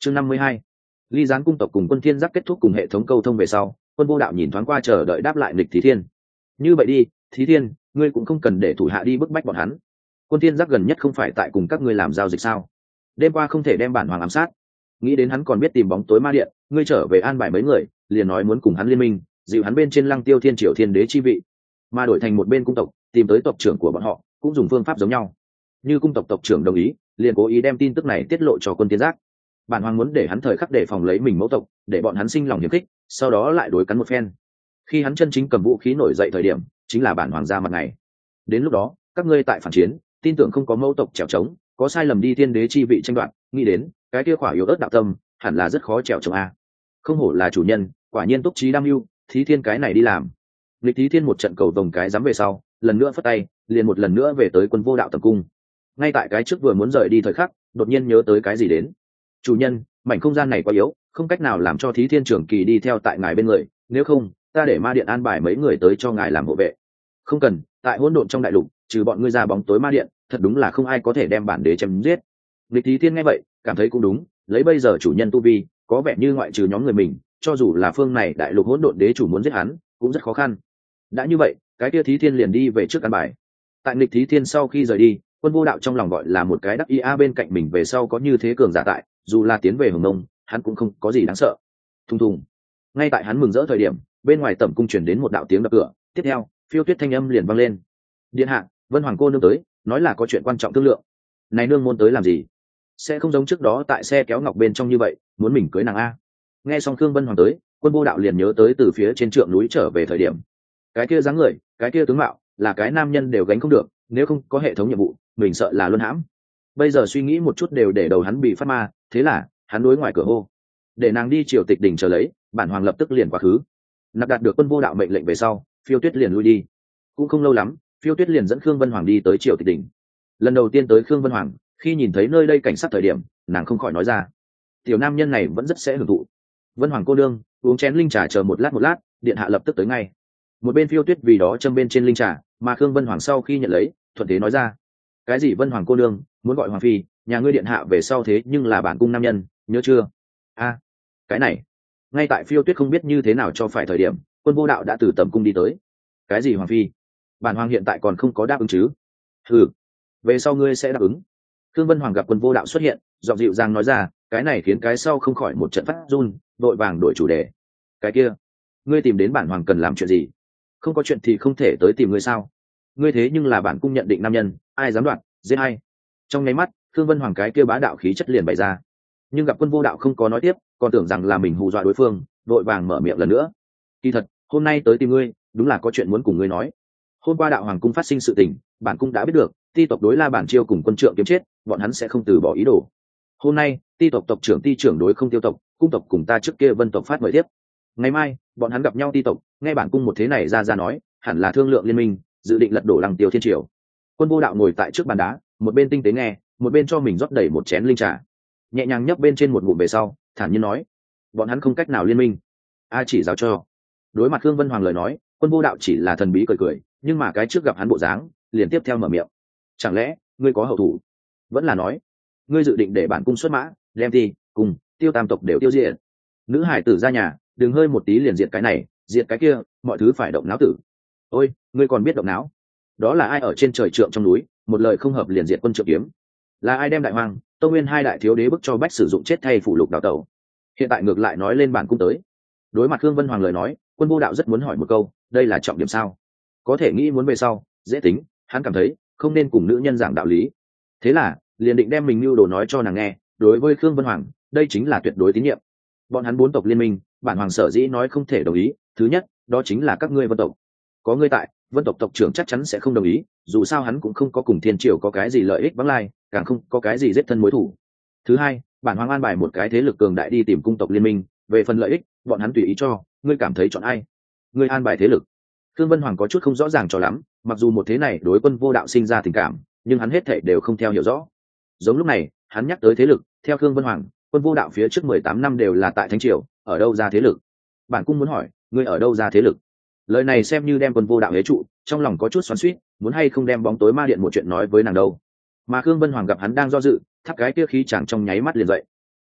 chương 52. Ly Gián cung tộc cùng Quân Thiên Giác kết thúc cùng hệ thống câu thông về sau, Quân Vô Đạo nhìn thoáng qua chờ đợi đáp lại Lịch Thí Thiên. Như vậy đi, Thí Thiên, ngươi cũng không cần để thủ hạ đi bức bách bọn hắn. Quân Thiên Giác gần nhất không phải tại cùng các ngươi làm giao dịch sao? Đêm qua không thể đem bản hoàng ám sát, nghĩ đến hắn còn biết tìm bóng tối ma điện, ngươi trở về an bài mấy người, liền nói muốn cùng hắn liên minh, dịu hắn bên trên Lăng Tiêu Thiên Triều Thiên Đế chi vị, mà đổi thành một bên cung tộc, tìm tới tộc trưởng của bọn họ, cũng dùng phương pháp giống nhau. Như cung tộc tộc trưởng đồng ý, liền cố ý đem tin tức này tiết lộ cho Quân Thiên Giác. Bản hoàng muốn để hắn thời khắc đề phòng lấy mình mẫu tộc, để bọn hắn sinh lòng hiềm khích, sau đó lại đối cắn một phen. Khi hắn chân chính cầm vũ khí nổi dậy thời điểm, chính là bản hoàng ra mặt ngày. Đến lúc đó, các ngươi tại phản chiến, tin tưởng không có mẫu tộc trèo trống, có sai lầm đi thiên đế chi vị tranh đoạt, nghĩ đến cái kia khỏa yếu ớt đạo tâm, hẳn là rất khó trèo trống a. Không hổ là chủ nhân, quả nhiên túc trí đam mưu, Thí Thiên cái này đi làm. Lịch Thí Thiên một trận cầu vồng cái dám về sau, lần nữa phất tay, liền một lần nữa về tới Quân Vô Đạo tập cung. Ngay tại cái trước vừa muốn rời đi thời khắc, đột nhiên nhớ tới cái gì đến. Chủ nhân, mảnh không gian này quá yếu, không cách nào làm cho Thí Thiên trưởng kỳ đi theo tại ngài bên người, nếu không ta để ma điện an bài mấy người tới cho ngài làm hộ vệ. Không cần, tại hỗn độn trong đại lục, trừ bọn ngươi ra bóng tối ma điện, thật đúng là không ai có thể đem bản đế chém giết. Lịch Thí Thiên nghe vậy, cảm thấy cũng đúng, lấy bây giờ chủ nhân tu vi, có vẻ như ngoại trừ nhóm người mình, cho dù là phương này đại lục hỗn độn đế chủ muốn giết hắn, cũng rất khó khăn. Đã như vậy, cái kia Thí Thiên liền đi về trước an bài. Tại Lịch Thí Thiên sau khi rời đi, Quân Vô Đạo trong lòng gọi là một cái đắc ý a, bên cạnh mình về sau có như thế cường giả tại, dù là tiến về Hồng Nông, hắn cũng không có gì đáng sợ. Thùng thùng. Ngay tại hắn mừng rỡ thời điểm, bên ngoài tẩm cung truyền đến một đạo tiếng đập cửa, tiếp theo, Phiêu Tuyết thanh âm liền vang lên. Điện hạ, Vân Hoàng cô nương tới, nói là có chuyện quan trọng thương lượng. Này nương môn tới làm gì? Sẽ không giống trước đó tại xe kéo ngọc bên trong như vậy, muốn mình cưới nàng a. Nghe xong Khương Vân Hoàng tới, Quân Vô Đạo liền nhớ tới từ phía trên trượng núi trở về thời điểm. Cái kia dáng người, cái kia tướng mạo, là cái nam nhân đều gánh không được, nếu không có hệ thống nhiệm vụ, mình sợ là luân hãm. Bây giờ suy nghĩ một chút đều để đầu hắn bị phát ma, thế là hắn đối ngoài cửa hô, để nàng đi triều tịch đỉnh chờ lấy, bản hoàng lập tức liền quá khứ. Nạp đạt được Quân Vô Đạo mệnh lệnh về sau, Phiêu Tuyết liền lui đi. Cũng không lâu lắm, Phiêu Tuyết liền dẫn Khương Vân Hoàng đi tới triều tịch đỉnh. Lần đầu tiên tới Khương Vân Hoàng, khi nhìn thấy nơi đây cảnh sát thời điểm, nàng không khỏi nói ra, tiểu nam nhân này vẫn rất sẽ hưởng thụ. Vân Hoàng cô đương, uống chén linh trà chờ một lát, điện hạ lập tức tới ngay. Một bên Phiêu Tuyết vì đó châm bên trên linh trà, mà Khương Vân Hoàng sau khi nhận lấy, thuận thế nói ra, cái gì Vân Hoàng cô đương, muốn gọi hoàng phi, nhà ngươi điện hạ về sau thế nhưng là bản cung nam nhân, nhớ chưa? A, cái này. Ngay tại Phiêu Tuyết không biết như thế nào cho phải thời điểm, Quân Vô Đạo đã từ tầm cung đi tới. Cái gì hoàng phi? Bản hoàng hiện tại còn không có đáp ứng chứ? Ừ, về sau ngươi sẽ đáp ứng. Khương Vân Hoàng gặp Quân Vô Đạo xuất hiện, giọng dịu dàng nói ra, cái này khiến cái sau không khỏi một trận phát run, vội vàng đổi chủ đề. Cái kia, ngươi tìm đến bản hoàng cần làm chuyện gì? Không có chuyện thì không thể tới tìm ngươi sao? Ngươi thế nhưng là bản cung nhận định nam nhân, ai dám đoạt, giết hay? Trong nháy mắt, Khương Vân Hoàng cái kia bá đạo khí chất liền bày ra. Nhưng gặp Quân Vô Đạo không có nói tiếp, còn tưởng rằng là mình hù dọa đối phương, vội vàng mở miệng lần nữa. Kỳ thật, hôm nay tới tìm ngươi, đúng là có chuyện muốn cùng ngươi nói. Hôm qua đạo hoàng cung phát sinh sự tình, bản cung đã biết được, Ti tộc đối La Bản Chiêu cùng quân trượng kiếm chết, bọn hắn sẽ không từ bỏ ý đồ. Hôm nay, Ti tộc tộc trưởng Ti trưởng đối không Tiêu tộc, cung tộc cùng ta trước kia Vân tộc phát mời tiếp. Ngày mai, bọn hắn gặp nhau Ti tộc, nghe bản cung một thế này ra nói, hẳn là thương lượng liên minh, dự định lật đổ Lăng Tiêu Thiên Triều. Quân Vô Đạo ngồi tại trước bàn đá, một bên tinh tế nghe, một bên cho mình rót đầy một chén linh trà, nhẹ nhàng nhấp bên trên một ngụm về sau, thản nhiên nói, bọn hắn không cách nào liên minh, a chỉ giáo cho. Đối mặt Khương Vân Hoàng lời nói, Quân Vô Đạo chỉ là thần bí cười cười, nhưng mà cái trước gặp hắn bộ dáng, liền tiếp theo mở miệng, chẳng lẽ ngươi có hậu thủ? Vẫn là nói ngươi dự định để bản cung xuất mã, đem Ti cùng Tiêu tam tộc đều tiêu diệt? Nữ hải tử ra nhà, đừng hơi một tí liền diệt cái này diệt cái kia, mọi thứ phải động não tử. Ôi, ngươi còn biết động não? Đó là ai ở trên trời trượng trong núi, một lời không hợp liền diệt quân trượng kiếm? Là ai đem đại hoàng tông nguyên hai đại thiếu đế bức cho bách sử dụng chết thay phụ lục đào tẩu? Hiện tại ngược lại nói lên bản cung tới. Đối mặt Khương Vân Hoàng lời nói, Quân Vô Đạo rất muốn hỏi một câu, đây là trọng điểm sao? Có thể nghĩ muốn về sau dễ tính, hắn cảm thấy không nên cùng nữ nhân giảng đạo lý, thế là liền định đem mình mưu đồ nói cho nàng nghe. Đối với Khương Vân Hoàng, đây chính là tuyệt đối tín nhiệm. Bọn hắn 4 tộc liên minh, bản hoàng sở dĩ nói không thể đồng ý, thứ nhất, đó chính là các ngươi Vân tộc. Có ngươi tại, Vân tộc tộc trưởng chắc chắn sẽ không đồng ý, dù sao hắn cũng không có cùng Thiên Triều có cái gì lợi ích vắng lai, càng không có cái gì giết thân mối thù. Thứ hai, bản hoàng an bài một cái thế lực cường đại đi tìm cung tộc liên minh, về phần lợi ích, bọn hắn tùy ý cho, ngươi cảm thấy chọn ai? Ngươi an bài thế lực. Khương Vân Hoàng có chút không rõ ràng cho lắm, mặc dù một thế này đối Quân Vô Đạo sinh ra tình cảm, nhưng hắn hết thảy đều không theo hiểu rõ. Giống lúc này, hắn nhắc tới thế lực, theo Khương Vân Hoàng, Quân Vô Đạo phía trước 18 năm đều là tại Thánh Triều, ở đâu ra thế lực? Bản cung muốn hỏi, ngươi ở đâu ra thế lực? Lời này xem như đem Quân Vô Đạo hế trụ, trong lòng có chút xoắn xuýt, muốn hay không đem bóng tối ma điện một chuyện nói với nàng đâu. Mà Khương Vân Hoàng gặp hắn đang do dự, thắp cái kia khí chàng trong nháy mắt liền dậy.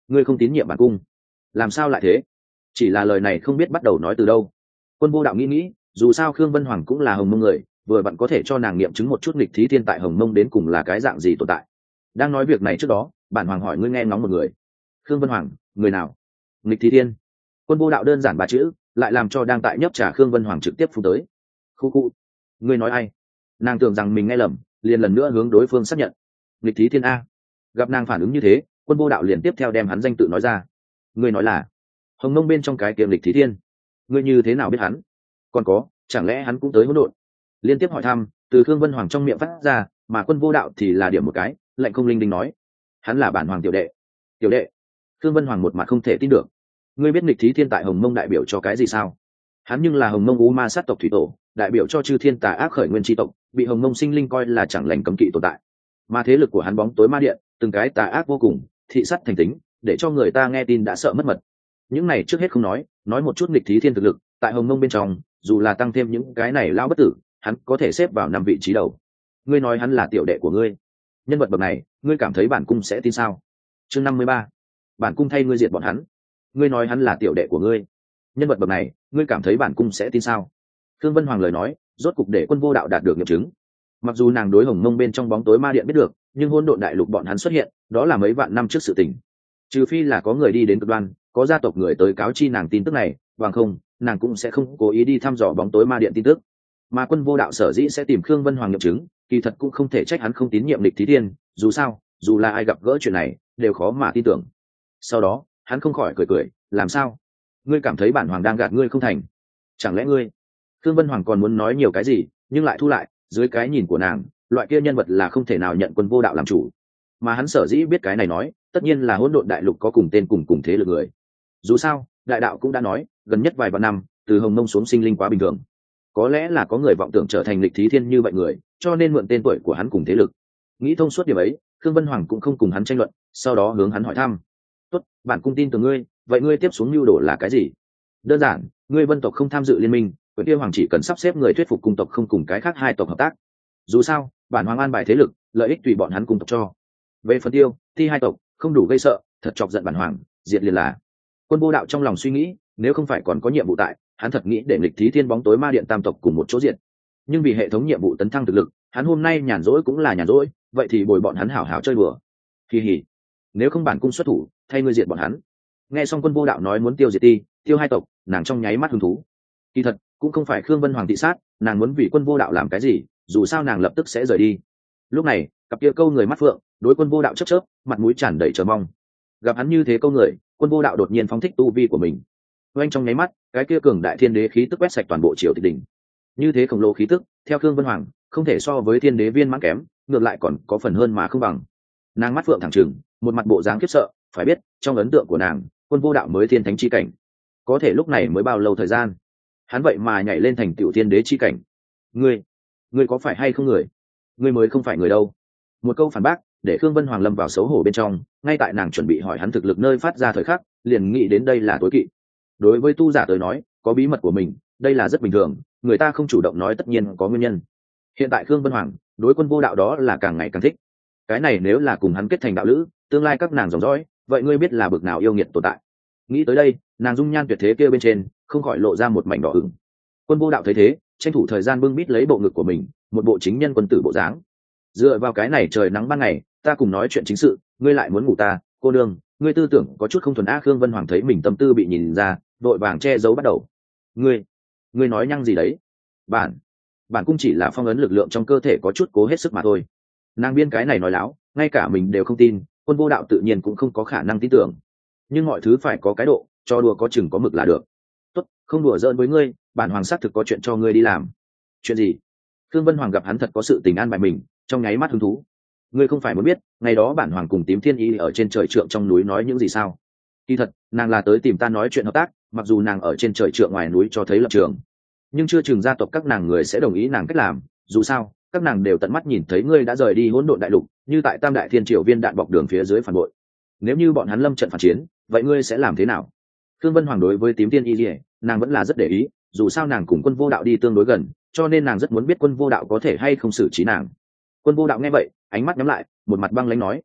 ngươi không tín nhiệm bản cung? Làm sao lại thế? Chỉ là lời này không biết bắt đầu nói từ đâu. Quân Vô Đạo nghĩ, dù sao Khương Vân Hoàng cũng là Hồng Mông người, vừa vặn có thể cho nàng nghiệm chứng một chút nghịch thí thiên tại Hồng Mông đến cùng là cái dạng gì tồn tại. Đang nói việc này trước đó, bản hoàng hỏi ngươi nghe ngóng một người. Khương Vân Hoàng, người nào? Nghịch thí thiên. Quân Vô Đạo đơn giản ba chữ, lại làm cho đang tại nhấp trà Khương Vân Hoàng trực tiếp phun tới. Khu khu, ngươi nói ai? Nàng tưởng rằng mình nghe lầm, liền lần nữa hướng đối phương xác nhận. Nghịch thí thiên a. Gặp nàng phản ứng như thế, Quân Vô Đạo liền tiếp theo đem hắn danh tự nói ra. Ngươi nói là Hồng Mông bên trong cái kiệm Nghịch thí thiên? Ngươi như thế nào biết hắn? Còn có, chẳng lẽ hắn cũng tới hỗn độn? Liên tiếp hỏi thăm từ Khương Vân Hoàng trong miệng phát ra, mà Quân Vô Đạo thì là điểm một cái, lạnh không linh đinh nói, hắn là bản hoàng tiểu đệ. Tiểu đệ? Khương Vân Hoàng một mặt không thể tin được. Ngươi biết nghịch thí thiên tại Hồng Mông đại biểu cho cái gì sao? Hắn nhưng là Hồng Mông U Ma sát tộc thủy tổ, đại biểu cho chư thiên tà ác khởi nguyên tri tộc, bị Hồng Mông sinh linh coi là chẳng lành cấm kỵ tồn tại. Mà thế lực của hắn bóng tối ma điện, từng cái tà ác vô cùng, thị sắt thành tính, để cho người ta nghe tin đã sợ mất mật. Những này trước hết không nói một chút nghịch thí thiên thực lực, tại Hồng Mông bên trong, dù là tăng thêm những cái này lão bất tử, hắn có thể xếp vào 5 vị trí đầu. Ngươi nói hắn là tiểu đệ của ngươi, nhân vật bậc này, ngươi cảm thấy bản cung sẽ tin sao? Chương 53, bản cung thay ngươi diệt bọn hắn. Ngươi nói hắn là tiểu đệ của ngươi, nhân vật bậc này, ngươi cảm thấy bản cung sẽ tin sao? Khương Vân Hoàng lời nói, rốt cục để Quân Vô Đạo đạt được nghiệm chứng. Mặc dù nàng đối Hồng Mông bên trong bóng tối ma điện biết được, nhưng hỗn độn đại lục bọn hắn xuất hiện, đó là mấy vạn năm trước sự tình. Trừ phi là có người đi đến cực đoan, có gia tộc người tới cáo chi nàng tin tức này, bằng không, nàng cũng sẽ không cố ý đi thăm dò bóng tối ma điện tin tức. Mà Quân Vô Đạo sở dĩ sẽ tìm Khương Vân Hoàng nghiệm chứng, kỳ thật cũng không thể trách hắn không tín nhiệm Lịch Thí Thiên, dù sao, dù là ai gặp gỡ chuyện này, đều khó mà tin tưởng. Sau đó, hắn không khỏi cười cười, làm sao? Ngươi cảm thấy bản hoàng đang gạt ngươi không thành? Chẳng lẽ ngươi? Khương Vân Hoàng còn muốn nói nhiều cái gì, nhưng lại thu lại, dưới cái nhìn của nàng, loại kia nhân vật là không thể nào nhận Quân Vô Đạo làm chủ. Mà hắn sở dĩ biết cái này nói, tất nhiên là hỗn độn đại lục có cùng tên cùng thế lực người. Dù sao, đại đạo cũng đã nói, gần nhất vài vạn năm, từ Hồng Mông xuống sinh linh quá bình thường. Có lẽ là có người vọng tưởng trở thành Lịch Thí Thiên như vậy người, cho nên mượn tên tuổi của hắn cùng thế lực. Nghĩ thông suốt điểm ấy, Khương Vân Hoàng cũng không cùng hắn tranh luận, sau đó hướng hắn hỏi thăm. Tốt, bản cung tin tưởng ngươi, vậy ngươi tiếp xuống mưu đồ là cái gì? Đơn giản, ngươi Vân tộc không tham dự liên minh, quyền tiêu hoàng chỉ cần sắp xếp người thuyết phục cung tộc không cùng cái khác hai tộc hợp tác. Dù sao, bản hoàng an bài thế lực, lợi ích tùy bọn hắn cung tộc cho. Về phần tiêu, thi hai tộc không đủ gây sợ, thật chọc giận bản hoàng, diệt liền là. Quân Vô Đạo trong lòng suy nghĩ, nếu không phải còn có nhiệm vụ tại, hắn thật nghĩ để Lịch Thí Thiên bóng tối ma điện tam tộc cùng một chỗ diệt. Nhưng vì hệ thống nhiệm vụ tấn thăng thực lực, hắn hôm nay nhàn rỗi cũng là nhàn rỗi, vậy thì bồi bọn hắn hảo hảo chơi bừa. Kỳ hỉ, nếu không bản cung xuất thủ, thay ngươi diệt bọn hắn. Nghe xong Quân Vô Đạo nói muốn tiêu diệt tiêu hai tộc, nàng trong nháy mắt hứng thú. Kỳ thật, cũng không phải Khương Vân Hoàng thị sát, nàng muốn vì Quân Vô Đạo làm cái gì, dù sao nàng lập tức sẽ rời đi. Lúc này, cặp kia câu người mắt phượng, đối Quân Vô Đạo chớp chớp, mặt mũi tràn đầy chờ mong. Gặp hắn như thế câu người, Quân Vô Đạo đột nhiên phóng thích tu vi của mình. Oanh trong nháy mắt, cái kia cường đại thiên đế khí tức quét sạch toàn bộ triều tịch đỉnh. Như thế khổng lồ khí tức, theo Khương Vân Hoàng, không thể so với thiên đế viên mãn kém, ngược lại còn có phần hơn mà không bằng. Nàng mắt phượng thẳng trừng, một mặt bộ dáng khiếp sợ, phải biết, trong ấn tượng của nàng, Quân Vô Đạo mới thiên thánh chi cảnh. Có thể lúc này mới bao lâu thời gian, hắn vậy mà nhảy lên thành tiểu thiên đế chi cảnh. Ngươi có phải hay không người? Ngươi mới không phải người đâu. Một câu phản bác, để Khương Vân Hoàng lâm vào xấu hổ bên trong, ngay tại nàng chuẩn bị hỏi hắn thực lực nơi phát ra thời khắc, liền nghĩ đến đây là tối kỵ. Đối với tu giả tới nói, có bí mật của mình, đây là rất bình thường, người ta không chủ động nói tất nhiên có nguyên nhân. Hiện tại Khương Vân Hoàng, đối Quân Vô Đạo đó là càng ngày càng thích. Cái này nếu là cùng hắn kết thành đạo lữ, tương lai các nàng dòng dõi, vậy ngươi biết là bực nào yêu nghiệt tồn tại. Nghĩ tới đây, nàng dung nhan tuyệt thế kia bên trên, không khỏi lộ ra một mảnh đỏ ửng. Quân Vô Đạo thấy thế, tranh thủ thời gian bưng bít lấy bộ ngực của mình, một bộ chính nhân quân tử bộ dáng. Dựa vào cái này trời nắng ban ngày, ta cùng nói chuyện chính sự, ngươi lại muốn ngủ ta, cô nương, ngươi tư tưởng có chút không thuần á. Khương Vân Hoàng thấy mình tâm tư bị nhìn ra, đội vàng che giấu bắt đầu. Ngươi nói nhăng gì đấy? Bản cung chỉ là phong ấn lực lượng trong cơ thể có chút cố hết sức mà thôi. Nàng biên cái này nói láo, ngay cả mình đều không tin, Quân Vô Đạo tự nhiên cũng không có khả năng tin tưởng. Nhưng mọi thứ phải có cái độ, cho đùa có chừng có mực là được. Tốt, không đùa giỡn với ngươi, bản hoàng xác thực có chuyện cho ngươi đi làm. Chuyện gì? Khương Vân Hoàng gặp hắn thật có sự tình an bài mình, trong nháy mắt hứng thú. Ngươi không phải muốn biết, ngày đó bản hoàng cùng Tím Thiên Y ở trên trời trượng trong núi nói những gì sao? Kỳ thật, nàng là tới tìm ta nói chuyện hợp tác, mặc dù nàng ở trên trời trượng ngoài núi cho thấy lập trường, nhưng chưa chừng gia tộc các nàng người sẽ đồng ý nàng cách làm. Dù sao, các nàng đều tận mắt nhìn thấy ngươi đã rời đi hỗn độn đại lục, như tại Tam Đại Thiên Triều viên đạn bọc đường phía dưới phản bội. Nếu như bọn hắn lâm trận phản chiến, vậy ngươi sẽ làm thế nào? Khương Vân Hoàng đối với Tím Thiên Y, nàng vẫn là rất để ý, dù sao nàng cùng Quân Vô Đạo đi tương đối gần, cho nên nàng rất muốn biết Quân Vô Đạo có thể hay không xử trí nàng. Quân Vô Đạo nghe vậy, ánh mắt nhắm lại, một mặt băng lãnh nói: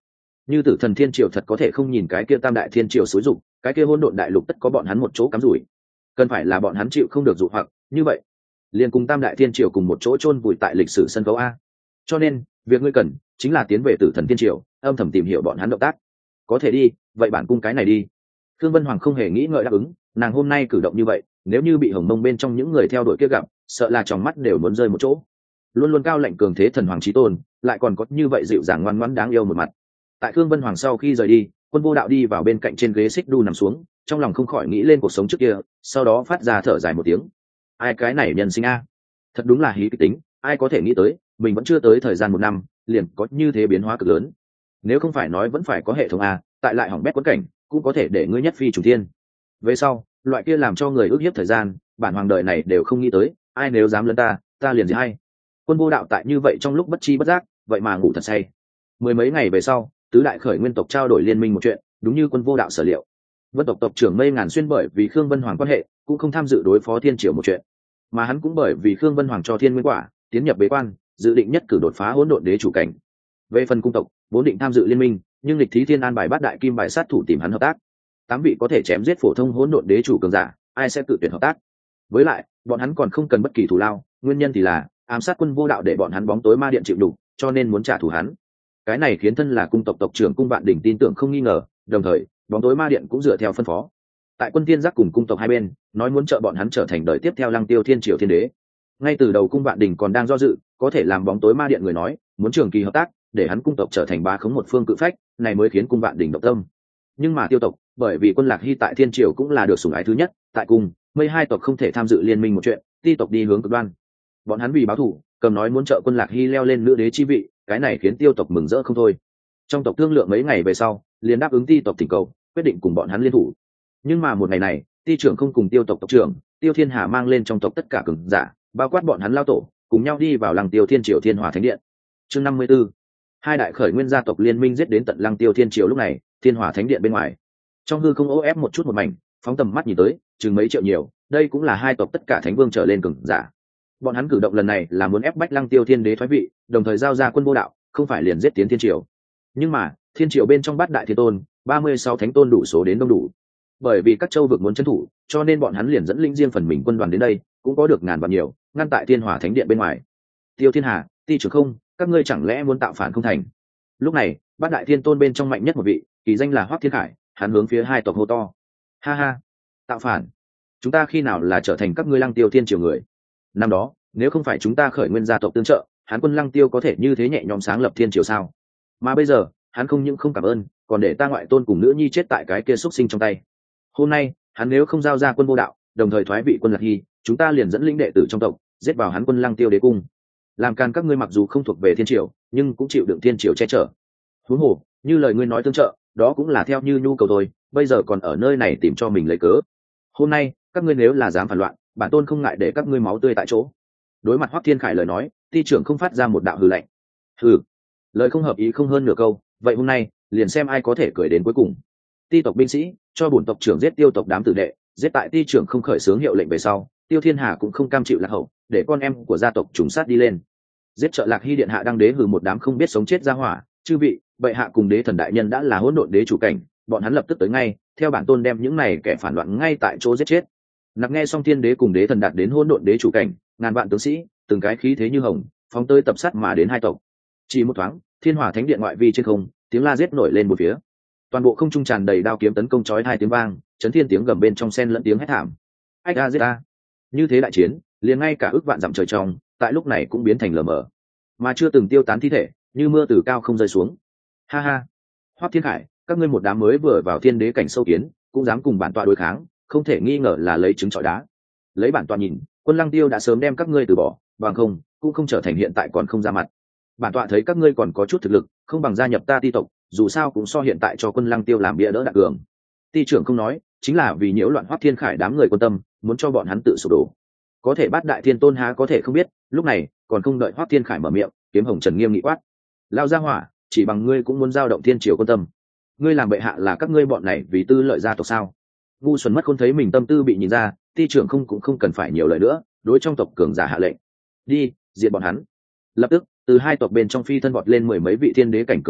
như tử thần thiên triều thật có thể không nhìn cái kia tam đại thiên triều xúi dục, cái kia hỗn độn đại lục tất có bọn hắn một chỗ cắm rủi. Cần phải là bọn hắn chịu không được dụ hoặc, như vậy liền cùng tam đại thiên triều cùng một chỗ chôn vùi tại lịch sử sân khấu a. Cho nên việc ngươi cần chính là tiến về tử thần thiên triều, âm thầm tìm hiểu bọn hắn động tác. Có thể đi, vậy bản cung cái này đi. Thương Vân Hoàng không hề nghĩ ngợi đáp ứng, nàng hôm nay cử động như vậy, nếu như bị Hồng Mông bên trong những người theo đuổi kia gặp, sợ là tròng mắt đều muốn rơi một chỗ. Luôn luôn cao lệnh cường thế thần hoàng chí tôn, lại còn có như vậy dịu dàng ngoan ngoãn đáng yêu một mặt. Tại Thương Vân Hoàng sau khi rời đi, Quân Vô Đạo đi vào bên cạnh trên ghế xích đu nằm xuống, trong lòng không khỏi nghĩ lên cuộc sống trước kia, sau đó phát ra thở dài một tiếng. Ai cái này nhân sinh a, thật đúng là hí kịch tính, ai có thể nghĩ tới, mình vẫn chưa tới thời gian 1 năm, liền có như thế biến hóa cực lớn. Nếu không phải nói vẫn phải có hệ thống a, tại lại hỏng bét quẫn cảnh, cũng có thể để ngươi nhất phi trùng thiên. Về sau, loại kia làm cho người ước hiếp thời gian, bản hoàng đời này đều không nghĩ tới, ai nếu dám lấn ta liền gì hay. Quân Vô Đạo tại như vậy trong lúc bất chi bất giác, vậy mà ngủ thật say. Mười mấy ngày về sau, tứ đại khởi nguyên tộc trao đổi liên minh một chuyện, đúng như Quân Vô Đạo sở liệu. Vân tộc tộc trưởng Mây Ngàn Xuyên bởi vì Khương Vân Hoàng quan hệ, cũng không tham dự đối phó Thiên Triều một chuyện, mà hắn cũng bởi vì Khương Vân Hoàng cho Thiên Nguyên Quả, tiến nhập bế quan, dự định nhất cử đột phá hỗn độn đế chủ cảnh. Về phần cung tộc, vốn định tham dự liên minh, nhưng lịch thí thiên an bài bát đại kim bài sát thủ tìm hắn hợp tác. 8 vị có thể chém giết phổ thông hỗn độn đế chủ cường giả, ai sẽ tự tuyển hợp tác? Với lại, bọn hắn còn không cần bất kỳ thù lao, nguyên nhân thì là ám sát Quân Vô Đạo để bọn hắn bóng tối ma điện chịu đủ, cho nên muốn trả thù hắn. Cái này khiến thân là cung tộc tộc trưởng Cung Vạn Đỉnh tin tưởng không nghi ngờ, đồng thời, bóng tối ma điện cũng dựa theo phân phó. Tại Quân Thiên Giác cùng cung tộc hai bên, nói muốn trợ bọn hắn trở thành đời tiếp theo Lăng Tiêu Thiên Triều Thiên Đế. Ngay từ đầu Cung Vạn Đỉnh còn đang do dự, có thể làm bóng tối ma điện người nói, muốn trường kỳ hợp tác, để hắn cung tộc trở thành bá khống một phương cự phách, này mới khiến Cung Vạn Đỉnh động tâm. Nhưng mà Tiêu tộc, bởi vì Quân Lạc Hy tại Thiên Triều cũng là được sủng ái thứ nhất, tại cung, Mây hai tộc không thể tham dự liên minh một chuyện, Ti tộc đi hướng cực đoan. Bọn hắn vì báo thù, cầm nói muốn trợ Quân Lạc Hy leo lên nữ đế chi vị, cái này khiến Tiêu tộc mừng rỡ không thôi. Trong tộc thương lượng mấy ngày về sau, liền đáp ứng Ti tộc thỉnh cầu, quyết định cùng bọn hắn liên thủ. Nhưng mà một ngày này, Ti trưởng không cùng Tiêu tộc tộc trưởng Tiêu Thiên Hà mang lên trong tộc tất cả cường giả, bao quát bọn hắn lao tổ, cùng nhau đi vào Lăng Tiêu Thiên Triều Thiên Hỏa Thánh Điện. Chương 54. Hai đại khởi nguyên gia tộc liên minh giết đến tận Lăng Tiêu Thiên Triều. Lúc này, Thiên Hỏa Thánh Điện bên ngoài, trong hư không ô ép một chút một mảnh, phóng tầm mắt nhìn tới, chừng mấy triệu nhiều, đây cũng là hai tộc tất cả thánh vương trở lên cường giả. Bọn hắn cử động lần này là muốn ép bách Lăng Tiêu Thiên Đế thoái vị, đồng thời giao ra Quân Vô Đạo, không phải liền giết tiến Thiên Triều. Nhưng mà, Thiên Triều bên trong bát đại thiên tôn, 36 thánh tôn đủ số đến đông đủ. Bởi vì các châu vực muốn trấn thủ, cho nên bọn hắn liền dẫn linh riêng phần mình quân đoàn đến đây, cũng có được ngàn vạn nhiều, ngăn tại Thiên Hỏa Thánh Điện bên ngoài. Tiêu Thiên Hà, Ti trưởng không, các ngươi chẳng lẽ muốn tạo phản không thành? Lúc này, bát đại thiên tôn bên trong mạnh nhất một vị, kỳ danh là Hoắc Thiên Khải, hắn hướng phía hai tộc hô to. Ha ha, tạo phản? Chúng ta khi nào là trở thành các ngươi Lăng Tiêu Thiên Triều người? Năm đó, nếu không phải chúng ta khởi nguyên gia tộc tương trợ, hắn quân Lăng Tiêu có thể như thế nhẹ nhõm sáng lập Thiên Triều sao? Mà bây giờ, hắn không những không cảm ơn, còn để ta ngoại tôn cùng nữ nhi chết tại cái kia xúc sinh trong tay. Hôm nay, hắn nếu không giao ra Quân Vô Đạo, đồng thời thoái vị Quân Lạc Hy, chúng ta liền dẫn linh đệ tử trong tộc, giết vào hắn quân Lăng Tiêu Đế cung. Làm càn các ngươi mặc dù không thuộc về Thiên Triều, nhưng cũng chịu đựng Thiên Triều che chở. Huống hồ, như lời ngươi nói tương trợ, đó cũng là theo như nhu cầu thôi, bây giờ còn ở nơi này tìm cho mình lấy cớ. Hôm nay, các ngươi nếu là dám phản loạn, bản tôn không ngại để các ngươi máu tươi tại chỗ. Đối mặt Hoắc Thiên Khải lời nói, Ti trưởng không phát ra một đạo hừ lạnh. Hừ, lời không hợp ý không hơn nửa câu, vậy hôm nay, liền xem ai có thể cười đến cuối cùng. Ti tộc binh sĩ cho bổn tộc trưởng giết Tiêu tộc đám tử đệ, giết tại Ti trưởng không khởi xướng hiệu lệnh về sau, Tiêu Thiên Hà cũng không cam chịu lạc hậu, để con em của gia tộc trùng sát đi lên. Giết trợ Lạc Hy điện hạ đăng đế hừ một đám không biết sống chết ra hỏa, chư vị, bệ hạ cùng đế thần đại nhân đã là hỗn độn đế chủ cảnh, bọn hắn lập tức tới ngay, theo bản tôn đem những này kẻ phản loạn ngay tại chỗ giết chết. Nặc nghe xong thiên đế cùng đế thần đạt đến hỗn độn đế chủ cảnh, ngàn vạn tướng sĩ, từng cái khí thế như hồng, phóng tới tập sát mà đến hai tộc. Chỉ một thoáng, Thiên Hỏa Thánh Điện ngoại vi trên không, tiếng la giết nổi lên một phía. Toàn bộ không trung tràn đầy đao kiếm tấn công chói hai tiếng vang, chấn thiên tiếng gầm bên trong xen lẫn tiếng hét thảm. Ách a giết a! Như thế đại chiến, liền ngay cả ước vạn dặm trời trong, tại lúc này cũng biến thành lờ mờ, mà chưa từng tiêu tán thi thể, như mưa từ cao không rơi xuống. Ha ha! Hoắc Thiên Khải, các ngươi một đám mới vừa vào thiên đế cảnh sâu kiến, cũng dám cùng bản tọa đối kháng, không thể nghi ngờ là lấy trứng trọi đá. Lấy bản tọa nhìn, quân Lăng Tiêu đã sớm đem các ngươi từ bỏ, bằng không, cũng không trở thành hiện tại còn không ra mặt. Bản tọa thấy các ngươi còn có chút thực lực, không bằng gia nhập ta Ti tộc, dù sao cũng so hiện tại cho quân Lăng Tiêu làm bia đỡ đạn cường. Ti trưởng không nói, chính là vì nhiễu loạn Hoắc Thiên Khải đám người quan tâm, muốn cho bọn hắn tự sụp đổ. Có thể bát đại thiên tôn há có thể không biết, lúc này còn không đợi Hoắc Thiên Khải mở miệng, Kiếm Hồng Trần nghiêm nghị quát: lao ra hỏa, chỉ bằng ngươi cũng muốn giao động thiên triều quan tâm? Ngươi làm bệ hạ là các ngươi bọn này vì tư lợi gia tộc sao? Ngu xuẩn mất khôn thấy mình tâm tư bị nhìn ra, Ti trưởng không cũng không cần phải nhiều lời nữa, đối trong tộc cường giả hạ lệnh: đi diệt bọn hắn. Lập tức, từ hai tộc bên trong phi thân vọt lên mười mấy vị thiên đế cảnh cường giả,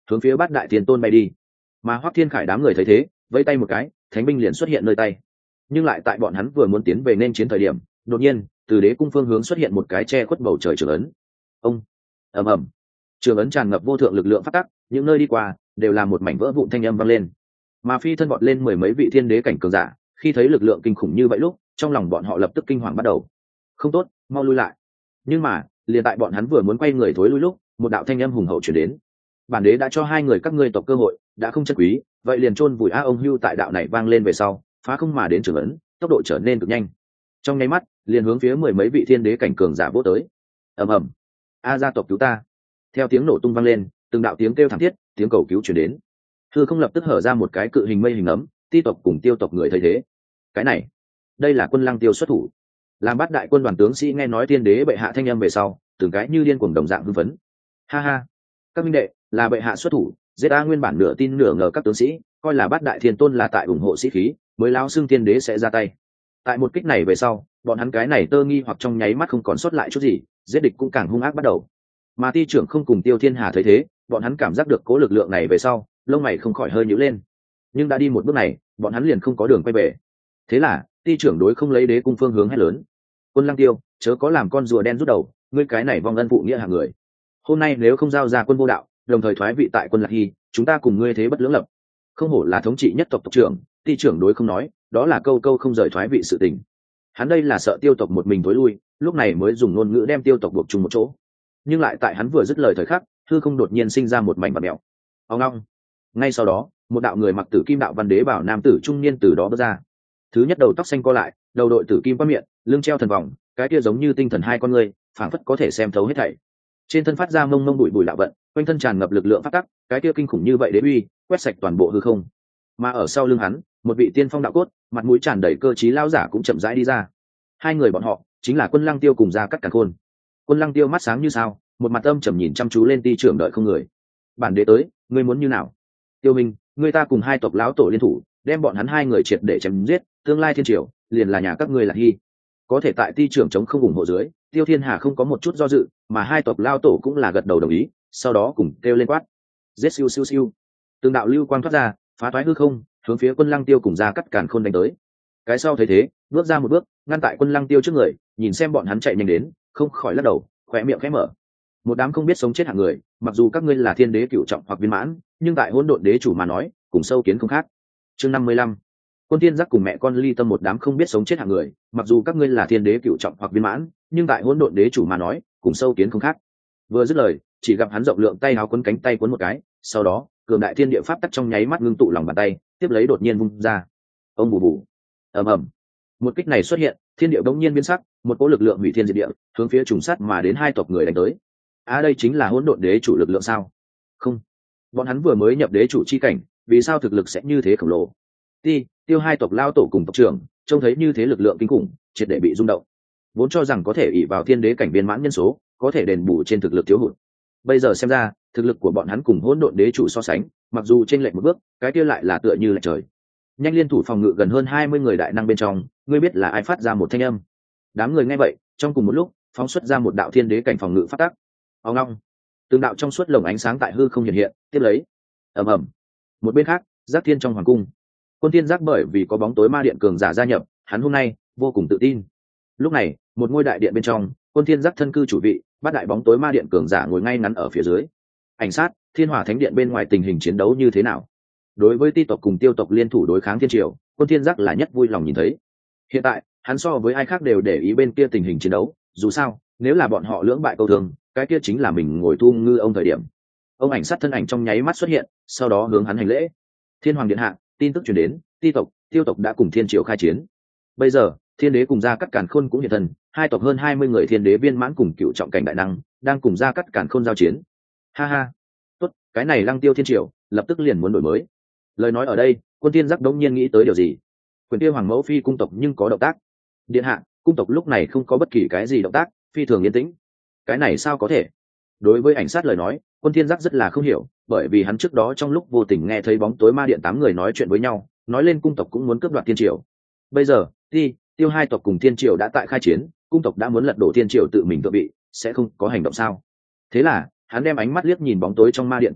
hướng phía bát đại thiên tôn bay đi. Mà Hoắc Thiên Khải đám người thấy thế, vẫy tay một cái, thánh binh liền xuất hiện nơi tay. Nhưng lại tại bọn hắn vừa muốn tiến về nên chiến thời điểm, đột nhiên từ đế cung phương hướng xuất hiện một cái che khuất bầu trời trường ấn. Ông ầm ầm, trường ấn tràn ngập vô thượng lực lượng phát tắc, những nơi đi qua đều là một mảnh vỡ vụn thanh âm vang lên. Mà phi thân vọt lên mười mấy vị thiên đế cảnh cường giả, khi thấy lực lượng kinh khủng như vậy lúc, trong lòng bọn họ lập tức kinh hoàng bắt đầu. Không tốt, mau lui lại. Nhưng mà liền tại bọn hắn vừa muốn quay người thối lui lúc, một đạo thanh âm hùng hậu truyền đến. Bản đế đã cho hai người các ngươi tộc cơ hội, đã không chân quý, vậy liền chôn vùi a. Ông hưu tại đạo này vang lên về sau, phá không mà đến trường ấn, tốc độ trở nên cực nhanh. Trong nháy mắt, liền hướng phía mười mấy vị thiên đế cảnh cường giả vỗ tới. Ầm ầm, a gia tộc cứu ta. Theo tiếng nổ tung vang lên, từng đạo tiếng kêu thảm thiết, tiếng cầu cứu truyền đến. Hư không lập tức hở ra một cái cự hình mây hình ấm, ti tộc cùng tiêu tộc người thấy thế. Cái này, đây là Quân Lăng Tiêu xuất thủ. Làm bắt đại quân đoàn tướng sĩ nghe nói thiên đế bệ hạ thanh âm về sau, từng cái như điên cuồng đồng dạng hưng phấn. Ha ha, các minh đệ, là bệ hạ xuất thủ, giết ta nguyên bản nửa tin nửa ngờ các tướng sĩ, coi là bát đại thiên tôn là tại ủng hộ sĩ khí, mới lao xưng thiên đế sẽ ra tay. Tại một kích này về sau, bọn hắn cái này tơ nghi hoặc trong nháy mắt không còn sót lại chút gì, giết địch cũng càng hung ác bắt đầu. Mà ti trưởng không cùng Tiêu Thiên Hà thấy thế, bọn hắn cảm giác được cố lực lượng này về sau, lông mày không khỏi hơi nhíu lên. Nhưng đã đi một bước này, bọn hắn liền không có đường quay về. Thế là ti trưởng đối không lấy đế cung phương hướng hét lớn: Quân Lăng Tiêu, chớ có làm con rùa đen rút đầu, ngươi cái này vong ân phụ nghĩa hạng người, hôm nay nếu không giao ra Quân Vô Đạo, đồng thời thoái vị tại Quân Lạc Hy, chúng ta cùng ngươi thế bất lưỡng lập. Không hổ là thống trị nhất tộc tộc trưởng, ti trưởng đối không nói, đó là câu câu không rời thoái vị sự tình. Hắn đây là sợ tiêu tộc một mình tối lui, lúc này mới dùng ngôn ngữ đem tiêu tộc buộc chung một chỗ. Nhưng lại tại hắn vừa dứt lời thời khắc, hư không đột nhiên sinh ra một mảnh bạt mèo. Ông long. Ngay sau đó, một đạo người mặc tử kim đạo văn đế bảo nam tử trung niên từ đó bước ra. Thứ nhất đầu tóc xanh co lại, đầu đội tử kim qua miệng, lưng treo thần vòng, cái kia giống như tinh thần hai con người, phảng phất có thể xem thấu hết thảy. Trên thân phát ra mông mông bụi bụi đạo vận, quanh thân tràn ngập lực lượng phát tắc, cái kia kinh khủng như vậy đế uy, quét sạch toàn bộ hư không. Mà ở sau lưng hắn, một vị tiên phong đạo cốt, mặt mũi tràn đầy cơ trí lao giả cũng chậm rãi đi ra. Hai người bọn họ chính là Quân Lăng Tiêu cùng Gia Cát Càn Khôn. Quân Lăng Tiêu mắt sáng như sao, một mặt âm trầm nhìn chăm chú lên ti trưởng đợi không người. Bản đế tới, ngươi muốn như nào? Tiêu Minh, người ta cùng hai tộc lão tổ liên thủ, đem bọn hắn hai người triệt để chém giết, tương lai thiên triều liền là nhà các ngươi là Hy. Có thể tại ti trưởng chống không ủng hộ dưới, Tiêu Thiên Hà không có một chút do dự, mà hai tộc lao tổ cũng là gật đầu đồng ý, sau đó cùng kêu lên quát: giết siêu siêu siêu. Từng đạo lưu quang thoát ra, phá toái hư không, hướng phía Quân Lăng Tiêu cùng Gia Cát Càn Khôn đánh tới. Cái sau thấy thế, bước ra một bước, ngăn tại Quân Lăng Tiêu trước người, nhìn xem bọn hắn chạy nhanh đến, không khỏi lắc đầu, khóe miệng khẽ mở. Một đám không biết sống chết hạng người, mặc dù các ngươi là thiên đế cửu trọng hoặc viên mãn, nhưng tại hỗn độn đế chủ mà nói, cùng sâu kiến không khác. Chương 55. Quân Thiên Giác cùng mẹ con ly tâm, một đám không biết sống chết hạng người, mặc dù các ngươi là thiên đế cửu trọng hoặc viên mãn, nhưng tại hỗn độn đế chủ mà nói, cùng sâu kiến không khác. Vừa dứt lời, chỉ gặp hắn rộng lượng tay áo quấn cánh tay quấn một cái, sau đó, cường đại thiên địa pháp tắc trong nháy mắt ngưng tụ lòng bàn tay, tiếp lấy đột nhiên vung ra. Ông bù bù. Ầm ầm. Một kích này xuất hiện, thiên địa đống nhiên biến sắc, một cỗ lực lượng hủy thiên diệt địa, hướng phía trùng sát mà đến hai tộc người đánh tới. Đây chính là hỗn độn đế chủ lực lượng sao? Không, bọn hắn vừa mới nhập đế chủ chi cảnh, vì sao thực lực sẽ như thế khổng lồ? Tiêu hai tộc lao tổ cùng tộc trưởng trông thấy như thế lực lượng kinh khủng, triệt để bị rung động. Vốn cho rằng có thể ỷ vào thiên đế cảnh viên mãn nhân số, có thể đền bù trên thực lực thiếu hụt. Bây giờ xem ra, thực lực của bọn hắn cùng hỗn độn đế chủ so sánh, mặc dù chênh lệch một bước, cái kia lại là tựa như lệch trời. Nhanh liên thủ phòng ngự gần hơn 20 người đại năng bên trong, ngươi biết là ai phát ra một thanh âm? Đám người nghe vậy, trong cùng một lúc, phóng xuất ra một đạo thiên đế cảnh phòng ngự phát tác. Ông long. Từng đạo trong suốt lồng ánh sáng tại hư không hiện hiện, tiếp lấy. Ầm ầm. Một bên khác, Giác Thiên trong hoàng cung. Quân Thiên Giác bởi vì có bóng tối ma điện cường giả gia nhập, hắn hôm nay vô cùng tự tin. Lúc này, một ngôi đại điện bên trong, Quân Thiên Giác thân cư chủ vị, bát đại bóng tối ma điện cường giả ngồi ngay ngắn ở phía dưới. Ảnh sát, Thiên Hỏa Thánh Điện bên ngoài tình hình chiến đấu như thế nào? Đối với ti tộc cùng tiêu tộc liên thủ đối kháng thiên triều, Quân Thiên Giác là nhất vui lòng nhìn thấy. Hiện tại, hắn so với ai khác đều để ý bên kia tình hình chiến đấu, dù sao, nếu là bọn họ lưỡng bại câu thương, cái kia chính là mình ngồi thu ngư ông thời điểm. Ông ảnh sát thân ảnh trong nháy mắt xuất hiện, sau đó hướng hắn hành lễ. Thiên Hoàng điện hạ, tin tức truyền đến, ti tộc, tiêu tộc đã cùng thiên triều khai chiến. Bây giờ, thiên đế cùng Gia Cát Càn Khôn cũng hiện thân, hai tộc hơn 20 người thiên đế viên mãn cùng cựu trọng cảnh đại năng, đang cùng Gia Cát Càn Khôn giao chiến. Ha ha, tốt, cái này Lăng Tiêu thiên triều, lập tức liền muốn đổi mới. Lời nói ở đây, Quân Thiên Giác đống nhiên nghĩ tới điều gì. Quyền Tiêu Hoàng mẫu phi cung tộc nhưng có động tác. Điện hạ, cung tộc lúc này không có bất kỳ cái gì động tác, phi thường yên tĩnh. Cái này sao có thể? Đối với ảnh sát lời nói, Quân Thiên Giác rất là không hiểu, bởi vì hắn trước đó trong lúc vô tình nghe thấy bóng tối ma điện 8 người nói chuyện với nhau, nói lên cung tộc cũng muốn cướp đoạt thiên triều. Bây giờ, tiêu hai tộc cùng thiên triều đã tại khai chiến, cung tộc đã muốn lật đổ thiên triều tự mình tự bị, sẽ không có hành động sao? Thế là, hắn đem ánh mắt liếc nhìn bóng tối trong ma điện 8 người,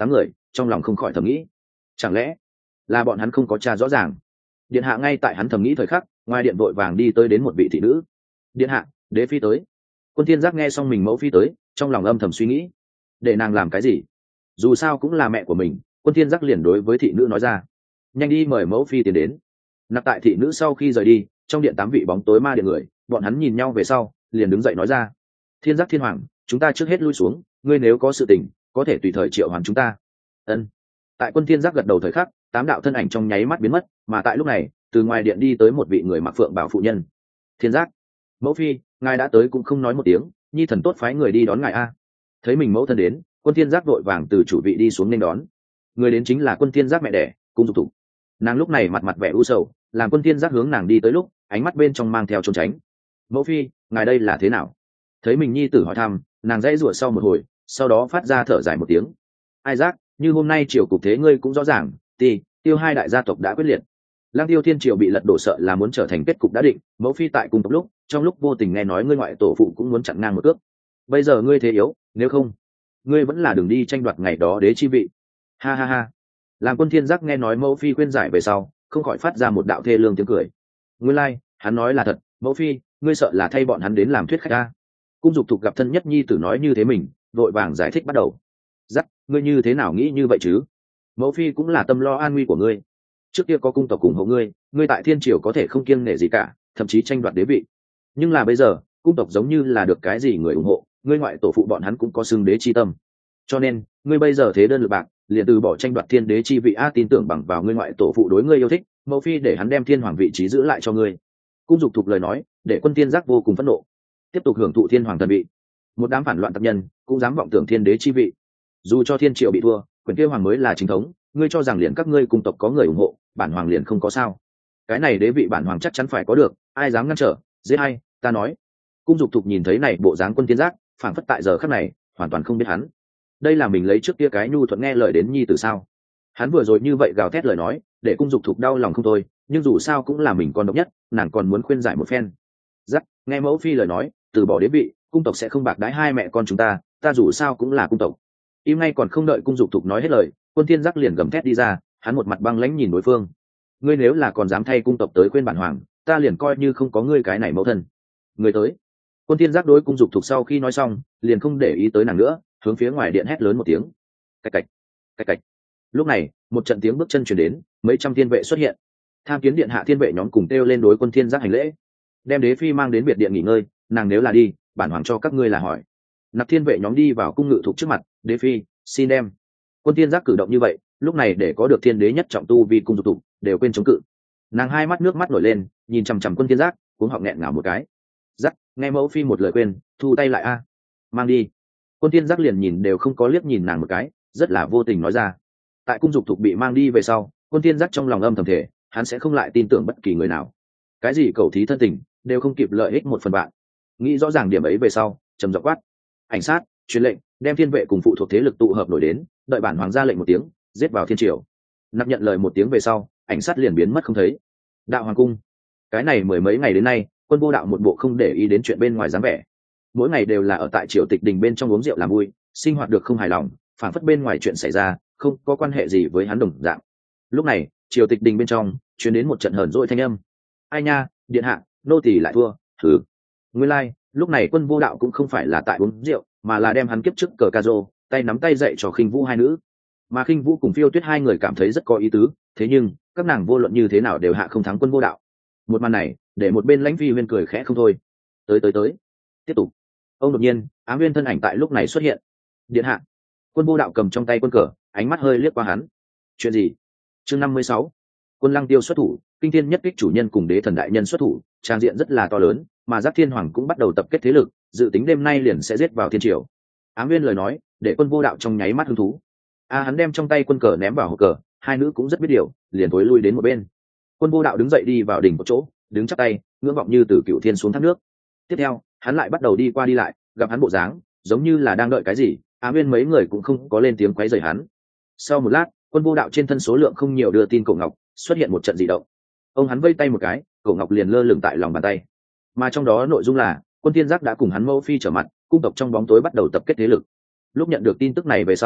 trong lòng không khỏi thầm nghĩ, chẳng lẽ là bọn hắn không có tra rõ ràng. Điện hạ ngay tại hắn thầm nghĩ thời khắc, ngoài điện vội vàng đi tới đến một vị thị nữ. Điện hạ, đế phi tới. Quân Thiên Giác nghe xong mình mẫu phi tới, trong lòng âm thầm suy nghĩ, để nàng làm cái gì? Dù sao cũng là mẹ của mình. Quân Thiên Giác liền đối với thị nữ nói ra, nhanh đi mời mẫu phi tiến đến. Nạp tại thị nữ sau khi rời đi, trong điện 8 vị bóng tối ma điện người, bọn hắn nhìn nhau về sau, liền đứng dậy nói ra, Thiên Giác thiên hoàng, chúng ta trước hết lui xuống, ngươi nếu có sự tình, có thể tùy thời triệu hoàn chúng ta. Ân. Tại Quân Thiên Giác gật đầu thời khắc, 8 đạo thân ảnh trong nháy mắt biến mất, mà tại lúc này, từ ngoài điện đi tới một vị người mặc phượng bảo phụ nhân. Thiên Giác, mẫu phi, ngài đã tới cũng không nói một tiếng, nhi thần tốt phái người đi đón ngài a. Thấy mình mẫu thân đến, Quân Thiên Giác vội vàng từ chủ vị đi xuống nên đón. Người đến chính là Quân Thiên Giác mẹ đẻ, Cung Dục Thục. Nàng lúc này mặt mặt vẻ u sầu, làm Quân Thiên Giác hướng nàng đi tới lúc, ánh mắt bên trong mang theo trốn tránh. Mẫu phi, ngài đây là thế nào? Thấy mình nhi tử hỏi thăm, nàng dãy rủa sau một hồi, sau đó phát ra thở dài một tiếng. Ai giác, như hôm nay triều cục thế ngươi cũng rõ ràng, tiêu hai đại gia tộc đã quyết liệt. Lăng Tiêu Thiên triều bị lật đổ sợ là muốn trở thành kết cục đã định, mẫu phi tại cùng lúc, trong lúc vô tình nghe nói ngươi ngoại tổ phụ cũng muốn chặn ngang một cước. Bây giờ ngươi thế yếu, nếu không, ngươi vẫn là đường đi tranh đoạt ngày đó đế chi vị. Ha ha ha. Làm Quân Thiên Giác nghe nói mẫu phi khuyên giải về sau, không khỏi phát ra một đạo thê lương tiếng cười. Nguyên lai, hắn nói là thật, mẫu phi, ngươi sợ là thay bọn hắn đến làm thuyết khách a. Cung Dục Thục gặp thân nhất nhi tử nói như thế mình, vội vàng giải thích bắt đầu. Giác, ngươi như thế nào nghĩ như vậy chứ? Mẫu phi cũng là tâm lo an nguy của ngươi. Trước kia có cung tộc ủng hộ ngươi, ngươi tại thiên triều có thể không kiêng nể gì cả, thậm chí tranh đoạt đế vị. Nhưng là bây giờ, cung tộc giống như là được cái gì người ủng hộ, ngươi ngoại tổ phụ bọn hắn cũng có xưng đế chi tâm. Cho nên, ngươi bây giờ thế đơn lực bạc, liền từ bỏ tranh đoạt thiên đế chi vị a, tin tưởng bằng vào ngươi ngoại tổ phụ đối ngươi yêu thích, mẫu phi để hắn đem thiên hoàng vị trí giữ lại cho ngươi. Cung Dục Thục lời nói, để Quân Thiên Giác vô cùng phẫn nộ. Tiếp tục hưởng thụ thiên hoàng thần vị. Một đám phản loạn tập nhân, cũng dám vọng tưởng thiên đế chi vị. Dù cho thiên triệu bị thua, quyền kia hoàng mới là chính thống, ngươi cho rằng liền các ngươi cung tộc có người ủng hộ, bản hoàng liền không có sao? Cái này đế vị bản hoàng chắc chắn phải có được, ai dám ngăn trở, giết hay, ta nói. Cung Dục Thục nhìn thấy này bộ dáng Quân Thiên Giác, phảng phất tại giờ khắc này, hoàn toàn không biết hắn. Đây là mình lấy trước kia cái nhu thuận nghe lời đến nhi tử sao? Hắn vừa rồi như vậy gào thét lời nói, để Cung Dục Thục đau lòng không thôi, nhưng dù sao cũng là mình con độc nhất, nàng còn muốn khuyên giải một phen. Giác, nghe mẫu phi lời nói, từ bỏ đế vị, cung tộc sẽ không bạc đãi hai mẹ con chúng ta, ta dù sao cũng là cung tộc. Im ngay còn không đợi Cung Dục Thục nói hết lời, Quân Thiên Giác liền gầm thét đi ra, hắn một mặt băng lãnh nhìn đối phương. Ngươi nếu là còn dám thay cung tộc tới khuyên bản hoàng, ta liền coi như không có ngươi cái này mẫu thân. Người tới. Quân Thiên Giác đối Cung Dục Thục sau khi nói xong, liền không để ý tới nàng nữa, hướng phía ngoài điện hét lớn một tiếng. Cạch cạch, cạch cạch. Lúc này, một trận tiếng bước chân truyền đến, mấy trăm thiên vệ xuất hiện. Tham kiến điện hạ thiên vệ nhóm cùng kêu lên đối Quân Thiên Giác hành lễ, đem đế phi mang đến biệt điện nghỉ ngơi, nàng nếu là đi, bản hoàng cho các ngươi là hỏi. Nạp thiên vệ nhóm đi vào cung ngự thuộc trước mặt, đế phi, xin đem. Quân Thiên Giác cử động như vậy, lúc này để có được thiên đế nhất trọng tu vi Cung Dục Thục đều quên chống cự. Nàng hai mắt nước mắt nổi lên, nhìn chằm chằm Quân Thiên Giác, cuống họng nghẹn ngào một cái. Giác, nghe mẫu phi một lời quên, thu tay lại a, mang đi. Quân Thiên Giác liền nhìn đều không có liếc nhìn nàng một cái, rất là vô tình nói ra. Tại Cung Dục Thục bị mang đi về sau, Quân Thiên Giác trong lòng âm thầm thể, hắn sẽ không lại tin tưởng bất kỳ người nào. Cái gì cầu thí thân tình, đều không kịp lợi ích một phần bạn. Nghĩ rõ ràng điểm ấy về sau, trầm giọng quát. Ảnh sát, truyền lệnh, đem thiên vệ cùng phụ thuộc thế lực tụ hợp nổi đến, đợi bản hoàng ra lệnh một tiếng, giết vào thiên triều. Nạp nhận lời một tiếng về sau, ảnh sát liền biến mất không thấy. Đạo hoàng cung, cái này mười mấy ngày đến nay, Quân Vô Đạo một bộ không để ý đến chuyện bên ngoài dáng vẻ. Mỗi ngày đều là ở tại triều tịch đình bên trong uống rượu làm vui, sinh hoạt được không hài lòng, phản phất bên ngoài chuyện xảy ra, không có quan hệ gì với hắn đồng dạng. Lúc này, triều tịch đình bên trong truyền đến một trận hờn dỗi thanh âm. Ai nha, điện hạ, nô tỳ lại thua, thử. Nguyên lai, lúc này Quân Vô Đạo cũng không phải là tại uống rượu, mà là đem hắn kiếp trước cờ ca rô, tay nắm tay dạy cho Khinh Vũ hai nữ. Mà Khinh Vũ cùng Phiêu Tuyết hai người cảm thấy rất có ý tứ, thế nhưng các nàng vô luận như thế nào đều hạ không thắng Quân Vô Đạo. Một màn này, để một bên Lãnh Phi Huyên cười khẽ không thôi. Tới, tiếp tục. Ông đột nhiên, Ám Nguyên thân ảnh tại lúc này xuất hiện. Điện hạ. Quân Vô Đạo cầm trong tay quân cờ, ánh mắt hơi liếc qua hắn. Chuyện gì? Chương 56. Quân Lăng Tiêu xuất thủ, kinh thiên nhất kích chủ nhân cùng đế thần đại nhân xuất thủ, trang diện rất là to lớn, mà Giác Thiên Hoàng cũng bắt đầu tập kết thế lực, dự tính đêm nay liền sẽ giết vào thiên triều. Ám Nguyên lời nói, để Quân Vô Đạo trong nháy mắt hứng thú. Hắn đem trong tay quân cờ ném vào hộp cờ, hai nữ cũng rất biết điều, liền tối lui đến một bên. Quân Vô Đạo đứng dậy đi vào đỉnh một chỗ, đứng chắp tay, ngưỡng vọng như từ cựu thiên xuống thác nước. Tiếp theo, hắn lại bắt đầu đi qua đi lại, gặp hắn bộ dáng, giống như là đang đợi cái gì, Ám Nguyên mấy người cũng không có lên tiếng quấy rầy hắn. Sau một lát, Quân Vô Đạo trên thân số lượng không nhiều đưa tin cổ ngọc, xuất hiện một trận dị động. Ông hắn vây tay một cái, cổ ngọc liền lơ lửng tại lòng bàn tay. Mà trong đó nội dung là, Quân Thiên Giác đã cùng hắn mẫu phi trở mặt, cung tộc trong bóng tối bắt đầu tập kết thế lực. Lúc nhận được tin tức này về sau,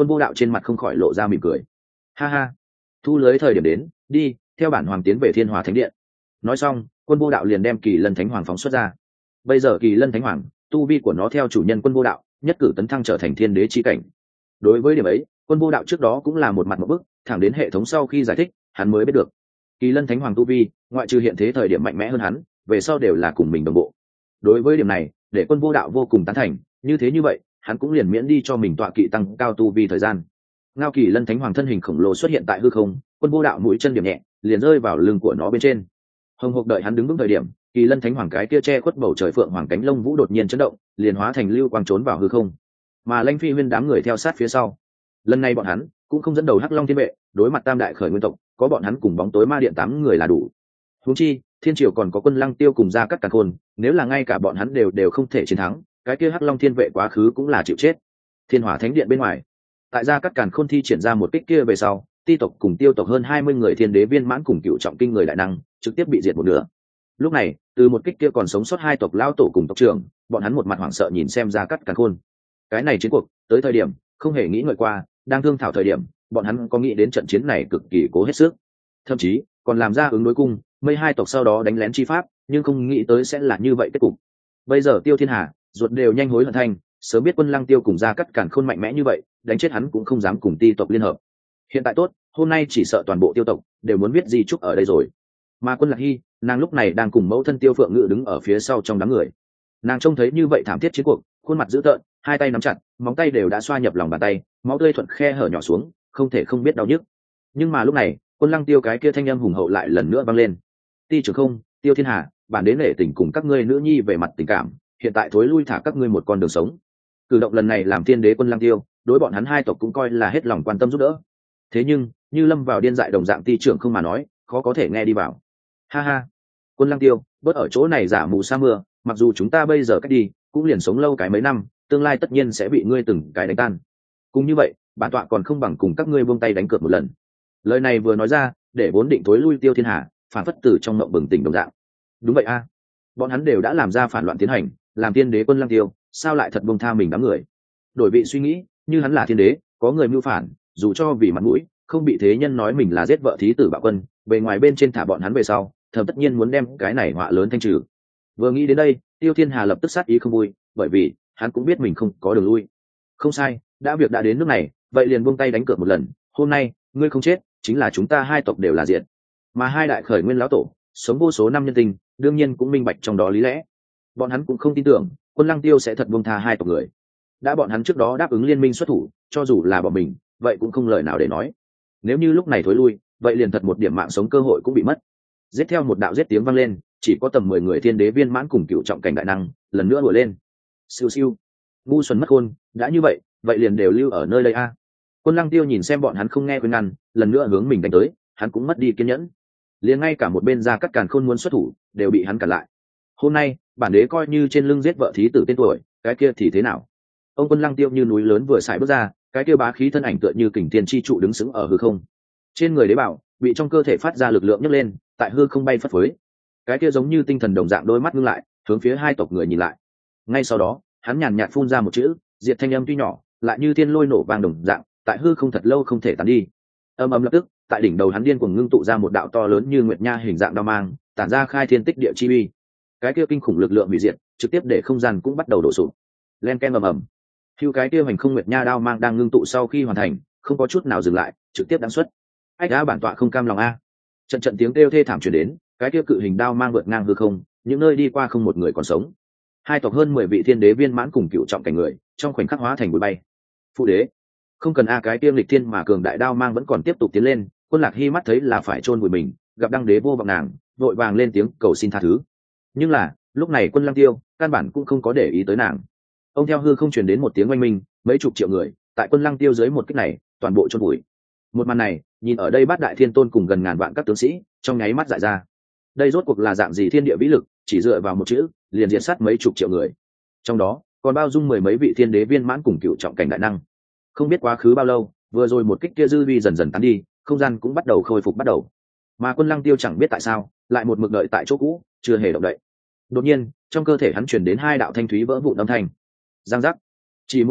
Quân Vô Đạo trên mặt không khỏi lộ ra mỉm cười. Ha ha, thu lưới thời điểm đến, đi theo bản hoàng tiến về Thiên Hòa Thánh Điện. Nói xong, Quân Vô Đạo liền đem Kỳ Lân Thánh Hoàng phóng xuất ra. Bây giờ Kỳ Lân Thánh Hoàng, tu vi của nó theo chủ nhân Quân Vô Đạo nhất cử tấn thăng trở thành thiên đế chi cảnh. Đối với điểm ấy, Quân Vô Đạo trước đó cũng là một mặt một bức, thẳng đến hệ thống sau khi giải thích, hắn mới biết được Kỳ Lân Thánh Hoàng tu vi ngoại trừ hiện thế thời điểm mạnh mẽ hơn hắn, về sau đều là cùng mình đồng bộ. Đối với điểm này, để Quân Vô Đạo vô cùng tán thành, như vậy hắn cũng liền miễn đi cho mình tọa kỵ tăng cao tu vi thời gian. Ngao Kỳ Lân Thánh Hoàng thân hình khổng lồ xuất hiện tại hư không, Quân Vô Đạo mũi chân điểm nhẹ, liền rơi vào lưng của nó bên trên. Hồng Hộc đợi hắn đứng vững thời điểm, Kỳ Lân Thánh Hoàng cái kia che khuất bầu trời phượng hoàng cánh lông vũ đột nhiên chấn động, liền hóa thành lưu quang trốn vào hư không. Mà Lãnh Phi Huyên đám người theo sát phía sau. Lần này bọn hắn cũng không dẫn đầu Hắc Long Thiên Vệ, đối mặt Tam Đại Khởi Nguyên tộc, có bọn hắn cùng bóng tối ma điện 8 người là đủ. Huống chi, Thiên Triều còn có Quân Lăng Tiêu cùng Gia Cát Càn Khôn, nếu là ngay cả bọn hắn đều không thể chiến thắng, cái kia Hắc Long Thiên Vệ quá khứ cũng là chịu chết. Thiên Hỏa Thánh Điện bên ngoài, tại Gia Cát Càn Khôn thi triển ra một kích kia về sau, Ti tộc cùng Tiêu tộc hơn 20 người thiên đế viên mãn cùng cựu trọng kinh người đại năng, trực tiếp bị diệt một nửa. Lúc này, từ một kích kia còn sống sót 2 tộc lão tổ cùng tộc trưởng, bọn hắn một mặt hoảng sợ nhìn xem Gia Cát Càn Khôn. Cái này chiến cuộc, tới thời điểm không hề nghĩ ngợi qua, đang thương thảo thời điểm, bọn hắn có nghĩ đến trận chiến này cực kỳ cố hết sức, thậm chí còn làm ra ứng đối cung, mấy 2 tộc sau đó đánh lén chi pháp, nhưng không nghĩ tới sẽ là như vậy kết cục. Bây giờ Tiêu Thiên Hà, ruột đều nhanh hối hận thành, sớm biết Quân Lăng Tiêu cùng Gia Cát Càn Khôn mạnh mẽ như vậy, đánh chết hắn cũng không dám cùng Ti tộc liên hợp. Hiện tại tốt, hôm nay chỉ sợ toàn bộ Tiêu tộc đều muốn biết di trúc ở đây rồi. Mà Quân Lạc Hy, nàng lúc này đang cùng mẫu thân Tiêu Phượng Ngự đứng ở phía sau trong đám người. Nàng trông thấy như vậy thảm thiết chiến cuộc, khuôn mặt dữ tợn, hai tay nắm chặt, móng tay đều đã xoa nhập lòng bàn tay, máu tươi thuận khe hở nhỏ xuống, không thể không biết đau nhức. Nhưng mà lúc này, Quân Lăng Tiêu cái kia thanh âm hùng hậu lại lần nữa vang lên. Ti trưởng không, Tiêu Thiên Hà, bản đến nể tình cùng các ngươi nữ nhi về mặt tình cảm, hiện tại thối lui thả các ngươi một con đường sống. Cử động lần này làm Thiên Đế Quân Lăng Tiêu, đối bọn hắn 2 tộc cũng coi là hết lòng quan tâm giúp đỡ. Thế nhưng, như lâm vào điên dại đồng dạng Ti trưởng không mà nói, khó có thể nghe đi vào. Ha ha, Quân Lăng Tiêu, bớt ở chỗ này giả mù sa mưa, mặc dù chúng ta bây giờ cách đi, cũng liền sống lâu cái mấy năm, tương lai tất nhiên sẽ bị ngươi từng cái đánh tan. Cũng như vậy, bản tọa còn không bằng cùng các ngươi buông tay đánh cược một lần. Lời này vừa nói ra, để vốn định thối lui Tiêu Thiên Hà, phản phất từ trong mộng bừng tỉnh đồng dạng. Đúng vậy a, bọn hắn đều đã làm ra phản loạn tiến hành, làm Thiên Đế Quân Lăng Tiêu, sao lại thật buông tha mình đám người? Đổi vị suy nghĩ, như hắn là thiên đế, có người mưu phản, dù cho vì mặt mũi, không bị thế nhân nói mình là giết vợ thí tử Bạo Quân, bề ngoài bên trên thả bọn hắn về sau, thầm tất nhiên muốn đem cái này họa lớn thanh trừ. Vừa nghĩ đến đây, Tiêu Thiên Hà lập tức sát ý không vui, bởi vì hắn cũng biết mình không có đường lui. Không sai, đã việc đã đến nước này, vậy liền buông tay đánh cược một lần. Hôm nay ngươi không chết, chính là chúng ta 2 tộc đều là diệt. Mà 2 đại khởi nguyên lão tổ sống vô số năm nhân tình, đương nhiên cũng minh bạch trong đó lý lẽ. Bọn hắn cũng không tin tưởng Quân Lăng Tiêu sẽ thật buông tha 2 tộc người. Đã bọn hắn trước đó đáp ứng liên minh xuất thủ, cho dù là bọn mình, vậy cũng không lời nào để nói. Nếu như lúc này thối lui, vậy liền thật một điểm mạng sống cơ hội cũng bị mất. Giết theo một đạo giết tiếng vang lên, chỉ có tầm 10 người thiên đế viên mãn cùng cựu trọng cảnh đại năng lần nữa đuổi lên. Siêu siêu, ngu xuẩn mất khôn, đã như vậy liền đều lưu ở nơi đây a. Quân Lăng Tiêu nhìn xem bọn hắn không nghe khuyên ngăn, lần nữa hướng mình đánh tới, hắn cũng mất đi kiên nhẫn. Liền ngay cả một bên Gia Cát Càn Khôn muốn xuất thủ, đều bị hắn cản lại. Hôm nay, bản đế coi như trên lưng giết vợ thí tử tên tuổi, cái kia thì thế nào? Ông Quân Lăng Tiêu như núi lớn vừa xài bước ra, cái kia bá khí thân ảnh tựa như kình thiên chi trụ đứng sững ở hư không. Trên người đế bảo bị trong cơ thể phát ra lực lượng nhấc lên, tại hư không bay phất phới. Cái kia giống như tinh thần đồng dạng đôi mắt ngưng lại, hướng phía 2 tộc người nhìn lại. Ngay sau đó, hắn nhàn nhạt phun ra một chữ, diệt thanh âm tuy nhỏ, lại như thiên lôi nổ vang đồng dạng, tại hư không thật lâu không thể tán đi. Âm ầm lập tức, tại đỉnh đầu hắn điên cuồng ngưng tụ ra một đạo to lớn như nguyệt nha hình dạng đao mang, tản ra khai thiên tích địa chi uy. Cái kia kinh khủng lực lượng hủy diệt, trực tiếp để không gian cũng bắt đầu đổ sụp. Len ken ầm ầm. Hưu cái kia hành không nguyệt nha đao mang đang ngưng tụ sau khi hoàn thành, không có chút nào dừng lại, trực tiếp đánh xuất. Ách đã bản tọa không cam lòng a. Trận trận tiếng kêu thê thảm truyền đến, cái kia cự hình đao mang vượt ngang hư không, những nơi đi qua không một người còn sống. 2 tộc hơn 10 vị thiên đế viên mãn cùng cựu trọng cảnh người, trong khoảnh khắc hóa thành bụi bay. Phụ đế, không cần a, cái tiêm lịch thiên mà cường đại đao mang vẫn còn tiếp tục tiến lên. Quân Lạc Hy mắt thấy là phải chôn vùi mình, gặp đăng đế vô vọng nàng, vội vàng lên tiếng cầu xin tha thứ. Nhưng là lúc này Quân Lăng Tiêu căn bản cũng không có để ý tới nàng. Ông theo hư không truyền đến một tiếng oanh minh, mấy chục triệu người tại Quân Lăng Tiêu dưới một kích này toàn bộ chôn vùi. Một màn này, nhìn ở đây Bát Đại Thiên Tôn cùng gần ngàn vạn các tướng sĩ, trong nháy mắt dại ra. Đây rốt cuộc là dạng gì thiên địa vĩ lực, chỉ dựa vào một chữ, liền diệt sát mấy chục triệu người. Trong đó, còn bao dung 10 mấy vị thiên đế viên mãn cùng cựu trọng cảnh đại năng. Không biết quá khứ bao lâu, vừa rồi một kích kia dư vi dần dần tán đi, không gian cũng bắt đầu khôi phục bắt đầu. Mà Quân Lăng Tiêu chẳng biết tại sao, lại một mực đợi tại chỗ cũ, chưa hề động đậy. Đột nhiên, trong cơ thể hắn truyền đến 2 đạo thanh thúy vỡ vụn âm thanh. Giang giác. Chỉ một thoáng,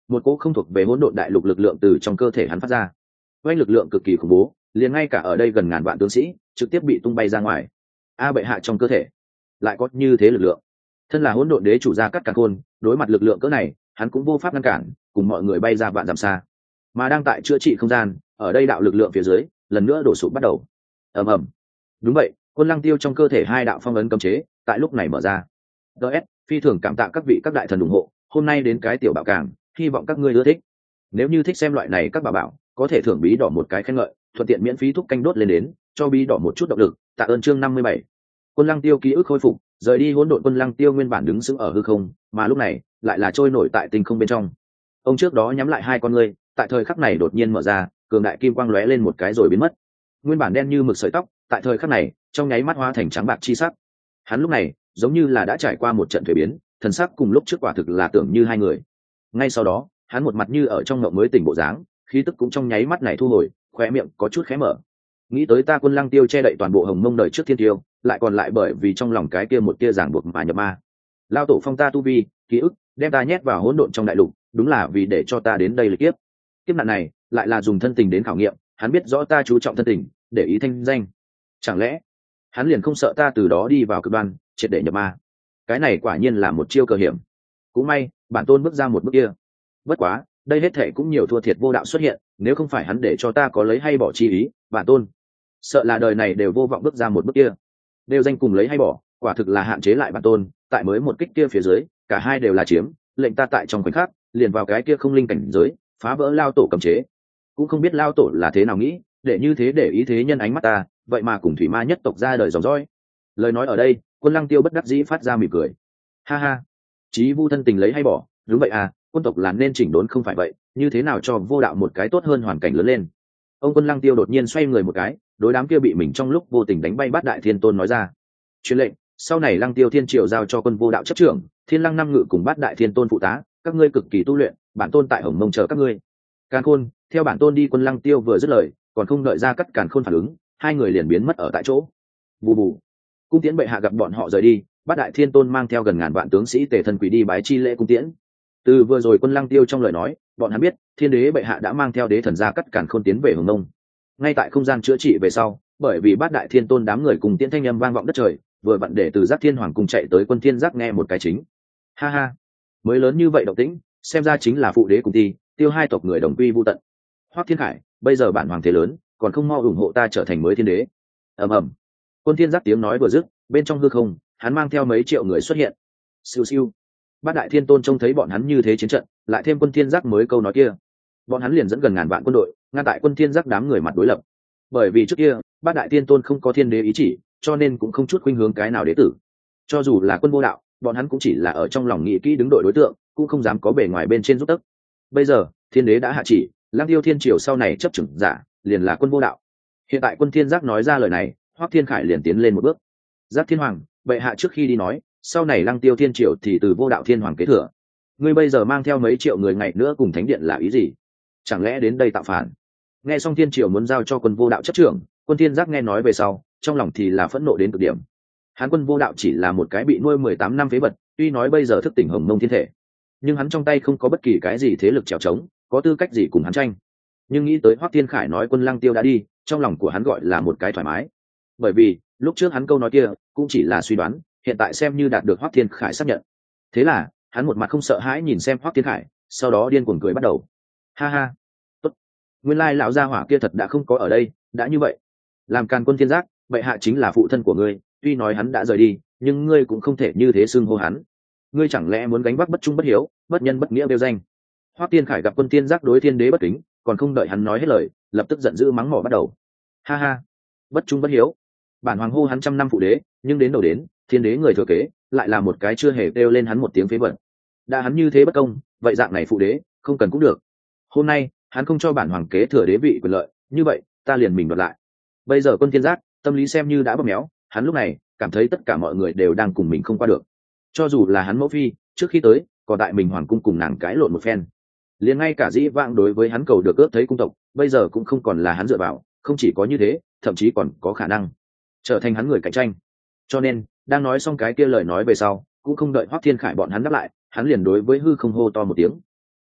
một cỗ không thuộc về hỗn độn đại lục lực lượng từ trong cơ thể hắn phát ra. Oanh lực lượng cực kỳ khủng bố, liền ngay cả ở đây gần ngàn vạn tướng sĩ trực tiếp bị tung bay ra ngoài. Bệ hạ trong cơ thể lại có như thế lực lượng. Thân là hỗn độn đế chủ Gia Cát Càn Khôn, đối mặt lực lượng cỡ này, hắn cũng vô pháp ngăn cản, cùng mọi người bay ra vạn dặm xa. Mà đang tại chữa trị không gian, ở đây đạo lực lượng phía dưới lần nữa đổ sụp bắt đầu. Ầm ầm. Đúng vậy, Quân Lăng Tiêu trong cơ thể hai đạo phong ấn cấm chế tại lúc này mở ra. DS, phi thường cảm tạ các vị các đại thần ủng hộ, hôm nay đến cái tiểu bảo cảng, hy vọng các ngươi ưa thích. Nếu như thích xem loại này các bảo có thể thưởng bí đỏ một cái khen ngợi, thuận tiện miễn phí thúc canh đốt lên đến, cho bí đỏ một chút động lực. Tạ ơn chương 57. Quân Lăng Tiêu ký ức khôi phục, rời đi hỗn độn. Quân Lăng Tiêu nguyên bản đứng sững ở hư không, mà lúc này lại là trôi nổi tại tinh không bên trong. Ông trước đó nhắm lại hai con ngươi, tại thời khắc này đột nhiên mở ra, cường đại kim quang lóe lên một cái rồi biến mất. Nguyên bản đen như mực sợi tóc, tại thời khắc này trong nháy mắt hóa thành trắng bạc chi sắc. Hắn lúc này giống như là đã trải qua một trận thuế biến, thần sắc cùng lúc trước quả thực là tưởng như hai người. Ngay sau đó hắn một mặt như ở trong ngộng mới tỉnh bộ dáng, khí tức cũng trong nháy mắt này thu hồi, khóe miệng có chút khé mở. Nghĩ tới ta Quân Lăng Tiêu che đậy toàn bộ hồng mông đời trước thiên tiêu, lại còn lại bởi vì trong lòng cái kia một tia ràng buộc mà nhập ma. Lao tổ phong ta tu vi ký ức, đem ta nhét vào hỗn độn trong đại lục, đúng là vì để cho ta đến đây lịch kiếp. Kiếp nạn này lại là dùng thân tình đến khảo nghiệm, hắn biết rõ ta chú trọng thân tình, để ý thanh danh. Chẳng lẽ hắn liền không sợ ta từ đó đi vào cực đoan, triệt để nhập ma? Cái này quả nhiên là một chiêu cờ hiểm. Cũng may bản tôn bước ra một bước kia. Bất quá đây hết thể cũng nhiều thua thiệt vô đạo xuất hiện, nếu không phải hắn để cho ta có lấy hay bỏ chi ý, bản tôn sợ là đời này đều vô vọng bước ra một bước kia. Đều danh cùng lấy hay bỏ, quả thực là hạn chế lại bản tôn. Tại mới một kích kia phía dưới, cả hai đều là chiếm, lệnh ta tại trong khoảnh khắc liền vào cái kia không linh cảnh giới, phá vỡ lao tổ cấm chế. Cũng không biết lao tổ là thế nào nghĩ, để như thế để ý thế nhân ánh mắt ta, vậy mà cùng thủy ma nhất tộc ra đời dòng dõi. Lời nói ở đây, Quân Lăng Tiêu bất đắc dĩ phát ra mỉm cười. Ha ha, chí vu thân tình lấy hay bỏ, đúng vậy à, quân tộc là nên chỉnh đốn không phải vậy, như thế nào cho vô đạo một cái tốt hơn hoàn cảnh lớn lên. Ông Quân Lăng Tiêu đột nhiên xoay người một cái, đối đám kia bị mình trong lúc vô tình đánh bay Bát Đại Thiên Tôn nói ra. Truyền lệnh, sau này Lăng Tiêu Thiên Triều giao cho quân vô đạo chấp trưởng, Thiên Lăng năm ngự cùng Bát Đại Thiên Tôn phụ tá, các ngươi cực kỳ tu luyện, bản tôn tại Hồng Mông chờ các ngươi. Càn Khôn, theo bản tôn đi. Quân Lăng Tiêu vừa dứt lời, còn không đợi ra cắt Càn Khôn phản ứng, hai người liền biến mất ở tại chỗ. Bù bù. Cung tiễn bệ hạ gặp bọn họ rời đi, Bát Đại Thiên Tôn mang theo gần ngàn vạn tướng sĩ tề thân quỷ đi bái chi lễ cung tiễn. Từ vừa rồi Quân Lăng Tiêu trong lời nói, bọn hắn biết Thiên Đế bệ hạ đã mang theo đế thần ra cắt Càn Khôn tiến về Hồng Mông. Ngay tại không gian chữa trị về sau, bởi vì Bát Đại Thiên Tôn đám người cùng tiễn thanh âm vang vọng đất trời, vừa vặn để từ Giác Thiên Hoàng cùng chạy tới Quân Thiên Giác nghe một cái chính. Ha ha, mới lớn như vậy động tĩnh, xem ra chính là phụ đế cùng ti tiêu hai tộc người đồng quy vu tận. Hoắc Thiên Khải, bây giờ bản hoàng thế lớn, còn không mau ủng hộ ta trở thành mới thiên đế. Ầm ầm. Quân Thiên Giác tiếng nói vừa dứt, bên trong hư không hắn mang theo mấy triệu người xuất hiện. Siêu siêu. Bát Đại Thiên Tôn trông thấy bọn hắn như thế chiến trận, lại thêm Quân Thiên Giác mới câu nói kia, bọn hắn liền dẫn gần ngàn vạn quân đội ngăn tại Quân Thiên Giác đám người mặt đối lập. Bởi vì trước kia Bát Đại Thiên Tôn không có thiên đế ý chỉ, cho nên cũng không chút khuynh hướng cái nào đế tử. Cho dù là quân vô đạo, bọn hắn cũng chỉ là ở trong lòng nghĩ kỹ đứng đội đối tượng, cũng không dám có bề ngoài bên trên giúp tấc. Bây giờ thiên đế đã hạ chỉ, Lăng Tiêu Thiên Triều sau này chấp trưởng giả liền là quân vô đạo. Hiện tại Quân Thiên Giác nói ra lời này, Hoắc Thiên Khải liền tiến lên một bước. Giác Thiên Hoàng, bệ hạ trước khi đi nói, sau này Lăng Tiêu Thiên Triều thì từ vô đạo thiên hoàng kế thừa. Ngươi bây giờ mang theo mấy triệu người ngày nữa cùng thánh điện là ý gì? Chẳng lẽ đến đây tạo phản? Nghe xong Thiên Triều muốn giao cho quân vô đạo chấp trưởng, Quân Thiên Giác nghe nói về sau, trong lòng thì là phẫn nộ đến cực điểm. Hắn quân vô đạo chỉ là một cái bị nuôi 18 năm phế vật, tuy nói bây giờ thức tỉnh hồng mông thiên thể, nhưng hắn trong tay không có bất kỳ cái gì thế lực chèo chống, có tư cách gì cùng hắn tranh. Nhưng nghĩ tới Hoắc Thiên Khải nói Quân Lăng Tiêu đã đi, trong lòng của hắn gọi là một cái thoải mái. Bởi vì lúc trước hắn câu nói kia cũng chỉ là suy đoán, hiện tại xem như đạt được Hoắc Thiên Khải xác nhận. Thế là hắn một mặt không sợ hãi nhìn xem Hoắc Thiên Khải, sau đó điên cuồng cười bắt đầu. Ha ha, tốt, nguyên lai lão gia hỏa kia thật đã không có ở đây. Đã như vậy, làm Càn Quân Thiên Giác, bệ hạ chính là phụ thân của ngươi, tuy nói hắn đã rời đi, nhưng ngươi cũng không thể như thế xưng hô hắn. Ngươi chẳng lẽ muốn gánh vác bất trung bất hiếu, bất nhân bất nghĩa bêu danh? Hoắc Thiên Khải gặp Quân Thiên Giác đối thiên đế bất kính, còn không đợi hắn nói hết lời, lập tức giận dữ mắng mỏ bắt đầu. Ha ha, bất trung bất hiếu, bản hoàng hô hắn trăm năm phụ đế, nhưng đến đầu đến thiên đế người thừa kế lại là một cái chưa hề kêu lên hắn một tiếng phế vật. Đã hắn như thế bất công, vậy dạng này phụ đế không cần cũng được. Hôm nay hắn không cho bản hoàng kế thừa đế vị quyền lợi, như vậy ta liền mình đoạt lại. Bây giờ Quân Thiên Giác tâm lý xem như đã bóp méo, hắn lúc này cảm thấy tất cả mọi người đều đang cùng mình không qua được. Cho dù là hắn mẫu phi trước khi tới còn tại mình hoàng cung cùng nàng cãi lộn một phen, liền ngay cả dĩ vãng đối với hắn cầu được ước thấy cung tộc bây giờ cũng không còn là hắn dựa vào, không chỉ có như thế, thậm chí còn có khả năng trở thành hắn người cạnh tranh. Cho nên đang nói xong cái kia lời nói về sau, cũng không đợi Hoắc Thiên Khải bọn hắn đáp lại, hắn liền đối với hư không hô to một tiếng.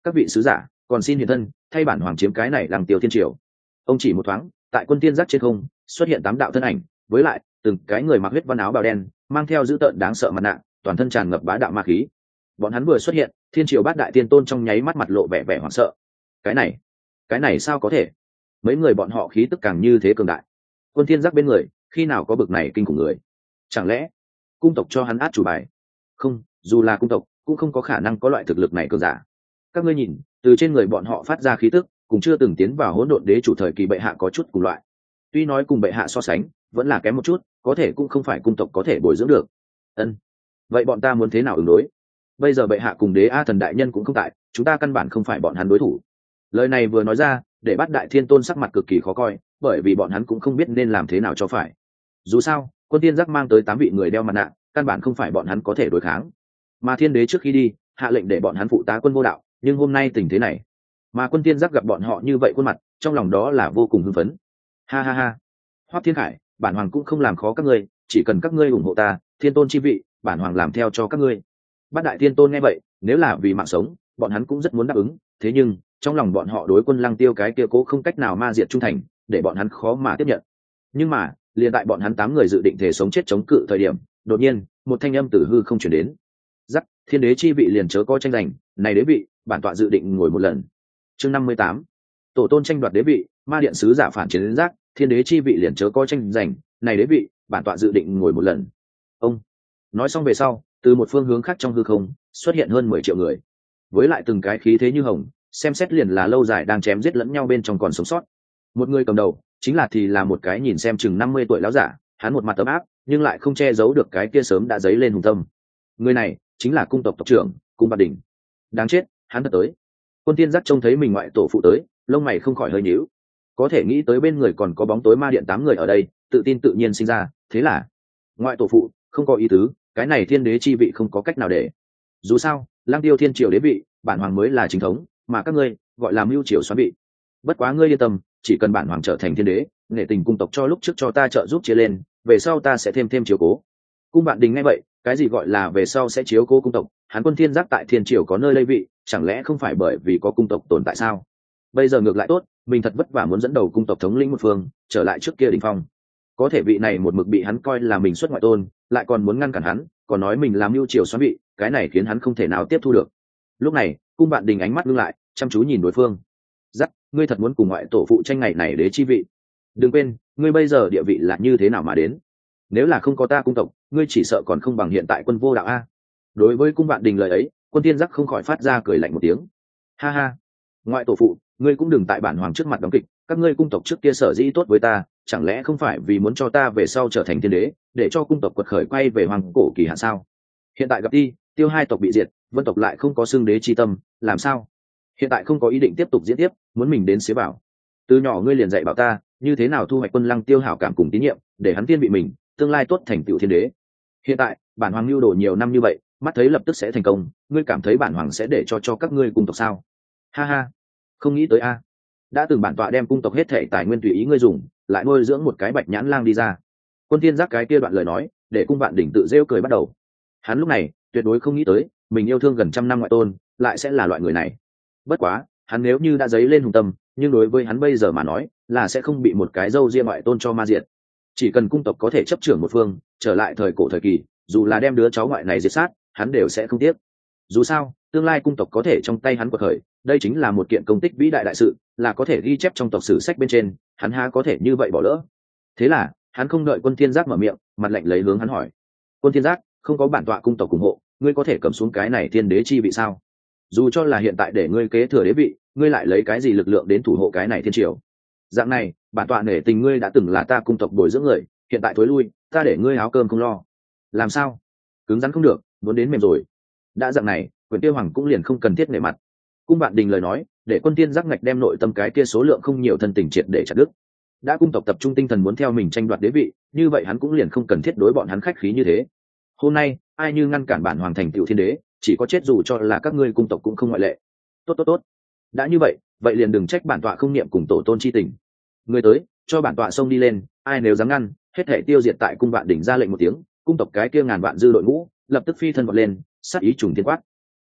các vị sứ giả còn xin hiện thân thay bản hoàng chiếm cái này làm tiêu thiên triều. Ông chỉ một thoáng, tại quân tiên giác trên không xuất hiện 8 đạo thân ảnh, với lại từng cái người mặc huyết văn áo bào đen, mang theo dữ tợn đáng sợ mặt nạ, toàn thân tràn ngập bá đạo ma khí. Bọn hắn vừa xuất hiện, thiên triều bát đại tiên tôn trong nháy mắt mặt lộ vẻ vẻ hoảng sợ. Cái này sao có thể? Mấy người bọn họ khí tức càng như thế cường đại. Quân thiên giác bên người khi nào có bực này kinh khủng người? Chẳng lẽ cung tộc cho hắn át chủ bài? Không, dù là cung tộc cũng không có khả năng có loại thực lực này cường giả. Các ngươi nhìn, từ trên người bọn họ phát ra khí tức cũng chưa từng tiến vào hỗn độn đế chủ thời kỳ bệ hạ có chút cùng loại. Tuy nói cùng bệ hạ so sánh vẫn là kém một chút, có thể cũng không phải cung tộc có thể bồi dưỡng được. Vậy bọn ta muốn thế nào ứng đối? Bây giờ bệ hạ cùng đế a thần đại nhân cũng không tại, chúng ta căn bản không phải bọn hắn đối thủ. Lời này vừa nói ra, để Bát đại thiên tôn sắc mặt cực kỳ khó coi, bởi vì bọn hắn cũng không biết nên làm thế nào cho phải. Dù sao quân tiên giác mang tới 8 vị người đeo mặt nạ, căn bản không phải bọn hắn có thể đối kháng. Mà thiên đế trước khi đi hạ lệnh để bọn hắn phụ tá quân vô đạo, nhưng hôm nay tình thế này, mà quân tiên giác gặp bọn họ như vậy khuôn mặt, trong lòng đó là vô cùng hưng phấn. Ha ha ha, Hoắc Thiên Khải, bản hoàng cũng không làm khó các ngươi, chỉ cần các ngươi ủng hộ ta, thiên tôn chi vị, bản hoàng làm theo cho các ngươi. Bát đại thiên tôn nghe vậy, nếu là vì mạng sống, bọn hắn cũng rất muốn đáp ứng, thế nhưng trong lòng bọn họ đối quân Lăng Tiêu cái kia cố không cách nào ma diệt trung thành, để bọn hắn khó mà tiếp nhận. Nhưng mà liền tại bọn hắn 8 người dự định thể sống chết chống cự thời điểm, đột nhiên một thanh âm từ hư không truyền đến. Dắt, thiên đế chi vị liền chớ có tranh giành, này đế vị bản tọa dự định ngồi một lần. Chương 58, tổ tôn tranh đoạt đế vị, ma điện sứ giả phản chiến đến giác, thiên đế chi vị liền chớ có tranh giành, này đế vị bản tọa dự định ngồi một lần. Ông nói xong về sau, từ một phương hướng khác trong hư không xuất hiện hơn 10 triệu người, với lại từng cái khí thế như hồng, xem xét liền là lâu dài đang chém giết lẫn nhau bên trong còn sống sót. Một người cầm đầu chính là một cái nhìn xem chừng 50 tuổi lão giả, hắn một mặt ấm áp nhưng lại không che giấu được cái kia sớm đã dấy lên hùng tâm. Người này chính là cung tộc tộc trưởng Cung Bạt Đình. Đáng chết, hắn thật tới. Quân tiên giác trông thấy mình ngoại tổ phụ tới, lông mày không khỏi hơi nhíu. Có thể nghĩ tới bên người còn có bóng tối ma điện 8 người ở đây, tự tin tự nhiên sinh ra, thế là ngoại tổ phụ không có ý tứ, cái này thiên đế chi vị không có cách nào để. Dù sao Lang Tiêu thiên triều đế vị, bản hoàng mới là chính thống, mà các ngươi gọi là mưu triều xoán vị. Bất quá ngươi yên tâm, chỉ cần bản hoàng trở thành thiên đế, nghệ tình cung tộc cho lúc trước cho ta trợ giúp chia lên, về sau ta sẽ thêm chiếu cố. Cung Vạn Đình nghe vậy, cái gì gọi là về sau sẽ chiếu cố cung tộc? Hắn quân thiên giác tại thiên triều có nơi lây vị, chẳng lẽ không phải bởi vì có cung tộc tồn tại sao? Bây giờ ngược lại tốt, mình thật vất vả muốn dẫn đầu cung tộc thống lĩnh một phương, trở lại trước kia đỉnh phong. Có thể vị này một mực bị hắn coi là mình xuất ngoại tôn, lại còn muốn ngăn cản hắn, còn nói mình làm mưu triều xoán vị, cái này khiến hắn không thể nào tiếp thu được. Lúc này Cung Vạn Đình ánh mắt ngưng lại, chăm chú nhìn đối phương. Dắt, ngươi thật muốn cùng ngoại tổ phụ tranh ngày này đế chi vị? Đừng quên, ngươi bây giờ địa vị là như thế nào mà đến. Nếu là không có ta cung tộc, ngươi chỉ sợ còn không bằng hiện tại quân vô đạo a. Đối với Cung Vạn Đình lời ấy, quân tiên giác không khỏi phát ra cười lạnh một tiếng. Ha ha, ngoại tổ phụ, ngươi cũng đừng tại bản hoàng trước mặt đóng kịch. Các ngươi cung tộc trước kia sở dĩ tốt với ta, chẳng lẽ không phải vì muốn cho ta về sau trở thành thiên đế, để cho cung tộc quật khởi quay về hoàng cổ kỳ hạn sao? Hiện tại gặp đi, Tiêu hai tộc bị diệt, Vân tộc lại không có xưng đế chi tâm, làm sao? Hiện tại không có ý định tiếp tục diễn tiếp, muốn mình đến xế bảo. Từ nhỏ ngươi liền dạy bảo ta như thế nào thu hoạch quân Lăng Tiêu hảo cảm cùng tín nhiệm, để hắn tiên vị mình, tương lai tốt thành tựu thiên đế. Hiện tại bản hoàng lưu đồ nhiều năm như vậy, mắt thấy lập tức sẽ thành công, ngươi cảm thấy bản hoàng sẽ để cho các ngươi cung tộc sao? Ha ha, không nghĩ tới a. Đã từng bản tọa đem cung tộc hết thể tài nguyên tùy ý ngươi dùng, lại nuôi dưỡng một cái bạch nhãn lang đi ra. Quân tiên giác cái kia đoạn lời nói, để Cung Vạn Đỉnh tự rêu cười bắt đầu. Hắn lúc này tuyệt đối không nghĩ tới mình yêu thương gần 100 năm ngoại tôn lại sẽ là loại người này. Bất quá hắn nếu như đã dấy lên hùng tâm, nhưng đối với hắn bây giờ mà nói là sẽ không bị một cái dâu ria ngoại tôn cho ma diệt. Chỉ cần cung tộc có thể chấp trưởng một phương, trở lại thời cổ thời kỳ, dù là đem đứa cháu ngoại này diệt sát, hắn đều sẽ không tiếc. Dù sao tương lai cung tộc có thể trong tay hắn quật khởi, đây chính là một kiện công tích vĩ đại đại sự, là có thể ghi chép trong tộc sử sách bên trên, hắn há có thể như vậy bỏ lỡ. Thế là hắn không đợi Quân Thiên Giác mở miệng, mặt lạnh lấy hướng hắn hỏi: Quân Thiên Giác, không có bản tọa cung tộc ủng hộ, ngươi có thể cầm xuống cái này thiên đế chi vị sao? Dù cho là hiện tại để ngươi kế thừa đế vị, ngươi lại lấy cái gì lực lượng đến thủ hộ cái này thiên triều? Dạng này bản tọa nể tình ngươi đã từng là ta cung tộc bồi dưỡng người, hiện tại thối lui, ta để ngươi áo cơm không lo. Làm sao? Cứng rắn không được, muốn đến mềm rồi. Đã dạng này, Quyền Tiêu Hoàng cũng liền không cần thiết nể mặt. Cung Vạn Đình lời nói, để Quân Thiên Giác ngạch đem nội tâm cái kia số lượng không nhiều thân tình triệt để chặt đứt. Đã cung tộc tập trung tinh thần muốn theo mình tranh đoạt đế vị, như vậy hắn cũng liền không cần thiết đối bọn hắn khách khí như thế. Hôm nay ai như ngăn cản bản hoàng thành tựu thiên đế, chỉ có chết, dù cho là các ngươi cung tộc cũng không ngoại lệ. Tốt. Đã như vậy, vậy liền đừng trách bản tọa không niệm cùng tổ tôn chi tình. Người tới, cho bản tọa xông đi lên, ai nếu dám ngăn, hết thảy tiêu diệt. Tại Cung Vạn Đỉnh ra lệnh một tiếng, cung tộc cái kia ngàn vạn dư đội ngũ lập tức phi thân vọt lên, sát ý trùng thiên quát.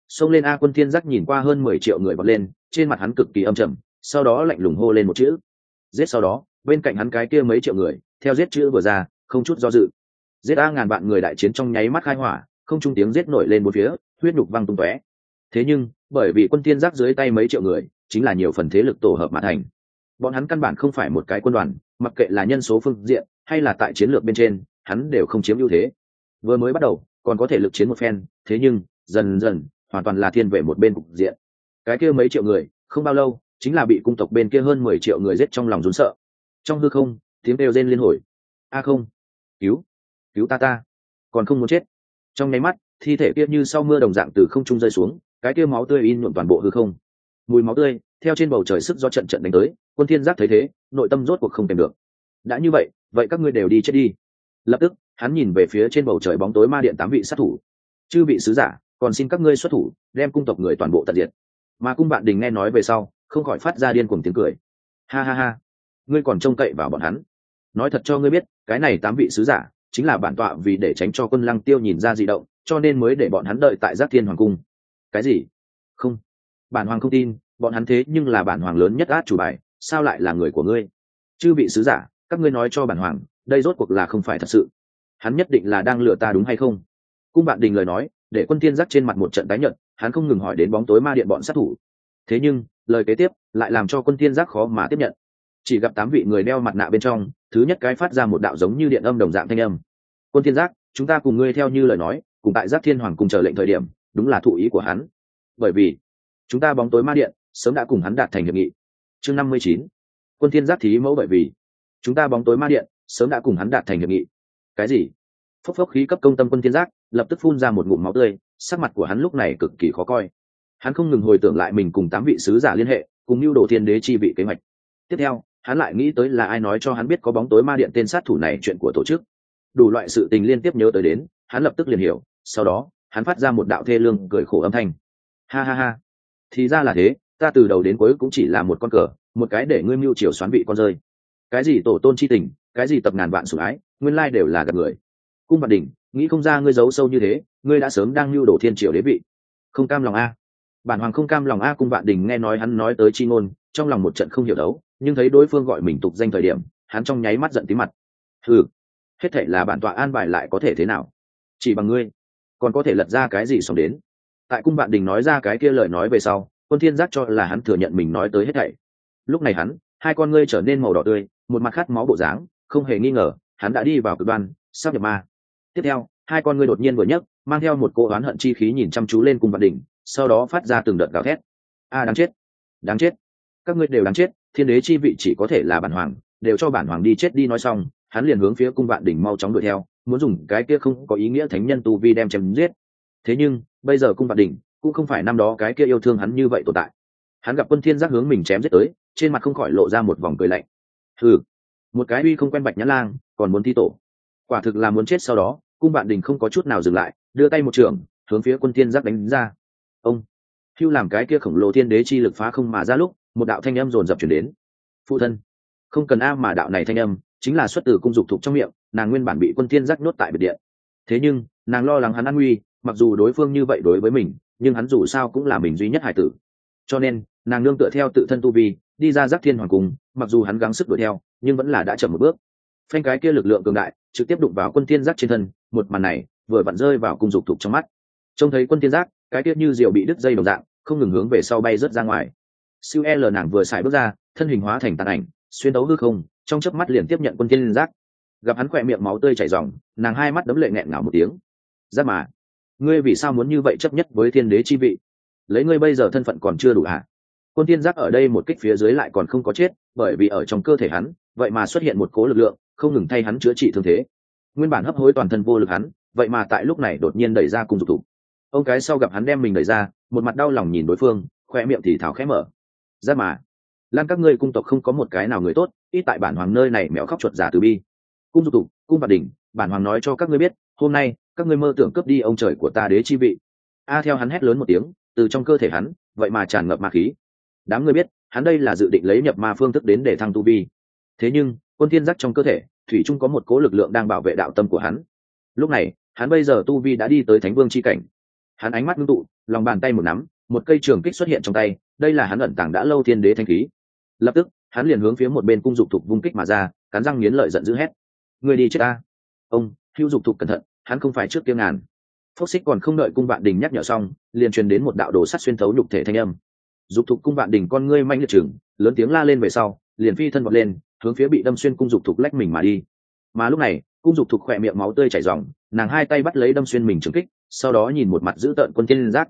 xông lên a. Quân thiên giác nhìn qua hơn 10 triệu người vọt lên, trên mặt hắn cực kỳ âm trầm, sau đó lạnh lùng hô lên một chữ giết. Sau đó bên cạnh hắn cái kia mấy triệu người theo giết chữ vừa ra, không chút do dự giết a. Ngàn vạn người đại chiến trong nháy mắt khai hỏa, không trung tiếng giết nổi lên bốn phía, huyết nhục văng tung tóe. Thế nhưng bởi vì quân thiên giác dưới tay mấy triệu người chính là nhiều phần thế lực tổ hợp mà thành, bọn hắn căn bản không phải một cái quân đoàn, mặc kệ là nhân số phương diện hay là tại chiến lược bên trên, hắn đều không chiếm ưu thế. Vừa mới bắt đầu còn có thể lực chiến một phen, thế nhưng dần dần hoàn toàn là thiên về một bên cục diện. Cái kia mấy triệu người không bao lâu chính là bị cung tộc bên kia hơn 10 triệu người giết trong lòng run sợ. Trong hư không tiếng kêu rên liên hồi, a không, cứu cứu ta còn không muốn chết. Trong nháy mắt thi thể kia như sau mưa đồng dạng từ không trung rơi xuống, cái kia máu tươi in nhuộm toàn bộ hư không. Mùi máu tươi theo trên bầu trời sức gió trận trận đánh tới. Quân thiên giác thấy thế, nội tâm rốt cuộc không kềm được. Đã như vậy, vậy các ngươi đều đi chết đi. Lập tức hắn nhìn về phía trên bầu trời bóng tối ma điện 8 vị sát thủ. Chư vị sứ giả, còn xin các ngươi xuất thủ, đem cung tộc người toàn bộ tận diệt. Mà cung bạn đình nghe nói về sau, không khỏi phát ra điên cuồng tiếng cười. Ha ha ha, ngươi còn trông cậy vào bọn hắn? Nói thật cho ngươi biết, cái này 8 vị sứ giả chính là bản tọa vì để tránh cho quân Lăng Tiêu nhìn ra dị động, cho nên mới để bọn hắn đợi tại Giác Thiên Hoàng cung. Cái gì? Không, bản hoàng không tin, bọn hắn thế nhưng là bản hoàng lớn nhất át chủ bài, sao lại là người của ngươi? Chư vị sứ giả, các ngươi nói cho bản hoàng, đây rốt cuộc là không phải thật sự, hắn nhất định là đang lừa ta đúng hay không? Cung bạn đình lời nói để quân thiên giác trên mặt một trận tái nhợt, hắn không ngừng hỏi đến bóng tối ma điện bọn sát thủ. Thế nhưng lời kế tiếp lại làm cho quân thiên giác khó mà tiếp nhận. Chỉ gặp 8 vị người đeo mặt nạ bên trong, thứ nhất cái phát ra một đạo giống như điện âm đồng dạng thanh âm. Quân thiên giác, chúng ta cùng ngươi theo như lời nói, cùng tại Giác Thiên Hoàng cùng chờ lệnh thời điểm, đúng là thụ ý của hắn. Bởi vì chúng ta bóng tối ma điện sớm đã cùng hắn đạt thành hiệp nghị. Chương 59. Quân thiên giác thí mẫu. Bởi vì chúng ta bóng tối ma điện sớm đã cùng hắn đạt thành hiệp nghị. Cái gì? Phốc phốc khí cấp công tâm quân thiên giác lập tức phun ra một ngụm máu tươi, sắc mặt của hắn lúc này cực kỳ khó coi. Hắn không ngừng hồi tưởng lại mình cùng 8 vị sứ giả liên hệ, cùng lưu đồ thiên đế chi vị kế hoạch. Tiếp theo hắn lại nghĩ tới là ai nói cho hắn biết có bóng tối ma điện tên sát thủ này chuyện của tổ chức. Đủ loại sự tình liên tiếp nhớ tới đến, hắn lập tức liền hiểu. Sau đó hắn phát ra một đạo thê lương cười khổ âm thanh. Ha ha ha, thì ra là thế, ta từ đầu đến cuối cũng chỉ là một con cờ, một cái để ngươi mưu triều xoán vị con rơi. Cái gì tổ tôn chi tình, cái gì tập ngàn vạn sủng ái, nguyên lai đều là gạt người. Cung Vạn Đình, nghĩ không ra ngươi giấu sâu như thế, ngươi đã sớm đang mưu đồ thiên triều đế vị. Không cam lòng a? Bản hoàng không cam lòng a. Cung Vạn Đình nghe nói hắn nói tới chi ngôn, trong lòng một trận không hiểu đấu, nhưng thấy đối phương gọi mình tục danh thời điểm, hắn trong nháy mắt giận tí mặt. Hừ, hết thảy là bản tọa an bài lại có thể thế nào? Chỉ bằng ngươi, còn có thể lật ra cái gì xong đến? Tại Cung Vạn Đình nói ra cái kia lời nói về sau, quân thiên giác cho là hắn thừa nhận mình nói tới hết thảy. Lúc này hắn, hai con ngươi trở nên màu đỏ tươi, một mặt khát máu bộ dáng, không hề nghi ngờ, hắn đã đi vào cực đoan, sắp nhập ma. Tiếp theo, hai con ngươi đột nhiên vừa nhấc, mang theo một cỗ oán hận chi khí nhìn chăm chú lên Cung Vạn Đình, sau đó phát ra từng đợt gào thét. A đáng chết, đáng chết, các ngươi đều đáng chết, thiên đế chi vị chỉ có thể là bản hoàng, đều cho bản hoàng đi chết đi. Nói xong, hắn liền hướng phía Cung Vạn Đình mau chóng đuổi theo, muốn dùng cái kia không có ý nghĩa thánh nhân tu vi đem chém giết. Thế nhưng bây giờ Cung Vạn Đình cũng không phải năm đó cái kia yêu thương hắn như vậy tồn tại. Hắn gặp quân thiên giác hướng mình chém giết tới, trên mặt không khỏi lộ ra một vòng cười lạnh. Hừ, một cái uy không quen bạch nhã lang còn muốn thi tổ, quả thực là muốn chết. Sau đó Cung Vạn Đình không có chút nào dừng lại, đưa tay một trường hướng phía quân thiên giác đánh ra. Ông hưu, làm cái kia khổng lồ thiên đế chi lực phá không mà ra lúc, một đạo thanh âm rồn rập truyền đến. Phụ thân, không cần a. Mà đạo này thanh âm chính là xuất từ Cung Dục Thục trong miệng. Nàng nguyên bản bị quân thiên giác nhốt tại biệt điện, thế nhưng nàng lo lắng hắn an nguy, mặc dù đối phương như vậy đối với mình, nhưng hắn dù sao cũng là mình duy nhất hải tử, cho nên nàng nương tựa theo tự thân tu vi đi ra Giác Thiên Hoàng cung. Mặc dù hắn gắng sức đuổi theo, nhưng vẫn là đã chậm một bước. Phanh, cái kia lực lượng cường đại trực tiếp đụng vào quân thiên giác trên thân. Một màn này vừa vặn rơi vào Cung Dục Thục trong mắt. Trông thấy quân thiên giác cái kia như diều bị đứt dây đồng dạng, không ngừng hướng về sau bay rớt ra ngoài. Siêu L, nàng vừa xài bước ra, thân hình hóa thành tàn ảnh, xuyên đấu hư không, trong chớp mắt liền tiếp nhận quân thiên giác. Gặp hắn khỏe miệng máu tươi chảy ròng, nàng hai mắt đấm lệ nghẹn ngào một tiếng. Giác mà, ngươi vì sao muốn như vậy chấp nhất với thiên đế chi vị? Lấy ngươi bây giờ thân phận còn chưa đủ hả? Quân thiên giác ở đây một kích phía dưới lại còn không có chết, bởi vì ở trong cơ thể hắn vậy mà xuất hiện một cố lực lượng, không ngừng thay hắn chữa trị thương thế. Nguyên bản hấp hối toàn thân vô lực hắn, vậy mà tại lúc này đột nhiên đẩy ra Cung Dục Thục. Ông cái sau gặp hắn đem mình đẩy ra, một mặt đau lòng nhìn đối phương, khoe miệng thì thào khẽ mở. Giác mà, lan các ngươi cung tộc không có một cái nào người tốt, ít tại bản hoàng nơi này mèo khóc chuột giả từ bi. Cung Dục Thục, Cung Vạn Đình, bản hoàng nói cho các ngươi biết, hôm nay các ngươi mơ tưởng cướp đi ông trời của ta đế chi vị. A. Theo hắn hét lớn một tiếng, từ trong cơ thể hắn vậy mà tràn ngập ma khí. Đám ngươi biết, hắn đây là dự định lấy nhập ma phương thức đến để thăng tu vi. Thế nhưng quân thiên giác trong cơ thể thủy chung có một cố lực lượng đang bảo vệ đạo tâm của hắn. Lúc này hắn bây giờ tu vi đã đi tới thánh vương chi cảnh. Hắn ánh mắt ngưng tụ, lòng bàn tay một nắm, một cây trường kích xuất hiện trong tay, đây là hắn ẩn tàng đã lâu thiên đế thanh khí. Lập tức hắn liền hướng phía một bên cung dục thục vung kích mà ra, cắn răng nghiến lợi giận dữ hét: người đi chết ta! Ông Hưu dục thục cẩn thận, hắn không phải trước kia ngàn. Phốc xích còn không đợi cung vạn đình nhắc nhở xong, liền truyền đến một đạo đồ sắt xuyên thấu nhục thể thanh âm. Dục thục cung vạn đình con ngươi manh liệt chừng, lớn tiếng la lên về sau, liền phi thân vọt lên, hướng phía bị đâm xuyên cung dục thục lách mình mà đi. Mà lúc này cung dục thục khỏe miệng máu tươi chảy ròng, nàng hai tay bắt lấy đâm xuyên mình trường kích, sau đó nhìn một mặt dữ tợn Quân Thiên Giác.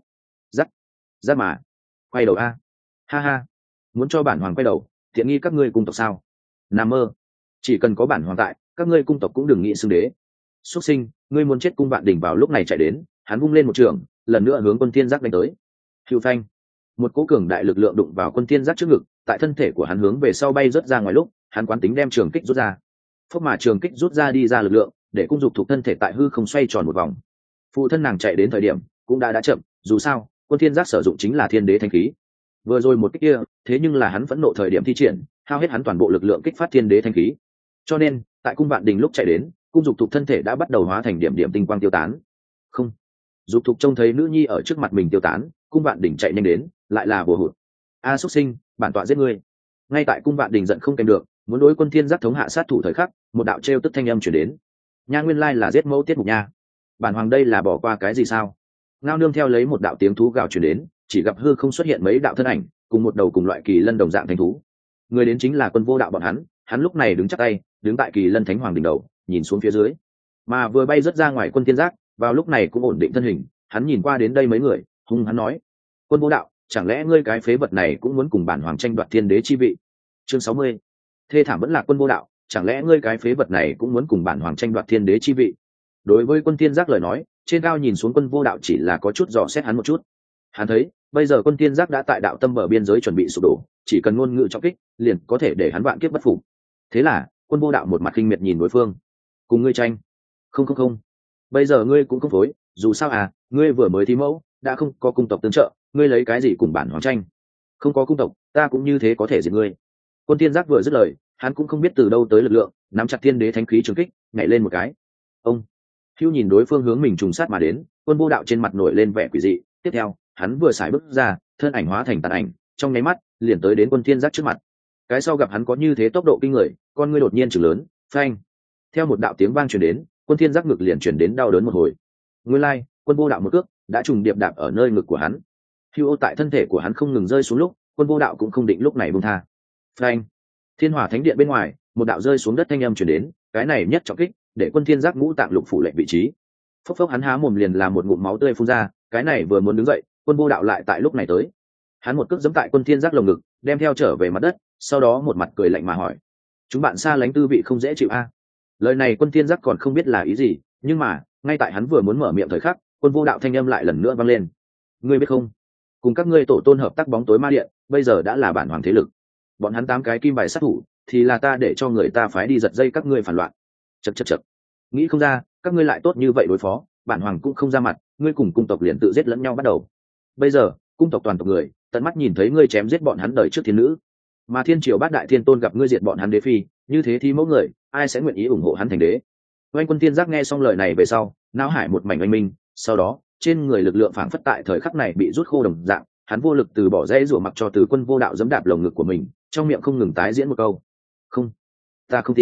Giác mà quay đầu a, ha ha, muốn cho bản hoàng quay đầu, tiện nghi các ngươi cung tộc sao? Nằm mơ, chỉ cần có bản hoàng tại, các ngươi cung tộc cũng đừng nghĩ xưng đế. Xuất sinh, ngươi muốn chết! Cung vạn đình vào lúc này chạy đến, hắn vung lên một trường, lần nữa hướng Quân Thiên Giác đánh tới. Hưu phanh, một cỗ cường đại lực lượng đụng vào Quân Thiên Giác trước ngực, tại thân thể của hắn hướng về sau bay rớt ra ngoài lúc, hắn quán tính đem trường kích rút ra. Phốc mà trường kích rút ra đi ra lực lượng, để cung dục thuộc thân thể tại hư không xoay tròn một vòng. Phụ thân nàng chạy đến thời điểm cũng đã chậm, dù sao Quân Thiên Giác sử dụng chính là thiên đế thanh khí. Vừa rồi một kích kia, thế nhưng là hắn phẫn nộ thời điểm thi triển, hao hết hắn toàn bộ lực lượng kích phát thiên đế thanh khí. Cho nên, tại cung vạn đình lúc chạy đến, cung dục thuộc thân thể đã bắt đầu hóa thành điểm điểm tinh quang tiêu tán. Không, dục thuộc trông thấy nữ nhi ở trước mặt mình tiêu tán, cung vạn đình chạy nhanh đến, lại là bùa hụt. A xuất sinh, bản tọa giết ngươi! Ngay tại cung vạn đình giận không kèm được, muốn đối Quân Thiên Giác thống hạ sát thủ thời khắc, một đạo trêu tức thanh âm truyền đến. Nha, nguyên lai là giết mẫu tiết mục nha. Bản hoàng đây là bỏ qua cái gì sao? Ngao nương theo lấy một đạo tiếng thú gào truyền đến, chỉ gặp hư không xuất hiện mấy đạo thân ảnh, cùng một đầu cùng loại kỳ lân đồng dạng thành thú. Người đến chính là Quân Vô Đạo bọn hắn lúc này đứng chắp tay, đứng tại kỳ lân thánh hoàng đỉnh đầu, nhìn xuống phía dưới. Mà vừa bay rất ra ngoài Quân Thiên Giác, vào lúc này cũng ổn định thân hình, hắn nhìn qua đến đây mấy người, hung hắn nói: Quân Vô Đạo, chẳng lẽ ngươi cái phế vật này cũng muốn cùng bản hoàng tranh đoạt thiên đế chi vị? Chương 60. Thê thảm vẫn là Quân Vô Đạo, chẳng lẽ ngươi cái phế vật này cũng muốn cùng bản hoàng tranh đoạt thiên đế chi vị? Đối với Quân Thiên Giác lời nói, trên cao nhìn xuống Quân Vô Đạo chỉ là có chút dò xét hắn một chút. Hắn thấy bây giờ Quân Thiên Giác đã tại đạo tâm bờ biên giới chuẩn bị sụp đổ, chỉ cần ngôn ngữ trọng kích liền có thể để hắn vạn kiếp bất phục. Thế là Quân Vô Đạo một mặt khinh miệt nhìn đối phương: cùng ngươi tranh? Không, bây giờ ngươi cũng không phối, dù sao ngươi vừa mới thi mẫu, đã không có cung tộc tương trợ, ngươi lấy cái gì cùng bản hoàng tranh? Không có cung tộc, ta cũng như thế có thể diệt ngươi. Quân Thiên Giác vừa dứt lời, hắn cũng không biết từ đâu tới lực lượng, nắm chặt thiên đế thánh khí trường kích, nhảy lên một cái. Ông Hưu nhìn đối phương hướng mình trùng sát mà đến, Quân Vô Đạo trên mặt nổi lên vẻ quỷ dị, tiếp theo hắn vừa xài bước ra, thân ảnh hóa thành tàn ảnh, trong nháy mắt liền tới đến Quân Thiên Giác trước mặt. Cái sau gặp hắn có như thế tốc độ kinh người, con ngươi đột nhiên trừng lớn, phanh! Theo một đạo tiếng vang truyền đến, Quân Thiên Giác ngực liền truyền đến đau đớn một hồi. Nguyên lai, Quân Vô Đạo một cước đã trùng điệp đạp ở nơi ngực của hắn. Hưu tại thân thể của hắn không ngừng rơi xuống lúc, Quân Vô Đạo cũng không định lúc này buông tha. Phanh! Thiên Hỏa Thánh Điện bên ngoài, một đạo rơi xuống đất thanh âm truyền đến, cái này nhất trọng kích, để Quân Thiên Giác ngũ tạng lục phủ lệnh vị trí. Phốc phốc, hắn há mồm liền làm một ngụm máu tươi phun ra, cái này vừa muốn đứng dậy, Quân Vô Đạo lại tại lúc này tới. Hắn một cước giẫm tại Quân Thiên Giác lồng ngực, đem theo trở về mặt đất, sau đó một mặt cười lạnh mà hỏi: chúng bạn xa lánh tư vị không dễ chịu a? Lời này Quân Thiên Giác còn không biết là ý gì, nhưng mà ngay tại hắn vừa muốn mở miệng thời khắc, Quân Vô Đạo thanh âm lại lần nữa vang lên: ngươi biết không, cùng các ngươi tổ tôn hợp tác bóng tối ma điện, bây giờ đã là bản hoàng thế lực. Bọn hắn 8 cái kim bài sát thủ, thì là ta để cho người ta phái đi giật dây các ngươi phản loạn. Chậc, nghĩ không ra các ngươi lại tốt như vậy đối phó, bản hoàng cũng không ra mặt, ngươi cùng cung tộc liền tự giết lẫn nhau bắt đầu. Bây giờ cung tộc toàn tộc người tận mắt nhìn thấy ngươi chém giết bọn hắn đời trước thiên nữ, mà thiên triều bát đại thiên tôn gặp ngươi diệt bọn hắn đế phi, như thế thì mẫu người ai sẽ nguyện ý ủng hộ hắn thành đế? Oanh Quân Thiên Giác nghe xong lời này về sau, não hải một mảnh oanh minh, sau đó trên người lực lượng phảng phất tại thời khắc này bị rút khô đồng dạng, hắn vô lực từ bỏ dãy rủa mặc cho Từ Quân Vô Đạo giẫm đạp lồng ngực của mình, trong miệng không ngừng tái diễn một câu: không, ta không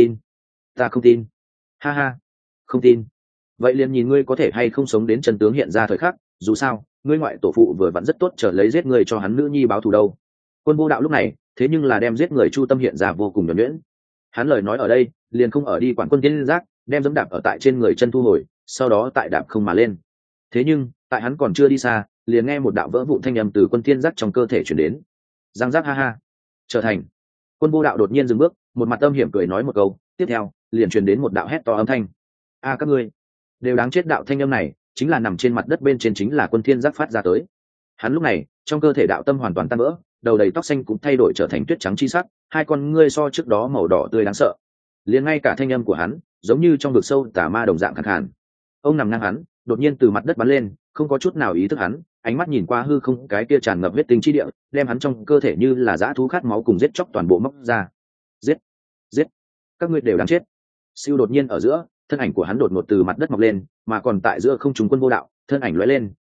tin, ha ha, không tin. Vậy liền nhìn ngươi có thể hay không sống đến chân tướng hiện ra thời khắc, dù sao ngươi ngoại tổ phụ vừa vặn rất tốt trở lấy giết người cho hắn nữ nhi báo thù đâu. Quân Vô Đạo lúc này thế nhưng là đem giết người chu tâm hiện ra vô cùng nhuần nhuyễn. Hắn lời nói ở đây liền không ở đi quản Quân Thiên Giác, đem giẫm đạp ở tại trên người chân thu hồi, sau đó tại đạp không mà lên. Thế nhưng tại hắn còn chưa đi xa, liền nghe một đạo vỡ vụn thanh âm từ Quân Thiên Giác trong cơ thể truyền đến. Giang giác, ha ha, trở thành. Quân Vô Đạo đột nhiên dừng bước, một mặt âm hiểm cười nói một câu, tiếp theo liền truyền đến một đạo hét to âm thanh: a các ngươi đều đáng chết! Đạo thanh âm này chính là nằm trên mặt đất bên trên chính là Quân Thiên Giác phát ra tới. Hắn lúc này trong cơ thể đạo tâm hoàn toàn tan vỡ, đầu đầy tóc xanh cũng thay đổi trở thành tuyết trắng chi sắc, hai con ngươi so trước đó màu đỏ tươi đáng sợ, liền ngay cả thanh âm của hắn giống như trong vực sâu tà ma đồng dạng khàn khàn. Ông nằm ngang hắn đột nhiên từ mặt đất bắn lên, không có chút nào ý thức hắn, ánh mắt nhìn qua hư không, cái kia tràn ngập huyết tinh chi địa, đem hắn trong cơ thể như là dã thú khát máu cùng giết chóc toàn bộ móc ra. Giết, các ngươi đều đáng chết! Siêu đột nhiên ở giữa, thân ảnh của hắn đột ngột từ mặt đất mọc lên, mà còn tại giữa không trung Quân Vô Đạo thân ảnh lóe lên,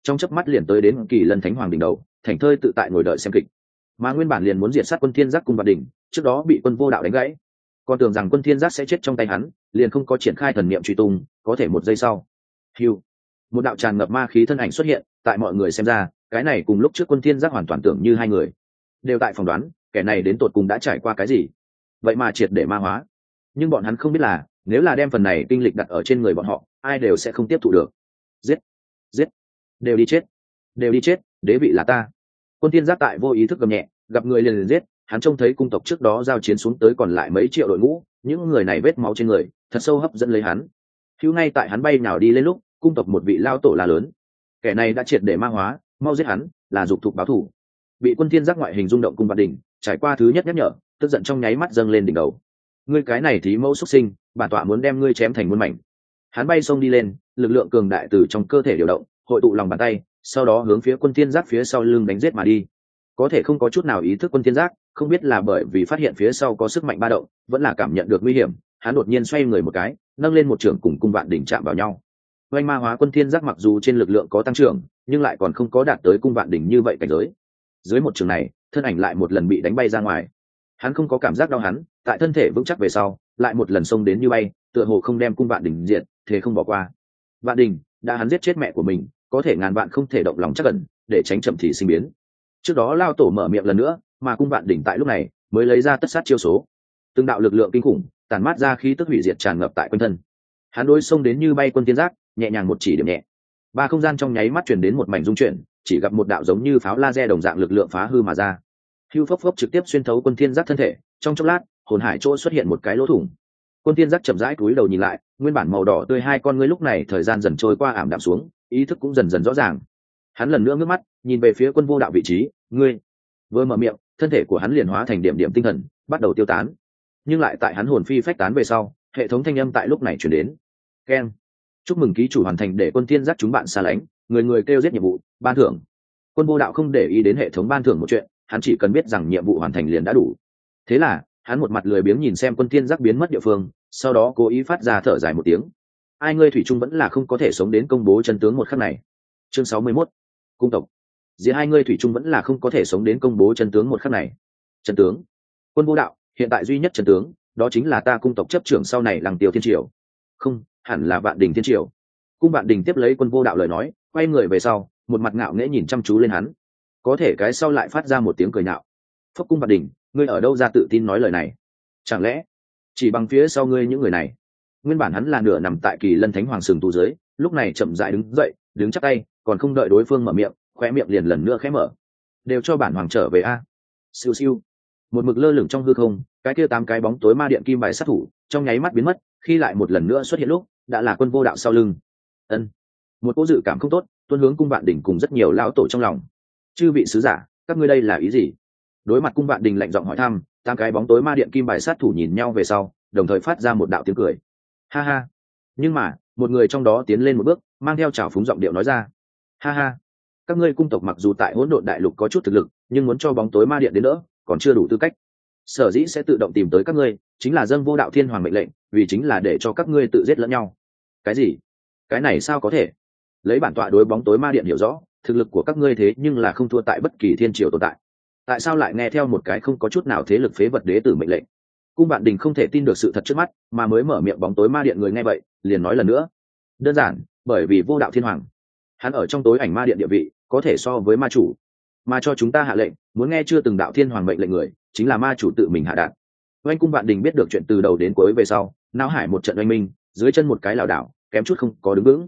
trong chớp mắt liền tới đến Kỳ Lân Thánh Hoàng đỉnh đầu, thảnh thơi tự tại ngồi đợi xem kịch. Mà nguyên bản liền muốn diệt sát Quân Thiên Giác cùng Vạn Đỉnh, trước đó bị Quân Vô Đạo đánh gãy, còn tưởng rằng Quân Thiên Giác sẽ chết trong tay hắn, liền không có triển khai thần niệm truy tung, có thể một giây sau, hưu, một đạo tràn ngập ma khí thân ảnh xuất hiện, tại mọi người xem ra, cái này cùng lúc trước Quân Thiên Giác hoàn toàn tưởng như hai người, đều tại phỏng đoán, kẻ này đến tột cùng đã trải qua cái gì, vậy mà triệt để ma hóa. Nhưng bọn hắn không biết là, nếu là đem phần này kinh lịch đặt ở trên người bọn họ, ai đều sẽ không tiếp thụ được. Giết, giết, đều đi chết, đều đi chết, đế vị là ta. Quân Thiên Giác tại vô ý thức gầm nhẹ, gặp người liền giết. Hắn trông thấy cung tộc trước đó giao chiến xuống tới còn lại mấy triệu đội ngũ, những người này vết máu trên người thật sâu hấp dẫn lấy hắn. Hữu ngay tại hắn bay nào đi lên lúc, cung tộc một vị lao tổ la lớn, kẻ này đã triệt để ma hóa, mau giết hắn, là dục thục báo thù. Bị Quân Thiên Giác ngoại hình rung động cung Vạn Đỉnh, trải qua thứ nhất nhắc nhở, tức giận trong nháy mắt dâng lên đỉnh đầu. Ngươi cái này thí mẫu xuất sinh, bản tọa muốn đem ngươi chém thành muôn mảnh. Hắn bay xông đi lên, lực lượng cường đại từ trong cơ thể điều động, hội tụ lòng bàn tay, sau đó hướng phía Quân Thiên Giác phía sau lưng đánh giết mà đi. Có thể không có chút nào ý thức Quân Thiên Giác, không biết là bởi vì phát hiện phía sau có sức mạnh ba động, vẫn là cảm nhận được nguy hiểm, hắn đột nhiên xoay người một cái, nâng lên một trường cùng cung Vạn Đỉnh chạm vào nhau. Oanh ma hóa Quân Thiên Giác mặc dù trên lực lượng có tăng trưởng, nhưng lại còn không có đạt tới cung Vạn Đỉnh như vậy cảnh giới. Dưới một trường này, thân ảnh lại một lần bị đánh bay ra ngoài. Hắn không có cảm giác đau, hắn tại thân thể vững chắc về sau, lại một lần xông đến như bay, tựa hồ không đem cung Vạn Đỉnh diệt, thế không bỏ qua. Vạn Đỉnh đã hắn giết chết mẹ của mình, có thể ngàn vạn không thể động lòng chắc ẩn, để tránh chậm thì sinh biến. Trước đó lao tổ mở miệng lần nữa, mà cung Vạn Đỉnh tại lúc này mới lấy ra tất sát chiêu số. Từng đạo lực lượng kinh khủng tàn mát ra khí tức hủy diệt tràn ngập tại quanh thân. Hắn đối xông đến như bay Quân Thiên Giác, nhẹ nhàng một chỉ điểm nhẹ, ba không gian trong nháy mắt truyền đến một mảnh rung chuyển, chỉ gặp một đạo giống như pháo laser đồng dạng lực lượng phá hư mà ra. Hưu phốc phốc trực tiếp xuyên thấu Quân Thiên Giác thân thể, trong chốc lát, hồn hải chỗ xuất hiện một cái lỗ thủng. Quân Thiên Giác chậm rãi cúi đầu nhìn lại, nguyên bản màu đỏ tươi hai con ngươi lúc này thời gian dần trôi qua ảm đạm xuống, ý thức cũng dần dần rõ ràng. Hắn lần nữa ngước mắt, nhìn về phía Quân Vô Đạo vị trí, ngươi. Vừa mở miệng, thân thể của hắn liền hóa thành điểm điểm tinh thần, bắt đầu tiêu tán. Nhưng lại tại hắn hồn phi phách tán về sau, hệ thống thanh âm tại lúc này truyền đến. Keng. Chúc mừng ký chủ hoàn thành để Quân Thiên Giác chúng bạn xa lánh, người người kêu giết nhiệm vụ, ban thưởng. Quân Vô Đạo không để ý đến hệ thống ban thưởng một chuyện, hắn chỉ cần biết rằng nhiệm vụ hoàn thành liền đã đủ. Thế là, hắn một mặt lười biếng nhìn xem Quân Thiên Giác biến mất địa phương, sau đó cố ý phát ra thở dài một tiếng. Ai ngươi thủy chung vẫn là không có thể sống đến công bố chân tướng một khắc này. Chương 61. Cung tộc. Giữa hai ngươi thủy chung vẫn là không có thể sống đến công bố chân tướng một khắc này. Chân tướng. Quân Vô Đạo, hiện tại duy nhất chân tướng, đó chính là ta cung tộc chấp trưởng sau này Lăng Tiêu Thiên Triều. Không, hẳn là Vạn Đình Thiên Triều. Cung Vạn Đình tiếp lấy Quân Vô Đạo lời nói, quay người về sau, một mặt ngạo nghễ nhìn chăm chú lên hắn. Có thể cái sau lại phát ra một tiếng cười nhạo. Phốc Cung Vạn Đình, ngươi ở đâu ra tự tin nói lời này? Chẳng lẽ chỉ bằng phía sau ngươi những người này? Nguyên bản hắn là nửa nằm tại Kỳ Lân Thánh Hoàng sừng tu dưới, lúc này chậm rãi đứng dậy, đứng chắp tay, còn không đợi đối phương mở miệng, khóe miệng liền lần nữa khẽ mở. Đều cho bản hoàng trở về a. Siêu siêu. Một mực lơ lửng trong hư không, cái kia 8 cái bóng tối ma điện kim bài sát thủ, trong nháy mắt biến mất, khi lại một lần nữa xuất hiện lúc, đã là Quân Vô Đạo sau lưng. Ân. Một cỗ dự cảm không tốt, tuôn hướng Cung Vạn Đình cùng rất nhiều lão tổ trong lòng. Chư vị sứ giả, các ngươi đây là ý gì? Đối mặt Cung Vạn Đình lạnh giọng hỏi thăm, 8 cái bóng tối ma điện kim bài sát thủ nhìn nhau về sau, đồng thời phát ra một đạo tiếng cười. Ha ha. Nhưng mà, một người trong đó tiến lên một bước, mang theo trào phúng giọng điệu nói ra. Ha ha. Các ngươi cung tộc mặc dù tại Hỗn Độn Đại Lục có chút thực lực, nhưng muốn cho bóng tối ma điện đến nữa, còn chưa đủ tư cách. Sở dĩ sẽ tự động tìm tới các ngươi, chính là dâng Vô Đạo Thiên Hoàng mệnh lệnh, vì chính là để cho các ngươi tự giết lẫn nhau. Cái gì? Cái này sao có thể? Lấy bản tọa đối bóng tối ma điện hiểu rõ, thực lực của các ngươi thế nhưng là không thua tại bất kỳ thiên triều tồn tại. Tại sao lại nghe theo một cái không có chút nào thế lực phế vật đế tử mệnh lệnh? Cung Vạn Đình không thể tin được sự thật trước mắt, mà mới mở miệng bóng tối ma điện người nghe vậy, liền nói lần nữa. Đơn giản, bởi vì Vô Đạo Thiên Hoàng, hắn ở trong tối ảnh ma điện địa vị, có thể so với ma chủ, mà cho chúng ta hạ lệnh, muốn nghe chưa từng đạo thiên hoàng mệnh lệnh người, chính là ma chủ tự mình hạ đạn. Oanh Cung Vạn Đình biết được chuyện từ đầu đến cuối về sau, não hải một trận oanh minh, dưới chân một cái lảo đảo, kém chút không có đứng vững.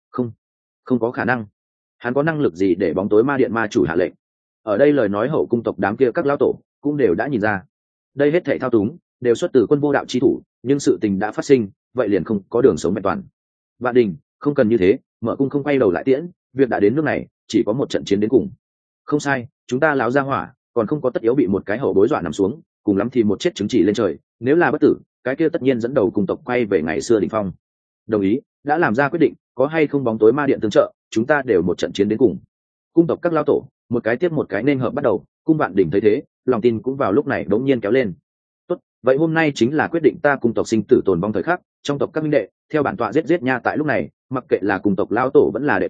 Không có khả năng. Hắn có năng lực gì để bóng tối ma điện ma chủ hạ lệnh? Ở đây lời nói hậu cung tộc đám kia các lão tổ cũng đều đã nhìn ra, đây hết thảy thao túng đều xuất từ Quân Vô Đạo chi thủ, nhưng sự tình đã phát sinh, vậy liền không có đường sống vẹn toàn. Vạn Đình, không cần như thế, mở cung không quay đầu lại tiễn, việc đã đến nước này, chỉ có một trận chiến đến cùng. Không sai, chúng ta láo ra hỏa, còn không có tất yếu bị một cái hậu bối dọa nằm xuống, cùng lắm thì một chết chứng chỉ lên trời, nếu là bất tử, cái kia tất nhiên dẫn đầu cùng tộc quay về ngày xưa đỉnh phong. Đồng ý, đã làm ra quyết định, có hay không bóng tối ma điện tương trợ, chúng ta đều một trận chiến đến cùng. Cung tộc các lão tổ, một cái tiếp một cái nên hợp bắt đầu, Cung Vạn Đình thấy thế, lòng tin cũng vào lúc này đống nhiên kéo lên. Tốt, vậy hôm nay chính là quyết định ta cung tộc sinh tử tồn vong thời khắc, trong tộc các minh đệ, theo bản tọa giết nha. Tại lúc này, mặc kệ là cung tộc lão tổ vẫn là đệ tử,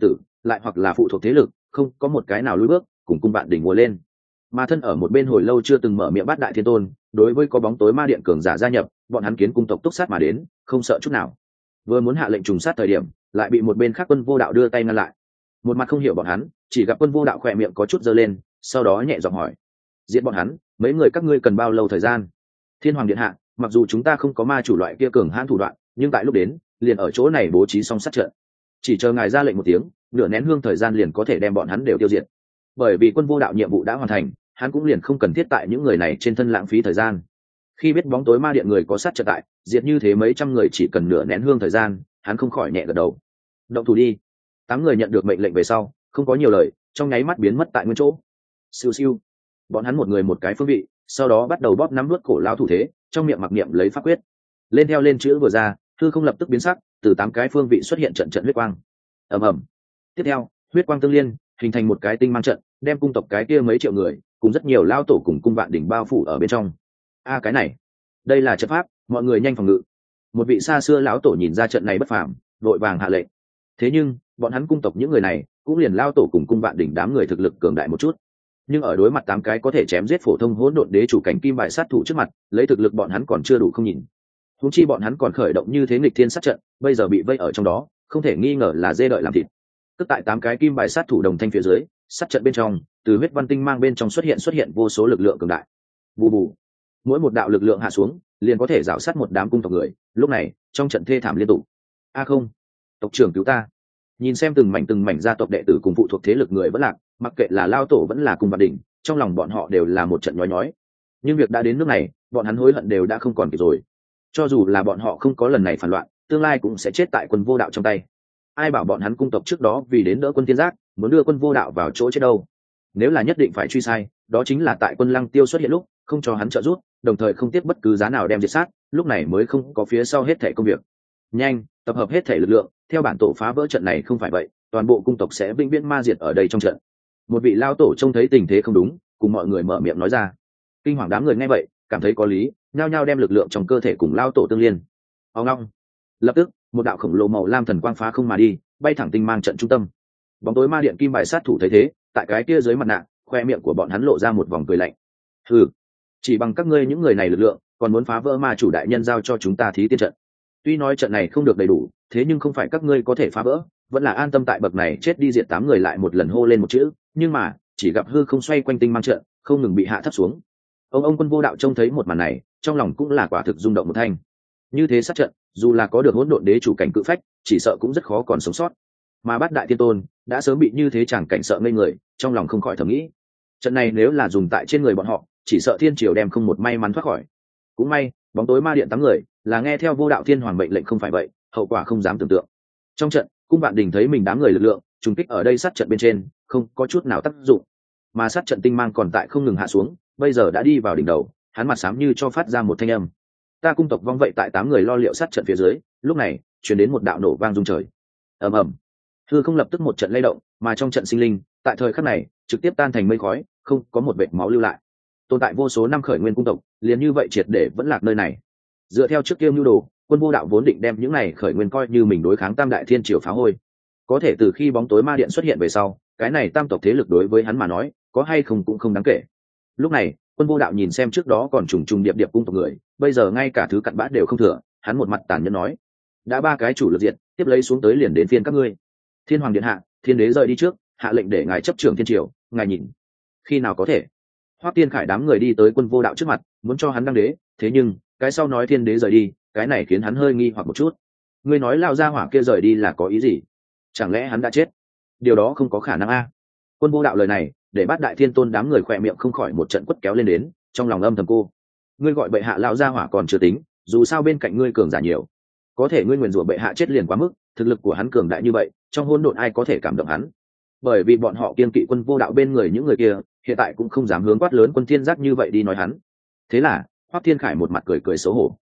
lại hoặc là phụ thuộc thế lực, không có một cái nào lùi bước, cùng cung bạn đỉnh ngồi lên. Mà thân ở một bên hồi lâu chưa từng mở miệng Bát Đại Thiên Tôn, đối với có bóng tối ma điện cường giả gia nhập, bọn hắn kiến cung tộc túc sát mà đến, không sợ chút nào. Vừa muốn hạ lệnh trùng sát thời điểm, lại bị một bên khác Quân Vô Đạo đưa tay ngăn lại. Một mặt không hiểu bọn hắn, chỉ gặp Quân Vô Đạo khỏe miệng có chút giơ lên, sau đó nhẹ giọng hỏi: "Giết bọn hắn, mấy người các ngươi cần bao lâu thời gian?" Thiên Hoàng điện hạ, mặc dù chúng ta không có ma chủ loại kia cường hãn thủ đoạn, nhưng tại lúc đến, liền ở chỗ này bố trí xong sát trận. Chỉ chờ ngài ra lệnh một tiếng, nửa nén hương thời gian liền có thể đem bọn hắn đều tiêu diệt. Bởi vì Quân Vô Đạo nhiệm vụ đã hoàn thành, hắn cũng liền không cần thiết tại những người này trên thân lãng phí thời gian. Khi biết bóng tối ma điện người có sát trận tại, diệt như thế mấy trăm người chỉ cần nửa nén hương thời gian, hắn không khỏi nhẹ gật đầu. Động thủ đi. 8 người nhận được mệnh lệnh về sau, không có nhiều lời, trong nháy mắt biến mất tại nguyên chỗ. Siêu siêu. Bọn hắn một người một cái phương vị, sau đó bắt đầu bóp nắm nuốt cổ lão thủ thế, trong miệng mặc niệm lấy pháp quyết. Lên theo lên chữ vừa ra, hư không lập tức biến sắc, từ 8 cái phương vị xuất hiện trận trận huyết quang. Ầm ầm. Tiếp theo, huyết quang tương liên, hình thành một cái tinh mang trận, đem cung tộc cái kia mấy triệu người, cùng rất nhiều lao tổ cùng cung vạn đỉnh bao phủ ở bên trong. Cái này, đây là trận pháp, mọi người nhanh phòng ngự. Một vị xa xưa lão tổ nhìn ra trận này bất phàm, vội vàng hạ lệnh. Thế nhưng, bọn hắn cung tộc những người này, cũng liền lao tổ cùng cung vạn đỉnh đám người thực lực cường đại một chút. Nhưng ở đối mặt 8 cái có thể chém giết phổ thông hỗn độn đế chủ cảnh kim bài sát thủ trước mặt, lấy thực lực bọn hắn còn chưa đủ không nhìn. Huống chi bọn hắn còn khởi động như thế nghịch thiên sát trận, bây giờ bị vây ở trong đó, không thể nghi ngờ là dê đợi làm thịt. Tức tại 8 cái kim bài sát thủ đồng thanh phía dưới, sát trận bên trong, từ huyết văn tinh mang bên trong xuất hiện vô số lực lượng cường đại. Bù bù. Mỗi một đạo lực lượng hạ xuống, liền có thể rào sát một đám cung tộc người. Lúc này, trong trận thê thảm liên tục. Không, tộc trưởng cứu ta! Nhìn xem từng mảnh gia tộc đệ tử cùng phụ thuộc thế lực người vẫn lạc, mặc kệ là lao tổ vẫn là cung vạn đỉnh, trong lòng bọn họ đều là một trận nhói nhói. Nhưng việc đã đến nước này, bọn hắn hối hận đều đã không còn kịp rồi. Cho dù là bọn họ không có lần này phản loạn, tương lai cũng sẽ chết tại Quân Vô Đạo trong tay. Ai bảo bọn hắn cung tộc trước đó vì đến đỡ Quân Thiên Giác, muốn đưa Quân Vô Đạo vào chỗ chết đâu? Nếu là nhất định phải truy sai, đó chính là tại Quân Lăng Tiêu xuất hiện lúc, không cho hắn trợ giúp, đồng thời không tiếc bất cứ giá nào đem diệt sát, lúc này mới không có phía sau hết thảy công việc. Nhanh, tập hợp hết thảy lực lượng, theo bản tổ phá vỡ trận này không phải vậy, toàn bộ cung tộc sẽ vĩnh viễn ma diệt ở đây trong trận. Một vị lao tổ trông thấy tình thế không đúng, cùng mọi người mở miệng nói ra. Kinh hoàng đám người nghe vậy, cảm thấy có lý, nhao nhao đem lực lượng trong cơ thể cùng lao tổ tương liên. Ngong. Lập tức, một đạo khổng lồ màu lam thần quang phá không mà đi, bay thẳng tinh mang trận trung tâm. Bóng tối ma điện kim bài sát thủ thấy thế, tại cái kia dưới mặt nạ, khoe miệng của bọn hắn lộ ra một vòng cười lạnh. Hừ, chỉ bằng các ngươi những người này lực lượng, còn muốn phá vỡ ma chủ đại nhân giao cho chúng ta thí tiên trận. Tuy nói trận này không được đầy đủ, thế nhưng không phải các ngươi có thể phá vỡ, vẫn là an tâm tại bậc này chết đi diệt 8 người lại một lần hô lên một chữ, nhưng mà, chỉ gặp hư không xoay quanh tinh mang trận, không ngừng bị hạ thấp xuống. Ông Quân Vô Đạo trông thấy một màn này, trong lòng cũng là quả thực rung động một thanh. Như thế sát trận, dù là có được hỗn độn đế chủ cảnh cự phách, chỉ sợ cũng rất khó còn sống sót. Mà Bát Đại Thiên Tôn đã sớm bị như thế chẳng cảnh sợ ngây người, trong lòng không khỏi thầm nghĩ, trận này nếu là dùng tại trên người bọn họ, chỉ sợ thiên triều đem không một may mắn thoát khỏi. Cũng may, bóng tối ma điện 8 người là nghe theo Vô Đạo Thiên Hoàng mệnh lệnh không phải vậy, hậu quả không dám tưởng tượng. Trong trận, cung vạn đình thấy mình đám người lực lượng trùng kích ở đây sát trận bên trên, không có chút nào tác dụng, mà sát trận tinh mang còn tại không ngừng hạ xuống, bây giờ đã đi vào đỉnh đầu, hắn mặt xám như cho phát ra một thanh âm. Ta cung tộc vong vậy tại 8 người lo liệu sát trận phía dưới, lúc này truyền đến một đạo nổ vang rung trời. Ầm ầm. Hư không lập tức một trận lay động, mà trong trận sinh linh, tại thời khắc này, trực tiếp tan thành mây khói, không có một vệt máu lưu lại. Tồn tại vô số năm khởi nguyên cung tộc, liền như vậy triệt để vẫn lạc nơi này. Dựa theo trước kia mưu đồ, Quân Vô Đạo vốn định đem những này khởi nguyên coi như mình đối kháng Tam Đại Thiên Triều phá hôi. Có thể từ khi bóng tối ma điện xuất hiện về sau, cái này tam tộc thế lực đối với hắn mà nói, có hay không cũng không đáng kể. Lúc này, Quân Vô Đạo nhìn xem trước đó còn trùng trùng điệp điệp cung tộc người, bây giờ ngay cả thứ cặn bã đều không thừa, hắn một mặt tàn nhẫn nói: đã 3 cái chủ lực diệt, tiếp lấy xuống tới liền đến phiên các ngươi. Thiên Hoàng điện hạ, Thiên đế rời đi trước, hạ lệnh để ngài chấp trưởng Thiên Triều, ngài nhìn, khi nào có thể? Hoắc Tiên Khải đám người đi tới Quân Vô Đạo trước mặt, muốn cho hắn đăng đế, thế nhưng cái sau nói Thiên đế rời đi, cái này khiến hắn hơi nghi hoặc một chút. Ngươi nói lao gia hỏa kia rời đi là có ý gì? Chẳng lẽ hắn đã chết? Điều đó không có khả năng a. Quân Vô Đạo lời này, để Bát Đại Thiên Tôn đám người khỏe miệng không khỏi một trận quất kéo lên đến, trong lòng âm thầm cô. Ngươi gọi bệ hạ lao gia hỏa còn chưa tính, dù sao bên cạnh ngươi cường giả nhiều, có thể ngươi nguyền rủa bệ hạ chết liền quá mức, thực lực của hắn cường đại như vậy, trong hỗn độn ai có thể cảm động hắn? Bởi vì bọn họ kiên kỵ Quân Vô Đạo bên người những người kia, hiện tại cũng không dám hướng quát lớn Quân Thiên Giác như vậy đi nói hắn. Thế là, Hoắc Thiên Khải một mặt cười cười xấu hổ.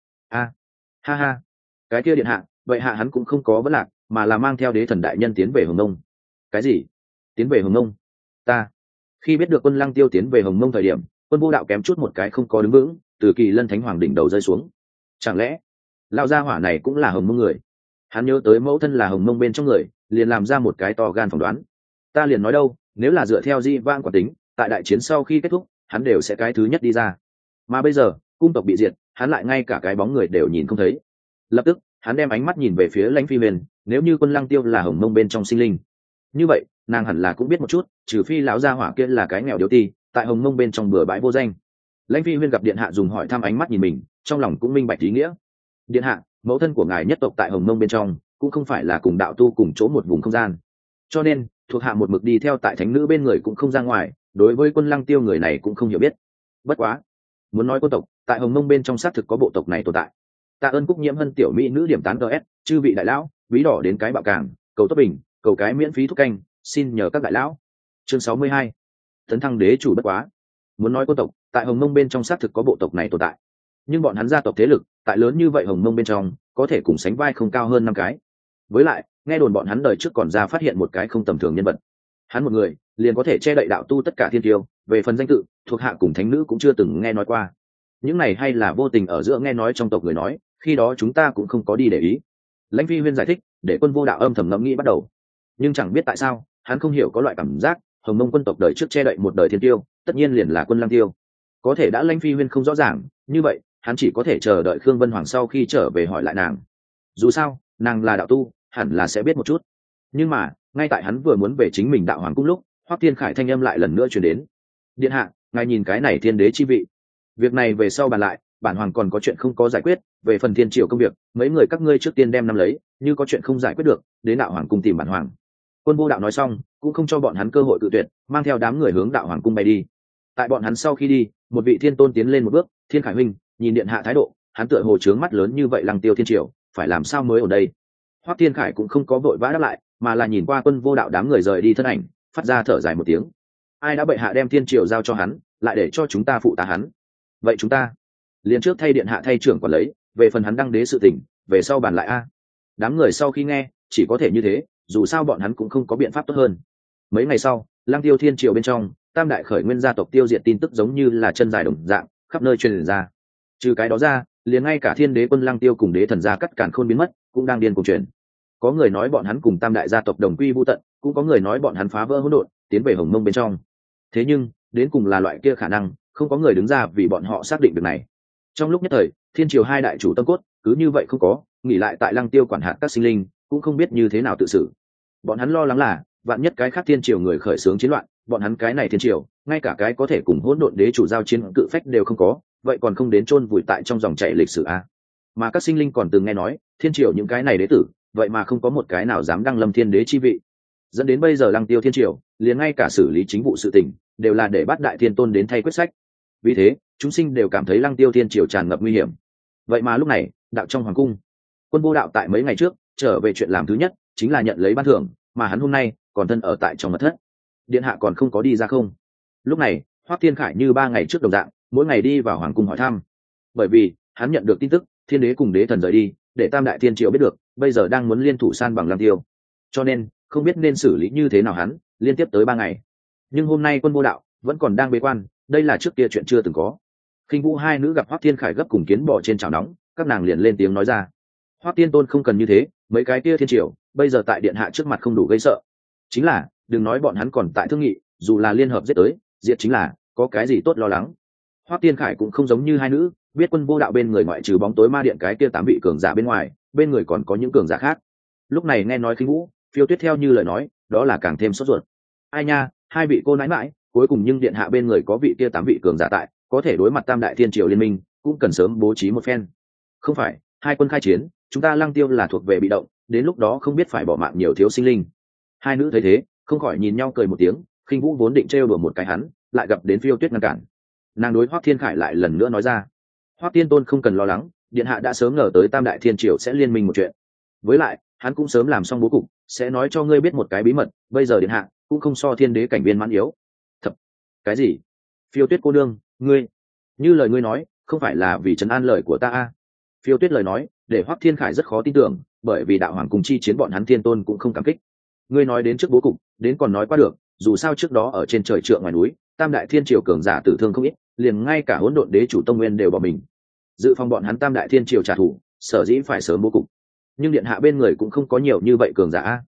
Ha ha, cái kia điện hạ, vậy hạ hắn cũng không có vấn lạc, mà là mang theo đế thần đại nhân tiến về Hồng Nông. Cái gì? Tiến về Hồng Nông? Ta khi biết được Quân Lăng Tiêu tiến về Hồng Nông thời điểm, Quân Vô Đạo kém chút một cái không có đứng vững, từ Kỳ Lân Thánh Hoàng đỉnh đầu rơi xuống. Chẳng lẽ lão gia hỏa này cũng là Hồng Nông người? Hắn nhớ tới mẫu thân là Hồng Nông bên trong người, liền làm ra một cái to gan phỏng đoán. Ta liền nói đâu, nếu là dựa theo di vang quả tính, tại đại chiến sau khi kết thúc hắn đều sẽ cái thứ nhất đi ra, mà bây giờ cung tộc bị diệt, hắn lại ngay cả cái bóng người đều nhìn không thấy. Lập tức hắn đem ánh mắt nhìn về phía Lãnh Phi Huyền, nếu như Quân Lăng Tiêu là Hồng Mông bên trong sinh linh, như vậy nàng hẳn là cũng biết một chút, trừ phi lão gia hỏa kia là cái nghèo điếu ti tại Hồng Mông bên trong bừa bãi vô danh. Lãnh Phi Huyền gặp điện hạ dùng hỏi thăm ánh mắt nhìn mình, trong lòng cũng minh bạch ý nghĩa. Điện hạ, mẫu thân của ngài nhất tộc tại Hồng Mông bên trong cũng không phải là cùng đạo tu cùng chỗ một vùng không gian, cho nên thuộc hạ một mực đi theo tại thánh nữ bên người cũng không ra ngoài, đối với Quân Lăng Tiêu người này cũng không hiểu biết. Bất quá muốn nói quân tộc tại Hồng Mông bên trong xác thực có bộ tộc này tồn tại. Tạ ơn Cúc Nhiễm Hân tiểu mỹ nữ điểm tán ts, chư vị đại lão ví đỏ đến cái bạo cảng, cầu tốt bình, cầu cái miễn phí thuốc canh, xin nhờ các đại lão. Chương 62. Tấn thăng đế chủ bất quá. Muốn nói quân tộc tại Hồng Mông bên trong xác thực có bộ tộc này tồn tại, nhưng bọn hắn gia tộc thế lực tại lớn như vậy Hồng Mông bên trong có thể cùng sánh vai không cao hơn 5 cái. Với lại nghe đồn bọn hắn đời trước còn ra phát hiện một cái không tầm thường nhân vật, hắn một người liền có thể che đậy đạo tu tất cả thiên tiêu. Về phần danh tự, thuộc hạ cùng thánh nữ cũng chưa từng nghe nói qua, những này hay là vô tình ở giữa nghe nói trong tộc người nói, khi đó chúng ta cũng không có đi để ý. Lãnh Phi Huyên giải thích, để Quân Vô Đạo âm thầm ngẫm nghĩ bắt đầu, nhưng chẳng biết tại sao hắn không hiểu có loại cảm giác Hồng Mông quân tộc đời trước che đậy một đời thiên tiêu, tất nhiên liền là Quân Lăng Tiêu. Có thể đã Lãnh Phi Huyên không rõ ràng như vậy, hắn chỉ có thể chờ đợi Khương Vân Hoàng sau khi trở về hỏi lại nàng. Dù sao nàng là đạo tu, hẳn là sẽ biết một chút. Nhưng mà ngay tại hắn vừa muốn về chính mình đạo hoàng cung lúc, Hoắc Thiên Khải thanh âm lại lần nữa truyền đến. Điện hạ, ngài nhìn cái này thiên đế chi vị, việc này về sau bàn lại, bản hoàng còn có chuyện không có giải quyết. Về phần thiên triều công việc, mấy người các ngươi trước tiên đem năm lấy, như có chuyện không giải quyết được, đến đạo hoàng cung tìm bản hoàng. Quân Vô Đạo nói xong cũng không cho bọn hắn cơ hội cự tuyệt, mang theo đám người hướng đạo hoàng cung bay đi. Tại bọn hắn sau khi đi, một vị thiên tôn tiến lên một bước. Thiên Khải huynh, nhìn điện hạ thái độ, hắn tựa hồ trướng mắt lớn như vậy Lăng Tiêu thiên triều, phải làm sao mới ở đây? Hoắc Thiên Khải cũng không có vội vã đáp lại, mà là nhìn qua Quân Vô Đạo đám người rời đi thân ảnh, phát ra thở dài một tiếng. Ai đã bệ hạ đem thiên triều giao cho hắn, lại để cho chúng ta phụ tá hắn? Vậy chúng ta liền trước thay điện hạ thay trưởng quản lấy, về phần hắn đăng đế sự tình, về sau bàn lại a. Đám người sau khi nghe chỉ có thể như thế, dù sao bọn hắn cũng không có biện pháp tốt hơn. Mấy ngày sau, Lăng Tiêu thiên triều bên trong, tam đại khởi nguyên gia tộc tiêu diệt tin tức giống như là chân dài đồng dạng khắp nơi truyền ra. Trừ cái đó ra, liền ngay cả thiên đế quân Lăng Tiêu cùng đế thần gia cắt cản khôn biến mất cũng đang điên cuồng truyền. Có người nói bọn hắn cùng tam đại gia tộc đồng quy vu tận, cũng có người nói bọn hắn phá vỡ hỗn độn tiến về Hồng Mông bên trong. Thế nhưng đến cùng là loại kia khả năng, không có người đứng ra vì bọn họ xác định được này. Trong lúc nhất thời, thiên triều hai đại chủ tâm cốt cứ như vậy không có, nghỉ lại tại Lăng Tiêu quản hạt các sinh linh cũng không biết như thế nào tự xử. Bọn hắn lo lắng là vạn nhất cái khác thiên triều người khởi xướng chiến loạn, bọn hắn cái này thiên triều ngay cả cái có thể cùng hỗn độn đế chủ giao chiến cự phách đều không có, vậy còn không đến chôn vùi tại trong dòng chảy lịch sử a. Mà các sinh linh còn từng nghe nói thiên triều những cái này đế tử, vậy mà không có một cái nào dám đăng lâm thiên đế chi vị, dẫn đến bây giờ Lăng Tiêu thiên triều liền ngay cả xử lý chính vụ sự tình đều là để bắt đại thiên tôn đến thay quyết sách. Vì thế chúng sinh đều cảm thấy Lăng Tiêu thiên triều tràn ngập nguy hiểm. Vậy mà lúc này đạo trong hoàng cung, Quân Vô Đạo tại mấy ngày trước trở về, chuyện làm thứ nhất chính là nhận lấy ban thưởng, mà hắn hôm nay còn thân ở tại trong mật thất. Điện hạ còn không có đi ra không? Lúc này Hoắc Thiên Khải như 3 ngày trước đồng dạng, mỗi ngày đi vào hoàng cung hỏi thăm, bởi vì hắn nhận được tin tức thiên đế cùng đế thần rời đi, để tam đại thiên triều biết được bây giờ đang muốn liên thủ san bằng Lăng Tiêu, cho nên không biết nên xử lý như thế nào. hắn liên tiếp tới 3 ngày, nhưng hôm nay Quân Vô Đạo vẫn còn đang bế quan, đây là trước kia chuyện chưa từng có. Khinh Vũ hai nữ gặp Hoắc Thiên Khải gấp cùng kiến bò trên chảo nóng, các nàng liền lên tiếng nói ra: Hoắc Tiên tôn không cần như thế, mấy cái kia thiên triều bây giờ tại điện hạ trước mặt không đủ gây sợ. Chính là đừng nói bọn hắn còn tại thương nghị, dù là liên hợp giết tới diệt chính là có cái gì tốt lo lắng. Hoắc Tiên Khải cũng không giống như hai nữ, biết Quân Vô Đạo bên người ngoại trừ bóng tối ma điện cái kia 8 vị cường giả bên ngoài, bên người còn có những cường giả khác. Lúc này nghe nói Khinh Vũ, Phiêu Tuyết theo như lời nói, đó là càng thêm sốt ruột. Ai nha, hai vị cô nãi mãi, cuối cùng nhưng điện hạ bên người có vị kia 8 vị cường giả tại, có thể đối mặt tam đại thiên triều liên minh, cũng cần sớm bố trí một phen. Không phải hai quân khai chiến, chúng ta Lăng Tiêu là thuộc về bị động, đến lúc đó không biết phải bỏ mạng nhiều thiếu sinh linh. Hai nữ thấy thế không khỏi nhìn nhau cười một tiếng. Khinh Vũ vốn định trêu đùa một cái hắn, lại gặp đến Phiêu Tuyết ngăn cản. Nàng đối Hoắc Thiên Khải lại lần nữa nói ra: Hoắc Tiên tôn không cần lo lắng, điện hạ đã sớm ngờ tới tam đại thiên triều sẽ liên minh một chuyện, với lại hắn cũng sớm làm xong bố cục, sẽ nói cho ngươi biết một cái bí mật. Bây giờ điện hạ cũng không so thiên đế cảnh viên mãn yếu. Thật? Cái gì? Phiêu Tuyết cô đương, ngươi như lời ngươi nói không phải là vì trấn an lời của ta a? Phiêu Tuyết lời nói để Hoắc Thiên Khải rất khó tin tưởng, bởi vì đạo hoàng cùng chi chiến bọn hắn thiên tôn cũng không cảm kích. Ngươi nói đến trước bố cục, đến còn nói qua được, dù sao trước đó ở trên trời trượng ngoài núi, tam đại thiên triều cường giả tử thương không ít, liền ngay cả hỗn độn đế chủ tông nguyên đều bỏ mình dự phòng bọn hắn tam đại thiên triều trả thù, sở dĩ phải sớm bố cục. Nhưng điện hạ bên người cũng không có nhiều như vậy cường giả.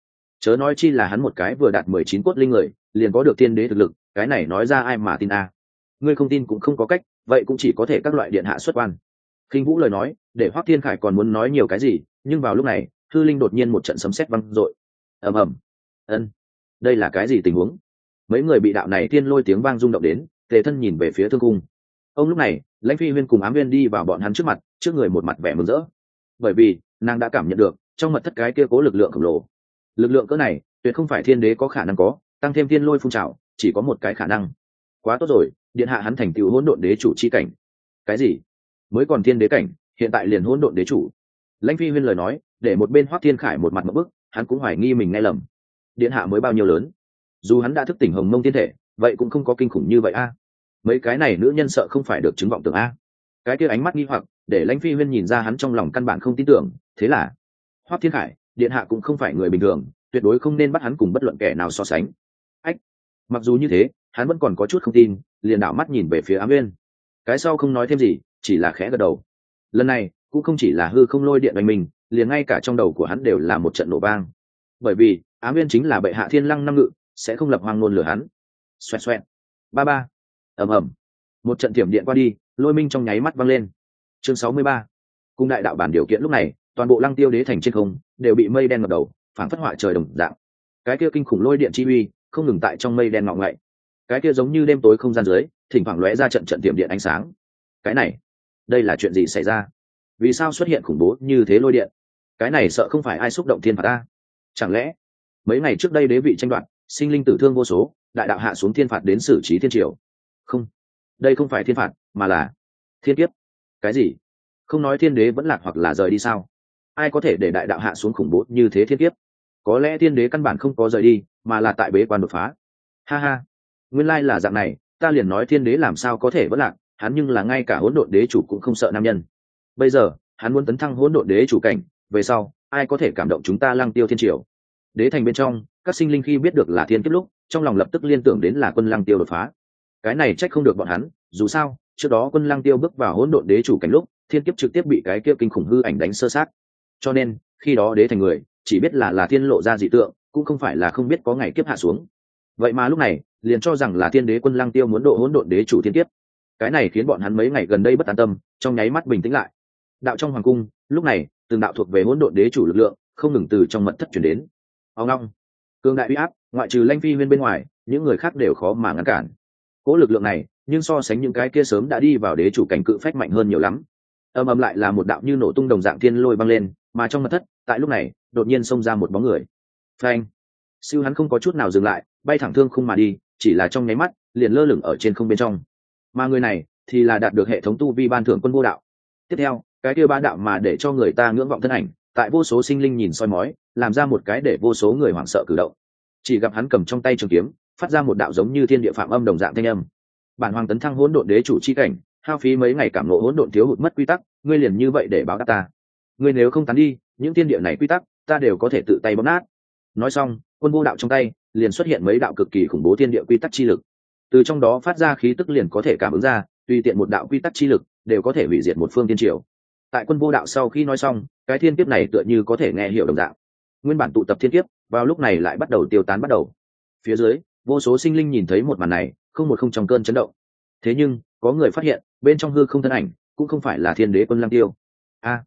chớ nói chi là hắn một cái vừa đạt 19 cốt linh người liền có được tiên đế thực lực, cái này nói ra ai mà tin a. Ngươi không tin cũng không có cách, vậy cũng chỉ có thể các loại điện hạ xuất quan. Khinh Vũ lời nói để Hoắc Thiên Khải còn muốn nói nhiều cái gì, nhưng vào lúc này hư linh đột nhiên một trận sấm sét vang dội. Ầm ầm. Ân, đây là cái gì tình huống? Mấy người bị đạo này thiên lôi tiếng vang rung động đến, tề thân nhìn về phía thương cung. Ông lúc này Lãnh Phi Huyên cùng Ám Viên đi vào bọn hắn trước mặt, trước người một mặt vẻ mừng rỡ, bởi vì nàng đã cảm nhận được trong mật thất cái kia cố lực lượng khổng lồ. Lực lượng cỡ này tuyệt không phải thiên đế có khả năng có, tăng thêm thiên lôi phun trào chỉ có một cái khả năng. Quá tốt rồi, điện hạ hắn thành tựu hỗn độn đế chủ chi cảnh. Cái gì? Mới còn thiên đế cảnh, hiện tại liền hỗn độn đế chủ? Lãnh Phi Huyên lời nói để một bên Hoắc Thiên Khải một mặt ngộp bức, hắn cũng hoài nghi mình nghe lầm. Điện hạ mới bao nhiêu lớn? Dù hắn đã thức tỉnh hồng mông thiên thể, vậy cũng không có kinh khủng như vậy a. Mấy cái này nữ nhân sợ không phải được chứng vọng tưởng a. Cái kia ánh mắt nghi hoặc để Lãnh Phi Huyên nhìn ra hắn trong lòng căn bản không tin tưởng, thế là Hoắc Thiên Khải, điện hạ cũng không phải người bình thường, tuyệt đối không nên bắt hắn cùng bất luận kẻ nào so sánh. Ách, mặc dù như thế hắn vẫn còn có chút không tin, liền đảo mắt nhìn về phía Ám Viên. Cái sau không nói thêm gì, chỉ là khẽ gật đầu. Lần này cũng không chỉ là hư không lôi điện đánh mình, liền ngay cả trong đầu của hắn đều là một trận nổ vang, bởi vì Ám Viên chính là bệ hạ thiên lăng năm ngự, sẽ không lập hoang ngôn lừa hắn. Xoẹt xoẹt, ba ba, ầm ầm, một trận tiềm điện qua đi, lôi minh trong nháy mắt văng lên. Chương 63. Cung đại đạo bản điều kiện lúc này toàn bộ Lăng Tiêu đế thành trên không đều bị mây đen ngập đầu, phảng phất họa trời đồng dạng. Cái kia kinh khủng lôi điện chi uy không ngừng tại trong mây đen ngọ ngậy, cái kia giống như đêm tối không gian dưới thỉnh thoảng lóe ra trận trận tiềm điện ánh sáng. Cái này, đây là chuyện gì xảy ra? Vì sao xuất hiện khủng bố như thế lôi điện? Cái này sợ không phải ai xúc động thiên phạt ta? Chẳng lẽ mấy ngày trước đây đế vị tranh đoạt, sinh linh tử thương vô số, đại đạo hạ xuống thiên phạt đến xử trí thiên triều? Không, đây không phải thiên phạt mà là thiên kiếp. Cái gì? Không nói thiên đế vẫn lạc hoặc là rời đi sao? Ai có thể để đại đạo hạ xuống khủng bố như thế thiên kiếp? Có lẽ thiên đế căn bản không có rời đi, mà là tại bế quan đột phá. Ha ha, nguyên lai là dạng này, ta liền nói thiên đế làm sao có thể vẫn lạc, hắn nhưng là ngay cả hỗn độn đế chủ cũng không sợ nam nhân. Bây giờ hắn muốn tấn thăng hỗn độn đế chủ cảnh, về sau ai có thể cảm động chúng ta Lăng Tiêu thiên triều? Đế thành bên trong các sinh linh khi biết được là thiên kiếp lúc, trong lòng lập tức liên tưởng đến là quân Lăng Tiêu đột phá. Cái này trách không được bọn hắn, dù sao trước đó quân Lăng Tiêu bước vào hỗn độn đế chủ cảnh lúc, thiên kiếp trực tiếp bị cái kia kinh khủng hư ảnh đánh sơ sát, cho nên khi đó đế thành người chỉ biết là thiên lộ ra dị tượng, cũng không phải là không biết có ngày kiếp hạ xuống. Vậy mà lúc này liền cho rằng là thiên đế quân Lăng Tiêu muốn độ hỗn độn đế chủ thiên kiếp. Cái này khiến bọn hắn mấy ngày gần đây bất an tâm, trong nháy mắt bình tĩnh lại. Đạo trong hoàng cung lúc này từng đạo thuộc về hỗn độn đế chủ lực lượng không ngừng từ trong mật thất chuyển đến. Ông long, cương đại uy áp, ngoại trừ Lãnh Phi Huyên bên ngoài, những người khác đều khó mà ngăn cản. Cố lực lượng này nhưng so sánh những cái kia sớm đã đi vào đế chủ cảnh cự phách mạnh hơn nhiều lắm. Ầm ầm lại là một đạo như nổ tung đồng dạng thiên lôi băng lên, mà trong mật thất tại lúc này đột nhiên xông ra một bóng người. Phanh, siêu hắn không có chút nào dừng lại, bay thẳng thương khung mà đi, chỉ là trong nháy mắt liền lơ lửng ở trên không bên trong. Mà người này thì là đạt được hệ thống tu vi ban thưởng quân vô đạo. Tiếp theo cái kia ba đạo mà để cho người ta ngưỡng vọng thân ảnh, tại vô số sinh linh nhìn soi mói, làm ra một cái để vô số người hoảng sợ cử động. Chỉ gặp hắn cầm trong tay trường kiếm, phát ra một đạo giống như thiên địa phạm âm đồng dạng thanh âm. Bản hoàng tấn thăng hỗn độn đế chủ chi cảnh, hao phí mấy ngày cảm ngộ hỗn độn thiếu hụt mất quy tắc, ngươi liền như vậy để báo đáp ta? Ngươi nếu không tán đi, những thiên địa này quy tắc, ta đều có thể tự tay bóp nát. Nói xong, quân vô đạo trong tay liền xuất hiện mấy đạo cực kỳ khủng bố thiên địa quy tắc chi lực. Từ trong đó phát ra khí tức liền có thể cảm ứng ra, tùy tiện một đạo quy tắc chi lực đều có thể hủy diệt một phương thiên triều. Tại quân vô đạo sau khi nói xong, cái thiên kiếp này tựa như có thể nghe hiểu đồng dạng. Nguyên bản tụ tập thiên kiếp vào lúc này lại bắt đầu tiêu tán bắt đầu. Phía dưới vô số sinh linh nhìn thấy một màn này, không một không trong cơn chấn động. Thế nhưng có người phát hiện bên trong hư không thân ảnh cũng không phải là thiên đế quân Lăng Tiêu. A,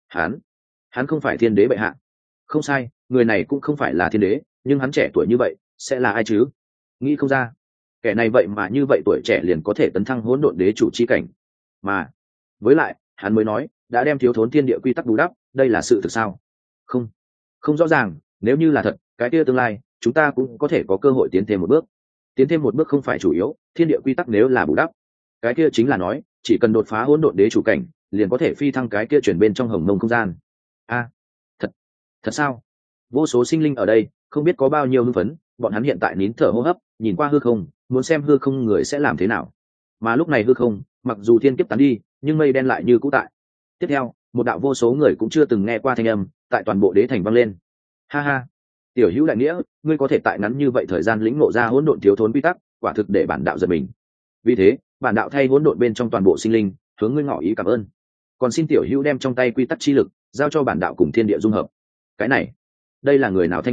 hắn không phải thiên đế bệ hạ. Không sai, người này cũng không phải là thiên đế, nhưng hắn trẻ tuổi như vậy sẽ là ai chứ? Nghĩ không ra, kẻ này vậy mà như vậy tuổi trẻ liền có thể tấn thăng hỗn độn đế chủ chi cảnh. Mà với lại hắn mới nói đã đem thiếu thốn thiên địa quy tắc bù đắp, đây là sự thực sao? Không rõ ràng. Nếu như là thật, cái kia tương lai chúng ta cũng có thể có cơ hội tiến thêm một bước. Tiến thêm một bước không phải chủ yếu, thiên địa quy tắc nếu là bù đắp, cái kia chính là nói chỉ cần đột phá hỗn độn đế chủ cảnh liền có thể phi thăng cái kia chuyển bên trong hồng mông không gian. A, thật sao? Vô số sinh linh ở đây không biết có bao nhiêu hưng phấn, bọn hắn hiện tại nín thở hô hấp, nhìn qua hư không, muốn xem hư không người sẽ làm thế nào. Mà lúc này hư không mặc dù thiên kiếp tán đi, nhưng mây đen lại như cũ tại. Tiếp theo một đạo vô số người cũng chưa từng nghe qua thanh âm tại toàn bộ đế thành vang lên. Ha ha, tiểu hữu đại nghĩa, ngươi có thể tại ngắn như vậy thời gian lĩnh ngộ ra hỗn độn thiếu thốn quy tắc, quả thực để bản đạo giật mình. Vì thế bản đạo thay hỗn độn bên trong toàn bộ sinh linh hướng ngươi ngỏ ý cảm ơn, còn xin tiểu hữu đem trong tay quy tắc chi lực giao cho bản đạo cùng thiên địa dung hợp. Cái này, đây là người nào thanh âm,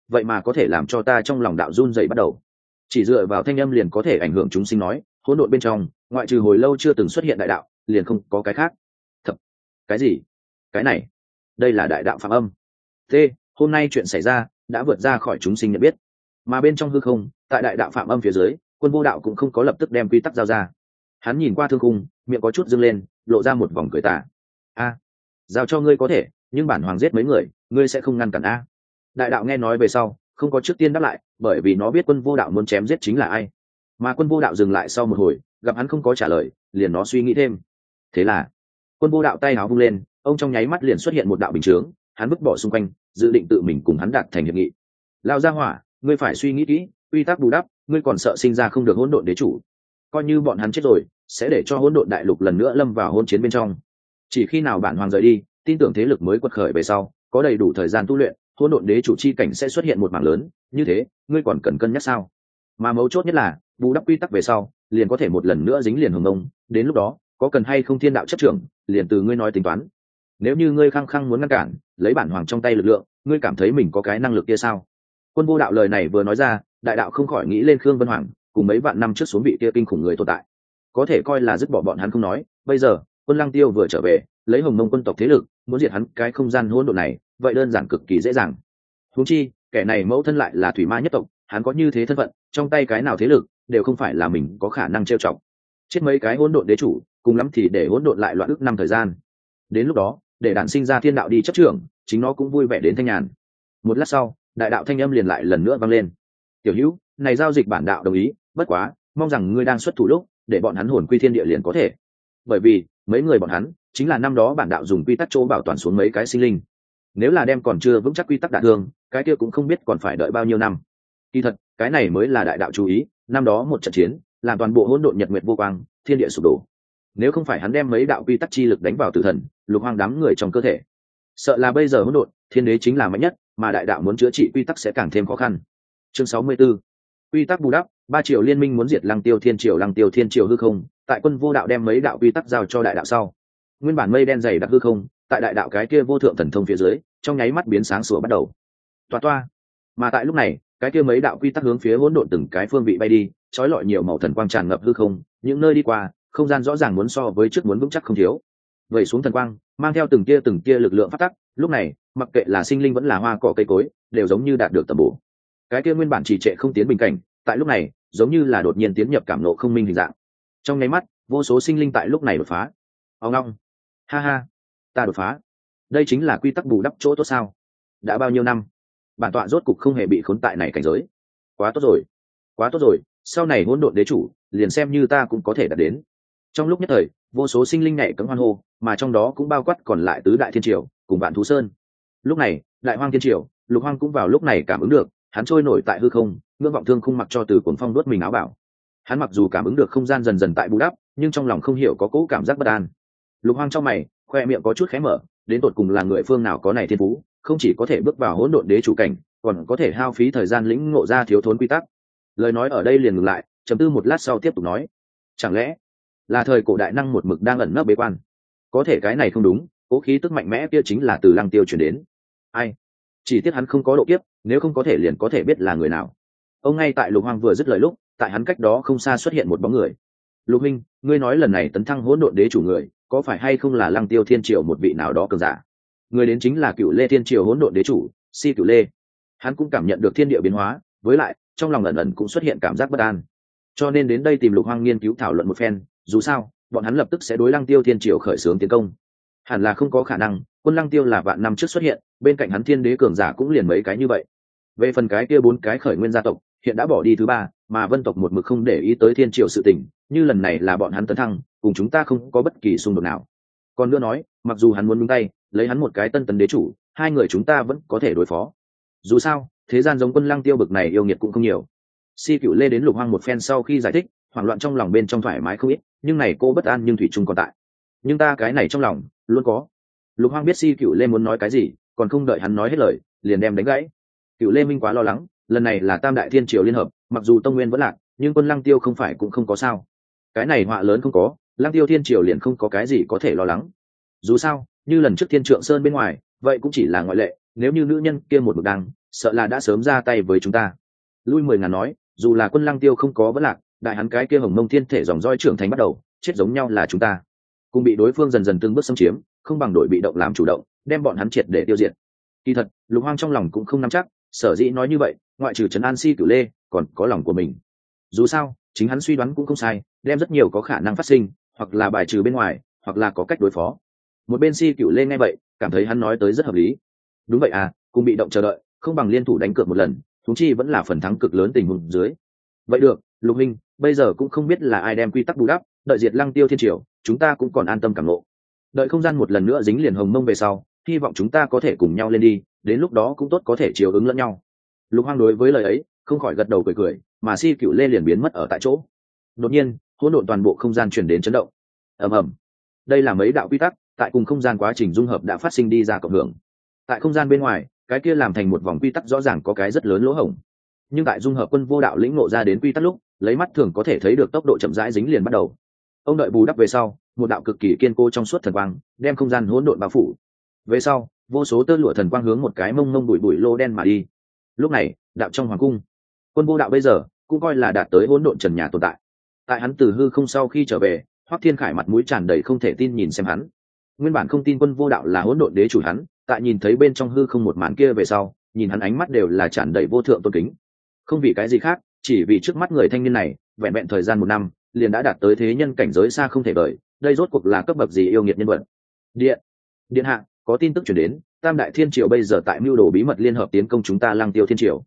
vậy mà có thể làm cho ta trong lòng đạo run dậy bắt đầu. Chỉ dựa vào thanh âm liền có thể ảnh hưởng chúng sinh nói, hỗn độn bên trong ngoại trừ hồi lâu chưa từng xuất hiện đại đạo liền không có cái khác. Thật, cái gì? Cái này, đây là đại đạo phạm âm. T, hôm nay chuyện xảy ra đã vượt ra khỏi chúng sinh nhận biết. Mà bên trong hư không, tại đại đạo phạm âm phía dưới, Quân Vô Đạo cũng không có lập tức đem quy tắc giao ra. Hắn nhìn qua thương khung, miệng có chút dâng lên, lộ ra một vòng cười tà. A, giao cho ngươi có thể, nhưng bản hoàng giết mấy người, ngươi sẽ không ngăn cản a. Đại đạo nghe nói về sau, không có trước tiên đáp lại, bởi vì nó biết Quân Vô Đạo muốn chém giết chính là ai. Mà Quân Vô Đạo dừng lại sau một hồi, gặp hắn không có trả lời, liền nó suy nghĩ thêm. Thế là, Quân Vô Đạo tay áo vung lên, ông trong nháy mắt liền xuất hiện một đạo bình chướng, hắn vứt bỏ xung quanh, dự định tự mình cùng hắn đạt thành hiệp nghị. Lao ra hỏa, ngươi phải suy nghĩ kỹ, quy tắc bù đắp, ngươi còn sợ sinh ra không được hỗn độn đế chủ. Coi như bọn hắn chết rồi, sẽ để cho hỗn độn đại lục lần nữa lâm vào hỗn chiến bên trong. Chỉ khi nào bản hoàng rời đi, tin tưởng thế lực mới quật khởi về sau, có đầy đủ thời gian tu luyện, hỗn độn đế chủ chi cảnh sẽ xuất hiện một mảng lớn, như thế, ngươi còn cần cân nhắc sao? Mà mấu chốt nhất là, bù đắp quy tắc về sau, liền có thể một lần nữa dính liền hồng ông, đến lúc đó, có cần hay không thiên đạo chấp trưởng, liền từ ngươi nói tính toán. Nếu như ngươi khăng khăng muốn ngăn cản, lấy bản hoàng trong tay lực lượng, ngươi cảm thấy mình có cái năng lực kia sao? Quân Vô Đạo lời này vừa nói ra, đại đạo không khỏi nghĩ lên Khương Vân Hoàng, cùng mấy vạn năm trước xuống vị kia kinh khủng người tồn tại. Có thể coi là dứt bỏ bọn hắn không nói, bây giờ, Quân Lăng Tiêu vừa trở về, lấy Hồng Mông quân tộc thế lực, muốn diệt hắn cái không gian hỗn độn này, vậy đơn giản cực kỳ dễ dàng. Huống chi, kẻ này mẫu thân lại là thủy ma nhất tộc, hắn có như thế thân phận, trong tay cái nào thế lực, đều không phải là mình có khả năng trêu chọc. Chết mấy cái hỗn độn đế chủ, cùng lắm thì để hỗn độn lại loạn ức năm thời gian. Đến lúc đó, để đản sinh ra thiên đạo đi chấp trưởng, chính nó cũng vui vẻ đến thanh nhàn. Một lát sau, đại đạo thanh âm liền lại lần nữa vang lên. Tiểu Hữu, này giao dịch bản đạo đồng ý, bất quá, mong rằng ngươi đang xuất thủ lúc, để bọn hắn hồn quy thiên địa liền có thể. Bởi vì, mấy người bọn hắn chính là năm đó bản đạo dùng quy tắc chỗ bảo toàn xuống mấy cái sinh linh. Nếu là đem còn chưa vững chắc quy tắc đả thương, cái kia cũng không biết còn phải đợi bao nhiêu năm. Kỳ thật, cái này mới là đại đạo chú ý, năm đó một trận chiến, làm toàn bộ hỗn độn nhật nguyệt vô quang, thiên địa sụp đổ. Nếu không phải hắn đem mấy đạo quy tắc chi lực đánh vào tử thần, lục hoang đám người trong cơ thể, sợ là bây giờ hỗn độn, thiên đế chính là mạnh nhất, mà đại đạo muốn chữa trị quy tắc sẽ càng thêm khó khăn. Chương 64. Quy tắc bù đắp, 3 triệu liên minh muốn diệt Lăng Tiêu Thiên Triều hư không, tại Quân Vô Đạo đem mấy đạo quy tắc giao cho đại đạo sau, nguyên bản mây đen dày đặc hư không, tại đại đạo cái kia vô thượng thần thông phía dưới, trong nháy mắt biến sáng sủa bắt đầu. Toa toa. Mà tại lúc này, cái kia mấy đạo quy tắc hướng phía hỗn độn từng cái phương vị bay đi, chói lọi nhiều màu thần quang tràn ngập hư không, những nơi đi qua, không gian rõ ràng muốn so với trước muốn vững chắc không thiếu. Vẩy xuống thần quang, mang theo từng tia lực lượng phát tắc, lúc này, mặc kệ là sinh linh vẫn là hoa cỏ cây cối, đều giống như đạt được tầm bổ. Cái kia nguyên bản trì trệ không tiến bình cảnh, tại lúc này, giống như là đột nhiên tiến nhập cảm nộ không minh hình dạng. Trong nháy mắt, vô số sinh linh tại lúc này đột phá. Ông long, ha ha, ta đột phá. Đây chính là quy tắc bù đắp chỗ tốt sao? Đã bao nhiêu năm, bản tọa rốt cục không hề bị khốn tại này cảnh giới. Quá tốt rồi, quá tốt rồi, sau này hỗn độn đế chủ, liền xem như ta cũng có thể đạt đến. Trong lúc nhất thời, vô số sinh linh nhảy cẫng hoan hô, mà trong đó cũng bao quát còn lại tứ đại thiên triều cùng vạn thú sơn. Lúc này, đại hoang thiên triều, lục hoang cũng vào lúc này cảm ứng được, hắn trôi nổi tại hư không, ngưỡng vọng thương khung mặc cho từ cuồng phong đuốt mình áo bảo. Hắn mặc dù cảm ứng được không gian dần dần tại bù đắp, nhưng trong lòng không hiểu có cỗ cảm giác bất an. Lục hoang trong mày, khoe miệng có chút khé mở, đến tột cùng là người phương nào có này thiên phú, không chỉ có thể bước vào hỗn độn đế chủ cảnh, còn có thể hao phí thời gian lĩnh ngộ ra thiếu thốn quy tắc. Lời nói ở đây liền ngừng lại, trầm tư một lát sau tiếp tục nói, chẳng lẽ là thời cổ đại năng một mực đang ẩn nấp bế quan? Có thể cái này không đúng, cố khí tức mạnh mẽ kia chính là từ Lăng Tiêu truyền đến. Ai? Chỉ tiếc hắn không có độ kiếp, nếu không có thể liền có thể biết là người nào. Ông ngay tại lục hoang vừa dứt lời lúc, tại hắn cách đó không xa xuất hiện một bóng người. Lục minh, ngươi nói lần này tấn thăng hỗn độn đế chủ người, có phải hay không là Lăng Tiêu Thiên Triều một vị nào đó cường giả? Người đến chính là Cửu Lê Thiên Triều hỗn độn đế chủ, Si Cửu Lê. Hắn cũng cảm nhận được thiên địa biến hóa, với lại trong lòng ẩn ẩn cũng xuất hiện cảm giác bất an, cho nên đến đây tìm lục hoang nghiên cứu thảo luận một phen. Dù sao, bọn hắn lập tức sẽ đối Lăng Tiêu Thiên Triều khởi xướng tiến công. Hẳn là không có khả năng, quân Lăng Tiêu là vạn năm trước xuất hiện, bên cạnh hắn thiên đế cường giả cũng liền mấy cái như vậy. Về phần cái kia 4 cái khởi nguyên gia tộc, hiện đã bỏ đi thứ 3, mà Vân tộc một mực không để ý tới Thiên Triều sự tình, như lần này là bọn hắn tấn thăng, cùng chúng ta không có bất kỳ xung đột nào. Còn nữa nói, mặc dù hắn muốn nhúng tay, lấy hắn một cái tân tấn đế chủ, 2 người chúng ta vẫn có thể đối phó. Dù sao, thế gian giống quân Lăng Tiêu bực này yêu nghiệt cũng không nhiều. Si Cửu Lê đến lục hoang một phen sau khi giải thích, hoảng loạn trong lòng bên trong thoải mái không ít, nhưng này cô bất an nhưng thủy chung còn tại. Nhưng ta cái này trong lòng luôn có. Lục hoang biết Si Cửu Lê muốn nói cái gì, còn không đợi hắn nói hết lời, liền đem đánh gãy. Cửu Lê minh quá lo lắng, lần này là Tam Đại Thiên Triều liên hợp, mặc dù tông nguyên vẫn lạc, nhưng quân Lăng Tiêu không phải cũng không có sao. Cái này họa lớn không có, Lăng Tiêu Thiên Triều liền không có cái gì có thể lo lắng. Dù sao, như lần trước Thiên Trượng Sơn bên ngoài, vậy cũng chỉ là ngoại lệ, nếu như nữ nhân kia một mực đang, sợ là đã sớm ra tay với chúng ta. Lui 10.000 nói, dù là quân Lăng Tiêu không có vấn lạc, đại hắn cái kia hồng mông thiên thể dòng roi trưởng thành bắt đầu chết giống nhau là chúng ta, cùng bị đối phương dần dần từng bước xâm chiếm, không bằng đội bị động làm chủ động, đem bọn hắn triệt để tiêu diệt. Kỳ thật, Lục Hoang trong lòng cũng không nắm chắc, sở dĩ nói như vậy, ngoại trừ trấn an Si Cửu Lê, còn có lòng của mình. Dù sao, chính hắn suy đoán cũng không sai, đem rất nhiều có khả năng phát sinh, hoặc là bài trừ bên ngoài, hoặc là có cách đối phó. Một bên Si Cửu Lê nghe vậy, cảm thấy hắn nói tới rất hợp lý. Đúng vậy à, cùng bị động chờ đợi, không bằng liên thủ đánh cược một lần, huống chi vẫn là phần thắng cực lớn tình huống dưới. Vậy được, Lục Minh, bây giờ cũng không biết là ai đem quy tắc bù đắp, đợi diệt Lăng Tiêu Thiên Triều, chúng ta cũng còn an tâm cảm ngộ. Đợi không gian một lần nữa dính liền hồng mông về sau, hy vọng chúng ta có thể cùng nhau lên đi, đến lúc đó cũng tốt có thể chiều ứng lẫn nhau. Lục Hoang đối với lời ấy không khỏi gật đầu cười cười, mà Si Cửu Lê liền biến mất ở tại chỗ. Đột nhiên, hỗn độn toàn bộ không gian truyền đến chấn động. Ầm ầm. Đây là mấy đạo quy tắc tại cùng không gian quá trình dung hợp đã phát sinh đi ra cộng hưởng. Tại không gian bên ngoài, cái kia làm thành một vòng quy tắc rõ ràng có cái rất lớn lỗ hổng. Nhưng tại dung hợp Quân Vô Đạo lĩnh ngộ ra đến quy tắc lúc, lấy mắt thường có thể thấy được tốc độ chậm rãi dính liền bắt đầu. Ông đợi bù đắp về sau, một đạo cực kỳ kiên cố trong suốt thần quang, đem không gian hỗn độn bao phủ. Về sau, vô số tơ lụa thần quang hướng một cái mông bụi bụi lô đen mà đi. Lúc này, đạo trong hoàng cung, Quân Vô Đạo bây giờ cũng coi là đạt tới hỗn độn trần nhà tồn tại. Tại hắn từ hư không sau khi trở về, Hoắc Thiên Khải mặt mũi tràn đầy không thể tin nhìn xem hắn. Nguyên bản không tin Quân Vô Đạo là hỗn độn đế chủ hắn, tại nhìn thấy bên trong hư không một màn kia về sau, nhìn hắn ánh mắt đều là tràn đầy vô thượng tôn kính. Không vì cái gì khác, chỉ vì trước mắt người thanh niên này, vẹn vẹn thời gian 1 năm, liền đã đạt tới thế nhân cảnh giới xa không thể vời. Đây rốt cuộc là cấp bậc gì yêu nghiệt nhân vật. Điện hạ, có tin tức truyền đến, Tam Đại Thiên Triều bây giờ tại mưu đồ bí mật liên hợp tiến công chúng ta Lăng Tiêu Thiên Triều.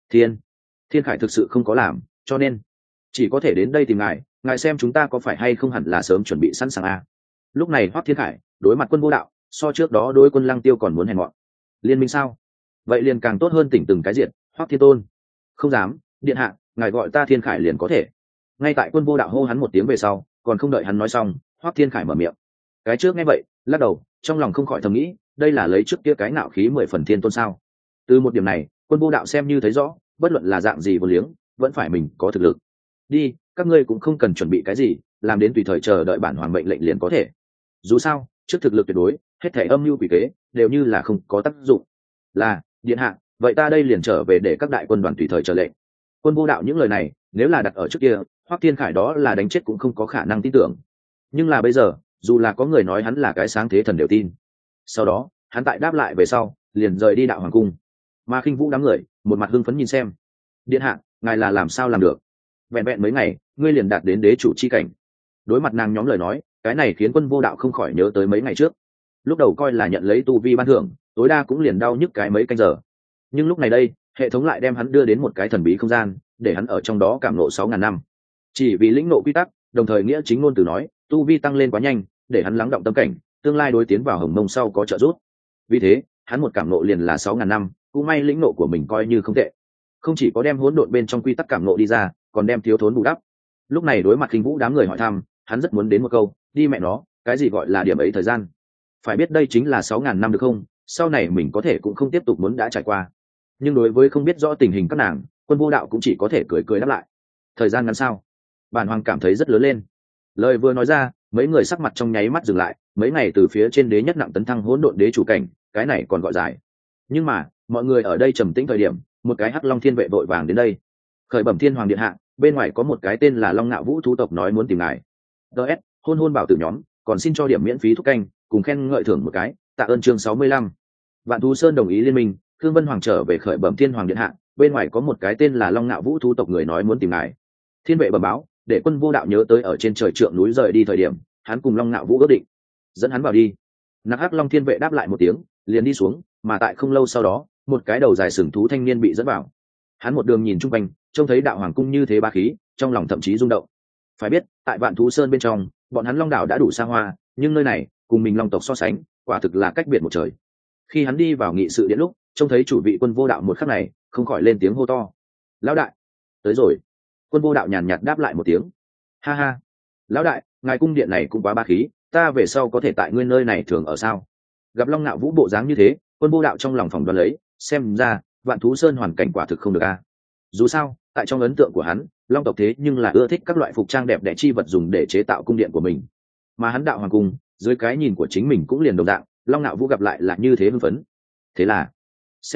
Thiên Khải thực sự không có làm, cho nên chỉ có thể đến đây tìm ngài xem chúng ta có phải hay không hẳn là sớm chuẩn bị sẵn sàng a. Lúc này Hoắc Thiên Khải đối mặt Quân Vô Đạo, so trước đó đối quân Lăng Tiêu còn muốn hèn mọn. Liên minh sao? Vậy liền càng tốt hơn tỉnh từng cái diện. Hoắc Thiên Tôn. Không dám, điện hạ, ngài gọi ta Thiên Khải liền có thể. Ngay tại Quân Vô Đạo hô hắn một tiếng về sau, còn không đợi hắn nói xong, Hoắc Thiên Khải mở miệng. Cái trước nghe vậy, lắc đầu, trong lòng không khỏi thầm nghĩ, đây là lấy trước kia cái ngạo khí 10 phần Thiên Tôn sao? Từ một điểm này, Quân Vô Đạo xem như thấy rõ, bất luận là dạng gì vô liếng, vẫn phải mình có thực lực. Đi, các ngươi cũng không cần chuẩn bị cái gì, làm đến tùy thời chờ đợi bản hoàng mệnh lệnh liền có thể. Dù sao, trước thực lực tuyệt đối, hết thảy âm mưu quỷ kế đều như là không có tác dụng. Là, điện hạ, vậy ta đây liền trở về để các đại quân đoàn tùy thời chờ lệnh. Quân Vô Đạo những lời này, nếu là đặt ở trước kia, Hoắc Thiên Khải đó là đánh chết cũng không có khả năng tin tưởng. Nhưng là bây giờ, dù là có người nói hắn là cái sáng thế thần đều tin. Sau đó, hắn tại đáp lại về sau, liền rời đi đạo hoàng cung. Mà Khinh Vũ đám người, một mặt hưng phấn nhìn xem. Điện hạ, ngài là làm sao làm được? Vẹn vẹn mấy ngày, ngươi liền đạt đến đế chủ chi cảnh. Đối mặt nàng nhóm lời nói, cái này khiến Quân Vô Đạo không khỏi nhớ tới mấy ngày trước. Lúc đầu coi là nhận lấy tu vi ban thưởng, tối đa cũng liền đau nhức cái mấy canh giờ. Nhưng lúc này đây, hệ thống lại đem hắn đưa đến một cái thần bí không gian, để hắn ở trong đó cảm ngộ 6.000 năm. Chỉ vì lĩnh ngộ quy tắc, đồng thời nghĩa chính ngôn từ nói, tu vi tăng lên quá nhanh, để hắn lắng động tâm cảnh, tương lai đối tiến vào hồng mông sau có trợ giúp. Vì thế, hắn một cảm ngộ liền là 6.000 năm, cũng may lĩnh ngộ của mình coi như không tệ. Không chỉ có đem hỗn độn bên trong quy tắc cảm ngộ đi ra, còn đem thiếu thốn bù đắp. Lúc này đối mặt Khinh Vũ đám người hỏi thăm, hắn rất muốn đến một câu, đi mẹ nó, cái gì gọi là điểm ấy thời gian? Phải biết đây chính là 6.000 năm được không? Sau này mình có thể cũng không tiếp tục muốn đã trải qua. Nhưng đối với không biết rõ tình hình các nàng, Quân Vô Đạo cũng chỉ có thể cười cười đáp lại. Thời gian ngắn sao? Bản hoàng cảm thấy rất lớn lên. Lời vừa nói ra, mấy người sắc mặt trong nháy mắt dừng lại. Mấy ngày từ phía trên đế nhất nặng tấn thăng hỗn độn đế chủ cảnh, cái này còn gọi dài. Nhưng mà mọi người ở đây trầm tĩnh thời điểm, một cái Hắc Long Thiên vệ vội vàng đến đây. Khởi bẩm Thiên Hoàng điện hạ, bên ngoài có một cái tên là Long Ngạo Vũ thú tộc nói muốn tìm ngài. DS, hôn bảo tử nhóm, còn xin cho điểm miễn phí thúc canh, cùng khen ngợi thưởng một cái, tạ ơn chương 65. Vạn Thú Sơn đồng ý liên minh, Thương Vân Hoàng trở về khởi bẩm Thiên Hoàng điện hạ, bên ngoài có một cái tên là Long Ngạo Vũ thú tộc người nói muốn tìm ngài. Thiên vệ bẩm báo, để Quân Vô Đạo nhớ tới ở trên trời trượng núi rời đi thời điểm, hắn cùng Long Ngạo Vũ ước định, dẫn hắn vào đi. Nặc Hắc Long Thiên vệ đáp lại một tiếng, liền đi xuống, mà tại không lâu sau đó, một cái đầu dài sừng thú thanh niên bị dẫn vào. Hắn một đường nhìn chung quanh, trông thấy đạo hoàng cung như thế ba khí, trong lòng thậm chí rung động. Phải biết, tại Vạn Thú Sơn bên trong, bọn hắn Long đảo đã đủ xa hoa, nhưng nơi này, cùng mình Long tộc so sánh, quả thực là cách biệt một trời. Khi hắn đi vào nghị sự điện lúc, trông thấy chủ vị Quân Vô Đạo một khắc này, không khỏi lên tiếng hô to: "Lão đại, tới rồi!" Quân Vô Đạo nhàn nhạt đáp lại một tiếng: "Ha ha, lão đại, ngài cung điện này cũng quá ba khí, ta về sau có thể tại nguyên nơi này thường ở sao?" Gặp Long Nạo Vũ bộ dáng như thế, Quân Vô Đạo trong lòng phỏng đoán lấy, xem ra Vạn Thú Sơn hoàn cảnh quả thực không được a. Dù sao, tại trong ấn tượng của hắn, Long tộc thế nhưng là ưa thích các loại phục trang đẹp đẽ chi vật dùng để chế tạo cung điện của mình. Mà hắn đạo hoàng cung, dưới cái nhìn của chính mình cũng liền đồng dạng, Long Nạo Vũ gặp lại là như thế hưng phấn. Thế là, xem ra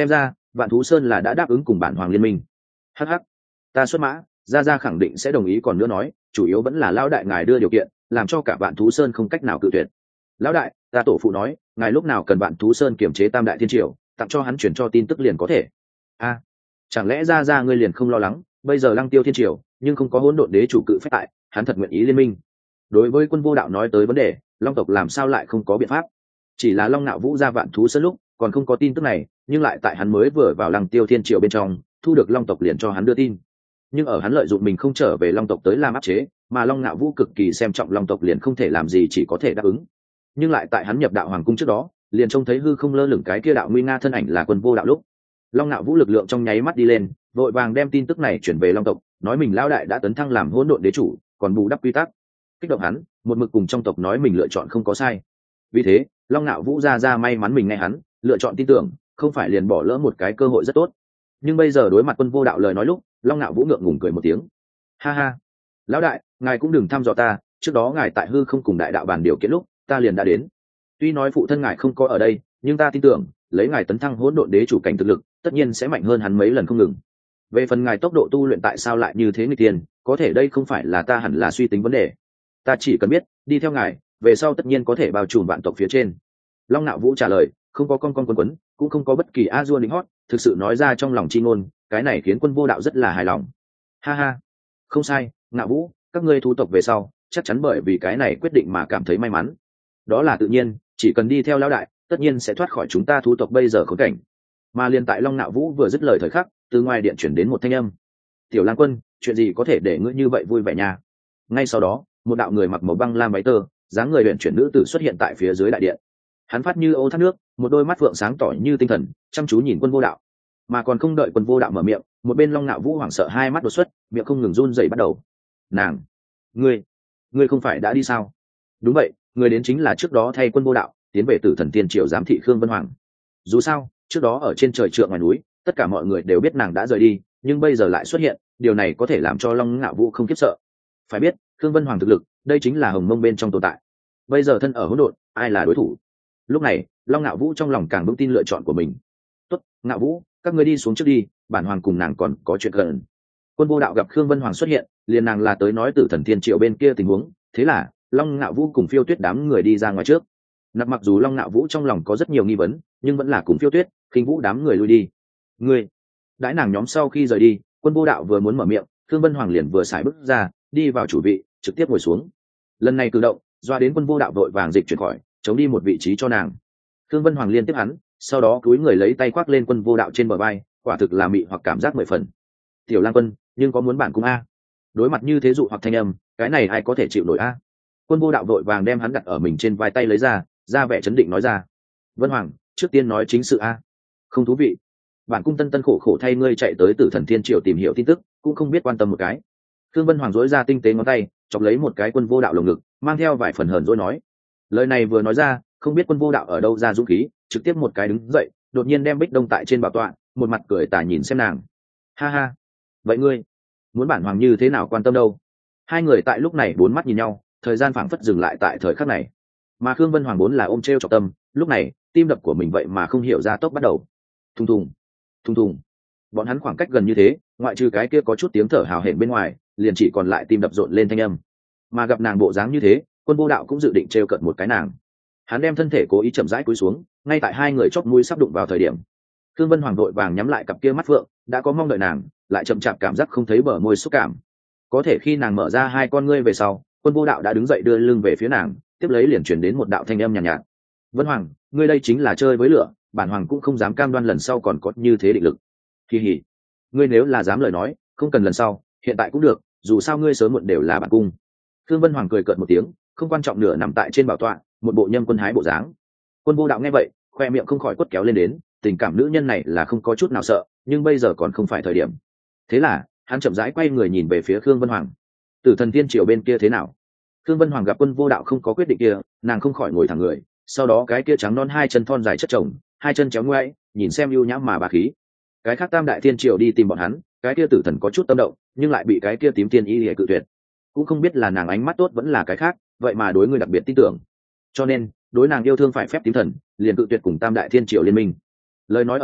Vạn Thú Sơn là đã đáp ứng cùng bản hoàng liên minh. Hắc hắc, ta xuất mã, gia khẳng định sẽ đồng ý, còn nữa nói chủ yếu vẫn là lão đại ngài đưa điều kiện, làm cho cả Vạn Thú Sơn không cách nào cự tuyệt. Lão đại, ta tổ phụ nói ngài lúc nào cần Vạn Thú Sơn kiểm chế tam đại thiên triều, tặng cho hắn chuyển cho tin tức liền có thể. A, chẳng lẽ gia ngươi liền không lo lắng bây giờ Lăng Tiêu thiên triều nhưng không có hỗn độn đế chủ cự phách tại, hắn thật nguyện ý liên minh? Đối với Quân Vô Đạo nói tới vấn đề, Long tộc làm sao lại không có biện pháp? Chỉ là Long Nạo Vũ ra Vạn Thú Sơn lúc còn không có tin tức này, nhưng lại tại hắn mới vừa vào Lăng Tiêu thiên triều bên trong thu được Long tộc liền cho hắn đưa tin. Nhưng ở hắn lợi dụng mình không trở về Long tộc tới làm áp chế, mà Long Nạo Vũ cực kỳ xem trọng Long tộc liền không thể làm gì, chỉ có thể đáp ứng. Nhưng lại tại hắn nhập đạo hoàng cung trước đó, liền trông thấy hư không lơ lửng cái kia đạo nguy nga thân ảnh là Quân Vô Đạo lúc, Long Nạo Vũ lực lượng trong nháy mắt đi lên, vội vàng đem tin tức này chuyển về Long tộc, nói mình lão đại đã tấn thăng làm hỗn độn đế chủ, còn bù đắp quy tắc. Kích động hắn, một mực cùng trong tộc nói mình lựa chọn không có sai. Vì thế, Long Nạo Vũ ra may mắn mình nghe hắn, lựa chọn tin tưởng, không phải liền bỏ lỡ một cái cơ hội rất tốt. Nhưng bây giờ đối mặt Quân Vô Đạo lời nói lúc, Long Nạo Vũ ngượng ngùng cười một tiếng. Ha ha, lão đại, ngài cũng đừng thăm dò ta, trước đó ngài tại hư không cùng đại đạo bàn điều kiện lúc, ta liền đã đến. Tuy nói phụ thân ngài không có ở đây, nhưng ta tin tưởng, lấy ngài tấn thăng hỗn độn đế chủ cảnh thực lực, tất nhiên sẽ mạnh hơn hắn mấy lần không ngừng. Về phần ngài tốc độ tu luyện tại sao lại như thế nghịch tiên, có thể đây không phải là ta hẳn là suy tính vấn đề. Ta chỉ cần biết, đi theo ngài, về sau tất nhiên có thể bao trùm vạn tộc phía trên. Long Nạo Vũ trả lời, không có con quấn, cũng không có bất kỳ a dua lính hót, thực sự nói ra trong lòng chi ngôn, cái này khiến Quân Vô Đạo rất là hài lòng. Ha ha, không sai, Nạo Vũ, các ngươi thu tộc về sau, chắc chắn bởi vì cái này quyết định mà cảm thấy may mắn. Đó là tự nhiên, chỉ cần đi theo lão đại, tất nhiên sẽ thoát khỏi chúng ta thú tộc bây giờ khốn cảnh. Mà liền tại Long Nạo Vũ vừa dứt lời thời khắc, từ ngoài điện chuyển đến một thanh âm. Tiểu Lang Quân, chuyện gì có thể để ngươi như vậy vui vẻ nha? Ngay sau đó, một đạo người mặc màu băng lam váy tơ, dáng người luyện chuyển nữ tử xuất hiện tại phía dưới đại điện. Hắn phát như ô thác nước, một đôi mắt phượng sáng tỏ như tinh thần, chăm chú nhìn Quân Vô Đạo. Mà còn không đợi Quân Vô Đạo mở miệng, một bên Long Nạo Vũ hoảng sợ hai mắt đột xuất, miệng không ngừng run rẩy bắt đầu. Nàng, ngươi không phải đã đi sao? Đúng vậy, người đến chính là trước đó thay Quân Vô Đạo tiến về Tử Thần Tiên Triều giám thị Khương Vân Hoàng. Dù sao, trước đó ở trên trời trượng ngoài núi, tất cả mọi người đều biết nàng đã rời đi, nhưng bây giờ lại xuất hiện, điều này có thể làm cho Long Nạo Vũ không khiếp sợ. Phải biết, Khương Vân Hoàng thực lực, đây chính là hồng mông bên trong tồn tại. Bây giờ thân ở hỗn độn, ai là đối thủ? Lúc này, Long Nạo Vũ trong lòng càng vững tin lựa chọn của mình. Tốt, Nạo Vũ, các ngươi đi xuống trước đi, bản hoàng cùng nàng còn có chuyện gần. Quân Vô Đạo gặp Khương Vân Hoàng xuất hiện, liền nàng là tới nói Tử Thần Thiên Triệu bên kia tình huống, thế là Long Nạo Vũ cùng Phiêu Tuyết đám người đi ra ngoài trước. Mặc dù Long Nạo Vũ trong lòng có rất nhiều nghi vấn, nhưng vẫn là cùng Phiêu Tuyết, Khinh Vũ đám người lui đi. Ngươi, đãi nàng nhóm sau khi rời đi, Quân Vô Đạo vừa muốn mở miệng, Khương Vân Hoàng liền vừa xài bước ra, đi vào chủ vị, trực tiếp ngồi xuống. Lần này cử động, doa đến Quân Vô Đạo vội vàng dịch chuyển khỏi, chống đi một vị trí cho nàng. Khương Vân Hoàng liên tiếp hắn, sau đó cúi người lấy tay khoác lên Quân Vô Đạo trên bờ vai, quả thực là mị hoặc cảm giác 10 phần. Tiểu Lang Quân, nhưng có muốn bản cung a? Đối mặt như thế dụ hoặc thanh âm, cái này ai có thể chịu nổi a? Quân Vô Đạo vội vàng đem hắn đặt ở mình trên vai tay lấy ra vẻ chấn định nói ra. Vân Hoàng, trước tiên nói chính sự a. Không thú vị. Bản cung tân khổ khổ thay ngươi chạy tới Tử Thần Thiên Triều tìm hiểu tin tức, cũng không biết quan tâm một cái. Khương Vân Hoàng dối ra tinh tế ngón tay, chọc lấy một cái Quân Vô Đạo lồng ngực, mang theo vài phần hờn dỗi nói. Lời này vừa nói ra, không biết Quân Vô Đạo ở đâu ra dũng khí, trực tiếp một cái đứng dậy, đột nhiên đem Bích Đông tại trên bảo tọa, một mặt cười tà nhìn xem nàng. Ha ha, vậy ngươi muốn bản hoàng như thế nào quan tâm đâu? Hai người tại lúc này bốn mắt nhìn nhau, thời gian phảng phất dừng lại tại thời khắc này. Mà Khương Vân Hoàng vốn là ôm treo trọng tâm, lúc này tim đập của mình vậy mà không hiểu ra tốc bắt đầu. Thùng thùng. Bọn hắn khoảng cách gần như thế, ngoại trừ cái kia có chút tiếng thở hào hển bên ngoài, liền chỉ còn lại tim đập rộn lên thanh âm. Mà gặp nàng bộ dáng như thế, Quân Vô Đạo cũng dự định trêu cợt một cái nàng. Hắn đem thân thể cố ý chậm rãi cúi xuống, ngay tại hai người chóp mũi sắp đụng vào thời điểm, Khương Vân Hoàng đội vàng nhắm lại cặp kia mắt phượng, đã có mong đợi nàng, lại chậm chạp cảm giác không thấy bờ môi xúc cảm. Có thể khi nàng mở ra hai con ngươi về sau, Quân Vô Đạo đã đứng dậy đưa lưng về phía nàng, tiếp lấy liền truyền đến một đạo thanh âm nhàn nhạt. Vân Hoàng, ngươi đây chính là chơi với lửa, bản hoàng cũng không dám cam đoan lần sau còn có như thế định lực. Kỳ hỉ, ngươi nếu là dám lời nói, không cần lần sau, hiện tại cũng được, dù sao ngươi sớm muộn đều là bản cung. Khương Vân Hoàng cười cợt một tiếng, không quan trọng nửa nằm tại trên bảo tọa, một bộ nhâm quân hái bộ dáng. Quân Vô Đạo nghe vậy, khoe miệng không khỏi quất kéo lên đến, tình cảm nữ nhân này là không có chút nào sợ, nhưng bây giờ còn không phải thời điểm. Thế là hắn chậm rãi quay người nhìn về phía Khương Vân Hoàng. Tử Thần Tiên Triều bên kia thế nào? Khương Vân Hoàng gặp Quân Vô Đạo không có quyết định kia, nàng không khỏi ngồi thẳng người, sau đó cái kia trắng non hai chân thon dài chất chồng, hai chân chéo ngoãi, nhìn xem ưu nhã mà bà khí. Cái khác Tam Đại Thiên Triều đi tìm bọn hắn, cái kia Tử Thần có chút tâm động, nhưng lại bị cái kia Tím Tiên Y Lìa cự tuyệt. Cũng không biết là nàng ánh mắt tốt vẫn là cái khác, vậy mà đối người đặc biệt tin tưởng. Cho nên, đối nàng yêu thương phải phép Tím Thần, liền cự tuyệt cùng Tam Đại Thiên Triều liên minh. Lời nói ở đây,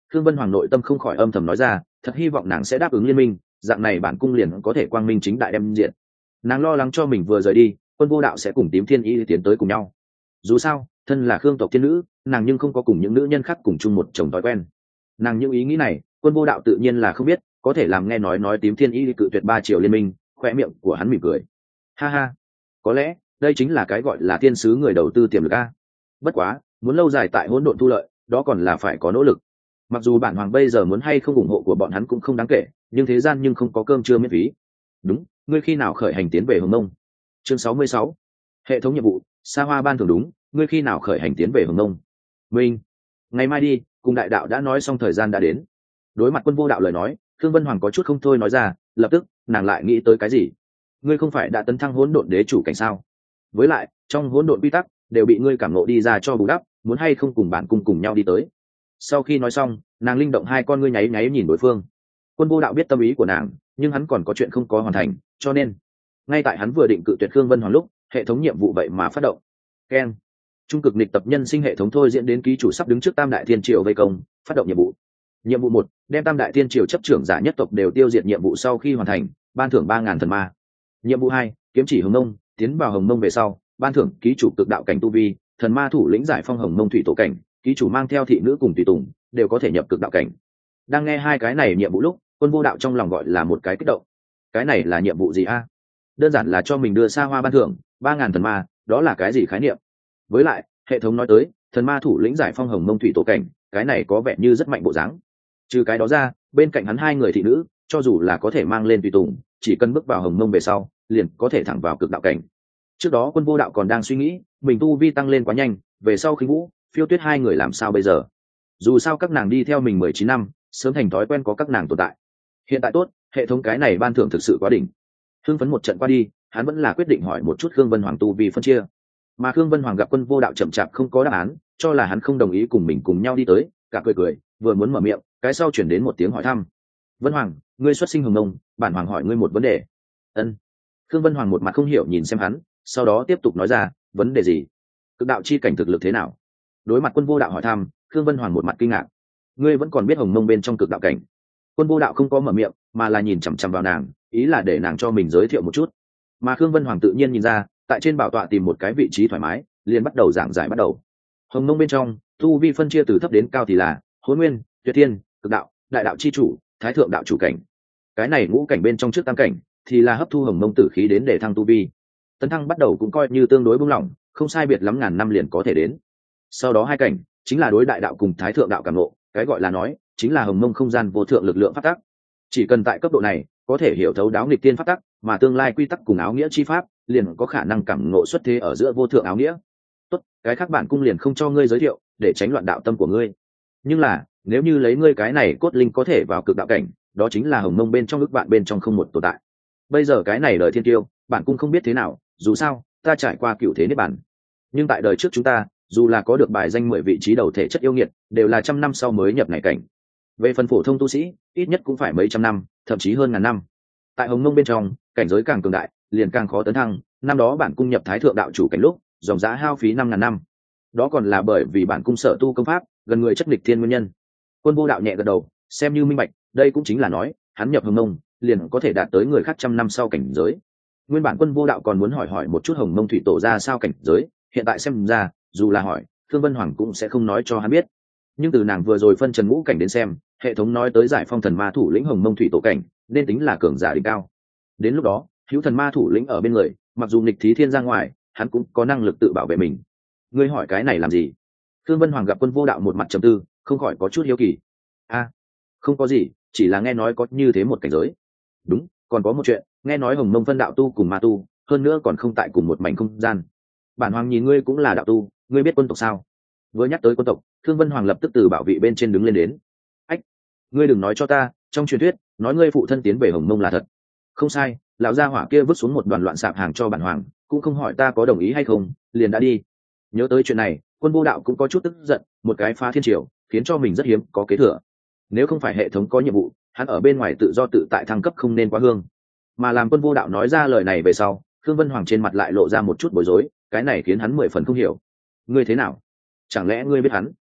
Khương Vân Hoàng nội tâm không khỏi âm thầm nói ra, thật hy vọng nàng sẽ đáp ứng liên minh, dạng này bản cung liền có thể quang minh chính đại đem diện. Nàng lo lắng cho mình vừa rời đi, Quân Vô Đạo sẽ cùng Tím Thiên Y tiến tới cùng nhau. Dù sao, thân là Khương tộc thiên nữ, nàng nhưng không có cùng những nữ nhân khác cùng chung một chồng thói quen. Nàng những ý nghĩ này, Quân Vô Đạo tự nhiên là không biết, có thể làm nghe nói Tím Thiên Y cự tuyệt 3 triệu liên minh, khóe miệng của hắn mỉm cười. Ha ha, có lẽ đây chính là cái gọi là thiên sứ người đầu tư tiềm lực a. Bất quá, muốn lâu dài tại hỗn độn thu lợi, đó còn là phải có nỗ lực. Mặc dù bản hoàng bây giờ muốn hay không ủng hộ của bọn hắn cũng không đáng kể, nhưng thế gian nhưng không có cơm trưa miễn phí. Đúng, ngươi khi nào khởi hành tiến về Hồng Nông? Chương 66. Hệ thống nhiệm vụ, Sa Hoa ban thưởng đúng, ngươi khi nào khởi hành tiến về Hồng Nông? Minh, ngày mai đi, cùng đại đạo đã nói xong thời gian đã đến. Đối mặt Quân Vô Đạo lời nói, Thương Vân Hoàng có chút không thôi nói ra, lập tức, nàng lại nghĩ tới cái gì? Ngươi không phải đã tấn thăng hỗn độn đế chủ cảnh sao? Với lại, trong hỗn độn quy tắc đều bị ngươi cảm ngộ đi ra cho bù đắp, muốn hay không cùng bản cung cùng nhau đi tới? Sau khi nói xong, nàng linh động hai con ngươi nháy nháy nhìn đối phương. Quân Vô Đạo biết tâm ý của nàng, nhưng hắn còn có chuyện không có hoàn thành, cho nên ngay tại hắn vừa định cự tuyệt Khương Vân Hoàng lúc, hệ thống nhiệm vụ vậy mà phát động. Keng, trung cực nghịch tập nhân sinh hệ thống thôi diễn đến ký chủ sắp đứng trước Tam Đại Thiên Triều vây công, phát động nhiệm vụ. Nhiệm vụ 1, đem Tam Đại Thiên Triều chấp trưởng giả nhất tộc đều tiêu diệt. Nhiệm vụ sau khi hoàn thành, ban thưởng 3000 thần ma. Nhiệm vụ 2, kiếm chỉ Hồng Nông, tiến vào Hồng Nông về sau, ban thưởng ký chủ cực đạo cảnh tu vi, thần ma thủ lĩnh giải phong Hồng Nông thủy tổ cảnh, ký chủ mang theo thị nữ cùng tùy tùng đều có thể nhập cực đạo cảnh. Đang nghe hai cái này nhiệm vụ lúc, Quân Vô Đạo trong lòng gọi là một cái kích động. Cái này là nhiệm vụ gì a? Đơn giản là cho mình đưa Sa Hoa ban thưởng 3000 thần ma, đó là cái gì khái niệm? Với lại, hệ thống nói tới thần ma thủ lĩnh giải phong Hồng Mông thủy tổ cảnh, cái này có vẻ như rất mạnh bộ dáng. Trừ cái đó ra, bên cạnh hắn hai người thị nữ, cho dù là có thể mang lên tùy tùng, chỉ cần bước vào Hồng Mông về sau, liền có thể thẳng vào cực đạo cảnh. Trước đó Quân Vô Đạo còn đang suy nghĩ, mình tu vi tăng lên quá nhanh, về sau Khinh Vũ, Phiêu Tuyết hai người làm sao bây giờ? Dù sao các nàng đi theo mình 19 năm, sớm thành thói quen có các nàng tồn tại. Hiện tại tốt, hệ thống cái này ban thưởng thực sự quá đỉnh. Hưng phấn một trận qua đi, hắn vẫn là quyết định hỏi một chút Khương Vân Hoàng tu vi phân chia. Mà Khương Vân Hoàng gặp Quân Vô Đạo chậm chạp không có đáp án, cho là hắn không đồng ý cùng mình cùng nhau đi tới, cả cười cười, vừa muốn mở miệng, cái sau chuyển đến một tiếng hỏi thăm. Vân Hoàng, ngươi xuất sinh Hồng Nông, bản hoàng hỏi ngươi một vấn đề. Ân. Khương Vân Hoàng một mặt không hiểu nhìn xem hắn, sau đó tiếp tục nói ra, vấn đề gì? Cực đạo chi cảnh thực lực thế nào? Đối mặt Quân Vô Đạo hỏi thăm, Khương Vân Hoàng một mặt kinh ngạc. Ngươi vẫn còn biết Hồng Nông bên trong cực đạo cảnh? Quân Vô Đạo không có mở miệng, mà là nhìn chằm chằm vào nàng, ý là để nàng cho mình giới thiệu một chút. Mà Khương Vân Hoàng tự nhiên nhìn ra, tại trên bảo tọa tìm một cái vị trí thoải mái, liền bắt đầu giảng giải bắt đầu. Hồng Nông bên trong, tu vi phân chia từ thấp đến cao thì là Hỗn Nguyên, Tuyệt Thiên, Cực Đạo, Đại Đạo chi chủ, Thái thượng đạo chủ cảnh. Cái này ngũ cảnh bên trong trước tam cảnh thì là hấp thu Hồng Nông tử khí đến để thăng tu vi. Tấn thăng bắt đầu cũng coi như tương đối buông lỏng, không sai biệt lắm ngàn năm liền có thể đến. Sau đó hai cảnh chính là đối đại đạo cùng Thái thượng đạo cảm ngộ, cái gọi là nói chính là Hồng Nông không gian vô thượng lực lượng pháp tắc. Chỉ cần tại cấp độ này có thể hiểu thấu đáo nghịch tiên pháp tắc, mà tương lai quy tắc cùng áo nghĩa chi pháp liền có khả năng cảm ngộ xuất thế ở giữa vô thượng áo nghĩa. Tốt, cái khác bản cung liền không cho ngươi giới thiệu, để tránh loạn đạo tâm của ngươi. Nhưng là, nếu như lấy ngươi cái này cốt linh có thể vào cực đạo cảnh, đó chính là Hồng Mông bên trong ức vạn bên trong không một tồn tại. Bây giờ cái này đời thiên tiêu, bản cung không biết thế nào, dù sao, ta trải qua cựu thế niết bản. Nhưng tại đời trước chúng ta, dù là có được bài danh 10 vị trí đầu thể chất yêu nghiệt, đều là trăm năm sau mới nhập này cảnh. Về phần phổ thông tu sĩ, ít nhất cũng phải mấy trăm năm, thậm chí hơn ngàn năm. Tại Hồng Mông bên trong, cảnh giới càng cường đại, liền càng khó tấn thăng. Năm đó bản cung nhập Thái thượng đạo chủ cảnh lúc, dòng giá hao phí 5.000 năm. Đó còn là bởi vì bản cung sở tu công pháp, gần người chất nghịch thiên nguyên nhân. Quân Vô Đạo nhẹ gật đầu, xem như minh bạch, đây cũng chính là nói, hắn nhập Hồng Mông, liền có thể đạt tới người khác trăm năm sau cảnh giới. Nguyên bản Quân Vô Đạo còn muốn hỏi một chút Hồng Mông thủy tổ ra sao cảnh giới, hiện tại xem ra, dù là hỏi, Thương Vân Hoàng cũng sẽ không nói cho hắn biết. Nhưng từ nàng vừa rồi phân trần ngũ cảnh đến xem, hệ thống nói tới giải phong thần ma thủ lĩnh Hồng Mông thủy tổ cảnh, nên tính là cường giả đỉnh cao. Đến lúc đó, hữu thần ma thủ lĩnh ở bên người, mặc dù nghịch thí thiên ra ngoài, hắn cũng có năng lực tự bảo vệ mình. Ngươi hỏi cái này làm gì? Thương Vân Hoàng gặp Quân Vô Đạo một mặt trầm tư, không khỏi có chút hiếu kỳ. Không có gì, chỉ là nghe nói có như thế một cảnh giới. Đúng, còn có một chuyện, nghe nói Hồng Mông phân đạo tu cùng ma tu, hơn nữa còn không tại cùng một mảnh không gian. Bản hoàng nhìn ngươi cũng là đạo tu, ngươi biết quân tộc sao? Vừa nhắc tới quân tộc, Thương Vân Hoàng lập tức từ bảo vị bên trên đứng lên đến. Ách, ngươi đừng nói cho ta, trong truyền thuyết, nói ngươi phụ thân tiến về Hồng Mông là thật. Không sai, lão gia hỏa kia vứt xuống một đoàn loạn sạp hàng cho bản hoàng, cũng không hỏi ta có đồng ý hay không, liền đã đi. Nhớ tới chuyện này, Quân Vô Đạo cũng có chút tức giận, một cái phá thiên triều, khiến cho mình rất hiếm có kế thừa. Nếu không phải hệ thống có nhiệm vụ, hắn ở bên ngoài tự do tự tại thăng cấp không nên quá hương. Mà làm Quân Vô Đạo nói ra lời này về sau, Khương Vân Hoàng trên mặt lại lộ ra một chút bối rối, cái này khiến hắn 10 phần không hiểu. Ngươi thế nào? Chẳng lẽ ngươi biết hắn?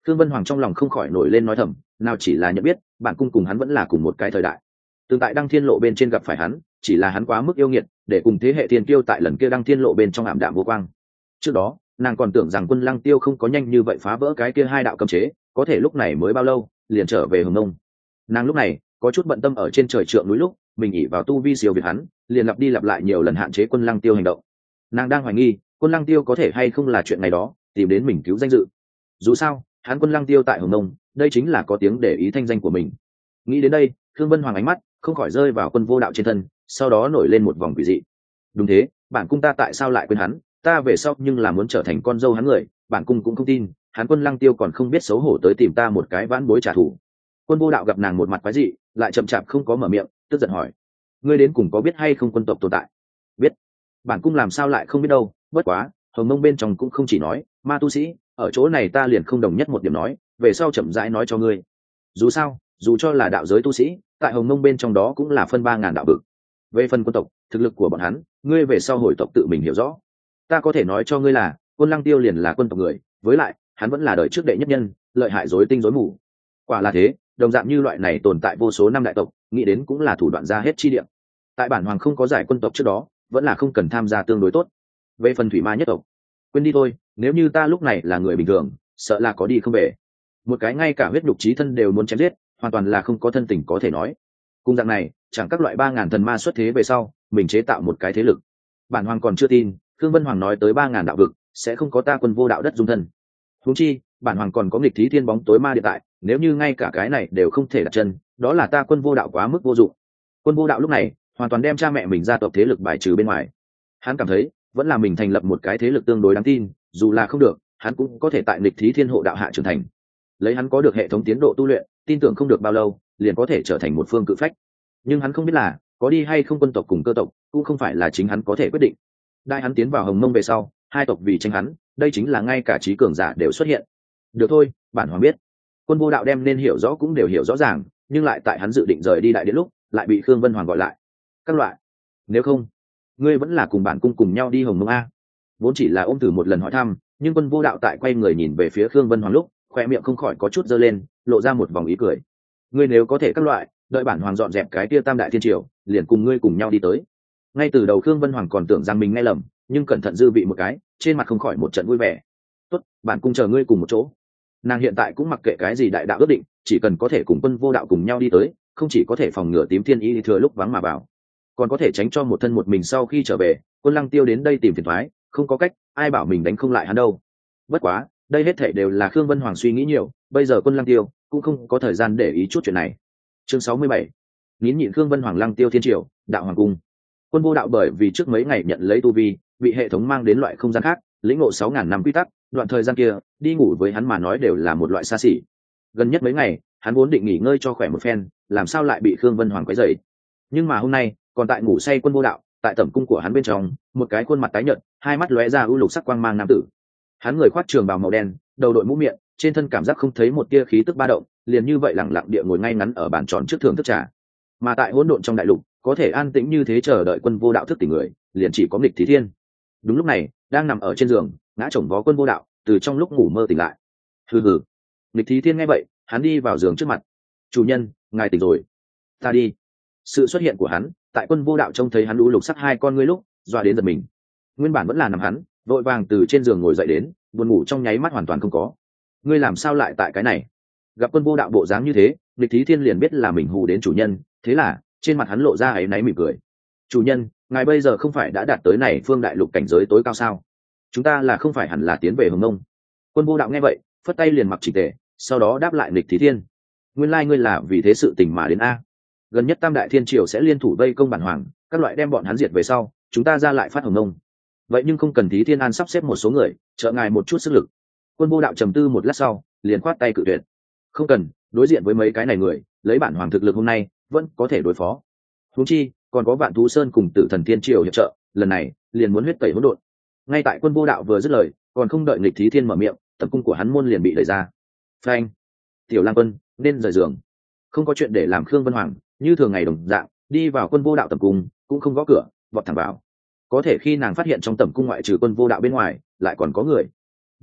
Khương Vân Hoàng trong lòng không khỏi nổi lên nói thầm, nào chỉ là nhận biết, bản cung cùng hắn vẫn là cùng một cái thời đại. Từng tại Đăng Thiên Lộ bên trên gặp phải hắn, chỉ là hắn quá mức yêu nghiệt, để cùng thế hệ thiên kiêu tại lần kia Đăng Thiên Lộ bên trong ảm đạm vô quang. Trước đó, nàng còn tưởng rằng Quân Lăng Tiêu không có nhanh như vậy phá vỡ cái kia hai đạo cấm chế, có thể lúc này mới bao lâu, liền trở về Hồng Nông. Nàng lúc này có chút bận tâm ở trên trời trượng núi lúc, mình ỷ vào tu vi siêu việt hắn, liền lặp đi lặp lại nhiều lần hạn chế Quân Lăng Tiêu hành động. Nàng đang hoài nghi, Quân Lăng Tiêu có thể hay không là chuyện này đó, tìm đến mình cứu danh dự. Dù sao, hắn Quân Lăng Tiêu tại Hồng Nông, đây chính là có tiếng để ý thanh danh của mình. Nghĩ đến đây, Thương Vân Hoàng ánh mắt không khỏi rơi vào Quân Vô Đạo trên thân, sau đó nổi lên một vòng quỷ dị. Đúng thế, bản cung ta tại sao lại quên hắn, ta về sau nhưng là muốn trở thành con dâu hắn người, bản cung cũng không tin hắn Quân Lăng Tiêu còn không biết xấu hổ tới tìm ta một cái vãn bối trả thù. Quân Vô Đạo gặp nàng một mặt quái dị, lại chậm chạp không có mở miệng, tức giận hỏi: ngươi đến cùng có biết hay không quân tộc tồn tại? Biết. Bản cung làm sao lại không biết đâu, bất quá Hồng Mông bên trong cũng không chỉ nói ma tu sĩ, ở chỗ này ta liền không đồng nhất một điểm nói, về sau chậm rãi nói cho ngươi. Dù sao, dù cho là đạo giới tu sĩ, tại Hồng Mông bên trong đó cũng là phân 3.000 đạo vực. Về phần quân tộc, thực lực của bọn hắn, ngươi về sau hồi tộc tự mình hiểu rõ. Ta có thể nói cho ngươi là, Quân Lăng Tiêu liền là quân tộc người, với lại, hắn vẫn là đời trước đệ nhất nhân, lợi hại rối tinh rối mù. Quả là thế, đồng dạng như loại này tồn tại vô số năm đại tộc, nghĩ đến cũng là thủ đoạn ra hết chi điểm. Tại bản hoàng không có giải quân tộc trước đó, vẫn là không cần tham gia tương đối tốt. Về phần thủy ma nhất tộc, quên đi thôi, nếu như ta lúc này là người bình thường, sợ là có đi không về. Một cái ngay cả huyết nhục chí thân đều muốn chém giết, hoàn toàn là không có thân tình có thể nói. Cùng dạng này, chẳng các loại 3.000 thần ma xuất thế về sau, mình chế tạo một cái thế lực. Bản hoàng còn chưa tin, Khương Vân Hoàng nói tới 3.000 đạo vực, sẽ không có ta Quân Vô Đạo đất dung thân. Huống chi, bản hoàng còn có nghịch thí thiên bóng tối ma địa tại, nếu như ngay cả cái này đều không thể đặt chân, đó là ta Quân Vô Đạo quá mức vô dụng. Quân Vô Đạo lúc này hoàn toàn đem cha mẹ mình gia tộc thế lực bài trừ bên ngoài. Hắn cảm thấy vẫn là mình thành lập một cái thế lực tương đối đáng tin, dù là không được, hắn cũng có thể tại nghịch thí thiên hộ đạo hạ trưởng thành. Lấy hắn có được hệ thống tiến độ tu luyện, tin tưởng không được bao lâu liền có thể trở thành một phương cự phách. Nhưng hắn không biết là, có đi hay không quân tộc cùng cơ tộc cũng không phải là chính hắn có thể quyết định. Đại hắn tiến vào Hồng Mông về sau, hai tộc vì tranh hắn, đây chính là ngay cả trí cường giả đều xuất hiện. Được thôi, bản hoàng biết. Quân Vô Đạo đem nên hiểu rõ cũng đều hiểu rõ ràng, nhưng lại tại hắn dự định rời đi đại điện lúc, lại bị Khương Vân Hoàng gọi lại. Các loại, nếu không, ngươi vẫn là cùng bản cung cùng nhau đi Hồng Mông a. Vốn chỉ là ôm thử một lần hỏi thăm, nhưng Quân Vô Đạo tại quay người nhìn về phía Khương Vân Hoàng lúc, khoe miệng không khỏi có chút giơ lên, lộ ra một vòng ý cười. Ngươi nếu có thể các loại, đợi bản hoàng dọn dẹp cái tia tam đại thiên triều, liền cùng ngươi cùng nhau đi tới. Ngay từ đầu Khương Vân Hoàng còn tưởng rằng mình nghe lầm, nhưng cẩn thận dư vị một cái, trên mặt không khỏi một trận vui vẻ. Tốt, bản cung chờ ngươi cùng một chỗ. Nàng hiện tại cũng mặc kệ cái gì đại đạo ước định, chỉ cần có thể cùng Quân Vô Đạo cùng nhau đi tới, không chỉ có thể phòng ngừa tím thiên ý thừa lúc vắng mà vào, còn có thể tránh cho một thân một mình sau khi trở về, Quân Lăng Tiêu đến đây tìm phiền toái, không có cách, ai bảo mình đánh không lại hắn đâu. Bất quá, đây hết thảy đều là Khương Vân Hoàng suy nghĩ nhiều, bây giờ Quân Lăng Tiêu cũng không có thời gian để ý chút chuyện này. Chương 67. Nín nhịn Khương Vân Hoàng Lăng Tiêu thiên triều, đạo hoàng cung. Quân Vô Đạo bởi vì trước mấy ngày nhận lấy tu vi, bị hệ thống mang đến loại không gian khác, lĩnh ngộ 6.000 năm quy tắc, đoạn thời gian kia, đi ngủ với hắn mà nói đều là một loại xa xỉ. Gần nhất mấy ngày, hắn vốn định nghỉ ngơi cho khỏe một phen, làm sao lại bị Khương Vân Hoàng quấy rầy. Nhưng mà hôm nay, còn tại ngủ say Quân Vô Đạo, tại tẩm cung của hắn bên trong, một cái khuôn mặt tái nhợt, hai mắt lóe ra u lục sắc quang mang nam tử. Hắn người khoác trường bào màu đen, đầu đội mũ miệng, trên thân cảm giác không thấy một tia khí tức ba động, liền như vậy lẳng lặng địa ngồi ngay ngắn ở bàn tròn trước thưởng thức trà. Mà tại hỗn độn trong đại lục, có thể an tĩnh như thế chờ đợi Quân Vô Đạo thức tỉnh người, liền chỉ có Nghịch Thí Thiên. Đúng lúc này, đang nằm ở trên giường, ngã chồng vó Quân Vô Đạo, từ trong lúc ngủ mơ tỉnh lại. Hừ hừ. Nghịch Thí Thiên nghe vậy, hắn đi vào giường trước mặt. Chủ nhân, ngài tỉnh rồi. Ta đi. Sự xuất hiện của hắn, tại Quân Vô Đạo trông thấy hắn u lục sắc hai con ngươi lúc, dọa đến giật mình. Nguyên bản vẫn là nằm hắn, vội vàng từ trên giường ngồi dậy đến, buồn ngủ trong nháy mắt hoàn toàn không có. Ngươi làm sao lại tại cái này? Gặp Quân Vô Đạo bộ dáng như thế, Nghịch Thí Thiên liền biết là mình hù đến chủ nhân, thế là trên mặt hắn lộ ra áy náy mỉm cười. Chủ nhân, ngài bây giờ không phải đã đạt tới này phương đại lục cảnh giới tối cao sao? Chúng ta là không phải hẳn là tiến về Hồng Nông? Quân Vô Đạo nghe vậy, phất tay liền mặc chỉnh tề, sau đó đáp lại Nghịch Thí Thiên. Nguyên lai ngươi là vì thế sự tình mà đến a. Gần nhất Tam Đại Thiên Triều sẽ liên thủ vây công bản hoàng, các loại đem bọn hắn diệt về sau, chúng ta ra lại phát Hồng Nông. Vậy nhưng không cần Thí Thiên An sắp xếp một số người, trợ ngài một chút sức lực. Quân Vô Đạo trầm tư một lát sau, liền khoát tay cự tuyệt. Không cần, đối diện với mấy cái này người, lấy bản hoàng thực lực hôm nay, vẫn có thể đối phó. Huống chi, còn có Vạn Thú Sơn cùng Tử Thần Thiên Triều hiệp trợ, lần này, liền muốn huyết tẩy hỗn độn. Ngay tại Quân Vô Đạo vừa dứt lời, còn không đợi Nghịch Thí Thiên mở miệng, tập cung của hắn môn liền bị đẩy ra. Phanh! Tiểu Lang Quân, nên rời giường. Không có chuyện để làm Khương Vân Hoàng, như thường ngày đồng dạng, đi vào Quân Vô Đạo tập cung, cũng không gõ cửa, vọt thẳng vào. Có thể khi nàng phát hiện trong tẩm cung ngoại trừ Quân Vô Đạo bên ngoài, lại còn có người. Với lại,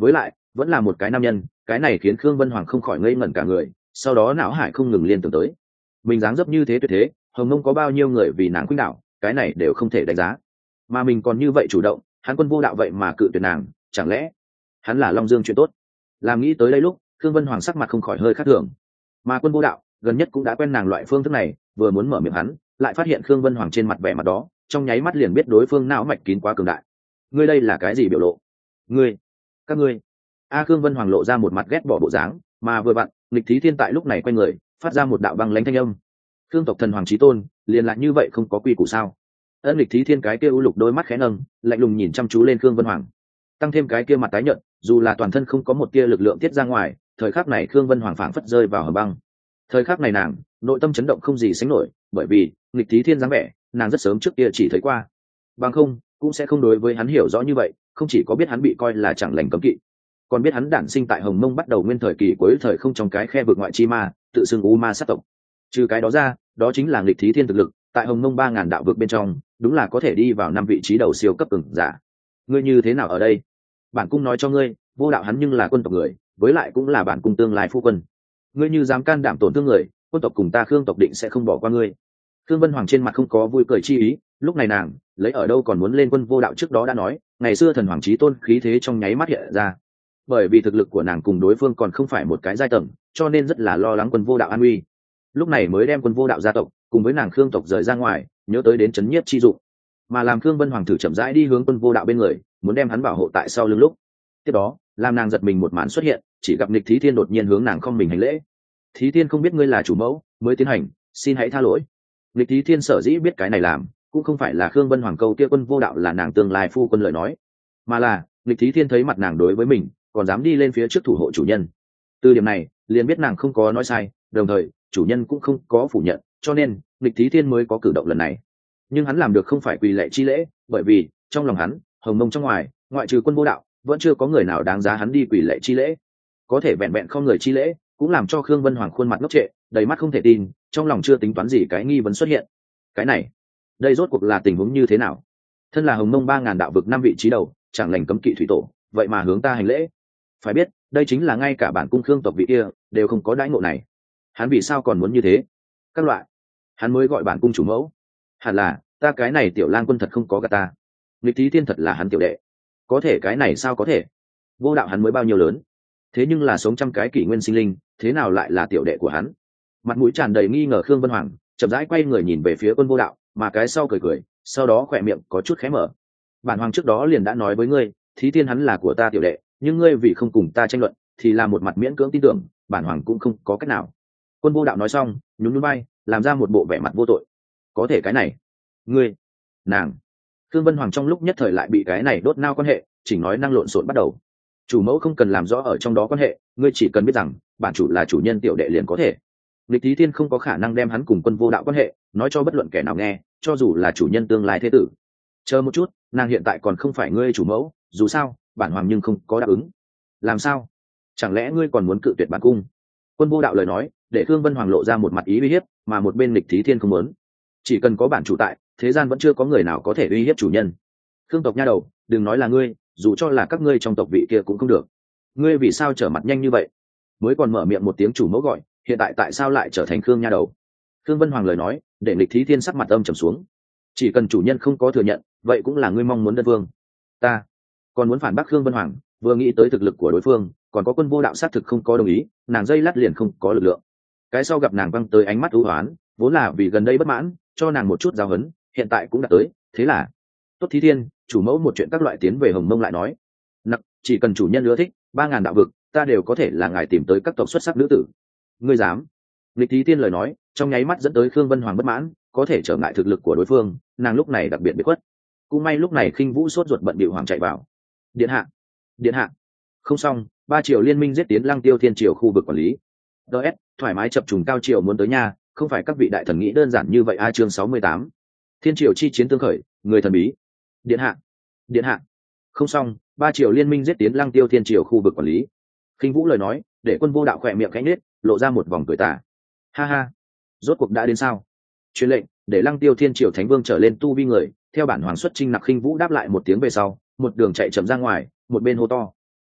vẫn là một cái nam nhân, cái này khiến Khương Vân Hoàng không khỏi ngây ngẩn cả người, sau đó não hải không ngừng liên tưởng tới mình dáng dấp như thế tuyệt thế, hồng mông có bao nhiêu người vì nàng khuynh đảo, cái này đều không thể đánh giá, mà mình còn như vậy chủ động, hắn Quân Vô Đạo vậy mà cự tuyệt nàng, chẳng lẽ hắn là Long Dương chuyện tốt? Làm nghĩ tới đây lúc Khương Vân Hoàng sắc mặt không khỏi hơi khác thường, mà Quân Vô Đạo gần nhất cũng đã quen nàng loại phương thức này, vừa muốn mở miệng hắn lại phát hiện Khương Vân Hoàng trên mặt vẻ mặt đó, trong nháy mắt liền biết đối phương não mạch kín quá cường đại. Ngươi đây là cái gì biểu lộ? Ngươi, các ngươi. Khương Vân Hoàng lộ ra một mặt ghét bỏ bộ dáng, mà vừa vặn Lịch Thí Thiên tại lúc này quay người phát ra một đạo băng lãnh thanh âm. Khương tộc thần hoàng chí tôn liền lại như vậy không có quy củ sao? Lịch Thí Thiên cái kia u lục đôi mắt khẽ nâng, lạnh lùng nhìn chăm chú lên Khương Vân Hoàng, tăng thêm cái kia mặt tái nhợt, dù là toàn thân không có một tia lực lượng tiết ra ngoài, thời khắc này Khương Vân Hoàng phảng phất rơi vào hầm băng. Thời khắc này nàng nội tâm chấn động không gì sánh nổi, bởi vì Lịch Thí Thiên dáng vẻ nàng rất sớm trước kia chỉ thấy qua, bằng không cũng sẽ không đối với hắn hiểu rõ như vậy, không chỉ có biết hắn bị coi là chẳng lành cấm kỵ, còn biết hắn đản sinh tại Hồng Mông bắt đầu nguyên thời kỳ cuối thời không trong cái khe vực ngoại chi ma, tự xưng U Ma sát tộc. Trừ cái đó ra, đó chính là Lịch Thí Thiên thực lực, tại Hồng Mông 3000 đạo vực bên trong, đúng là có thể đi vào 5 vị trí đầu siêu cấp cường giả. Ngươi như thế nào ở đây? Bản cung nói cho ngươi, Vô Đạo hắn nhưng là quân tộc người, với lại cũng là bản cung tương lai phu quân. Ngươi như dám can đảm tổn thương người, quân tộc cùng ta Khương tộc định sẽ không bỏ qua ngươi. Khương Vân Hoàng trên mặt không có vui cười chi ý, lúc này nàng lấy ở đâu còn muốn lên Quân Vô Đạo trước đó đã nói, ngày xưa thần hoàng chí tôn khí thế trong nháy mắt hiện ra. Bởi vì thực lực của nàng cùng đối phương còn không phải một cái giai tầng, cho nên rất là lo lắng Quân Vô Đạo an nguy. Lúc này mới đem Quân Vô Đạo gia tộc cùng với nàng Khương tộc rời ra ngoài, nhớ tới đến chấn nhiếp chi dụng, mà làm Khương Vân Hoàng thử chậm rãi đi hướng Quân Vô Đạo bên người, muốn đem hắn bảo hộ tại sau lưng lúc. Tiếp đó, làm nàng giật mình một màn xuất hiện, chỉ gặp Lịch Thí Thiên đột nhiên hướng nàng không mình hành lễ. Thí Thiên không biết ngươi là chủ mẫu, mới tiến hành, xin hãy tha lỗi. Lịch Thí Thiên sở dĩ biết cái này làm, cũng không phải là Khương Vân Hoàng câu kia Quân Vô Đạo là nàng tương lai phu quân lời nói, mà là Lịch Thí Thiên thấy mặt nàng đối với mình, còn dám đi lên phía trước thủ hộ chủ nhân. Từ điểm này, liền biết nàng không có nói sai, đồng thời chủ nhân cũng không có phủ nhận, cho nên Lịch Thí Thiên mới có cử động lần này. Nhưng hắn làm được không phải quỳ lệ chi lễ, bởi vì trong lòng hắn, Hồng Mông trong ngoài, ngoại trừ Quân Vô Đạo, vẫn chưa có người nào đáng giá hắn đi quỳ lệ chi lễ. Có thể vẹn vẹn không người chi lễ, cũng làm cho Khương Vân Hoàng khuôn mặt ngốc trệ, đầy mắt không thể tin, trong lòng chưa tính toán gì cái nghi vấn xuất hiện. Cái này, đây rốt cuộc là tình huống như thế nào? Thân là Hồng Mông 3000 đạo vực 5 vị trí đầu, chẳng lành cấm kỵ thủy tổ, vậy mà hướng ta hành lễ. Phải biết, đây chính là ngay cả bản cung Khương tộc vị kia đều không có đãi ngộ này. Hắn vì sao còn muốn như thế? Các loại, hắn mới gọi bản cung chủ mẫu. Hẳn là, ta cái này tiểu lang quân thật không có gạt ta. Lịch Thí Thiên thật là hắn tiểu đệ. Có thể cái này sao có thể? Vô Đạo hắn mới bao nhiêu lớn? Thế nhưng là sống trăm cái kỷ nguyên sinh linh, thế nào lại là tiểu đệ của hắn? Mặt mũi tràn đầy nghi ngờ Khương Vân Hoàng chậm rãi quay người nhìn về phía Quân Vô Đạo, mà cái sau cười cười, sau đó khỏe miệng có chút khé mở. Bản hoàng trước đó liền đã nói với ngươi, Thí Thiên hắn là của ta tiểu đệ, nhưng ngươi vì không cùng ta tranh luận, thì là một mặt miễn cưỡng tin tưởng, bản hoàng cũng không có cách nào. Quân Vô Đạo nói xong, nhún nhún vai, làm ra một bộ vẻ mặt vô tội. Có thể cái này, ngươi, nàng. Khương Vân Hoàng trong lúc nhất thời lại bị cái này đốt nao quan hệ, chỉnh nói năng lộn xộn bắt đầu. Chủ mẫu không cần làm rõ ở trong đó quan hệ, ngươi chỉ cần biết rằng bản chủ là chủ nhân tiểu đệ liền có thể. Lịch Thí Thiên không có khả năng đem hắn cùng Quân Vô Đạo quan hệ nói cho bất luận kẻ nào nghe, cho dù là chủ nhân tương lai thế tử. Chờ một chút, nàng hiện tại còn không phải ngươi chủ mẫu, dù sao bản hoàng nhưng không có đáp ứng. Làm sao? Chẳng lẽ ngươi còn muốn cự tuyệt bản cung? Quân Vô Đạo lời nói để Khương Vân Hoàng lộ ra một mặt ý uy hiếp, mà một bên Lịch Thí Thiên không muốn. Chỉ cần có bản chủ tại, thế gian vẫn chưa có người nào có thể uy hiếp chủ nhân. Khương tộc nha đầu, đừng nói là ngươi, dù cho là các ngươi trong tộc vị kia cũng không được. Ngươi vì sao trở mặt nhanh như vậy? Mới còn mở miệng một tiếng chủ mẫu gọi, hiện tại tại sao lại trở thành Khương nha đầu? Khương Vân Hoàng lời nói để Lịch Thí Thiên sắc mặt âm trầm xuống. Chỉ cần chủ nhân không có thừa nhận, vậy cũng là ngươi mong muốn đơn vương. Ta còn muốn phản bác Khương Vân Hoàng, vừa nghĩ tới thực lực của đối phương, còn có Quân Vô Đạo xác thực không có đồng ý, nàng dây lát liền không có lực lượng. Cái sau gặp nàng văng tới ánh mắt u hoán, vốn là vì gần đây bất mãn, cho nàng một chút giáo huấn, hiện tại cũng đã tới, thế là tốt. Thí Thiên, chủ mẫu một chuyện các loại tiến về Hồng Mông lại nói, nặc, chỉ cần chủ nhân ưa thích, 3000 đạo vực, ta đều có thể là ngài tìm tới các tộc xuất sắc nữ tử. Ngươi dám? Lịch Thí Thiên lời nói trong nháy mắt dẫn tới Khương Vân Hoàng bất mãn, có thể trở ngại thực lực của đối phương, nàng lúc này đặc biệt bị khuất. Cũng may lúc này Khinh Vũ sốt ruột bận bịu hoàng chạy vào. Điện hạ, điện hạ. Không xong, 3 triệu liên minh giết tiến Lăng Tiêu Thiên triều khu vực quản lý. DS, thoải mái chập trùng cao triều muốn tới nhà, không phải các vị đại thần nghĩ đơn giản như vậy. Chương 68. Thiên triều chi chiến tương khởi, người thần bí. Điện hạ, điện hạ. Không xong, 3 triệu liên minh giết tiến Lăng Tiêu Thiên triều khu vực quản lý. Khinh Vũ lời nói để Quân Vô Đạo khỏe miệng khẽ nhếch, lộ ra một vòng cười tà. Ha ha, rốt cuộc đã đến sao? Truyền lệnh để Lăng Tiêu Thiên triều thánh vương trở lên tu vi người, theo bản hoàng xuất chinh. Nặc Khinh Vũ đáp lại một tiếng về sau, một đường chạy chậm ra ngoài, một bên hô to.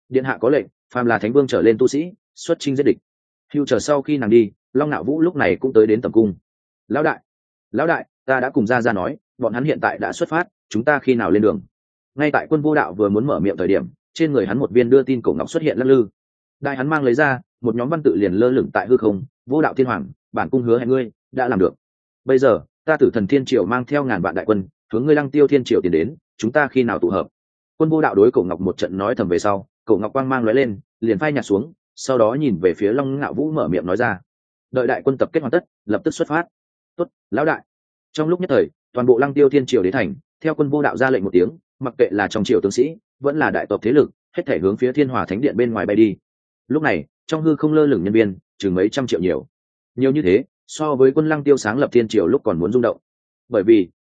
điện hạ có lệnh, phàm là thánh vương trở lên tu sĩ xuất chinh giết địch. Hưu chờ sau khi nàng đi, Long Nạo Vũ lúc này cũng tới đến tầm cung. Lão đại, ta đã cùng ra nói, bọn hắn hiện tại đã xuất phát, chúng ta khi nào lên đường? Ngay tại Quân Vô Đạo vừa muốn mở miệng thời điểm, trên người hắn một viên đưa tin cổ ngọc xuất hiện lắc lư. Đại hắn mang lấy ra một nhóm văn tự liền lơ lửng tại hư không. Vô Đạo Thiên Hoàng, bản cung hứa hẹn ngươi đã làm được. Bây giờ ta Tử Thần Thiên Triều mang theo ngàn vạn đại quân hướng ngươi Lăng Tiêu Thiên Triều tiến đến, chúng ta khi nào tụ hợp? Quân Vô Đạo đối cổ ngọc một trận nói thầm về sau, cổ ngọc quang mang lóe lên, liền phai nhạt xuống, sau đó nhìn về phía Long Ngạo Vũ mở miệng nói ra: đợi đại quân tập kết hoàn tất, lập tức xuất phát. Tốt, lão đại. Trong lúc nhất thời, toàn bộ Lăng Tiêu Thiên Triều đế thành theo Quân Vô Đạo ra lệnh một tiếng, mặc kệ là trong triều tướng sĩ vẫn là đại tộc thế lực, hết thể hướng phía Thiên Hòa Thánh Điện bên ngoài bay đi. Lúc này trong hư không lơ lửng nhân viên chừng mấy trăm triệu, nhiều như thế so với quân Lăng Tiêu sáng lập Thiên Triều lúc còn muốn rung động. Bởi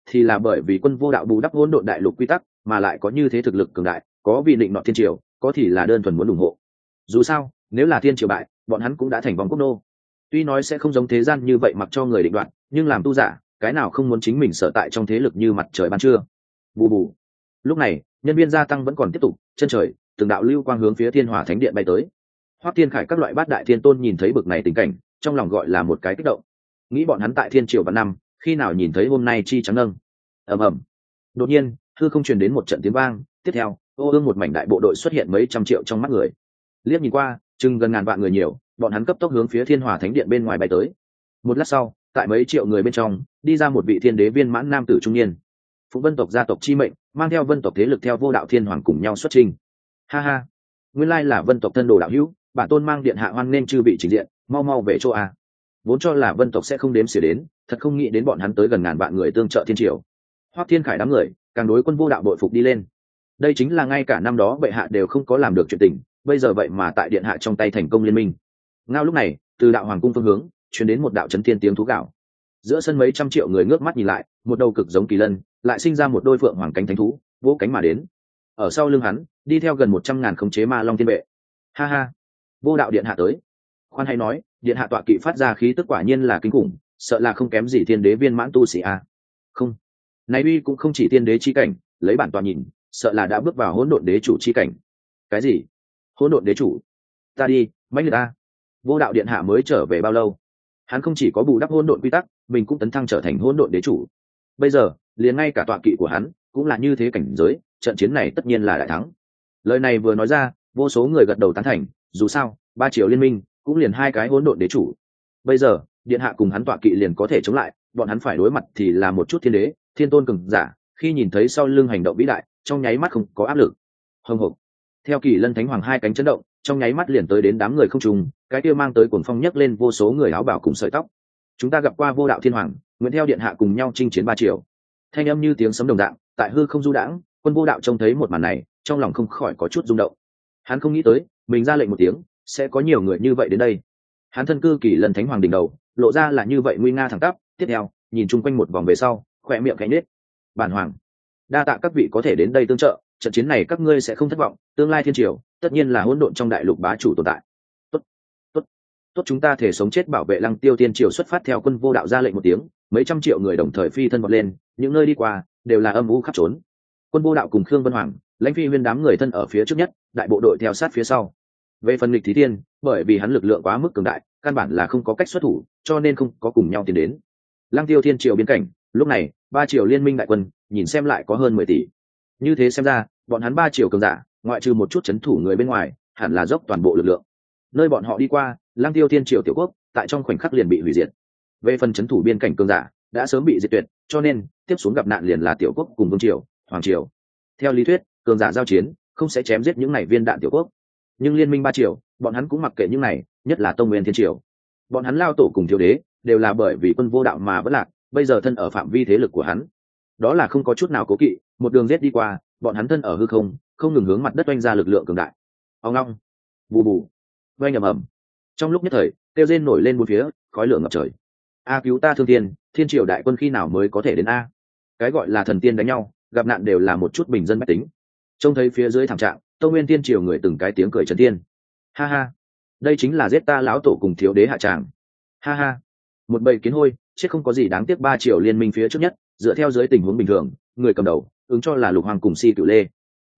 vì Quân Vô Đạo bù đắp hỗn độn đại lục quy tắc, mà lại có như thế thực lực cường đại, có vị định nọ Thiên Triều, có thì là đơn thuần muốn ủng hộ. Dù sao nếu là Thiên Triều bại, bọn hắn cũng đã thành vòng quốc nô. Tuy nói sẽ không giống thế gian như vậy mặc cho người định đoạt, nhưng làm tu giả, cái nào không muốn chính mình sở tại trong thế lực như mặt trời ban trưa. Bù bù. Lúc này nhân viên gia tăng vẫn còn tiếp tục, chân trời từng đạo lưu quang hướng phía Thiên Hòa Thánh Điện bay tới. Hoắc Thiên Khải các loại bát đại thiên tôn nhìn thấy bực này tình cảnh, trong lòng gọi là một cái kích động. Nghĩ bọn hắn tại Thiên Triều vạn năm, khi nào nhìn thấy hôm nay chi trắng nâng. Ầm ầm. Đột nhiên hư không truyền đến một trận tiếng vang, tiếp theo ô ương một mảnh đại bộ đội xuất hiện mấy trăm triệu trong mắt người. Liếc nhìn qua chừng gần ngàn vạn người nhiều, bọn hắn cấp tốc hướng phía Thiên Hòa Thánh Điện bên ngoài bay tới. Một lát sau, tại mấy triệu người bên trong đi ra một vị thiên đế viên mãn nam tử trung niên, phụ vân tộc gia tộc chi mệnh, mang theo vân tộc thế lực theo Vô Đạo Thiên Hoàng cùng nhau xuất trình. Ha ha, nguyên lai là vân tộc thân đồ đạo hữu, bản tôn mang điện hạ hoan nên chư bị trình diện, mau mau về chỗ a. Vốn cho là vân tộc sẽ không đếm xỉa đến, thật không nghĩ đến bọn hắn tới gần ngàn vạn người tương trợ Thiên Triều. Hoắc Thiên Khải đám người càng đối Quân Vô Đạo đội phục đi lên. Đây chính là ngay cả năm đó bệ hạ đều không có làm được chuyện tình, bây giờ vậy mà tại điện hạ trong tay thành công liên minh. Ngao lúc này từ đạo hoàng cung phương hướng truyền đến một đạo chấn thiên tiếng thú gạo. Giữa sân mấy trăm triệu người ngước mắt nhìn lại, một đầu cực giống kỳ lân lại sinh ra một đôi phượng hoàng cánh thánh thú vỗ cánh mà đến. Ở sau lưng hắn đi theo gần 100.000 khống chế ma long thiên vệ. Ha ha, Vô Đạo điện hạ tới. Khoan hay nói, điện hạ tọa kỵ phát ra khí tức quả nhiên là kinh khủng, sợ là không kém gì thiên đế viên mãn tu sĩ a. Không, này uy cũng không chỉ thiên đế chi cảnh, lấy bản tọa nhìn, sợ là đã bước vào hỗn độn đế chủ chi cảnh. Cái gì? Hỗn độn đế chủ? Ta đi, mãnh liệt a. Vô Đạo điện hạ mới trở về bao lâu? Hắn không chỉ có bù đắp hỗn độn quy tắc, mình cũng tấn thăng trở thành hỗn độn đế chủ. Bây giờ liền ngay cả tọa kỵ của hắn cũng là như thế cảnh giới, trận chiến này tất nhiên là đại thắng. Lời này vừa nói ra, vô số người gật đầu tán thành, dù sao ba triều liên minh cũng liền hai cái hỗn độn đế chủ. Bây giờ điện hạ cùng hắn tọa kỵ liền có thể chống lại, bọn hắn phải đối mặt thì là một chút thiên đế thiên tôn cường giả, khi nhìn thấy sau lưng hành động vĩ đại, trong nháy mắt không có áp lực. Hồng hộc. Theo Kỳ Lân Thánh Hoàng hai cánh chấn động, trong nháy mắt liền tới đến đám người không trùng, cái kia mang tới cuồng phong nhấc lên vô số người áo bào cùng sợi tóc. Chúng ta gặp qua Vô Đạo Thiên Hoàng, nguyện theo điện hạ cùng nhau chinh chiến ba triều. Thanh âm như tiếng sấm đồng dạng tại hư không du đãng. Quân Vô Đạo trông thấy một màn này, trong lòng không khỏi có chút rung động. Hắn không nghĩ tới mình ra lệnh một tiếng sẽ có nhiều người như vậy đến đây. Hắn thân cư Kỳ Lân Thánh Hoàng đỉnh đầu, lộ ra là như vậy nguy nga thẳng tắp. Tiếp theo nhìn chung quanh một vòng về sau, khỏe miệng khẽ nhếch. Bản hoàng, đa tạ các vị có thể đến đây tương trợ, trận chiến này các ngươi sẽ không thất vọng, tương lai thiên triều tất nhiên là hỗn độn trong đại lục bá chủ tồn tại. Tốt, chúng ta thể sống chết bảo vệ Lăng Tiêu Thiên Triều. Xuất phát. Theo Quân Vô Đạo ra lệnh một tiếng, mấy trăm triệu người đồng thời phi thân vọt lên, những nơi đi qua đều là âm u khắp trốn. Quân Vô Đạo cùng Khương Vân Hoàng, Lãnh Phi Huyên đám người thân ở phía trước nhất, đại bộ đội theo sát phía sau. Về phần Lịch Thí Thiên, bởi vì hắn lực lượng quá mức cường đại, căn bản là không có cách xuất thủ, cho nên không có cùng nhau tiến đến. Lăng Tiêu Thiên Triều biên cảnh, lúc này ba triều liên minh đại quân nhìn xem lại có hơn 10 tỷ. Như thế xem ra, bọn hắn ba triều cường giả, ngoại trừ một chút chấn thủ người bên ngoài, hẳn là dốc toàn bộ lực lượng. Nơi bọn họ đi qua, Lăng Tiêu Thiên Triều tiểu quốc tại trong khoảnh khắc liền bị hủy diệt. Về phần chấn thủ biên cảnh cường giả đã sớm bị diệt tuyệt, cho nên tiếp xuống gặp nạn liền là tiểu quốc cùng vương triều, hoàng triều. Theo lý thuyết, cường giả giao chiến không sẽ chém giết những này viên đạn tiểu quốc, nhưng liên minh ba triều, bọn hắn cũng mặc kệ những này, nhất là Tông Nguyên Thiên Triều. Bọn hắn lao tổ cùng thiếu đế đều là bởi vì Quân Vô Đạo mà vẫn lạc, bây giờ thân ở phạm vi thế lực của hắn, đó là không có chút nào cố kỵ, một đường giết đi qua, bọn hắn thân ở hư không, không ngừng hướng mặt đất oanh ra lực lượng cường đại. Ông long, bù bù, oanh ầm ầm. Trong lúc nhất thời, tiêu rên nổi lên bốn phía, khói lửa ngập trời. A cứu ta thương thiên, thiên triều đại quân khi nào mới có thể đến a? Cái gọi là thần tiên đánh nhau, gặp nạn đều là một chút bình dân bách tính. Trông thấy phía dưới thảm trạng, Tông Nguyên Thiên Triều người từng cái tiếng cười trấn thiên. Ha ha, đây chính là giết ta lão tổ cùng thiếu đế hạ tràng. Ha ha, một bầy kiến hôi, chết không có gì đáng tiếc. Ba triều liên minh phía trước nhất, dựa theo dưới tình huống bình thường, người cầm đầu ứng cho là Lục Hoàng cùng Si Cửu Lê.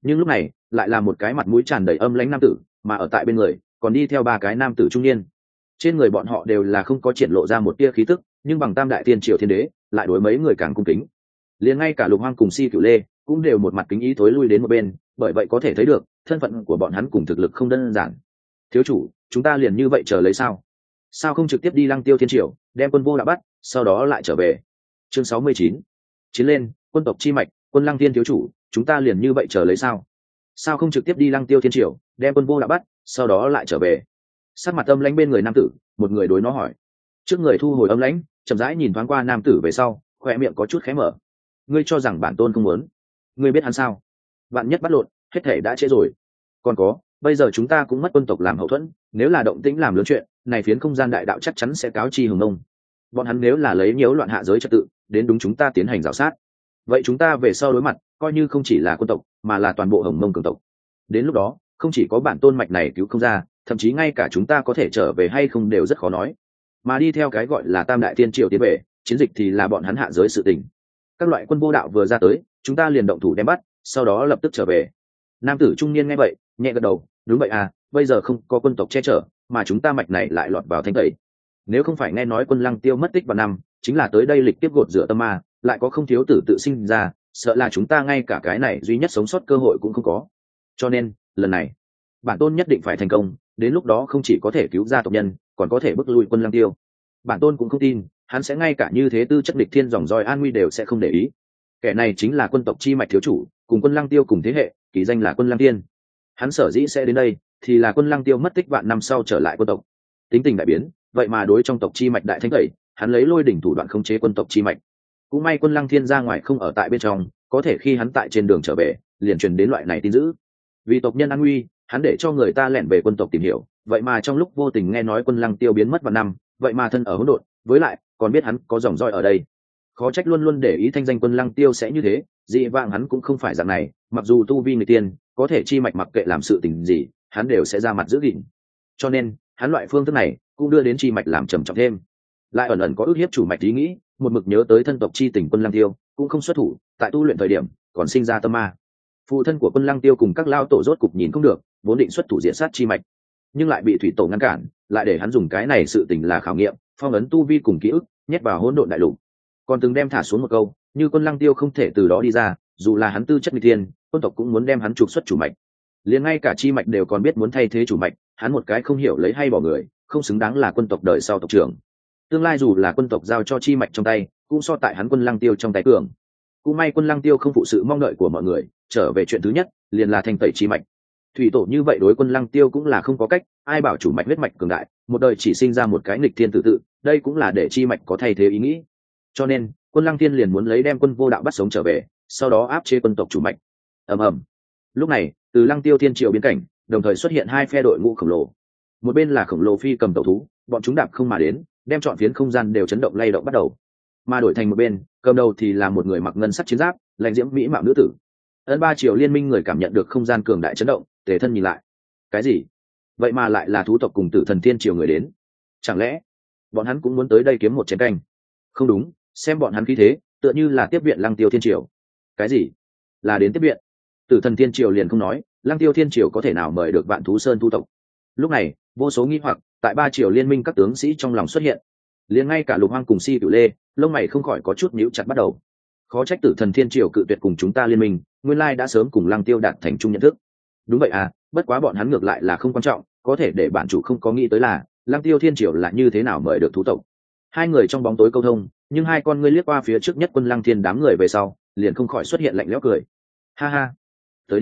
Nhưng lúc này lại là một cái mặt mũi tràn đầy âm lãnh nam tử, mà ở tại bên người còn đi theo ba cái nam tử trung niên. Trên người bọn họ đều là không có triển lộ ra một tia khí tức, nhưng bằng tam đại tiên triều thiên đế lại đối mấy người càng cung kính. Liền ngay cả Lục Hoang cùng Si Cửu Lê cũng đều một mặt kính ý thối lui đến một bên, bởi vậy có thể thấy được thân phận của bọn hắn cùng thực lực không đơn giản. Thiếu chủ, chúng ta liền như vậy chờ lấy sao không trực tiếp đi Lăng Tiêu Thiên Triều đem Quân Vô Đạo bắt, sau đó lại trở về. Chương 69. Chiến lên, quân tộc chi mạch, Quân Lăng Thiên thiếu chủ, chúng ta liền như vậy chờ lấy sao không trực tiếp đi Lăng Tiêu Thiên Triều đem Quân Vô Đạo bắt, sau đó lại trở về. Sắc mặt âm lãnh bên người nam tử, một người đối nó hỏi. Trước người thu hồi âm lãnh, chậm rãi nhìn thoáng qua nam tử về sau, khoe miệng có chút khé mở. Ngươi cho rằng bản tôn không muốn? Ngươi biết hắn sao? Vạn nhất bắt lộn, hết thể đã trễ rồi. Còn có, bây giờ chúng ta cũng mất quân tộc làm hậu thuẫn, nếu là động tĩnh làm lớn chuyện, này phiến không gian đại đạo chắc chắn sẽ cáo chi Hồng Nông. Bọn hắn nếu là lấy nhiễu loạn hạ giới trật tự, đến đúng chúng ta tiến hành rào sát. Vậy chúng ta về sau đối mặt, coi như không chỉ là quân tộc, mà là toàn bộ Hồng Nông cường tộc. Đến lúc đó, không chỉ có bản tôn mạch này cứu không ra, thậm chí ngay cả chúng ta có thể trở về hay không đều rất khó nói. Mà đi theo cái gọi là Tam Đại Tiên Triều tiến về, chiến dịch thì là bọn hắn hạ giới sự tình. Các loại quân vô đạo vừa ra tới, chúng ta liền động thủ đem bắt, sau đó lập tức trở về. Nam tử trung niên nghe vậy, nhẹ gật đầu, đúng vậy à, bây giờ không có quân tộc che chở, mà chúng ta mạch này lại lọt vào thanh tẩy. Nếu không phải nghe nói Quân Lăng Tiêu mất tích vào năm, chính là tới đây lịch tiếp gột rửa tâm ma, lại có không thiếu tử tự sinh ra, sợ là chúng ta ngay cả cái này duy nhất sống sót cơ hội cũng không có. Cho nên, lần này, bản tôn nhất định phải thành công, đến lúc đó không chỉ có thể cứu ra tộc nhân, còn có thể bức lui Quân Lăng Tiêu. Bản tôn cũng không tin hắn sẽ ngay cả như thế tư chất địch thiên dòng roi an nguy đều sẽ không để ý. Kẻ này chính là quân tộc chi mạch thiếu chủ, cùng Quân Lăng Tiêu cùng thế hệ, kỳ danh là Quân Lăng Tiên. Hắn sở dĩ sẽ đến đây thì là Quân Lăng Tiêu mất tích vạn năm sau trở lại quân tộc, tính tình đại biến, vậy mà đối trong tộc chi mạch đại thanh tẩy, hắn lấy lôi đỉnh thủ đoạn khống chế quân tộc chi mạch. Cũng may Quân Lăng Thiên ra ngoài không ở tại bên trong, có thể khi hắn tại trên đường trở về, liền truyền đến loại này tin dữ. Vì tộc nhân an nguy, hắn để cho người ta lẻn về quân tộc tìm hiểu, vậy mà trong lúc vô tình nghe nói Quân Lăng Tiêu biến mất vạn năm, vậy mà thân ở hỗn độn, với lại còn biết hắn có dòng roi ở đây. Khó trách luôn luôn để ý thanh danh Quân Lăng Tiêu sẽ như thế, dị vãng hắn cũng không phải dạng này, mặc dù tu vi người tiên, có thể chi mạch mặc kệ làm sự tình gì, hắn đều sẽ ra mặt giữ gìn. Cho nên, hắn loại phương thức này cũng đưa đến chi mạch làm trầm trọng thêm. Lại ẩn ẩn có ước hiếp chủ mạch ý nghĩ, một mực nhớ tới thân tộc chi tình Quân Lăng Tiêu, cũng không xuất thủ, tại tu luyện thời điểm, còn sinh ra tâm ma. Phụ thân của Quân Lăng Tiêu cùng các lao tổ rốt cục nhìn không được, vốn định xuất thủ diệt sát chi mạch, nhưng lại bị thủy tổ ngăn cản, lại để hắn dùng cái này sự tình là khảo nghiệm, phong ấn tu vi cùng ký ức, nhét vào hỗn độn đại lục. Còn từng đem thả xuống một câu, như Quân Lăng Tiêu không thể từ đó đi ra, dù là hắn tư chất nguy thiên, quân tộc cũng muốn đem hắn trục xuất chủ mạch. Liền ngay cả chi mạch đều còn biết muốn thay thế chủ mạch, hắn một cái không hiểu lấy hay bỏ người, không xứng đáng là quân tộc đời sau tộc trưởng. Tương lai dù là quân tộc giao cho chi mạch trong tay, cũng so tại hắn Quân Lăng Tiêu trong tay cường. Cũng may Quân Lăng Tiêu không phụ sự mong đợi của mọi người, trở về chuyện thứ nhất liền là thanh tẩy chi mạch. Thủy tổ như vậy đối Quân Lăng Tiêu cũng là không có cách, ai bảo chủ mạch huyết mạch cường đại, một đời chỉ sinh ra một cái nghịch thiên tự, đây cũng là để chi mạch có thay thế ý nghĩ. Cho nên, Quân Lăng Thiên liền muốn lấy đem Quân Vô Đạo bắt sống trở về, sau đó áp chế quân tộc chủ mạch. Ầm ầm. Lúc này, từ Lăng Tiêu Thiên Triều biến cảnh, đồng thời xuất hiện hai phe đội ngũ khổng lồ. Một bên là khổng lồ phi cầm tẩu thú, bọn chúng đạp không mà đến, đem trọn phiến không gian đều chấn động lay động bắt đầu. Mà đổi thành một bên, cầm đầu thì là một người mặc ngân sắc chiến giáp, lãnh diễm mỹ mạo nữ tử. Ấn ba triều liên minh người cảm nhận được không gian cường đại chấn động, tề thân nhìn lại. Cái gì? Vậy mà lại là thú tộc cùng Tử Thần Thiên Triều người đến? Chẳng lẽ bọn hắn cũng muốn tới đây kiếm một chén canh? Không đúng, xem bọn hắn khí thế, tựa như là tiếp viện Lăng Tiêu Thiên Triều. Cái gì? Là đến tiếp viện? Tử Thần Thiên Triều liền không nói, Lăng Tiêu Thiên Triều có thể nào mời được Vạn Thú Sơn thu tộc? Lúc này, vô số nghi hoặc tại ba triều liên minh các tướng sĩ trong lòng xuất hiện. Liền ngay cả Lục Hoang cùng Si Cửu Lê, lông mày không khỏi có chút nhíu chặt bắt đầu. Khó trách Tử Thần Thiên Triều cự tuyệt cùng chúng ta liên minh, nguyên lai đã sớm cùng Lăng Tiêu đạt thành chung nhận thức. Đúng vậy à, bất quá bọn hắn ngược lại là không quan trọng, có thể để bản chủ không có nghĩ tới là Lăng Tiêu Thiên Triều là như thế nào mời được thú tộc. Hai người trong bóng tối câu thông, nhưng hai con ngươi liếc qua phía trước nhất Quân Lăng Thiên đám người về sau, liền không khỏi xuất hiện lạnh lẽo cười. Ha ha, tới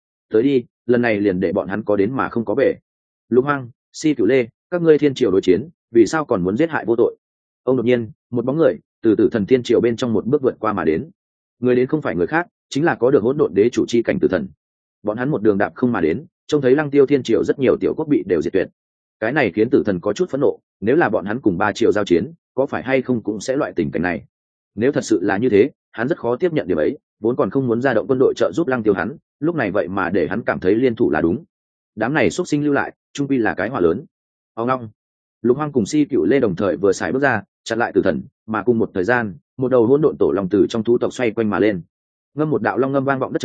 đi, lần này liền để bọn hắn có đến mà không có về. Lục Hoang, Si Cửu Lê, các ngươi Thiên Triều đối chiến, vì sao còn muốn giết hại vô tội? Ông đột nhiên, một bóng người từ Tử Thần Thiên Triều bên trong một bước vượt qua mà đến. Người đến không phải người khác, chính là có được hỗn độn đế chủ chi cảnh Tử Thần. Bọn hắn một đường đạp không mà đến, trông thấy Lăng Tiêu Thiên Triều rất nhiều tiểu quốc bị đều diệt tuyệt. Cái này khiến Tử Thần có chút phẫn nộ, nếu là bọn hắn cùng ba triều giao chiến, có phải hay không cũng sẽ loại tình cảnh này. Nếu thật sự là như thế, hắn rất khó tiếp nhận điểm ấy, vốn còn không muốn ra động quân đội trợ giúp Lăng Tiêu hắn, lúc này vậy mà để hắn cảm thấy liên thủ là đúng. Đám này xuất sinh lưu lại, trung quy là cái hỏa lớn. Ông long, Lục Hoang cùng Si Cửu Lê đồng thời vừa xài bước ra, chặn lại Tử Thần, mà cùng một thời gian, một đầu hỗn độn tổ long từ trong thú tộc xoay quanh mà lên. Ngâm một đạo long ngâm vang vọng đất trời,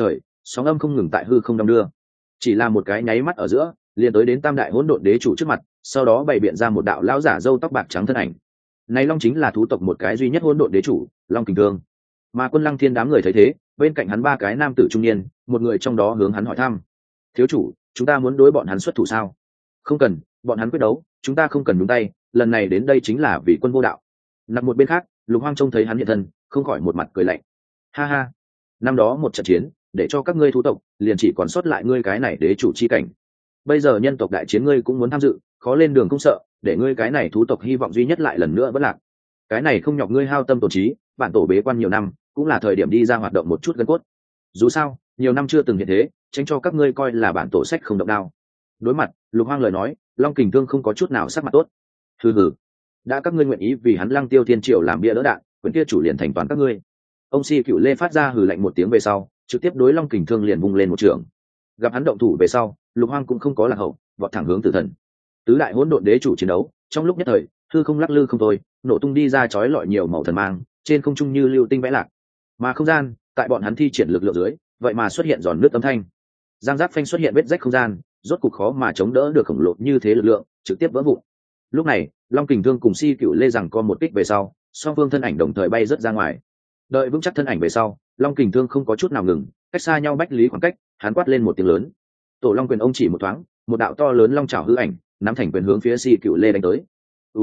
sóng âm không ngừng tại hư không đong đưa, chỉ là một cái nháy mắt ở giữa liền tới đến tam đại hỗn độn đế chủ trước mặt, sau đó bày biện ra một đạo lão giả râu tóc bạc trắng thân ảnh. Này Long chính là thú tộc một cái duy nhất hỗn độn đế chủ, Long Kình Thương. Mà Quân Lăng Thiên đám người thấy thế, bên cạnh hắn ba cái nam tử trung niên, một người trong đó hướng hắn hỏi thăm: thiếu chủ, chúng ta muốn đối bọn hắn xuất thủ sao? Không cần, bọn hắn quyết đấu, chúng ta không cần nhúng tay, lần này đến đây chính là vì Quân vô đạo. Nằm một bên khác, Lục Hoang trông thấy hắn hiện thân, không khỏi một mặt cười lạnh: ha ha, năm đó một trận chiến, để cho các ngươi thú tộc liền chỉ còn sót lại ngươi cái này đế chủ chi cảnh. Bây giờ nhân tộc đại chiến ngươi cũng muốn tham dự, khó lên đường không sợ, để ngươi cái này thú tộc hy vọng duy nhất lại lần nữa vẫn lạc. Cái này không nhọc ngươi hao tâm tổn trí, bản tổ bế quan nhiều năm, cũng là thời điểm đi ra hoạt động một chút gân cốt. Dù sao, nhiều năm chưa từng hiện thế, tránh cho các ngươi coi là bản tổ sách không động đao. Đối mặt Lục Hoang lời nói, Long Kình Thương không có chút nào sắc mặt tốt. Hừ hừ, đã các ngươi nguyện ý vì hắn Lăng Tiêu Thiên Triều làm bia đỡ đạn, quyền kia chủ liền thành toàn các ngươi. Ông Si Cựu Lê phát ra hừ lạnh một tiếng về sau, trực tiếp đối Long Kình Thương liền vung lên một trường. Gặp hắn động thủ về sau, Lục Hoang cũng không có lạc hậu, vọt thẳng hướng Tử Thần. Tứ đại hỗn độn đế chủ chiến đấu, trong lúc nhất thời, hư không lắc lư không thôi, nổ tung đi ra chói lọi nhiều màu thần mang, trên không trung như lưu tinh vẽ lạc. Mà không gian, tại bọn hắn thi triển lực lượng dưới, vậy mà xuất hiện giòn nước âm thanh. Giang giáp phanh xuất hiện vết rách không gian, rốt cục khó mà chống đỡ được khổng lồ như thế lực lượng, trực tiếp vỡ vụn. Lúc này, Long Kình Thương cùng Si Cựu Lê rằng co một kích về sau, song phương thân ảnh đồng thời bay rất ra ngoài. Đợi vững chắc thân ảnh về sau, Long Kình Thương không có chút nào ngừng, cách xa nhau bách lý khoảng cách, hắn quát lên một tiếng lớn. Tổ Long quyền ông chỉ một thoáng, một đạo to lớn long chảo hư ảnh, nắm thành quyền hướng phía Si Cựu Lê đánh tới.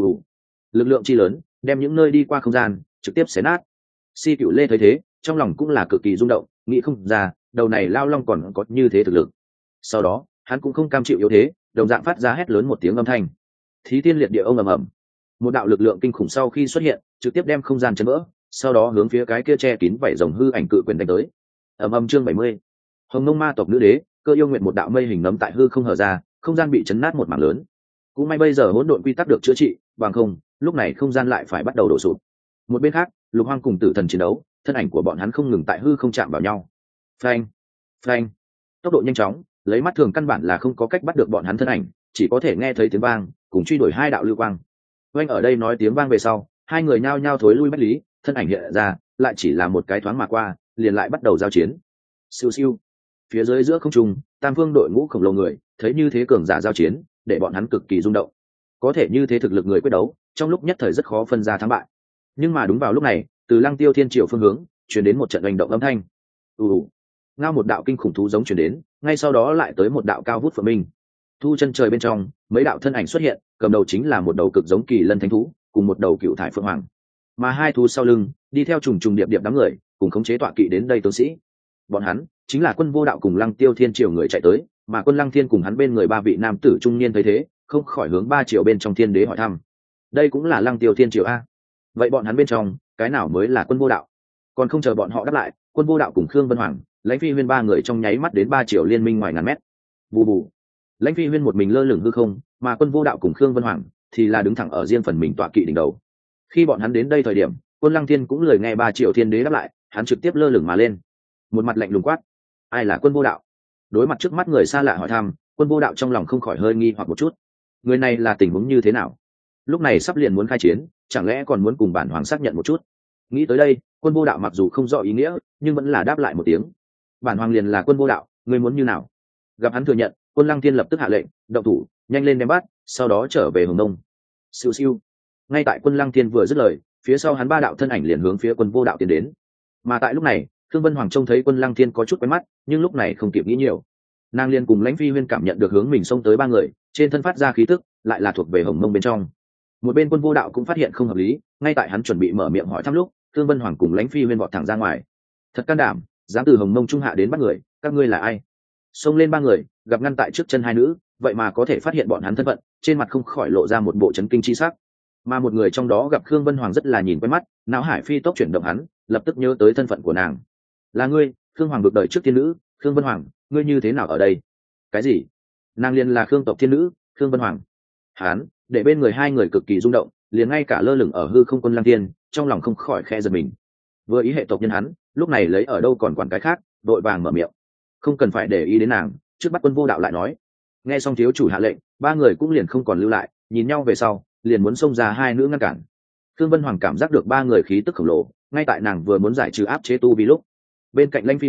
Lực lượng chi lớn, đem những nơi đi qua không gian trực tiếp xé nát. Si Cựu Lê thấy thế, trong lòng cũng là cực kỳ rung động, nghĩ không ra, đầu này lao long còn có như thế thực lực. Sau đó, hắn cũng không cam chịu yếu thế, đồng dạng phát ra hét lớn một tiếng âm thanh. Thí Thiên Liệt Địa ông ầm ầm. Một đạo lực lượng kinh khủng sau khi xuất hiện, trực tiếp đem không gian chấn vỡ, sau đó hướng phía cái kia che kín vảy rồng hư ảnh cự quyền đánh tới. Ầm ầm. Chương 70. Hồng Nông Ma tộc nữ đế, Cơ Yêu Nguyện một đạo mây hình nấm tại hư không hở ra, không gian bị chấn nát một mảng lớn. Cũng may bây giờ hỗn độn quy tắc được chữa trị, bằng không, lúc này không gian lại phải bắt đầu đổ sụp. Một bên khác, Lục Hoang cùng Tử Thần chiến đấu, thân ảnh của bọn hắn không ngừng tại hư không chạm vào nhau. Phanh, phanh. Tốc độ nhanh chóng, lấy mắt thường căn bản là không có cách bắt được bọn hắn thân ảnh, chỉ có thể nghe thấy tiếng vang, cùng truy đuổi hai đạo lưu quang. Oanh ở đây nói tiếng vang về sau, hai người nhao nhao thối lui bách lý, thân ảnh hiện ra, lại chỉ là một cái thoáng mà qua, liền lại bắt đầu giao chiến. Siêu siêu. Phía dưới giữa không trung, tam phương đội ngũ khổng lồ người, thấy như thế cường giả giao chiến, để bọn hắn cực kỳ rung động. Có thể như thế thực lực người quyết đấu, trong lúc nhất thời rất khó phân ra thắng bại. Nhưng mà đúng vào lúc này, từ Lăng Tiêu Thiên Triều phương hướng, truyền đến một trận hành động âm thanh. Ngao một đạo kinh khủng thú giống truyền đến, ngay sau đó lại tới một đạo cao vút phượng minh. Thu chân trời bên trong, mấy đạo thân ảnh xuất hiện, cầm đầu chính là một đầu cực giống kỳ lân thánh thú, cùng một đầu cựu thải phượng hoàng. Mà hai thú sau lưng, đi theo trùng trùng điệp điệp đám người, cùng khống chế tọa kỵ đến đây tướng sĩ. Bọn hắn chính là Quân Vô Đạo cùng Lăng Tiêu Thiên Triều người chạy tới, mà Quân Lăng Thiên cùng hắn bên người ba vị nam tử trung niên thấy thế, không khỏi hướng ba triều bên trong thiên đế hỏi thăm. Đây cũng là Lăng Tiêu Thiên Triều a? Vậy bọn hắn bên trong, cái nào mới là Quân Vô Đạo? Còn không chờ bọn họ đáp lại, Quân Vô Đạo cùng Khương Vân Hoàng, Lãnh Phi Huyên ba người trong nháy mắt đến ba triều liên minh ngoài ngàn mét. Bù bù. Lãnh Phi Huyên một mình lơ lửng hư không, mà Quân Vô Đạo cùng Khương Vân Hoàng thì là đứng thẳng ở riêng phần mình tọa kỵ đỉnh đầu. Khi bọn hắn đến đây thời điểm, Quân Lăng Thiên cũng lời nghe ba triều thiên đế đáp lại, hắn trực tiếp lơ lửng mà lên, một mặt lạnh lùng quát: ai là Quân Vô Đạo? Đối mặt trước mắt người xa lạ hỏi thăm, Quân Vô Đạo trong lòng không khỏi hơi nghi hoặc một chút. Người này là tình huống như thế nào? Lúc này sắp liền muốn khai chiến, chẳng lẽ còn muốn cùng bản hoàng xác nhận một chút? Nghĩ tới đây, Quân Vô Đạo mặc dù không rõ ý nghĩa, nhưng vẫn là đáp lại một tiếng: bản hoàng liền là Quân Vô Đạo, ngươi muốn như nào? Gặp hắn thừa nhận, Quân Lăng Thiên lập tức hạ lệnh, động thủ, nhanh lên đem bắt, sau đó trở về Hồng Nông. Siêu siêu. Ngay tại Quân Lăng Thiên vừa dứt lời, phía sau hắn ba đạo thân ảnh liền hướng phía Quân Vô Đạo tiến đến. Mà tại lúc này, Thương Vân Hoàng trông thấy Quân Lăng Thiên có chút quen mắt, nhưng lúc này không kịp nghĩ nhiều. Nàng liền cùng Lãnh Phi Huyên cảm nhận được hướng mình xông tới ba người, trên thân phát ra khí tức, lại là thuộc về Hồng Mông bên trong. Một bên Quân Vô Đạo cũng phát hiện không hợp lý, ngay tại hắn chuẩn bị mở miệng hỏi thăm lúc, Thương Vân Hoàng cùng Lãnh Phi Huyên vọt thẳng ra ngoài. Thật can đảm, dám từ Hồng Mông trung hạ đến bắt người, các ngươi là ai? Xông lên ba người, gặp ngăn tại trước chân hai nữ, vậy mà có thể phát hiện bọn hắn thân phận, trên mặt không khỏi lộ ra một bộ chấn kinh chi sắc. Mà một người trong đó gặp Khương Vân Hoàng rất là nhìn quen mắt, não hải phi tốc chuyển động hắn, lập tức nhớ tới thân phận của nàng. Là ngươi, Khương Hoàng được đời trước thiên nữ, Khương Vân Hoàng, ngươi như thế nào ở đây? Cái gì? Nàng liền là Khương tộc thiên nữ, Khương Vân Hoàng. Hán, để bên người hai người cực kỳ rung động, liền ngay cả lơ lửng ở hư không Quân Lăng Thiên, trong lòng không khỏi khe giật mình. Vừa ý hệ tộc nhân hắn, lúc này lấy ở đâu còn quản cái khác, đội vàng mở miệng. Không cần phải để ý đến nàng, trước bắt Quân Vô Đạo lại nói. Nghe xong thiếu chủ hạ lệnh, ba người cũng liền không còn lưu lại, nhìn nhau về sau, liền muốn xông ra hai nữ ngăn cản. Khương Vân Hoàng cảm giác được ba người khí tức khổng lồ, ngay tại nàng vừa muốn giải trừ áp chế tu vi lúc, bên cạnh Lãnh Phi Huyền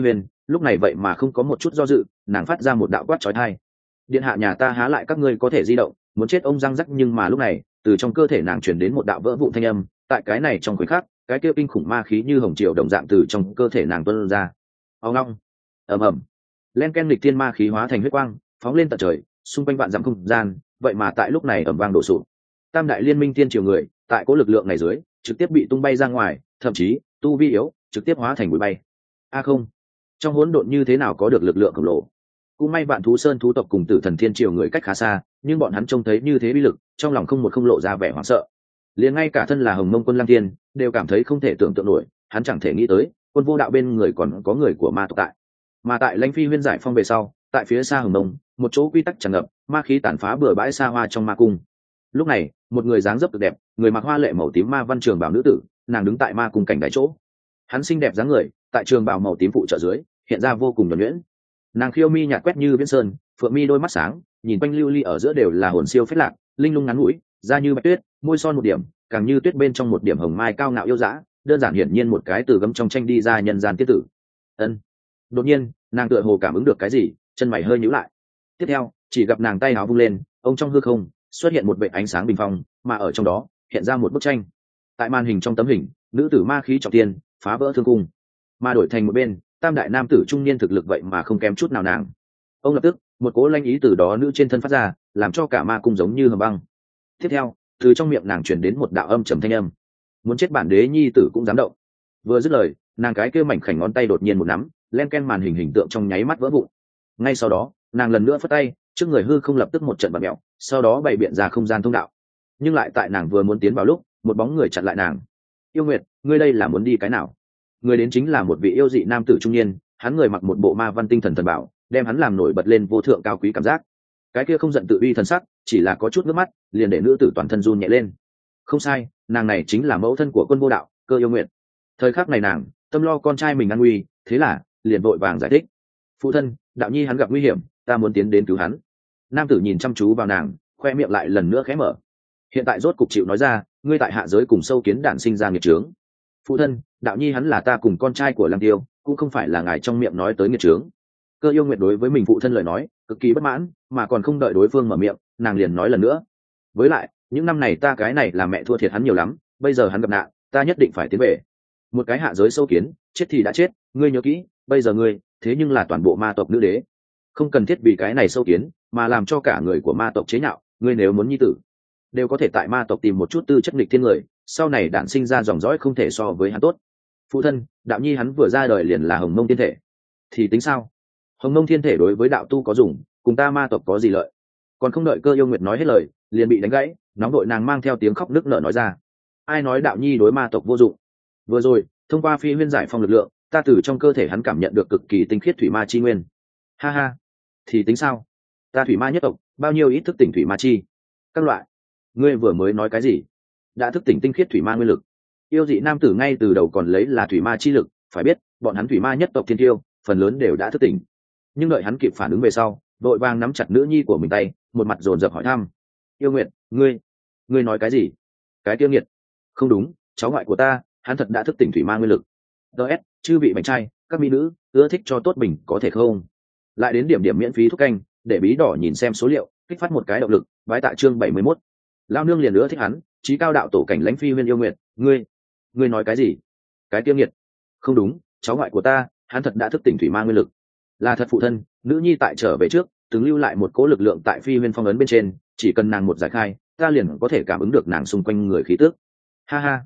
lúc này vậy mà không có một chút do dự, nàng phát ra một đạo quát chói tai. Điện hạ nhà ta há lại các ngươi có thể di động, muốn chết ông răng rắc. Nhưng mà lúc này từ trong cơ thể nàng truyền đến một đạo vỡ vụn thanh âm, tại cái này trong khoảnh khắc cái kia kinh khủng ma khí như hồng triều đồng dạng từ trong cơ thể nàng tuôn ra. Ông long, ầm ầm, len ken lịch thiên ma khí hóa thành huyết quang phóng lên tận trời, xung quanh vạn dặm không gian vậy mà tại lúc này ầm vang đổ sụp. Tam đại liên minh tiên triều người tại cố lực lượng này dưới trực tiếp bị tung bay ra ngoài, thậm chí tu vi yếu trực tiếp hóa thành bụi bay. A không, trong hỗn độn như thế nào có được lực lượng khổng lồ. Cũng may Vạn Thú Sơn thú tộc cùng Tử Thần Thiên triều người cách khá xa, nhưng bọn hắn trông thấy như thế bi lực, trong lòng không lộ ra vẻ hoảng sợ. Liền ngay cả thân là Hồng Mông Quân Lăng Tiên đều cảm thấy không thể tưởng tượng nổi, hắn chẳng thể nghĩ tới Quân Vô Đạo bên người còn có người của ma tộc tại. Mà tại Lãnh Phi Huyên giải phong về sau, tại phía xa Hồng Mông, một chỗ quy tắc tràn ngập, ma khí tàn phá bừa bãi xa hoa trong ma cung. Lúc này, một người dáng dấp cực đẹp, người mặc hoa lệ màu tím ma văn trường bào nữ tử, nàng đứng tại ma cung cảnh đáy chỗ. Hắn xinh đẹp dáng người, tại trường bào màu tím phụ trợ dưới, hiện ra vô cùng nhuần nhuyễn. Nàng khiêu mi nhạt quét như viễn sơn, phượng mi đôi mắt sáng, nhìn quanh lưu ly ở giữa đều là hồn siêu phết lạc, linh lung ngắn mũi, da như bạch tuyết, môi son một điểm, càng như tuyết bên trong một điểm hồng mai cao ngạo yêu dã, đơn giản hiển nhiên một cái từ gấm trong tranh đi ra nhân gian tiết tử. Ân. Đột nhiên, nàng tựa hồ cảm ứng được cái gì, chân mày hơi nhíu lại. Tiếp theo, chỉ gặp nàng tay áo vung lên, ông trong hư không xuất hiện một vệt ánh sáng bình phong, mà ở trong đó hiện ra một bức tranh. Tại màn hình trong tấm hình, nữ tử ma khí trọng tiên phá vỡ thương cung, mà đổi thành một bên, tam đại nam tử trung niên thực lực vậy mà không kém chút nào nàng. Ông lập tức một cỗ lanh ý từ đó nữ trên thân phát ra, làm cho cả ma cung giống như hầm băng. Tiếp theo, từ trong miệng nàng truyền đến một đạo âm trầm thanh âm: muốn chết bản đế nhi tử cũng dám động. Vừa dứt lời, nàng cái kia mảnh khảnh ngón tay đột nhiên một nắm, len ken màn hình hình tượng trong nháy mắt vỡ vụn. Ngay sau đó, nàng lần nữa phất tay, trước người hư không lập tức một trận bạt mèo, sau đó bày biện ra không gian thông đạo. Nhưng lại tại nàng vừa muốn tiến vào lúc, một bóng người chặn lại nàng. Yêu Nguyệt, ngươi đây là muốn đi cái nào? Người đến chính là một vị yêu dị nam tử trung niên, hắn người mặc một bộ ma văn tinh thần thần bảo, đem hắn làm nổi bật lên vô thượng cao quý cảm giác. Cái kia không giận tự uy thần sắc, chỉ là có chút nước mắt, liền để nữ tử toàn thân run nhẹ lên. Không sai, nàng này chính là mẫu thân của Quân Vô Đạo, Cơ Yêu Nguyệt. Thời khắc này nàng tâm lo con trai mình an nguy, thế là liền vội vàng giải thích: phụ thân, Đạo nhi hắn gặp nguy hiểm, ta muốn tiến đến cứu hắn. Nam tử nhìn chăm chú vào nàng, khoe miệng lại lần nữa khẽ mở. Hiện tại rốt cục chịu nói ra, ngươi tại hạ giới cùng sâu kiến đản sinh ra nghiệt trướng. Phụ thân, Đạo nhi hắn là ta cùng con trai của Lăng Tiêu, cũng không phải là ngài trong miệng nói tới nghiệt trướng. Cơ Yêu Nguyệt đối với mình phụ thân lời nói cực kỳ bất mãn, mà còn không đợi đối phương mở miệng, nàng liền nói lần nữa: với lại những năm này ta cái này là mẹ thua thiệt hắn nhiều lắm, bây giờ hắn gặp nạn, ta nhất định phải tiến về. Một cái hạ giới sâu kiến, chết thì đã chết, ngươi nhớ kỹ, bây giờ ngươi thế nhưng là toàn bộ ma tộc nữ đế, không cần thiết vì cái này sâu kiến mà làm cho cả người của ma tộc chế nhạo. Ngươi nếu muốn nhi tử, đều có thể tại ma tộc tìm một chút tư chất nghịch thiên người, sau này đản sinh ra dòng dõi không thể so với hắn tốt. Phụ thân, Đạo nhi hắn vừa ra đời liền là Hồng Mông thiên thể, thì tính sao? Hồng Mông thiên thể đối với đạo tu có dùng, cùng ta ma tộc có gì lợi? Còn không đợi Cơ Yêu Nguyệt nói hết lời, liền bị đánh gãy, nóng đội nàng mang theo tiếng khóc nức nở nói ra: ai nói Đạo nhi đối ma tộc vô dụng? Vừa rồi thông qua Phi Huyên giải phong lực lượng, ta từ trong cơ thể hắn cảm nhận được cực kỳ tinh khiết thủy ma chi nguyên. Ha ha, thì tính sao? Ta thủy ma nhất tộc, bao nhiêu ý thức tỉnh thủy ma chi các loại. Ngươi vừa mới nói cái gì? Đã thức tỉnh tinh khiết thủy ma nguyên lực? Yêu dị nam tử ngay từ đầu còn lấy là thủy ma chi lực, phải biết bọn hắn thủy ma nhất tộc thiên tiêu phần lớn đều đã thức tỉnh. Nhưng đợi hắn kịp phản ứng về sau, đội vàng nắm chặt nữ nhi của mình tay, một mặt dồn dập hỏi thăm: Yêu Nguyệt, ngươi nói cái gì? Cái tiêu nghiệt. Không đúng, cháu ngoại của ta, hắn thật đã thức tỉnh thủy ma nguyên lực. ts chư vị bánh trai, các mỹ nữ ưa thích cho tốt bình có thể không? Lại đến điểm miễn phí thuốc canh, để bí đỏ nhìn xem số liệu, kích phát một cái động lực. Bái tạ chương 71. Lao nương liền ưa thích hắn, chí cao đạo tổ cảnh Lãnh Phi Huyên Yêu Nguyệt. Ngươi nói cái gì? Cái tiêu nghiệt. Không đúng, cháu ngoại của ta, hắn thật đã thức tỉnh thủy ma nguyên lực. Là thật phụ thân, nữ nhi tại trở về trước từng lưu lại một cỗ lực lượng tại Phi Huyên phong ấn bên trên, chỉ cần nàng một giải khai, ta liền có thể cảm ứng được nàng xung quanh người khí tước. Ha ha,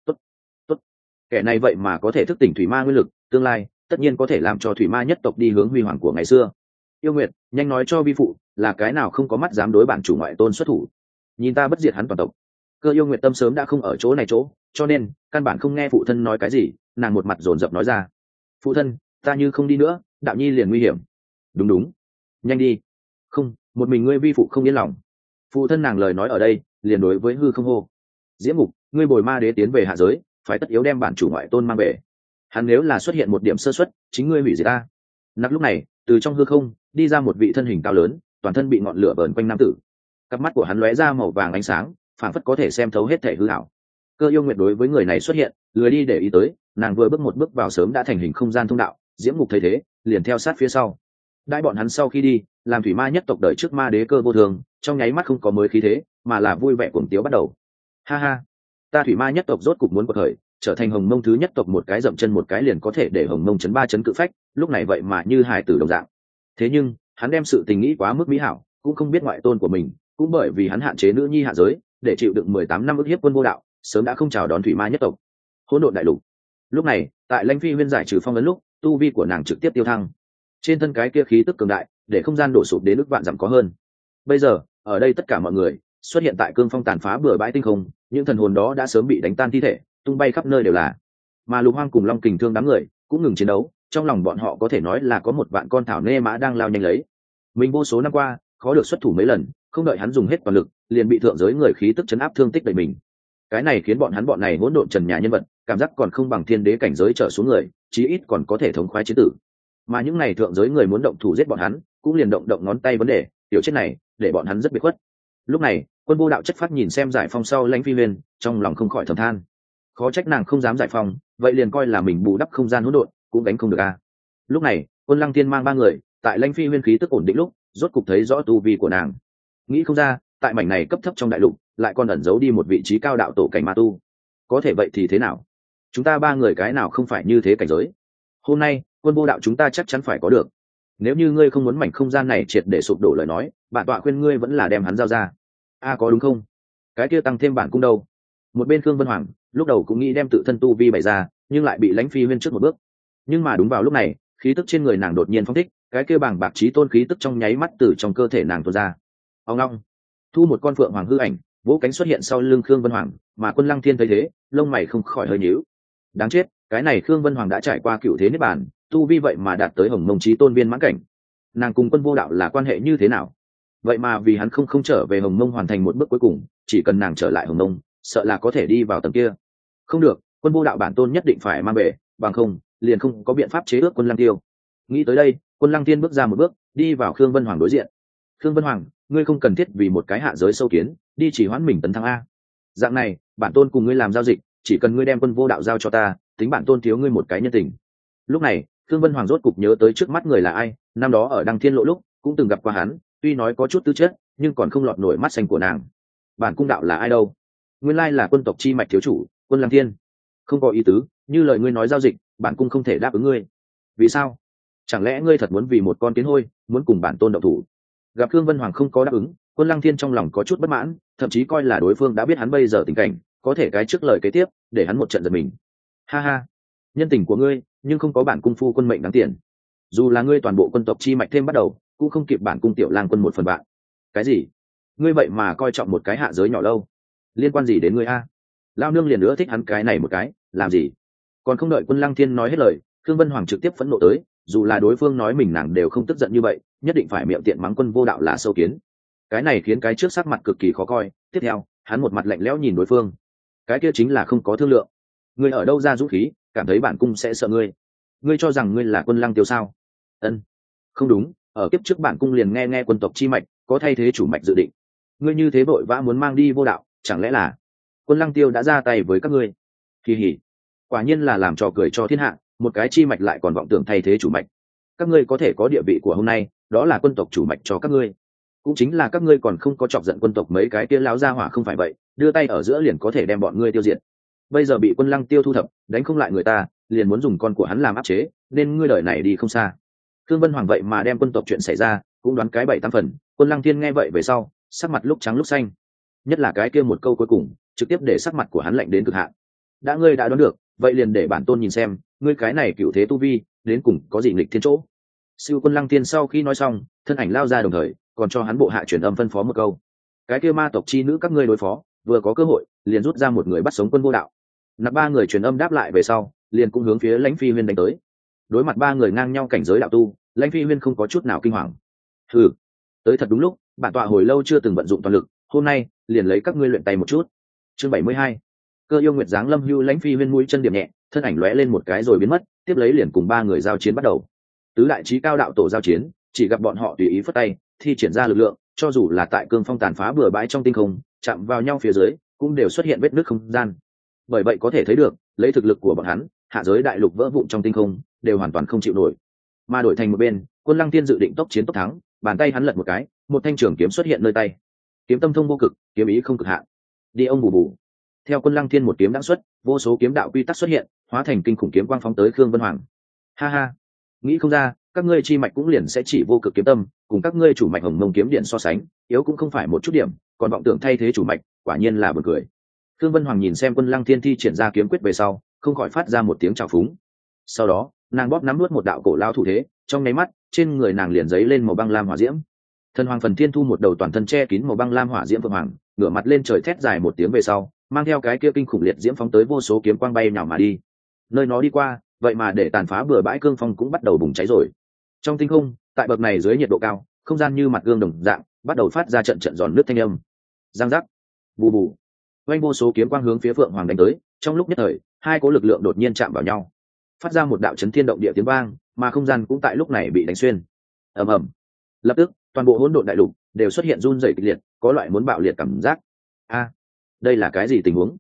tốt, kẻ này vậy mà có thể thức tỉnh thủy ma nguyên lực, tương lai tất nhiên có thể làm cho thủy ma nhất tộc đi hướng huy hoàng của ngày xưa. Yêu Nguyệt, nhanh nói cho vi phụ, là cái nào không có mắt dám đối bản chủ ngoại tôn xuất thủ, nhìn ta bất diệt hắn toàn tộc. Cơ Yêu Nguyệt tâm sớm đã không ở chỗ này chỗ, cho nên căn bản không nghe phụ thân nói cái gì, nàng một mặt dồn dập nói ra: phụ thân, ta như không đi nữa, Đạo nhi liền nguy hiểm. Đúng, nhanh đi. Không, một mình ngươi vi phụ không yên lòng. Phụ thân nàng lời nói ở đây liền đối với hư không hô: Diễm Mục, ngươi bồi ma đế tiến về hạ giới, phải tất yếu đem bản chủ ngoại tôn mang về. Hắn nếu là xuất hiện một điểm sơ suất, chính ngươi hủy diệt ta. Nặc lúc này từ trong hư không đi ra một vị thân hình cao lớn, toàn thân bị ngọn lửa vờn quanh nam tử. Cặp mắt của hắn lóe ra màu vàng ánh sáng, phảng phất có thể xem thấu hết thể hư ảo. Cơ Yêu Nguyệt đối với người này xuất hiện lười đi để ý tới, nàng vừa bước một bước vào sớm đã thành hình không gian thông đạo, Diễm Ngục thấy thế liền theo sát phía sau. Đãi bọn hắn sau khi đi, làm thủy ma nhất tộc đời trước ma đế Cơ Vô Thường trong nháy mắt không có mới khí thế, mà là vui vẻ cuồng tiếu bắt đầu. Ha ha, ta thủy ma nhất tộc rốt cục muốn quật khởi, trở thành Hồng Mông thứ nhất tộc, một cái dậm chân một cái liền có thể để Hồng Mông chấn ba chấn cự phách, lúc này vậy mà như hài tử đồng dạng. Thế nhưng hắn đem sự tình nghĩ quá mức mỹ hảo, cũng không biết ngoại tôn của mình, cũng bởi vì hắn hạn chế nữ nhi hạ giới, để chịu đựng 18 năm ức hiếp Quân Vô Đạo, sớm đã không chào đón thủy ma nhất tộc. Hỗn độn đại lục. Lúc này, tại Lãnh Phi Huyên giải trừ phong ấn lúc, tu vi của nàng trực tiếp tiêu thăng. Trên thân cái kia khí tức cường đại, để không gian đổ sụp đến ức vạn dặm có hơn. Bây giờ, ở đây tất cả mọi người xuất hiện tại cương phong tàn phá bừa bãi tinh không, những thần hồn đó đã sớm bị đánh tan thi thể, tung bay khắp nơi đều là. Mà Lục Hoang cùng Long Kình Thương đám người cũng ngừng chiến đấu, trong lòng bọn họ có thể nói là có một vạn con thảo nê mã đang lao nhanh lấy. Mình vô số năm qua khó được xuất thủ mấy lần, không đợi hắn dùng hết toàn lực, liền bị thượng giới người khí tức chấn áp thương tích đầy mình. Cái này khiến bọn này hỗn độn trần nhà nhân vật cảm giác còn không bằng thiên đế cảnh giới trở xuống người, chí ít còn có thể thống khoái chiến tử. Mà những này thượng giới người muốn động thủ giết bọn hắn, cũng liền động ngón tay vấn đề, tiểu chết này để bọn hắn rất biệt khuất. Lúc này, Quân Vô Đạo chất phát nhìn xem giải phong sau Lãnh Phi Huyền, trong lòng không khỏi thầm than, khó trách nàng không dám giải phong, vậy liền coi là mình bù đắp không gian hỗn độn cũng đánh không được a. Lúc này, Quân Lăng Thiên mang ba người tại Lãnh Phi Huyền khí tức ổn định lúc, rốt cục thấy rõ tu vi của nàng. Nghĩ không ra, tại mảnh này cấp thấp trong đại lục, lại còn ẩn giấu đi một vị trí cao đạo tổ cảnh ma tu. Có thể vậy thì thế nào? Chúng ta ba người cái nào không phải như thế cảnh giới? Hôm nay, Quân Vô Đạo chúng ta chắc chắn phải có được. Nếu như ngươi không muốn mảnh không gian này triệt để sụp đổ lời nói, bản tọa khuyên ngươi vẫn là đem hắn giao ra. A có đúng không? Cái kia tăng thêm bản cung đâu? Một bên Khương Vân Hoàng lúc đầu cũng nghĩ đem tự thân tu vi bày ra, nhưng lại bị Lãnh Phi Huyên trước một bước. Nhưng mà đúng vào lúc này, khí tức trên người nàng đột nhiên phóng thích, cái kia bảng bạc chí tôn khí tức trong nháy mắt từ trong cơ thể nàng tuôn ra. Ông long, thu một con phượng hoàng hư ảnh, vỗ cánh xuất hiện sau lưng Khương Vân Hoàng, mà Quân Lăng Thiên thấy thế, lông mày không khỏi hơi nhíu. Đáng chết, cái này Khương Vân Hoàng đã trải qua cựu thế niết bàn, tu vi vậy mà đạt tới Hồng Mông chí tôn viên mãn cảnh. Nàng cùng Quân Vô Đạo là quan hệ như thế nào? Vậy mà vì hắn không trở về Hồng Mông hoàn thành một bước cuối cùng, chỉ cần nàng trở lại Hồng Mông, sợ là có thể đi vào tầng kia. Không được, Quân Vô Đạo bản tôn nhất định phải mang về, bằng không liền không có biện pháp chế ước Quân Lăng Tiêu. Nghĩ tới đây, Quân Lăng Tiên bước ra một bước, đi vào Khương Vân Hoàng đối diện. Khương Vân Hoàng, ngươi không cần thiết vì một cái hạ giới sâu kiến đi chỉ hoãn mình tấn thăng a. Dạng này, bản tôn cùng ngươi làm giao dịch, chỉ cần ngươi đem Quân Vô Đạo giao cho ta, tính bản tôn thiếu ngươi một cái nhân tình. Lúc này, Khương Vân Hoàng rốt cục nhớ tới trước mắt người là ai, năm đó ở Đăng Thiên Lộ lúc cũng từng gặp qua hắn, tuy nói có chút tư chất, nhưng còn không lọt nổi mắt xanh của nàng. Bản cung đạo là ai đâu? Nguyên lai là quân tộc chi mạch thiếu chủ, Quân Lăng Thiên. Không có ý tứ, như lời ngươi nói giao dịch, bản cung không thể đáp ứng ngươi. Vì sao? Chẳng lẽ ngươi thật muốn vì một con kiến hôi, muốn cùng bản tôn động thủ? Gặp Khương Vân Hoàng không có đáp ứng, Quân Lăng Thiên trong lòng có chút bất mãn, thậm chí coi là đối phương đã biết hắn bây giờ tình cảnh, có thể cái trước lời kế tiếp, để hắn một trận giật mình. Ha ha, nhân tình của ngươi, nhưng không có bản cung phu quân mệnh đáng tiền. Dù là ngươi toàn bộ quân tộc chi mạch thêm bắt đầu, cũng không kịp bản cung tiểu lang quân một phần bạn. Cái gì? Ngươi vậy mà coi trọng một cái hạ giới nhỏ lâu? Liên quan gì đến ngươi a? Lao nương liền nữa thích hắn cái này một cái, làm gì? Còn không đợi Quân Lăng Thiên nói hết lời, Khương Vân Hoàng trực tiếp phẫn nộ tới, dù là đối phương nói mình nàng đều không tức giận như vậy, nhất định phải miệng tiện mắng Quân Vô Đạo là sâu kiến. Cái này khiến cái trước sắc mặt cực kỳ khó coi, tiếp theo, hắn một mặt lạnh lẽo nhìn đối phương. Cái kia chính là không có thương lượng. Ngươi ở đâu ra dũng khí, cảm thấy bản cung sẽ sợ ngươi? Ngươi cho rằng ngươi là Quân Lăng Tiêu sao? Ân, không đúng, ở kiếp trước bản cung liền nghe quân tộc chi mạch có thay thế chủ mạch dự định. Ngươi như thế vội vã muốn mang đi Vô Đạo, chẳng lẽ là Quân Lăng Tiêu đã ra tay với các ngươi? Kỳ hỉ, quả nhiên là làm trò cười cho thiên hạ, một cái chi mạch lại còn vọng tưởng thay thế chủ mạch. Các ngươi có thể có địa vị của hôm nay, đó là quân tộc chủ mạch cho các ngươi. Cũng chính là các ngươi còn không có chọc giận quân tộc mấy cái kia láo ra hỏa không phải vậy, đưa tay ở giữa liền có thể đem bọn ngươi tiêu diệt. Bây giờ bị Quân Lăng Tiêu thu thập, đánh không lại người ta, liền muốn dùng con của hắn làm áp chế, nên ngươi đời này đi không xa. Thương Vân Hoàng vậy mà đem quân tộc chuyện xảy ra, cũng đoán cái 7-8 phần. Quân Lăng Thiên nghe vậy về sau, sắc mặt lúc trắng lúc xanh, nhất là cái kia một câu cuối cùng, trực tiếp để sắc mặt của hắn lạnh đến cực hạn. Đã ngươi đã đoán được, vậy liền để bản tôn nhìn xem, ngươi cái này cựu thế tu vi, đến cùng có gì nghịch thiên chỗ. Siêu Quân Lăng Thiên sau khi nói xong, thân ảnh lao ra đồng thời, còn cho hắn bộ hạ truyền âm phân phó một câu. Cái kia ma tộc chi nữ các ngươi đối phó, vừa có cơ hội, liền rút ra một người bắt sống Quân Vô Đạo. Nạp ba người truyền âm đáp lại về sau, liền cũng hướng phía Lãnh Phi Huyên đánh tới. Đối mặt ba người ngang nhau cảnh giới đạo tu, Lãnh Phi Huyên không có chút nào kinh hoàng. Hừ, tới thật đúng lúc, bản tọa hồi lâu chưa từng vận dụng toàn lực, hôm nay liền lấy các ngươi luyện tay một chút. Chương 72. Cơ yêu nguyệt dáng lâm hưu. Lãnh Phi Huyên mũi chân điểm nhẹ, thân ảnh lóe lên một cái rồi biến mất, tiếp lấy liền cùng ba người giao chiến bắt đầu. Tứ đại chí cao đạo tổ giao chiến, chỉ gặp bọn họ tùy ý phất tay, thi triển ra lực lượng, cho dù là tại cương phong tàn phá bừa bãi trong tinh không, chạm vào nhau phía dưới, cũng đều xuất hiện vết nứt không gian. Bởi vậy có thể thấy được, lấy thực lực của bọn hắn, hạ giới đại lục vỡ vụn trong tinh không, đều hoàn toàn không chịu nổi. Mà đổi thành một bên, Quân Lăng Thiên dự định tốc chiến tốc thắng, bàn tay hắn lật một cái, một thanh trường kiếm xuất hiện nơi tay. Kiếm tâm thông vô cực, kiếm ý không cực hạn. Đi ông bù bù. Theo Quân Lăng Thiên một kiếm đãng xuất, vô số kiếm đạo quy tắc xuất hiện, hóa thành kinh khủng kiếm quang phóng tới Khương Vân Hoàng. Ha ha, nghĩ không ra, các ngươi chi mạch cũng liền sẽ chỉ vô cực kiếm tâm, cùng các ngươi chủ mạch Hồng Mông kiếm điện so sánh, yếu cũng không phải một chút điểm, còn vọng tưởng thay thế chủ mạch, quả nhiên là buồn cười. Khương Vân Hoàng nhìn xem Quân Lăng Thiên thi triển ra kiếm quyết về sau, không khỏi phát ra một tiếng trào phúng. Sau đó, nàng bóp nắm nuốt một đạo cổ lao thủ thế, trong nháy mắt, trên người nàng liền giấy lên màu băng lam hỏa diễm. Thần Hoàng Phần Thiên thu một đầu toàn thân che kín màu băng lam hỏa diễm vượng hoàng, ngửa mặt lên trời thét dài một tiếng về sau, mang theo cái kia kinh khủng liệt diễm phóng tới vô số kiếm quang bay nhào mà đi. Nơi nó đi qua, vậy mà để tàn phá bừa bãi cương phong cũng bắt đầu bùng cháy rồi. Trong tinh không, tại bậc này dưới nhiệt độ cao, không gian như mặt gương đồng dạng, bắt đầu phát ra trận trận giòn nước thanh âm. Giang giác, bù bù, vang vô số kiếm quang hướng phía Phượng Hoàng đánh tới, trong lúc nhất thời, hai cỗ lực lượng đột nhiên chạm vào nhau, phát ra một đạo chấn thiên động địa tiếng vang, mà không gian cũng tại lúc này bị đánh xuyên. Ầm ầm. Lập tức, toàn bộ hỗn độn đại lục đều xuất hiện run rẩy kịch liệt, có loại muốn bạo liệt cảm giác. A, đây là cái gì tình huống?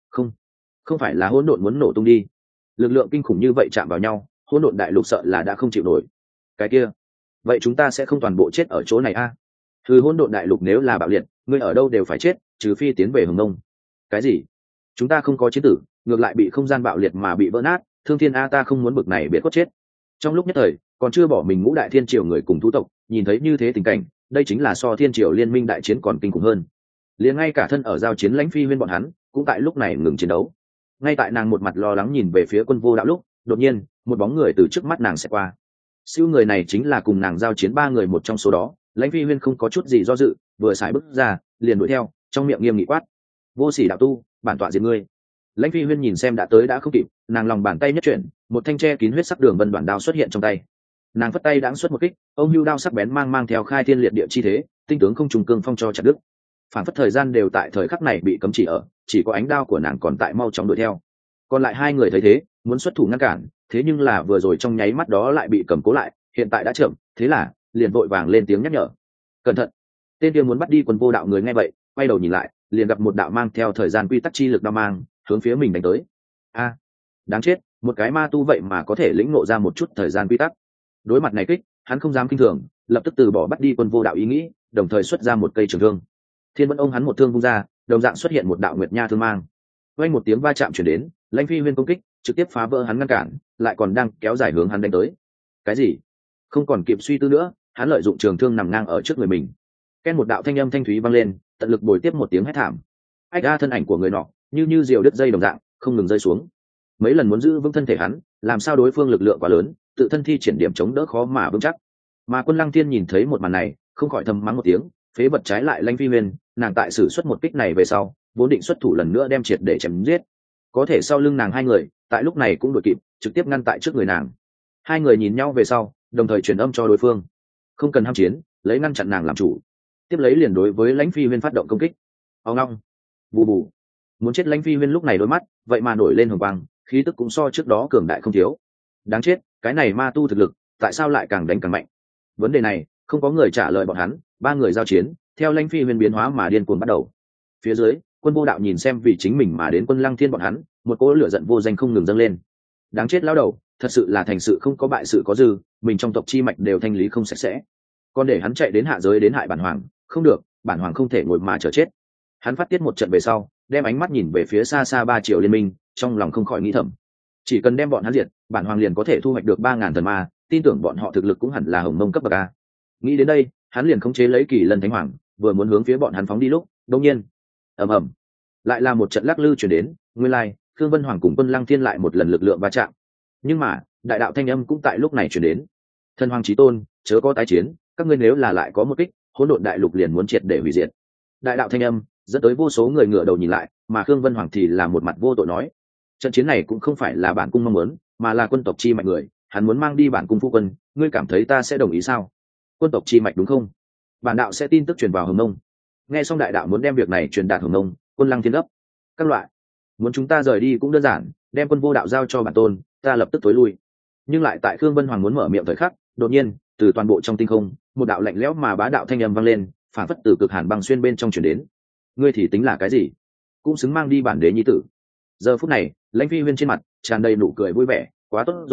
Không phải là hỗn độn muốn nổ tung đi? Lực lượng kinh khủng như vậy chạm vào nhau, hỗn độn đại lục sợ là đã không chịu nổi. Cái kia, vậy chúng ta sẽ không toàn bộ chết ở chỗ này a? Thứ hỗn độn đại lục nếu là bạo liệt, ngươi ở đâu đều phải chết, trừ phi tiến về Hồng Mông. Cái gì? Chúng ta không có chiến tử, ngược lại bị không gian bạo liệt mà bị vỡ nát, thương thiên a, ta không muốn bực này biệt cốt chết. Trong lúc nhất thời, còn chưa bỏ mình ngũ đại thiên triều người cùng thú tộc, nhìn thấy như thế tình cảnh, đây chính là so thiên triều liên minh đại chiến còn kinh khủng hơn. Liền ngay cả thân ở giao chiến Lãnh Phi Huyên bọn hắn, cũng tại lúc này ngừng chiến đấu. Ngay tại nàng một mặt lo lắng nhìn về phía Quân Vô Đạo lúc, đột nhiên, một bóng người từ trước mắt nàng sẽ qua. Siêu người này chính là cùng nàng giao chiến ba người một trong số đó. Lãnh Phi Huyên không có chút gì do dự, vừa xài bước ra, liền đuổi theo, trong miệng nghiêm nghị quát: "Vô sỉ đạo tu, bản tọa diệt ngươi!" Lãnh Phi Huyên nhìn xem đã tới đã không kịp, nàng lòng bàn tay nhất chuyển, một thanh tre kín huyết sắc đường vân đoạn đao xuất hiện trong tay. Nàng phất tay đãng xuất một kích, ông hưu đao sắc bén mang theo khai thiên liệt địa chi thế, tinh tướng không trùng cương phong cho chặt đứt. Phản phất thời gian đều tại thời khắc này bị cấm chỉ ở, chỉ có ánh đao của nàng còn tại mau chóng đuổi theo. Còn lại hai người thấy thế, muốn xuất thủ ngăn cản, thế nhưng là vừa rồi trong nháy mắt đó lại bị cầm cố lại, hiện tại đã chậm, thế là liền vội vàng lên tiếng nhắc nhở: "Cẩn thận!" Tên kia muốn bắt đi Quân Vô Đạo người nghe vậy, quay đầu nhìn lại, liền gặp một đạo mang theo thời gian quy tắc chi lực đao mang, hướng phía mình đánh tới. A, đáng chết, một cái ma tu vậy mà có thể lĩnh ngộ ra một chút thời gian quy tắc. Đối mặt này kích, hắn không dám kinh thường, lập tức từ bỏ bắt đi Quân Vô Đạo ý nghĩ, đồng thời xuất ra một cây trường thương. Thiên Vân ông hắn một thương vung ra, đồng dạng xuất hiện một đạo nguyệt nha thương mang. Vang một tiếng va chạm truyền đến, Lãnh Phi Huyên công kích trực tiếp phá vỡ hắn ngăn cản, lại còn đang kéo dài hướng hắn đánh tới. Cái gì? Không còn kịp suy tư nữa, hắn lợi dụng trường thương nằm ngang ở trước người mình. Ken một đạo thanh âm thanh thúy vang lên, tận lực bồi tiếp một tiếng hét thảm. Ách a, thân ảnh của người nọ như diều đứt dây đồng dạng, không ngừng rơi xuống. Mấy lần muốn giữ vững thân thể hắn, làm sao đối phương lực lượng quá lớn, tự thân thi triển điểm chống đỡ khó mà vững chắc. Mà Quân Lăng Thiên nhìn thấy một màn này, không khỏi thầm mắng một tiếng, phế vật trái lại Lãnh Phi Huyên, nàng tại sử xuất một kích này về sau, vốn định xuất thủ lần nữa đem triệt để chém giết. Có thể sau lưng nàng hai người, tại lúc này cũng đuổi kịp, trực tiếp ngăn tại trước người nàng. Hai người nhìn nhau về sau, đồng thời truyền âm cho đối phương: "Không cần ham chiến, lấy ngăn chặn nàng làm chủ." Tiếp lấy liền đối với Lãnh Phi Huyên phát động công kích. Ông long, bù bù. Muốn chết Lãnh Phi Huyên lúc này đôi mắt, vậy mà nổi lên hồng quang, khí tức cũng so trước đó cường đại không thiếu. Đáng chết, cái này ma tu thực lực, tại sao lại càng đánh càng mạnh? Vấn đề này, không có người trả lời bọn hắn, ba người giao chiến, theo Lãnh Phi Huyên biến hóa mà điên cuồng bắt đầu. Phía dưới, Quân Vô Đạo nhìn xem vì chính mình mà đến Quân Lăng Thiên bọn hắn, một cỗ lửa giận vô danh không ngừng dâng lên. Đáng chết lão đầu, thật sự là thành sự không có bại sự có dư, mình trong tộc chi mạch đều thanh lý không sạch sẽ, còn để hắn chạy đến hạ giới đến hại bản hoàng, không được, bản hoàng không thể ngồi mà chờ chết. Hắn phát tiết một trận về sau, đem ánh mắt nhìn về phía xa xa 3 triệu liên minh, trong lòng không khỏi nghĩ thầm: chỉ cần đem bọn hắn diệt, bản hoàng liền có thể thu hoạch được 3000 thần ma, tin tưởng bọn họ thực lực cũng hẳn là Hồng Mông cấp bậc a. Nghĩ đến đây, hắn liền khống chế lấy Kỳ Lân Thánh Hoàng, vừa muốn hướng phía bọn hắn phóng đi lúc, đột nhiên, ầm ầm, lại là một trận lắc lư truyền đến, nguyên lai, Khương Vân Hoàng cùng Quân Lăng Thiên lại một lần lực lượng va chạm. Nhưng mà, đại đạo thanh âm cũng tại lúc này truyền đến: Thần Hoàng chí tôn, chớ có tái chiến, các ngươi nếu là lại có một kích, hỗn độn đại lục liền muốn triệt để hủy diệt. Đại đạo thanh âm dẫn tới vô số người ngửa đầu nhìn lại, mà Khương Vân Hoàng thì là một mặt vô tội nói: trận chiến này cũng không phải là bản cung mong muốn, mà là quân tộc chi mạch người, hắn muốn mang đi bản cung phu quân, ngươi cảm thấy ta sẽ đồng ý sao? Quân tộc chi mạch đúng không? Bản đạo sẽ tin tức truyền vào Hồng Mông. Nghe xong đại đạo muốn đem việc này truyền đạt Hồng Mông, Quân Lăng Thiên gấp: các loại, muốn chúng ta rời đi cũng đơn giản, đem Quân Vô Đạo giao cho bản tôn, ta lập tức tối lui. Nhưng lại tại Khương Vân Hoàng muốn mở miệng thời khắc, đột nhiên, từ toàn bộ trong tinh không, một đạo lạnh lẽo mà bá đạo thanh âm vang lên, phản phất từ cực hàn băng xuyên bên trong truyền đến: ngươi thì tính là cái gì, cũng xứng mang đi bản đế nhi tử? Giờ phút này, Lãnh Phi Huyên trên mặt tràn đầy nụ cười vui vẻ: quá tốt rồi,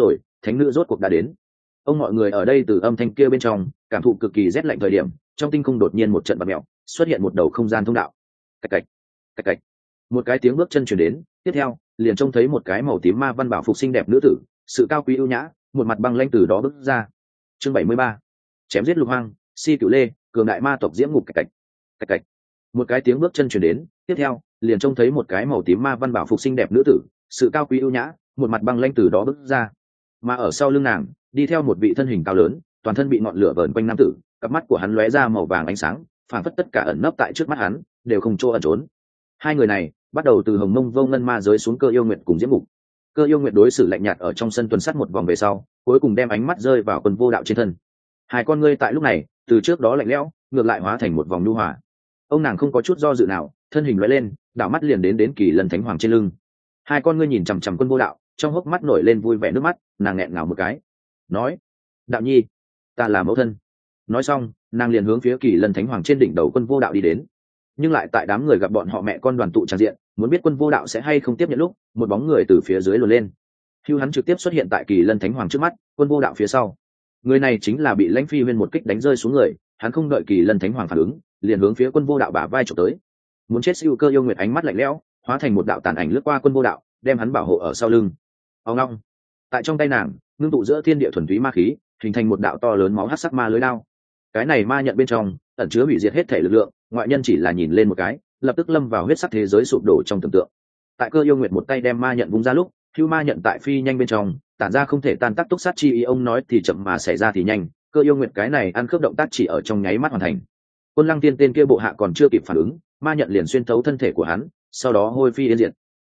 thánh nữ rốt cuộc đã đến. Ông mọi người ở đây từ âm thanh kia bên trong cảm thụ cực kỳ rét lạnh thời điểm, trong tinh không đột nhiên một trận bạt mèo, xuất hiện một đầu không gian thông đạo. Cạch cạch, cạch cạch. Một cái tiếng bước chân chuyển đến, tiếp theo liền trông thấy một cái màu tím ma văn bảo phục xinh đẹp nữ tử, sự cao quý ưu nhã, một mặt băng lãnh từ đó bước ra. Chương 73. Chém giết Lục Hoang, Si Cửu Lê, cường đại ma tộc diễm ngục. Cạch cạch, cạch cạch. Một cái tiếng bước chân chuyển đến, tiếp theo liền trông thấy một cái màu tím ma văn bảo phục xinh đẹp nữ tử, sự cao quý ưu nhã, một mặt băng lãnh từ đó bước ra. Mà ở sau lưng nàng đi theo một vị thân hình cao lớn, toàn thân bị ngọn lửa vờn quanh nam tử, cặp mắt của hắn lóe ra màu vàng ánh sáng, phảng phất tất cả ẩn nấp tại trước mắt hắn đều không chỗ ẩn trốn. Hai người này bắt đầu từ Hồng Mông Vô Ngân ma giới xuống Cơ Yêu Nguyệt cùng Diễm Ngục. Cơ Yêu Nguyệt đối xử lạnh nhạt ở trong sân tuần sát một vòng về sau, cuối cùng đem ánh mắt rơi vào Quân Vô Đạo trên thân. Hai con ngươi tại lúc này từ trước đó lạnh lẽo ngược lại hóa thành một vòng nhu hòa. Ông nàng không có chút do dự nào, thân hình lóe lên, đảo mắt liền đến Kỳ Lân Thánh Hoàng trên lưng. Hai con ngươi nhìn chằm chằm Quân Vô Đạo, trong hốc mắt nổi lên vui vẻ nước mắt, nàng nghẹn ngào một cái, nói: "Đạo nhi, ta là mẫu thân." Nói xong, nàng liền hướng phía Kỳ Lân Thánh Hoàng trên đỉnh đầu Quân Vô Đạo đi đến. Nhưng lại tại đám người gặp bọn họ mẹ con đoàn tụ tràn diện, muốn biết Quân Vô Đạo sẽ hay không tiếp nhận lúc, một bóng người từ phía dưới lùi lên. Hưu hắn trực tiếp xuất hiện tại Kỳ Lân Thánh Hoàng trước mắt, Quân Vô Đạo phía sau. Người này chính là bị Lãnh Phi Huyên một kích đánh rơi xuống người, hắn không đợi Kỳ Lân Thánh Hoàng phản ứng, liền hướng phía Quân Vô Đạo bả vai chụp tới. Muốn chết siêu Cơ Yêu Nguyệt ánh mắt lạnh lẽo, hóa thành một đạo tàn ảnh lướt qua Quân Vô Đạo, đem hắn bảo hộ ở sau lưng. Ông long, tại trong tay nàng ngưng tụ giữa thiên địa thuần túy ma khí, hình thành một đạo to lớn máu hắc sắc ma lưới đao. Cái này ma nhận bên trong ẩn chứa hủy diệt hết thể lực lượng, ngoại nhân chỉ là nhìn lên một cái lập tức lâm vào huyết sắc thế giới sụp đổ trong tưởng tượng. Tại Cơ Yêu Nguyệt một tay đem ma nhận vung ra lúc, hưu ma nhận tại phi nhanh bên trong tản ra không thể tan tác túc sát chi ý. Ông nói thì chậm mà xảy ra thì nhanh, Cơ Yêu Nguyệt cái này ăn khớp động tác chỉ ở trong nháy mắt hoàn thành. Quân Lăng Tiên tên kia bộ hạ còn chưa kịp phản ứng, ma nhận liền xuyên thấu thân thể của hắn, sau đó hôi phi yên diệt.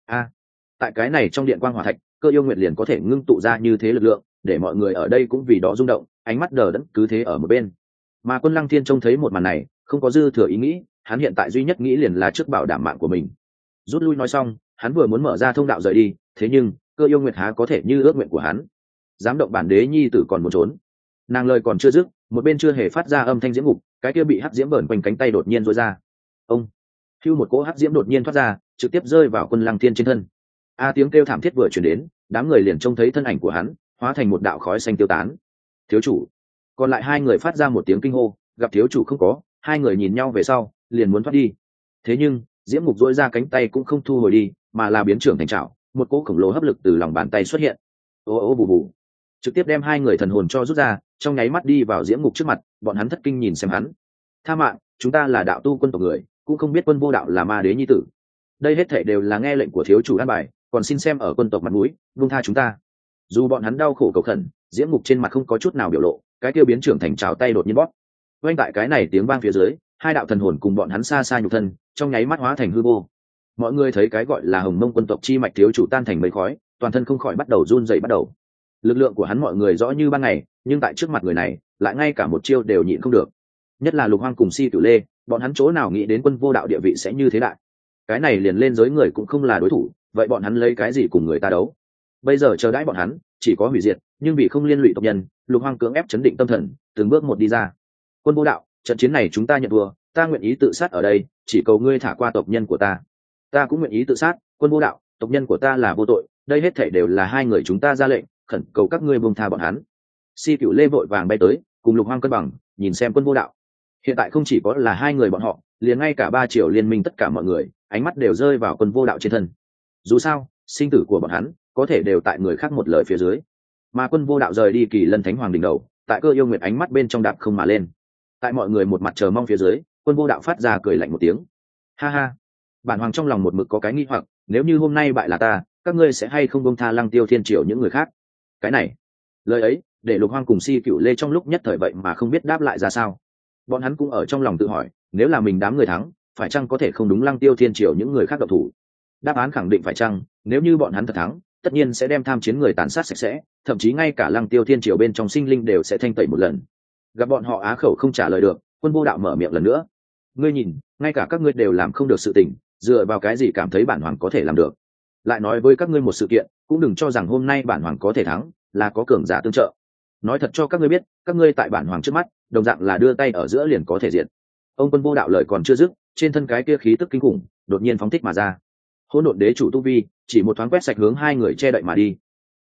Tại cái này trong điện quang hỏa thạch, Cơ Yêu Nguyệt liền có thể ngưng tụ ra như thế lực lượng, để mọi người ở đây cũng vì đó rung động, ánh mắt đờ đẫn cứ thế ở một bên. Mà Quân Lăng Thiên trông thấy một màn này, không có dư thừa ý nghĩ, hắn hiện tại duy nhất nghĩ liền là trước bảo đảm mạng của mình. Rút lui nói xong, hắn vừa muốn mở ra thông đạo rời đi, thế nhưng Cơ Yêu Nguyệt há có thể như ước nguyện của hắn, dám động bản đế nhi tử còn muốn trốn. Nàng lời còn chưa dứt, một bên chưa hề phát ra âm thanh diễm ngục, cái kia bị hắc diễm bẩn quanh cánh tay đột nhiên rối ra. Ông, hưu một cỗ hắc diễm đột nhiên thoát ra, trực tiếp rơi vào Quân Lăng Thiên trên thân. Tiếng kêu thảm thiết vừa truyền đến, đám người liền trông thấy thân ảnh của hắn hóa thành một đạo khói xanh tiêu tán. Thiếu chủ. Còn lại hai người phát ra một tiếng kinh hô, gặp thiếu chủ không có, hai người nhìn nhau về sau liền muốn thoát đi. Thế nhưng diễm ngục dỗi ra cánh tay cũng không thu hồi đi, mà là biến trưởng thành trảo, một cỗ khổng lồ hấp lực từ lòng bàn tay xuất hiện, ô bù bù, trực tiếp đem hai người thần hồn cho rút ra, trong nháy mắt đi vào diễm ngục trước mặt. Bọn hắn thất kinh nhìn xem hắn. Tha mạng, chúng ta là đạo tu quân tộc người, cũng không biết Quân Vô Đạo là ma đế nhi tử. Đây hết thảy đều là nghe lệnh của thiếu chủ an bài, còn xin xem ở quân tộc mặt mũi buông tha chúng ta. Dù bọn hắn đau khổ cầu khẩn, diễm ngục trên mặt không có chút nào biểu lộ, cái tiêu biến trưởng thành trào tay đột nhiên bóp. Quanh tại cái này tiếng vang phía dưới, hai đạo thần hồn cùng bọn hắn xa xa nhục thân trong nháy mắt hóa thành hư vô. Mọi người thấy cái gọi là Hồng Mông quân tộc chi mạch thiếu chủ tan thành mây khói, toàn thân không khỏi bắt đầu run rẩy bắt đầu. Lực lượng của hắn mọi người rõ như ban ngày, nhưng tại trước mặt người này lại ngay cả một chiêu đều nhịn không được. Nhất là Lục Hoang cùng Si Cửu Lê, bọn hắn chỗ nào nghĩ đến Quân Vô Đạo địa vị sẽ như thế đại. Cái này liền lên giới người cũng không là đối thủ, vậy bọn hắn lấy cái gì cùng người ta đấu? Bây giờ chờ đãi bọn hắn chỉ có hủy diệt, nhưng vì không liên lụy tộc nhân, Lục Hoang cưỡng ép chấn định tâm thần, từng bước một đi ra. Quân Vô Đạo, trận chiến này chúng ta nhận thua, ta nguyện ý tự sát ở đây, chỉ cầu ngươi thả qua tộc nhân của ta. Ta cũng nguyện ý tự sát, Quân Vô Đạo, tộc nhân của ta là vô tội, đây hết thảy đều là hai người chúng ta ra lệnh, khẩn cầu các ngươi buông tha bọn hắn. Si Cửu Lê vội vàng bay tới, cùng Lục Hoang cân bằng, nhìn xem Quân Vô Đạo. Hiện tại không chỉ có là hai người bọn họ, liền ngay cả 3 triệu liên minh tất cả mọi người, ánh mắt đều rơi vào Quân Vô Đạo trên thân. Dù sao, sinh tử của bọn hắn có thể đều tại người khác một lời phía dưới. Mà Quân Vô Đạo rời đi Kỳ Lân Thánh Hoàng đỉnh đầu, tại Cơ Yêu Nguyệt ánh mắt bên trong đạp không mà lên. Tại mọi người một mặt chờ mong phía dưới, Quân Vô Đạo phát ra cười lạnh một tiếng. Ha ha, bản hoàng trong lòng một mực có cái nghi hoặc, nếu như hôm nay bại là ta, các ngươi sẽ hay không buông tha Lăng Tiêu Thiên Triều những người khác? Cái này, lời ấy để Lục Hoang cùng Si Cửu Lê trong lúc nhất thời vậy mà không biết đáp lại ra sao. Bọn hắn cũng ở trong lòng tự hỏi, nếu là mình đám người thắng, phải chăng có thể không đúng Lăng Tiêu Thiên Triều những người khác động thủ? Đáp án khẳng định phải chăng, nếu như bọn hắn thật thắng, tất nhiên sẽ đem tham chiến người tàn sát sạch sẽ, thậm chí ngay cả Lăng Tiêu Thiên Triều bên trong sinh linh đều sẽ thanh tẩy một lần. Gặp bọn họ á khẩu không trả lời được, Quân Vô Đạo mở miệng lần nữa. Ngươi nhìn, ngay cả các ngươi đều làm không được sự tình, dựa vào cái gì cảm thấy bản hoàng có thể làm được? Lại nói với các ngươi một sự kiện, cũng đừng cho rằng hôm nay bản hoàng có thể thắng là có cường giả tương trợ. Nói thật cho các ngươi biết, các ngươi tại bản hoàng trước mắt, đồng dạng là đưa tay ở giữa liền có thể diệt. Ông Quân Vô Đạo lời còn chưa dứt, trên thân cái kia khí tức kinh khủng đột nhiên phóng thích mà ra. Hỗn độn đế chủ tu vi chỉ một thoáng quét sạch hướng hai người che đậy mà đi.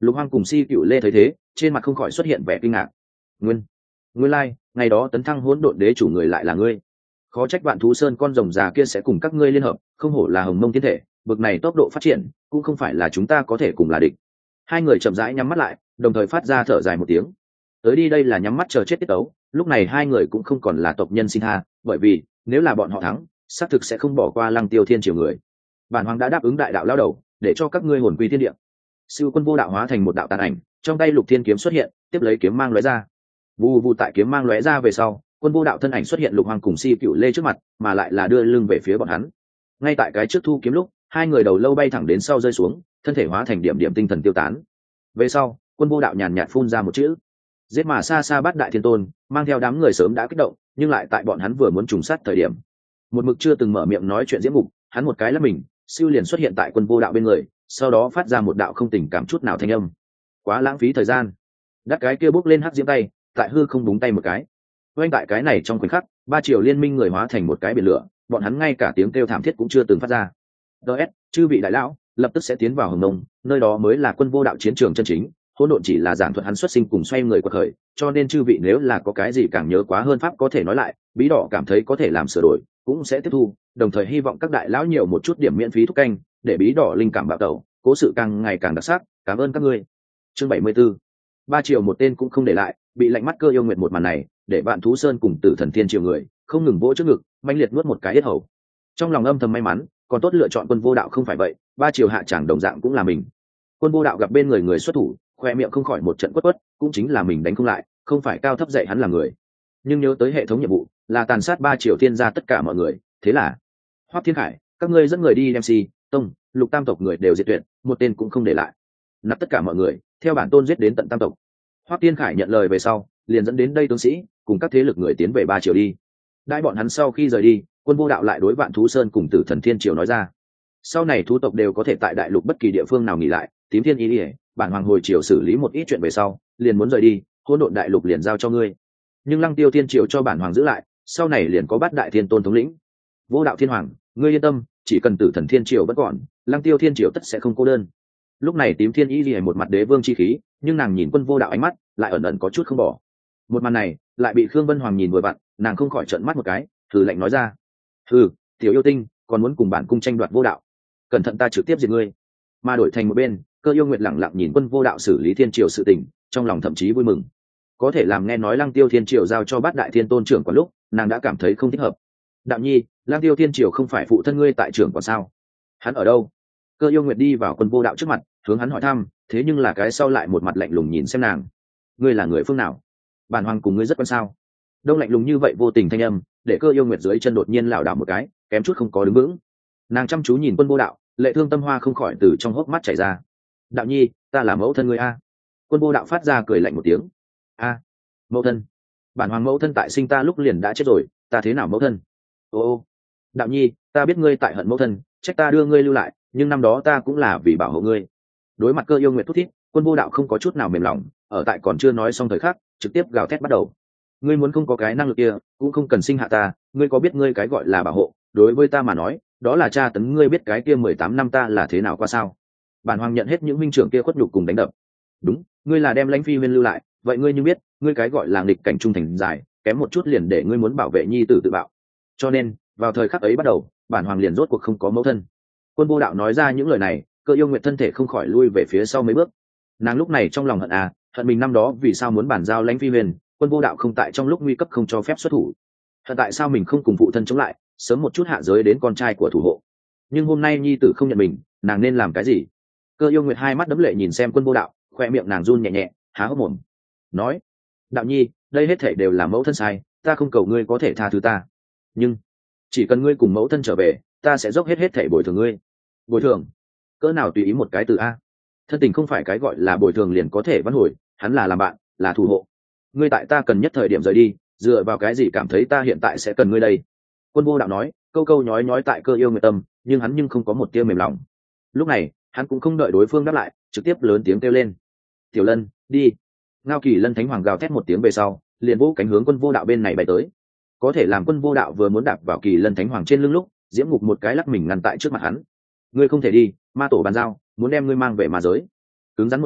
Lục Hoang cùng Si Cựu Lê thấy thế, trên mặt không khỏi xuất hiện vẻ kinh ngạc. Nguyên lai, ngày đó tấn thăng hỗn độn đế chủ người lại là ngươi. Khó trách Vạn Thú Sơn con rồng già kia sẽ cùng các ngươi liên hợp, không hổ là Hồng Mông thiên thể, bực này tốc độ phát triển, cũng không phải là chúng ta có thể cùng là địch. Hai người chậm rãi nhắm mắt lại, đồng thời phát ra thở dài một tiếng. Tới đi đây là nhắm mắt chờ chết tiết tấu, lúc này hai người cũng không còn là tộc nhân xin tha, bởi vì nếu là bọn họ thắng, xác thực sẽ không bỏ qua Lăng Tiêu Thiên Triều người. Bản hoàng đã đáp ứng đại đạo lao đầu, để cho các ngươi hồn quy thiên địa. Siêu Quân Vô Đạo hóa thành một đạo tàn ảnh, trong tay Lục Thiên kiếm xuất hiện, tiếp lấy kiếm mang lóe ra. Vù vù tại kiếm mang lóe ra về sau, Quân Vô Đạo thân ảnh xuất hiện Lục Hoang cùng Si Cựu Lê trước mặt, mà lại là đưa lưng về phía bọn hắn. Ngay tại cái trước thu kiếm lúc, hai người đầu lâu bay thẳng đến sau rơi xuống, thân thể hóa thành điểm điểm tinh thần tiêu tán. Về sau, Quân Vô Đạo nhàn nhạt phun ra một chữ: giết mà xa xa Bát Đại Thiên Tôn, mang theo đám người sớm đã kích động, nhưng lại tại bọn hắn vừa muốn trùng sát thời điểm, một mực chưa từng mở miệng nói chuyện Diễm Mục, hắn một cái lắc mình, siêu liền xuất hiện tại Quân Vô Đạo bên người, sau đó phát ra một đạo không tình cảm chút nào thanh âm. Quá lãng phí thời gian. Đắt cái kia bốc lên hắc diễm tay, tại hư không búng tay một cái. Oanh tại cái này trong khoảnh khắc, ba triều liên minh người hóa thành một cái biển lửa, bọn hắn ngay cả tiếng kêu thảm thiết cũng chưa từng phát ra. DS, chư vị đại lão, lập tức sẽ tiến vào Hồng Mông, nơi đó mới là Quân Vô Đạo chiến trường chân chính. Hỗn độn chỉ là giảng thuật hắn xuất sinh cùng xoay người của khởi, cho nên chư vị nếu là có cái gì càng nhớ quá hơn pháp có thể nói lại, Bí Đỏ cảm thấy có thể làm sửa đổi, cũng sẽ tiếp thu, đồng thời hy vọng các đại lão nhiều một chút điểm miễn phí thúc canh, để Bí Đỏ linh cảm bạo tẩu, cố sự càng ngày càng đặc sắc. Cảm ơn các ngươi. Chương 74. Ba triệu một tên cũng không để lại, bị lạnh mắt Cơ Yêu Nguyệt một màn này, để Vạn Thú Sơn cùng Tử Thần Thiên triều người không ngừng vỗ trước ngực, manh liệt nuốt một cái yết hầu. Trong lòng âm thầm may mắn, còn tốt lựa chọn Quân Vô Đạo không phải vậy, ba triều hạ chẳng đồng dạng cũng là mình. Quân Vô Đạo gặp bên người người xuất thủ, khoe miệng không khỏi một trận quất quất, cũng chính là mình đánh không lại, không phải cao thấp dạy hắn là người. Nhưng nhớ tới hệ thống nhiệm vụ, là tàn sát ba triều thiên gia tất cả mọi người, thế là Hoắc Thiên Khải, các ngươi dẫn người đi đem Si, Tông, Lục tam tộc người đều diệt tuyệt, một tên cũng không để lại. Nạp tất cả mọi người, theo bản tôn giết đến tận tam tộc. Hoắc Thiên Khải nhận lời về sau, liền dẫn đến đây tướng sĩ, cùng các thế lực người tiến về ba triều đi. Đại bọn hắn sau khi rời đi, Quân Vô Đạo lại đối Vạn Thú Sơn cùng Tử Thần Thiên triều nói ra: sau này thú tộc đều có thể tại đại lục bất kỳ địa phương nào nghỉ lại, Tím Thiên ý ỉa, bản hoàng hồi triều xử lý một ít chuyện về sau, liền muốn rời đi, hỗn độn đại lục liền giao cho ngươi. Nhưng Lăng Tiêu Thiên triều cho bản hoàng giữ lại, sau này liền có Bát Đại Thiên Tôn thống lĩnh. Vô Đạo Thiên Hoàng, ngươi yên tâm, chỉ cần Tử Thần Thiên triều bất còn, Lăng Tiêu Thiên triều tất sẽ không cô đơn. Lúc này Tím Thiên ý ỉa một mặt đế vương chi khí, nhưng nàng nhìn Quân Vô Đạo ánh mắt lại ẩn ẩn có chút không bỏ. Một màn này lại bị Khương Vân Hoàng nhìn vội vặn, nàng không khỏi trợn mắt một cái, thử lạnh nói ra: hừ, tiểu yêu tinh, còn muốn cùng bản cung tranh đoạt Vô Đạo, cẩn thận ta trực tiếp diệt ngươi. Mà đổi thành một bên, Cơ Yêu Nguyệt lẳng lặng nhìn Quân Vô Đạo xử lý thiên triều sự tình, trong lòng thậm chí vui mừng. Có thể làm nghe nói Lăng Tiêu Thiên triều giao cho Bát Đại Thiên Tôn trưởng quản lúc, nàng đã cảm thấy không thích hợp. Đạo nhi, Lăng Tiêu Thiên triều không phải phụ thân ngươi tại trưởng còn sao? Hắn ở đâu? Cơ Yêu Nguyệt đi vào Quân Vô Đạo trước mặt, hướng hắn hỏi thăm, thế nhưng là cái sau lại một mặt lạnh lùng nhìn xem nàng. Ngươi là người phương nào? Bản hoàng cùng ngươi rất quan sao? Đông lạnh lùng như vậy vô tình thanh âm, để Cơ Yêu Nguyệt dưới chân đột nhiên lảo đảo một cái, kém chút không có đứng vững. Nàng chăm chú nhìn Quân Vô Đạo, lệ thương tâm hoa không khỏi từ trong hốc mắt chảy ra. Đạo nhi, ta là mẫu thân ngươi a. Quân Vô Đạo phát ra cười lạnh một tiếng. A, mẫu thân? Bản hoàng mẫu thân tại sinh ta lúc liền đã chết rồi, ta thế nào mẫu thân? Ô, đạo nhi, ta biết ngươi tại hận mẫu thân, trách ta đưa ngươi lưu lại, nhưng năm đó ta cũng là vì bảo hộ ngươi. Đối mặt Cơ Yêu Nguyệt thút thít, Quân Vô Đạo không có chút nào mềm lòng, ở tại còn chưa nói xong thời khắc, trực tiếp gào thét bắt đầu. Ngươi muốn không có cái năng lực kia, cũng không cần sinh hạ ta, ngươi có biết ngươi cái gọi là bảo hộ, đối với ta mà nói, đó là tra tấn ngươi biết cái kia 18 năm ta là thế nào qua sao? Bản hoàng nhận hết những minh trưởng kia khuất nhục cùng đánh đập. Đúng, ngươi là đem Lãnh Phi Huyên lưu lại, vậy ngươi như biết, ngươi cái gọi là nghịch cảnh trung thành dài, kém một chút liền để ngươi muốn bảo vệ nhi tử tự bạo. Cho nên, vào thời khắc ấy bắt đầu, bản hoàng liền rốt cuộc không có mẫu thân. Quân Vô Đạo nói ra những lời này, Cơ Yêu Nguyệt thân thể không khỏi lui về phía sau mấy bước. Nàng lúc này trong lòng hận mình năm đó vì sao muốn bản giao Lãnh Phi Huyền, Quân Vô Đạo không tại trong lúc nguy cấp không cho phép xuất thủ. Hận tại sao mình không cùng phụ thân chống lại, sớm một chút hạ giới đến con trai của thủ hộ. Nhưng hôm nay nhi tử không nhận mình, nàng nên làm cái gì? Cơ Yêu Nguyệt hai mắt đẫm lệ nhìn xem Quân Vô Đạo, khoe miệng nàng run nhẹ nhẹ, há hốc mồm nói: đạo nhi, đây hết thảy đều là mẫu thân sai, ta không cầu ngươi có thể tha thứ ta, nhưng chỉ cần ngươi cùng mẫu thân trở về, ta sẽ dốc hết thảy bồi thường ngươi. Bồi thường? Cỡ nào tùy ý một cái từ a. Thân tình không phải cái gọi là bồi thường liền có thể vãn hồi, hắn là làm bạn, là thủ hộ. Ngươi tại ta cần nhất thời điểm rời đi, dựa vào cái gì cảm thấy ta hiện tại sẽ cần ngươi đây? Quân Vô Đạo nói, câu câu nhói nhói tại Cơ Yêu Nguyệt tâm, nhưng hắn nhưng không có một tia mềm lòng. Lúc này, hắn cũng không đợi đối phương đáp lại, trực tiếp lớn tiếng kêu lên: Tiểu Lân, đi. Ngao Kỳ Lân Thánh Hoàng gào thét một tiếng về sau, liền vỗ cánh hướng Quân Vô Đạo bên này bay tới. Có thể làm Quân Vô Đạo vừa muốn đạp vào Kỳ Lân Thánh Hoàng trên lưng lúc, Diễm Ngục một cái lắc mình ngăn tại trước mặt hắn. Ngươi không thể đi, ma tổ bàn giao, muốn đem ngươi mang về ma giới. Cứng rắn một câu,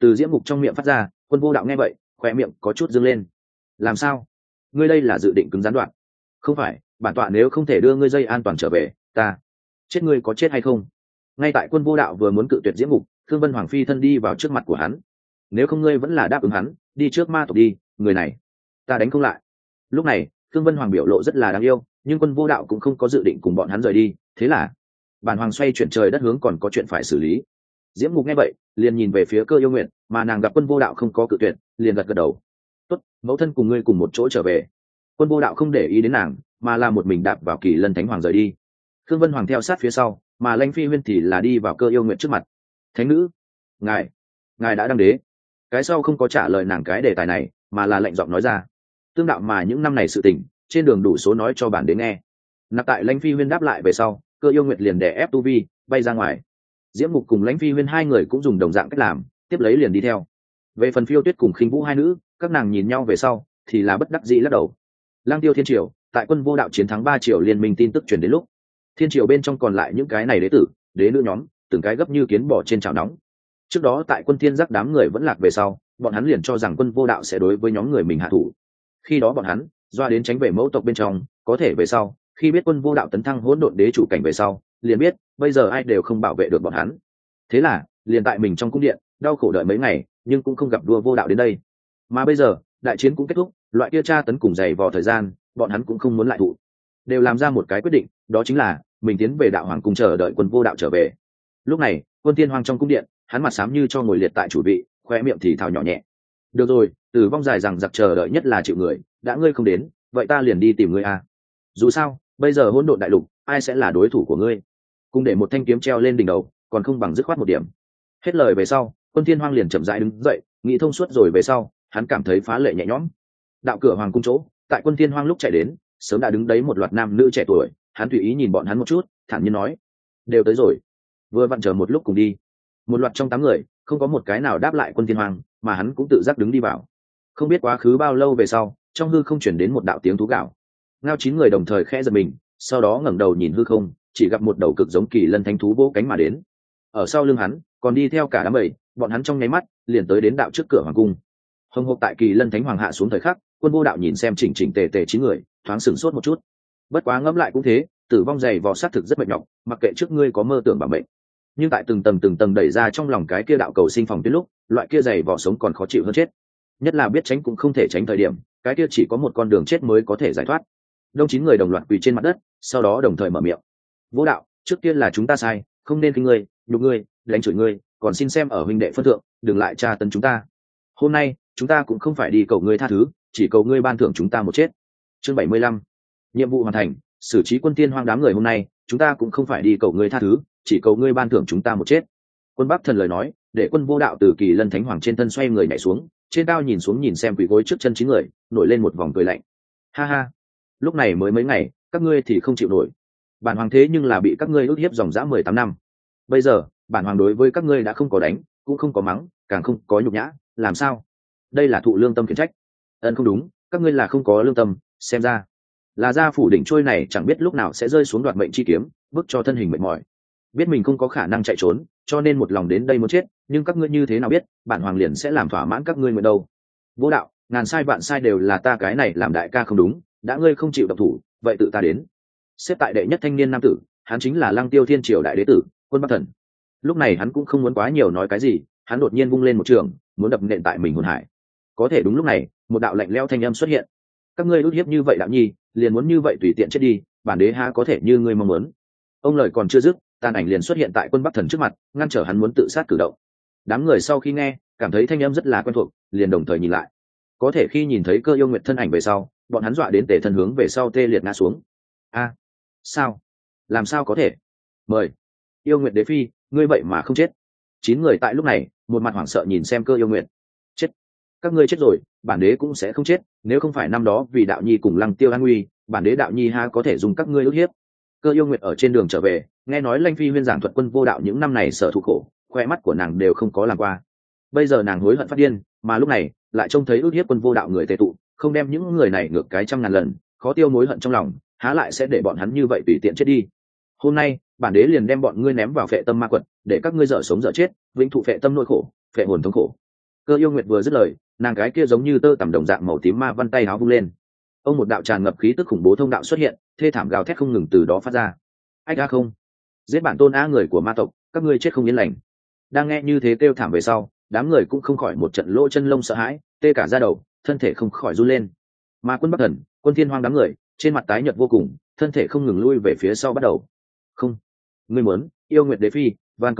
từ diễm mục trong miệng phát ra. Quân Vô Đạo nghe vậy khoe miệng có chút dâng lên. Làm sao, ngươi đây là dự định cứng gián đoạn? Không phải, bản tọa nếu không thể đưa ngươi dây an toàn trở về, ta chết, ngươi có chết hay không? Ngay tại Quân Vô Đạo vừa muốn cự tuyệt diễm mục, Thương Vân Hoàng phi thân đi vào trước mặt của hắn. Nếu không ngươi vẫn là đáp ứng hắn, đi trước ma tộc đi, người này ta đánh không lại. Lúc này Thương Vân Hoàng biểu lộ rất là đáng yêu, nhưng Quân Vô Đạo cũng không có dự định cùng bọn hắn rời đi. Thế là bản hoàng xoay chuyển trời đất hướng, còn có chuyện phải xử lý. Diễm mục nghe vậy liền nhìn về phía Cơ Yêu Nguyện, mà nàng gặp Quân Vô Đạo không có cự tuyệt, liền gật gật đầu. Tốt, mẫu thân cùng ngươi cùng một chỗ trở về. Quân Vô Đạo không để ý đến nàng, mà là một mình đạp vào Kỳ Lân Thánh Hoàng rời đi. Thương Vân Hoàng theo sát phía sau, mà Lãnh Phi Huyên thì là đi vào Cơ Yêu Nguyện trước mặt. Thánh nữ, ngài đã đăng đế. Cái sau không có trả lời nàng cái đề tài này, mà là lạnh giọng nói ra. Tương đạo mà những năm này sự tình, trên đường đủ số nói cho bản đế nghe. Nạp tại Lãnh Phi Huyên đáp lại về sau, Cơ Yêu Nguyệt liền đè ép tu vi bay ra ngoài. Diễm Mục cùng Lãnh Phi Huyên hai người cũng dùng đồng dạng cách làm, tiếp lấy liền đi theo. Về phần Phiêu Tuyết cùng Khinh Vũ hai nữ, các nàng nhìn nhau về sau thì là bất đắc dĩ lắc đầu. Lang Tiêu Thiên Triều, tại Quân Vô Đạo chiến thắng 3 triệu liên minh tin tức truyền đến lúc, Thiên Triều bên trong còn lại những cái này đế tử, đế nữ nhóm, từng cái gấp như kiến bò trên chảo nóng. Trước đó tại Quân Thiên Giác đám người vẫn lạc về sau, bọn hắn liền cho rằng Quân Vô Đạo sẽ đối với nhóm người mình hạ thủ. Khi đó bọn hắn doa đến tránh về mẫu tộc bên trong, có thể về sau, khi biết Quân Vô Đạo tấn thăng hỗn độn đế chủ cảnh về sau, liền biết bây giờ ai đều không bảo vệ được bọn hắn. Thế là liền tại mình trong cung điện đau khổ đợi mấy ngày, nhưng cũng không gặp vua Vô Đạo đến đây. Mà bây giờ đại chiến cũng kết thúc, loại kia tra tấn cùng dày vò thời gian, bọn hắn cũng không muốn lại thụ, đều làm ra một cái quyết định, đó chính là mình tiến về Đạo Hoàng cung chờ đợi Quân Vô Đạo trở về. Lúc này Quân Thiên Hoàng trong cung điện, hắn mặt xám như cho ngồi liệt tại chủ vị, khoe miệng thì thào nhỏ nhẹ. Được rồi, tử vong dài rằng giặc chờ đợi nhất là chịu người, đã ngươi không đến, vậy ta liền đi tìm ngươi a. Dù sao bây giờ hỗn độn đại lục, ai sẽ là đối thủ của ngươi? Cùng để một thanh kiếm treo lên đỉnh đầu, còn không bằng dứt khoát một điểm. Hết lời về sau, Quân Thiên Hoang liền chậm rãi đứng dậy, nghĩ thông suốt rồi về sau, hắn cảm thấy phá lệ nhẹ nhõm. Đạo cửa hoàng cung chỗ, tại Quân Thiên Hoang lúc chạy đến, sớm đã đứng đấy một loạt nam nữ trẻ tuổi, hắn tùy ý nhìn bọn hắn một chút, thản nhiên nói: đều tới rồi, vừa vặn chờ một lúc cùng đi. Một loạt trong 8 người, không có một cái nào đáp lại Quân Thiên Hoang, mà hắn cũng tự giác đứng đi vào. Không biết quá khứ bao lâu về sau, trong hư không chuyển đến một đạo tiếng thú gào. Ngao 9 người đồng thời khẽ giật mình, sau đó ngẩng đầu nhìn hư không, chỉ gặp một đầu cực giống Kỳ Lân thánh thú vỗ cánh mà đến. Ở sau lưng hắn còn đi theo cả đám bầy, bọn hắn trong nháy mắt liền tới đến đạo trước cửa hoàng cung. Hồng hộc tại Kỳ Lân thánh hoàng hạ xuống thời khắc, Quân Vô Đạo nhìn xem chỉnh chỉnh tề tề 9 người, thoáng sửng sốt một chút. Bất quá ngẫm lại cũng thế, tử vong dày vò sát thực rất mệt nhọc, mặc kệ trước ngươi có mơ tưởng bảo mệnh, nhưng tại từng tầng đẩy ra trong lòng cái kia đạo cầu sinh phòng tuyến lúc, loại kia dày vò sống còn khó chịu hơn chết. Nhất là biết tránh cũng không thể tránh thời điểm, cái kia chỉ có một con đường chết mới có thể giải thoát. Đông 9 người đồng loạt quỳ trên mặt đất, sau đó đồng thời mở miệng: Vô Đạo, trước kia là chúng ta sai, không nên khinh ngươi, nhục ngươi, đánh chửi ngươi, còn xin xem ở huynh đệ phân thượng, đừng lại tra tấn chúng ta. Hôm nay chúng ta cũng không phải đi cầu ngươi tha thứ, chỉ cầu ngươi ban thưởng chúng ta một chết. Chương 75. Nhiệm vụ hoàn thành, xử trí Quân Thiên Hoang đám người hôm nay, chúng ta cũng không phải đi cầu ngươi tha thứ, chỉ cầu ngươi ban thưởng chúng ta một chết. Quân Bắc Thần lời nói, để Quân Vô Đạo từ Kỳ Lân thánh hoàng trên thân xoay người nhảy xuống, trên cao nhìn xuống nhìn xem quỳ gối trước chân 9 người, nổi lên một vòng cười lạnh. Ha ha, lúc này mới mấy ngày, các ngươi thì không chịu nổi. Bản hoàng thế nhưng là bị các ngươi ức hiếp dòng dã 18 năm. Bây giờ bản hoàng đối với các ngươi đã không có đánh, cũng không có mắng, càng không có nhục nhã, làm sao? Đây là thụ lương tâm khiển trách. Không đúng, các ngươi là không có lương tâm, xem ra là gia phủ đỉnh trôi này chẳng biết lúc nào sẽ rơi xuống đoạt mệnh chi kiếm, bức cho thân hình mệt mỏi. Biết mình không có khả năng chạy trốn, cho nên một lòng đến đây muốn chết, nhưng các ngươi như thế nào biết bản hoàng liền sẽ làm thỏa mãn các ngươi nguyện đâu? Vô Đạo, ngàn sai vạn sai đều là ta cái này làm đại ca không đúng, đã ngươi không chịu động thủ, vậy tự ta đến. Xếp tại đệ nhất thanh niên nam tử, hắn chính là Lăng Tiêu Thiên Triều đại đế tử, Quân Bắc Thần. Lúc này hắn cũng không muốn quá nhiều nói cái gì, hắn đột nhiên vung lên một trường, muốn đập nện tại mình hồn hải. Có thể đúng lúc này, một đạo lạnh lẽo thanh âm xuất hiện: các ngươi ức hiếp như vậy Đạo Nhi, liền muốn như vậy tùy tiện chết đi, bản đế há có thể như ngươi mong muốn. Ông lời còn chưa dứt, tàn ảnh liền xuất hiện tại Quân Bắc Thần trước mặt, ngăn trở hắn muốn tự sát cử động. Đám người sau khi nghe, cảm thấy thanh âm rất là quen thuộc, liền đồng thời nhìn lại. Có thể khi nhìn thấy Cơ Yêu Nguyệt thân ảnh về sau, bọn hắn dọa đến tề thân hướng về sau tê liệt ngã xuống. A, sao? Làm sao có thể? Mời Yêu Nguyệt đế phi, ngươi vậy mà không chết. 9 người tại lúc này một mặt hoảng sợ nhìn xem Cơ Yêu Nguyệt. Chết? Các ngươi chết rồi, bản đế cũng sẽ không chết, nếu không phải năm đó vì Đạo Nhi cùng Lăng Tiêu an nguy, bản đế Đạo Nhi ha có thể dùng các ngươi ức hiếp. Cơ Yêu Nguyệt ở trên đường trở về, nghe nói Lãnh Phi Huyên giảng thuật Quân Vô Đạo những năm này sợ thụ khổ, khoe mắt của nàng đều không có làm qua. Bây giờ nàng hối hận phát điên, mà lúc này lại trông thấy ức hiếp Quân Vô Đạo người tề tụ, không đem những người này ngược cái 100.000 lần, khó tiêu mối hận trong lòng, há lại sẽ để bọn hắn như vậy tùy tiện chết đi. Hôm nay bản đế liền đem bọn ngươi ném vào phệ tâm ma quật, để các ngươi dở sống dở chết, vĩnh thụ phệ tâm nỗi khổ, phệ hồn thống khổ. Cơ Yêu Nguyệt vừa dứt lời, nàng cái kia giống như tơ tằm đồng dạng màu tím ma văn tay áo vung lên, ông một đạo tràn ngập khí tức khủng bố thông đạo xuất hiện, thê thảm gào thét không ngừng từ đó phát ra. Ách a không, giết bản tôn a người của ma tộc, các ngươi chết không yên lành. Đang nghe như thế kêu thảm về sau, đám người cũng không khỏi một trận lỗ chân lông sợ hãi, tê cả da đầu, thân thể không khỏi run lên. Mà quân Bắc Thần, quân Thiên Hoang đám người, trên mặt tái nhợt vô cùng, thân thể không ngừng lui về phía sau bắt đầu. Không, ngươi muốn, Yêu Nguyệt Đế Phi,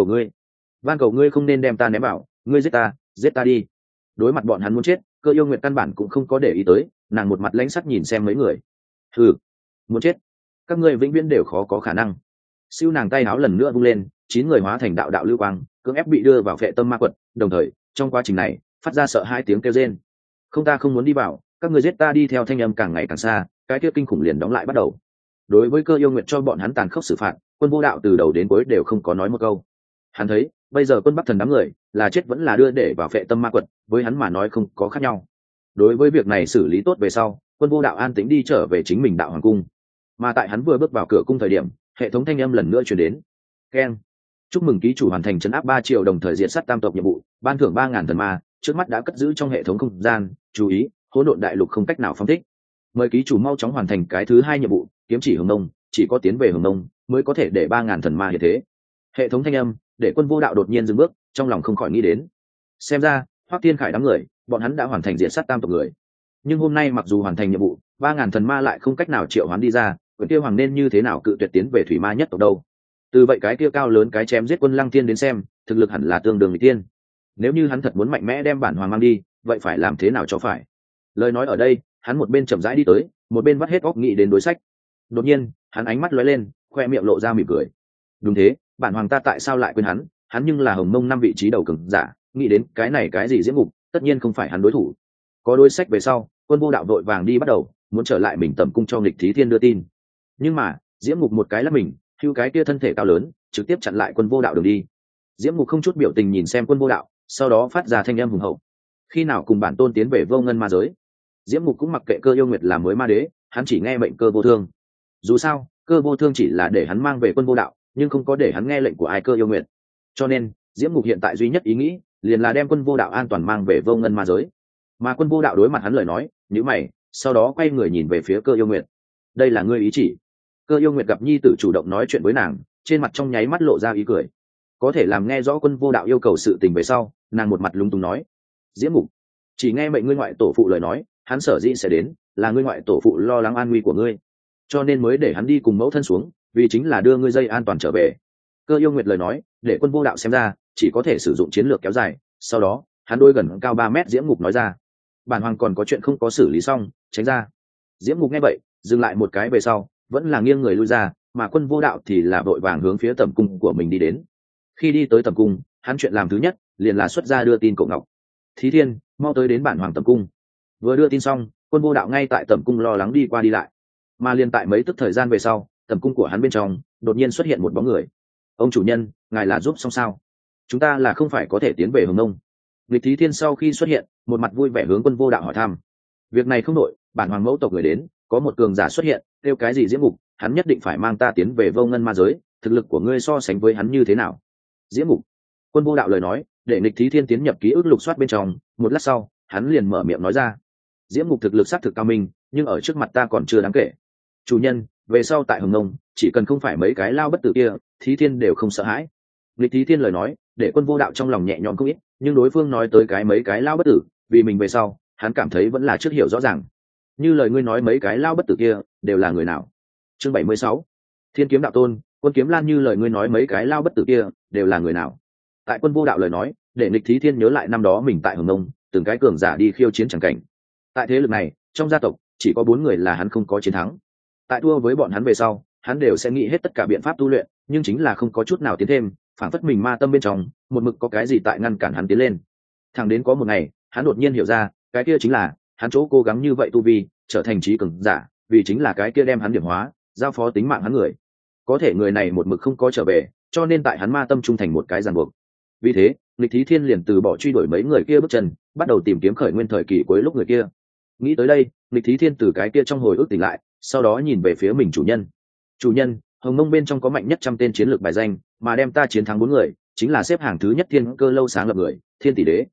van cầu ngươi không nên đem ta ném bảo, ngươi giết ta đi. Đối mặt bọn hắn muốn chết, Cơ Yêu Nguyệt căn bản cũng không có để ý tới, nàng một mặt lãnh sắc nhìn xem mấy người. Hừ, muốn chết, các ngươi vĩnh viễn đều khó có khả năng. Siêu nàng tay áo lần nữa vung lên, 9 người hóa thành đạo đạo lưu quang, cưỡng ép bị đưa vào phệ tâm ma quật, đồng thời trong quá trình này phát ra sợ hai tiếng kêu rên. Không, ta không muốn đi vào, các ngươi giết ta đi. Theo thanh âm càng ngày càng xa, cái kia kinh khủng liền đóng lại bắt đầu. Đối với Cơ Yêu Nguyệt cho bọn hắn tàn khốc xử phạt, quân vô đạo từ đầu đến cuối đều không có nói một câu. Hắn thấy bây giờ quân Bắc Thần đám người là chết vẫn là đưa để vào phệ tâm ma quật, với hắn mà nói không có khác nhau. Đối với việc này xử lý tốt về sau, quân vô đạo an tĩnh đi trở về chính mình đạo hoàng cung. Mà tại hắn vừa bước vào cửa cung thời điểm, hệ thống thanh âm lần nữa truyền đến. Keng, chúc mừng ký chủ hoàn thành trấn áp 3 triệu đồng thời diện sát tam tộc nhiệm vụ, ban thưởng 3.000 thần ma, trước mắt đã cất giữ trong hệ thống không gian. Chú ý, hỗn độn đại lục không cách nào phóng thích. Mời ký chủ mau chóng hoàn thành cái thứ 2 nhiệm vụ, kiếm chỉ Hồng Nông, chỉ có tiến về Hồng Nông mới có thể để 3.000 thần ma hiện thế. Hệ thống thanh âm để quân vô đạo đột nhiên dừng bước, trong lòng không khỏi nghĩ đến. Xem ra Hoắc Thiên Khải đám người, bọn hắn đã hoàn thành diện sát tam tộc người. Nhưng hôm nay mặc dù hoàn thành nhiệm vụ, 3.000 thần ma lại không cách nào triệu hoán đi ra, quyền kia hoàng nên như thế nào cự tuyệt tiến về thủy ma nhất tộc đâu? Từ vậy cái kia cao lớn cái chém giết quân Lăng Thiên đến xem, thực lực hẳn là tương đương với tiên. Nếu như hắn thật muốn mạnh mẽ đem bản hoàng mang đi, vậy phải làm thế nào cho phải? Lời nói ở đây, hắn một bên chậm rãi đi tới, một bên vắt hết óc nghĩ đến đối sách. Đột nhiên, hắn ánh mắt lóe lên, khoe miệng lộ ra mỉm cười. Đúng thế, bản hoàng ta tại sao lại quên hắn? Hắn nhưng là Hồng Mông 5 vị trí đầu cường giả, nghĩ đến cái này cái gì diễm ngục, tất nhiên không phải hắn đối thủ. Có đối sách về sau, quân vô đạo vội vàng đi bắt đầu muốn trở lại mình tẩm cung cho nghịch thí thiên đưa tin. Nhưng mà diễm ngục một cái lắp mình, hưu cái kia thân thể cao lớn trực tiếp chặn lại quân vô đạo đường đi. Diễm ngục không chút biểu tình nhìn xem quân vô đạo, sau đó phát ra thanh âm hùng hậu. Khi nào cùng bản tôn tiến về vô ngân ma giới? Diễm ngục cũng mặc kệ Cơ Yêu Nguyệt là mới ma đế, hắn chỉ nghe mệnh Cơ Vô Thương. Dù sao Cơ Vô Thương chỉ là để hắn mang về quân vô đạo, nhưng không có để hắn nghe lệnh của ai Cơ Yêu Nguyệt. Cho nên Diễm ngục hiện tại duy nhất ý nghĩ liền là đem quân vô đạo an toàn mang về vô ngân ma giới. Mà quân vô đạo đối mặt hắn lời nói nhíu mày, sau đó quay người nhìn về phía Cơ Yêu Nguyệt. Đây là ngươi ý chỉ? Cơ Yêu Nguyệt gặp nhi tử chủ động nói chuyện với nàng, trên mặt trong nháy mắt lộ ra ý cười. Có thể làm nghe rõ quân vô đạo yêu cầu sự tình về sau, nàng một mặt lúng túng nói. Diễm ngục, chỉ nghe mệnh ngươi ngoại tổ phụ lời nói, hắn sở dĩ sẽ đến là ngươi ngoại tổ phụ lo lắng an nguy của ngươi, cho nên mới để hắn đi cùng mẫu thân xuống, vì chính là đưa ngươi dây an toàn trở về. Cơ Yêu Nguyệt lời nói để quân vô đạo xem ra chỉ có thể sử dụng chiến lược kéo dài. Sau đó hắn đôi gần cao 3 mét Diễm ngục nói ra, bản hoàng còn có chuyện không có xử lý xong, tránh ra. Diễm ngục nghe vậy dừng lại một cái về sau vẫn là nghiêng người lui ra, mà quân vô đạo thì là vội vàng hướng phía tầm cung của mình đi đến. Khi đi tới tầm cung, hắn chuyện làm thứ nhất liền là xuất ra đưa tin cổ ngọc. Thí Thiên, mau tới đến bản hoàng tầm cung. Vừa đưa tin xong, quân vô đạo ngay tại tầm cung lo lắng đi qua đi lại. Mà liền tại mấy tức thời gian về sau, tầm cung của hắn bên trong đột nhiên xuất hiện một bóng người. Ông chủ nhân, ngài là giúp xong sao? Chúng ta là không phải có thể tiến về Hồng Nông? Lịch Thí Thiên sau khi xuất hiện, một mặt vui vẻ hướng quân vô đạo hỏi thăm. Việc này không đổi, bản hoàng mẫu tộc người đến, có một cường giả xuất hiện, kêu cái gì Diễm ngục, hắn nhất định phải mang ta tiến về vô ngân ma giới, thực lực của ngươi so sánh với hắn như thế nào? Diễm ngục. Quân vô đạo lời nói để Lịch Thí Thiên tiến nhập ký ức lục soát bên trong, một lát sau hắn liền mở miệng nói ra. Diễm ngục thực lực xác thực cao minh, nhưng ở trước mặt ta còn chưa đáng kể. Chủ nhân, về sau tại Hồng Nông, chỉ cần không phải mấy cái lao bất tử kia, Thí Thiên đều không sợ hãi. Lịch Thí Thiên lời nói để quân vô đạo trong lòng nhẹ nhõm không ít, nhưng đối phương nói tới cái mấy cái lao bất tử, vì mình về sau hắn cảm thấy vẫn là trước hiểu rõ ràng. Như lời ngươi nói mấy cái lao bất tử kia đều là người nào? Chương 76. Thiên kiếm đạo tôn, Quân Kiếm Lan, như lời ngươi nói mấy cái lao bất tử kia đều là người nào? Tại quân vô đạo lời nói để Lịch Thí Thiên nhớ lại năm đó mình tại Hồng Nông từng cái cường giả đi khiêu chiến chẳng cảnh. Tại thế lực này, trong gia tộc chỉ có 4 người là hắn không có chiến thắng. Tại thua với bọn hắn về sau, hắn đều sẽ nghĩ hết tất cả biện pháp tu luyện, nhưng chính là không có chút nào tiến thêm, phản phất mình ma tâm bên trong một mực có cái gì tại ngăn cản hắn tiến lên. Thẳng đến có một ngày hắn đột nhiên hiểu ra, cái kia chính là hắn chỗ cố gắng như vậy tu vi trở thành trí cường giả, vì chính là cái kia đem hắn điểm hóa, giao phó tính mạng hắn người. Có thể người này một mực không có trở về, cho nên tại hắn ma tâm trung thành một cái ràng buộc. Vì thế Lịch Thí Thiên liền từ bỏ truy đuổi mấy người kia bước chân, bắt đầu tìm kiếm khởi nguyên thời kỳ cuối lúc người kia. Nghĩ tới đây, Lịch Thí Thiên từ cái kia trong hồi ức tỉnh lại, sau đó nhìn về phía mình chủ nhân. Chủ nhân, Hồng Nông bên trong có mạnh nhất 100 tên chiến lược bài danh, mà đem ta chiến thắng 4 người chính là xếp hàng thứ nhất Thiên Cơ lâu sáng lập người, Thiên Tỷ Đế.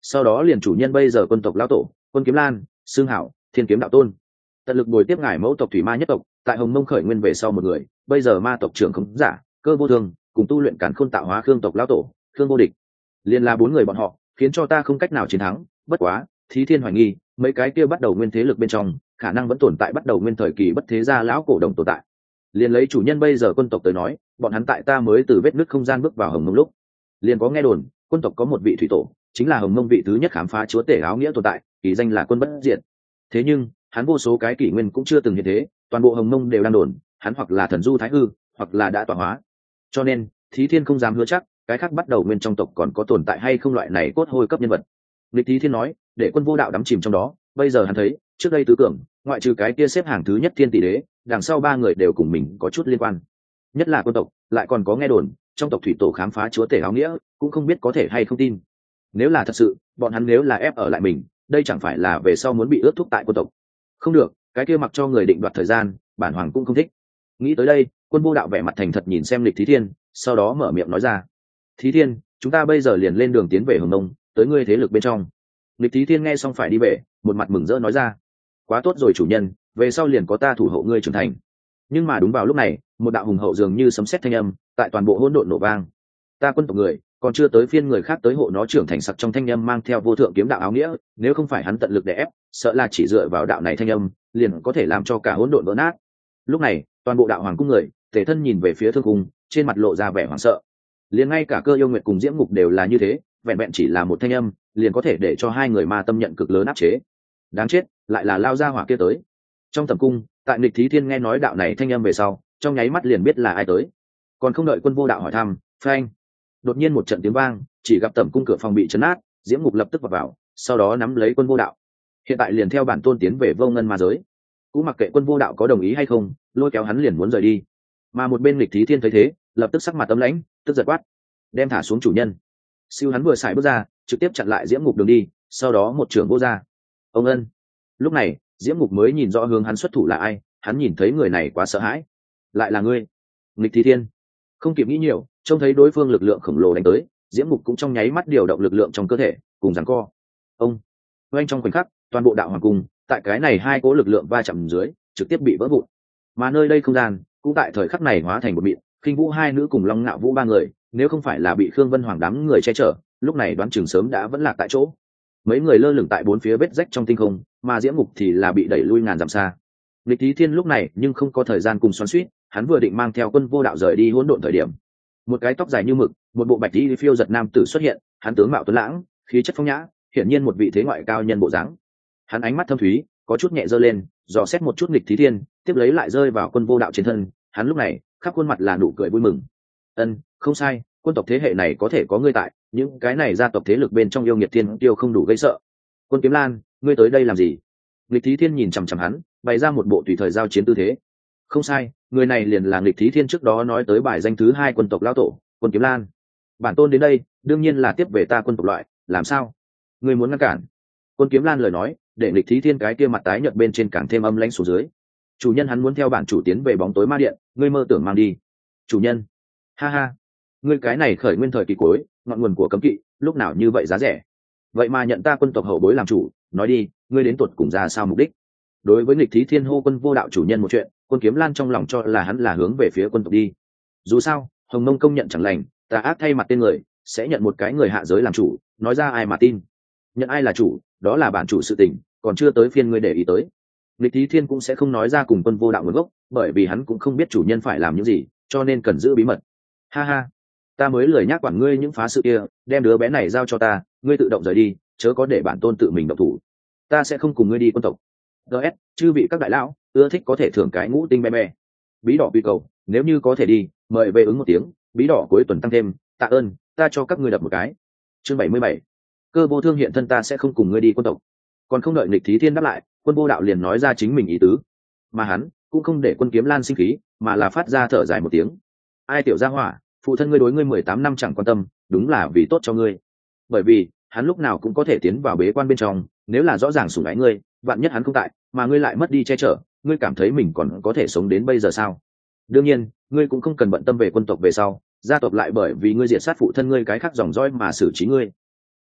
sau đó liền chủ nhân bây giờ quân tộc lão tổ Quân Kiếm Lan, xương hảo Thiên Kiếm đạo tôn, tận lực bồi tiếp ngài mẫu tộc thủy ma nhất tộc tại Hồng Mông khởi nguyên về sau một người, bây giờ ma tộc trưởng khống giả Cơ Vô Thương cùng tu luyện càn khôn tạo hóa Khương tộc lão tổ Khương Vô Địch, liền là 4 người bọn họ khiến cho ta không cách nào chiến thắng. Bất quá Thí Thiên hoài nghi mấy cái kia bắt đầu nguyên thế lực bên trong khả năng vẫn tồn tại bắt đầu nguyên thời kỳ bất thế gia lão cổ đồng tồn tại. Liền lấy chủ nhân bây giờ quân tộc tới nói, bọn hắn tại ta mới từ vết nứt không gian bước vào Hồng Mông lúc, liền có nghe đồn quân tộc có một vị thủy tổ, chính là Hồng Mông vị thứ nhất khám phá chúa tể áo nghĩa tồn tại, kỳ danh là Quân Bất Diệt. Thế nhưng hắn vô số cái kỷ nguyên cũng chưa từng hiện thế, toàn bộ Hồng Mông đều đang đồn hắn hoặc là thần du thái hư, hoặc là đã tọa hóa. Cho nên Thí Thiên không dám hứa chắc cái khác bắt đầu nguyên trong tộc còn có tồn tại hay không loại này cốt hôi cấp nhân vật. Lịch Thí Thiên nói để Quân Vô Đạo đắm chìm trong đó, bây giờ hắn thấy trước đây tứ cường ngoại trừ cái kia xếp hàng thứ nhất Thiên Tỷ Đế, đằng sau 3 người đều cùng mình có chút liên quan, nhất là quân tộc lại còn có nghe đồn trong tộc thủy tổ khám phá chúa tể áo nghĩa, cũng không biết có thể hay không tin. Nếu là thật sự, bọn hắn nếu là ép ở lại mình, đây chẳng phải là về sau muốn bị ướt thúc tại quân tộc. Không được, cái kia mặc cho người định đoạt thời gian, bản hoàng cũng không thích. Nghĩ tới đây, Quân Vô Đạo vẻ mặt thành thật nhìn xem Lịch Thí Thiên, sau đó mở miệng nói ra: Thí Thiên, chúng ta bây giờ liền lên đường tiến về Hồng Mông, tới ngươi thế lực bên trong. Lịch Thí Thiên nghe xong phải đi về, một mặt mừng rỡ nói ra: quá tốt rồi chủ nhân, về sau liền có ta thủ hộ ngươi trưởng thành. Nhưng mà đúng vào lúc này, một đạo hùng hậu dường như sấm sét thanh âm tại toàn bộ hỗn độn nổ vang. Ta quân tộc người còn chưa tới phiên người khác tới hộ nó trưởng thành. Sặc trong thanh âm mang theo vô thượng kiếm đạo áo nghĩa, nếu không phải hắn tận lực để ép, sợ là chỉ dựa vào đạo này thanh âm liền có thể làm cho cả hỗn độn vỡ nát. Lúc này toàn bộ đạo hoàng cung người tề thân nhìn về phía thương cung, trên mặt lộ ra vẻ hoảng sợ. Liền ngay cả Cơ Yêu Nguyệt cùng Diễm Ngục đều là như thế, vẹn vẹn chỉ là một thanh âm liền có thể để cho 2 người ma tâm nhận cực lớn áp chế. Đáng chết, lại là lao ra hỏa kia tới. Trong tầm cung, tại Lịch Thí Thiên nghe nói đạo này thanh âm về sau, trong nháy mắt liền biết là ai tới. Còn không đợi Quân Vô Đạo hỏi thăm, phanh, đột nhiên một trận tiếng vang, chỉ gặp tầm cung cửa phòng bị chấn nát, Diễm Ngục lập tức vào vào, sau đó nắm lấy Quân Vô Đạo. Hiện tại liền theo bản tôn tiến về Vô Ngân ma giới. Cũng mặc kệ Quân Vô Đạo có đồng ý hay không, lôi kéo hắn liền muốn rời đi. Mà một bên Lịch Thí Thiên thấy thế, lập tức sắc mặt âm lãnh, tức giật quát: đem thả xuống chủ nhân. Siêu hắn vừa xài bước ra, trực tiếp chặn lại Diễm Ngục đường đi, sau đó một trường vô ra. Ông ân. Lúc này Diễm Ngục mới nhìn rõ hướng hắn xuất thủ là ai, hắn nhìn thấy người này quá sợ hãi. Lại là ngươi, Lịch Thí Thiên. Không kịp nghĩ nhiều, trông thấy đối phương lực lượng khổng lồ đánh tới, Diễm Ngục cũng trong nháy mắt điều động lực lượng trong cơ thể cùng giằng co. Ông oanh, trong khoảnh khắc toàn bộ đạo hoàng cung tại cái này 2 cỗ lực lượng va chạm dưới trực tiếp bị vỡ vụn, mà nơi đây không gian cũng tại thời khắc này hóa thành một mịn. Khinh Vũ 2 nữ cùng Long Ngạo Vũ 3 người, nếu không phải là bị Khương Vân Hoàng đám người che chở, lúc này đoán chừng sớm đã vẫn lạc tại chỗ. Mấy người lơ lửng tại 4 phía vết rách trong tinh không, mà Diễm Ngục thì là bị đẩy lui ngàn dặm xa. Lịch Thí Thiên lúc này nhưng không có thời gian cùng xoắn xuýt, hắn vừa định mang theo Quân Vô Đạo rời đi hỗn độn thời điểm, một cái tóc dài như mực, một bộ bạch y phiêu giật nam tử xuất hiện, hắn tướng mạo tuấn lãng, khí chất phong nhã, hiển nhiên một vị thế ngoại cao nhân bộ dáng. Hắn ánh mắt thâm thúy, có chút nhẹ giơ lên, dò xét một chút Lịch Thí Thiên, tiếp lấy lại rơi vào Quân Vô Đạo trên thân, hắn lúc này khắp khuôn mặt là nụ cười vui mừng. Ân, không sai, quân tộc thế hệ này có thể có ngươi tại, những cái này gia tộc thế lực bên trong yêu nghiệt thiên tiêu không đủ gây sợ. Quân Kiếm Lan, ngươi tới đây làm gì? Lịch Thí Thiên nhìn chằm chằm hắn, bày ra một bộ tùy thời giao chiến tư thế. Không sai, người này liền là Lịch Thí Thiên trước đó nói tới bài danh thứ 2 quân tộc lão tổ, Quân Kiếm Lan. Bản tôn đến đây, đương nhiên là tiếp về ta quân tộc loại, làm sao? Ngươi muốn ngăn cản? Quân Kiếm Lan lời nói, để Lịch Thí Thiên cái kia mặt tái nhợt bên trên càng thêm âm lãnh xuống dưới. Chủ nhân hắn muốn theo bản chủ tiến về bóng tối ma điện, ngươi mơ tưởng mang đi. Chủ nhân. Ha ha, ngươi cái này khởi nguyên thời kỳ cuối, ngọn nguồn của cấm kỵ, lúc nào như vậy giá rẻ. Vậy mà nhận ta quân tộc hậu bối làm chủ, nói đi, ngươi đến tuột cùng ra sao mục đích? Đối với Lịch Thí Thiên hô Quân Vô Đạo chủ nhân một chuyện, Quân Kiếm Lan trong lòng cho là hắn là hướng về phía quân tộc đi. Dù sao, Hồng Mông công nhận chẳng lành, tà ác thay mặt tên người, sẽ nhận một cái người hạ giới làm chủ, nói ra ai mà tin. Nhận ai là chủ, đó là bản chủ sự tình, còn chưa tới phiên ngươi để ý tới. Lịch Thí Thiên cũng sẽ không nói ra cùng Quân Vô Đạo nguồn gốc, bởi vì hắn cũng không biết chủ nhân phải làm những gì, cho nên cần giữ bí mật. Ha ha, ta mới lười nhắc quản ngươi những phá sự kia, đem đứa bé này giao cho ta, ngươi tự động rời đi, chớ có để bản tôn tự mình động thủ. Ta sẽ không cùng ngươi đi quân tộc. DS, chư vị các đại lão, ưa thích có thể thưởng cái ngũ tinh be. Bí đỏ quy cầu, nếu như có thể đi, mời về ứng một tiếng, bí đỏ cuối tuần tăng thêm, tạ ơn, ta cho các ngươi đập một cái. Chương 77. Cơ Vô Thương hiện thân, ta sẽ không cùng ngươi đi quân tộc. Còn không đợi Lịch Thí Thiên đáp lại, Quân Vô Đạo liền nói ra chính mình ý tứ. Mà hắn cũng không để Quân Kiếm Lan sinh khí, mà là phát ra thở dài một tiếng. Ai tiểu gia hỏa, phụ thân ngươi đối ngươi 18 năm chẳng quan tâm, đúng là vì tốt cho ngươi. Bởi vì hắn lúc nào cũng có thể tiến vào bế quan bên trong, nếu là rõ ràng sủng ái ngươi, vạn nhất hắn không tại, mà ngươi lại mất đi che chở, ngươi cảm thấy mình còn có thể sống đến bây giờ sao? Đương nhiên, ngươi cũng không cần bận tâm về quân tộc về sau, gia tộc lại bởi vì ngươi diệt sát phụ thân ngươi cái khác dòng dõi mà xử trí ngươi.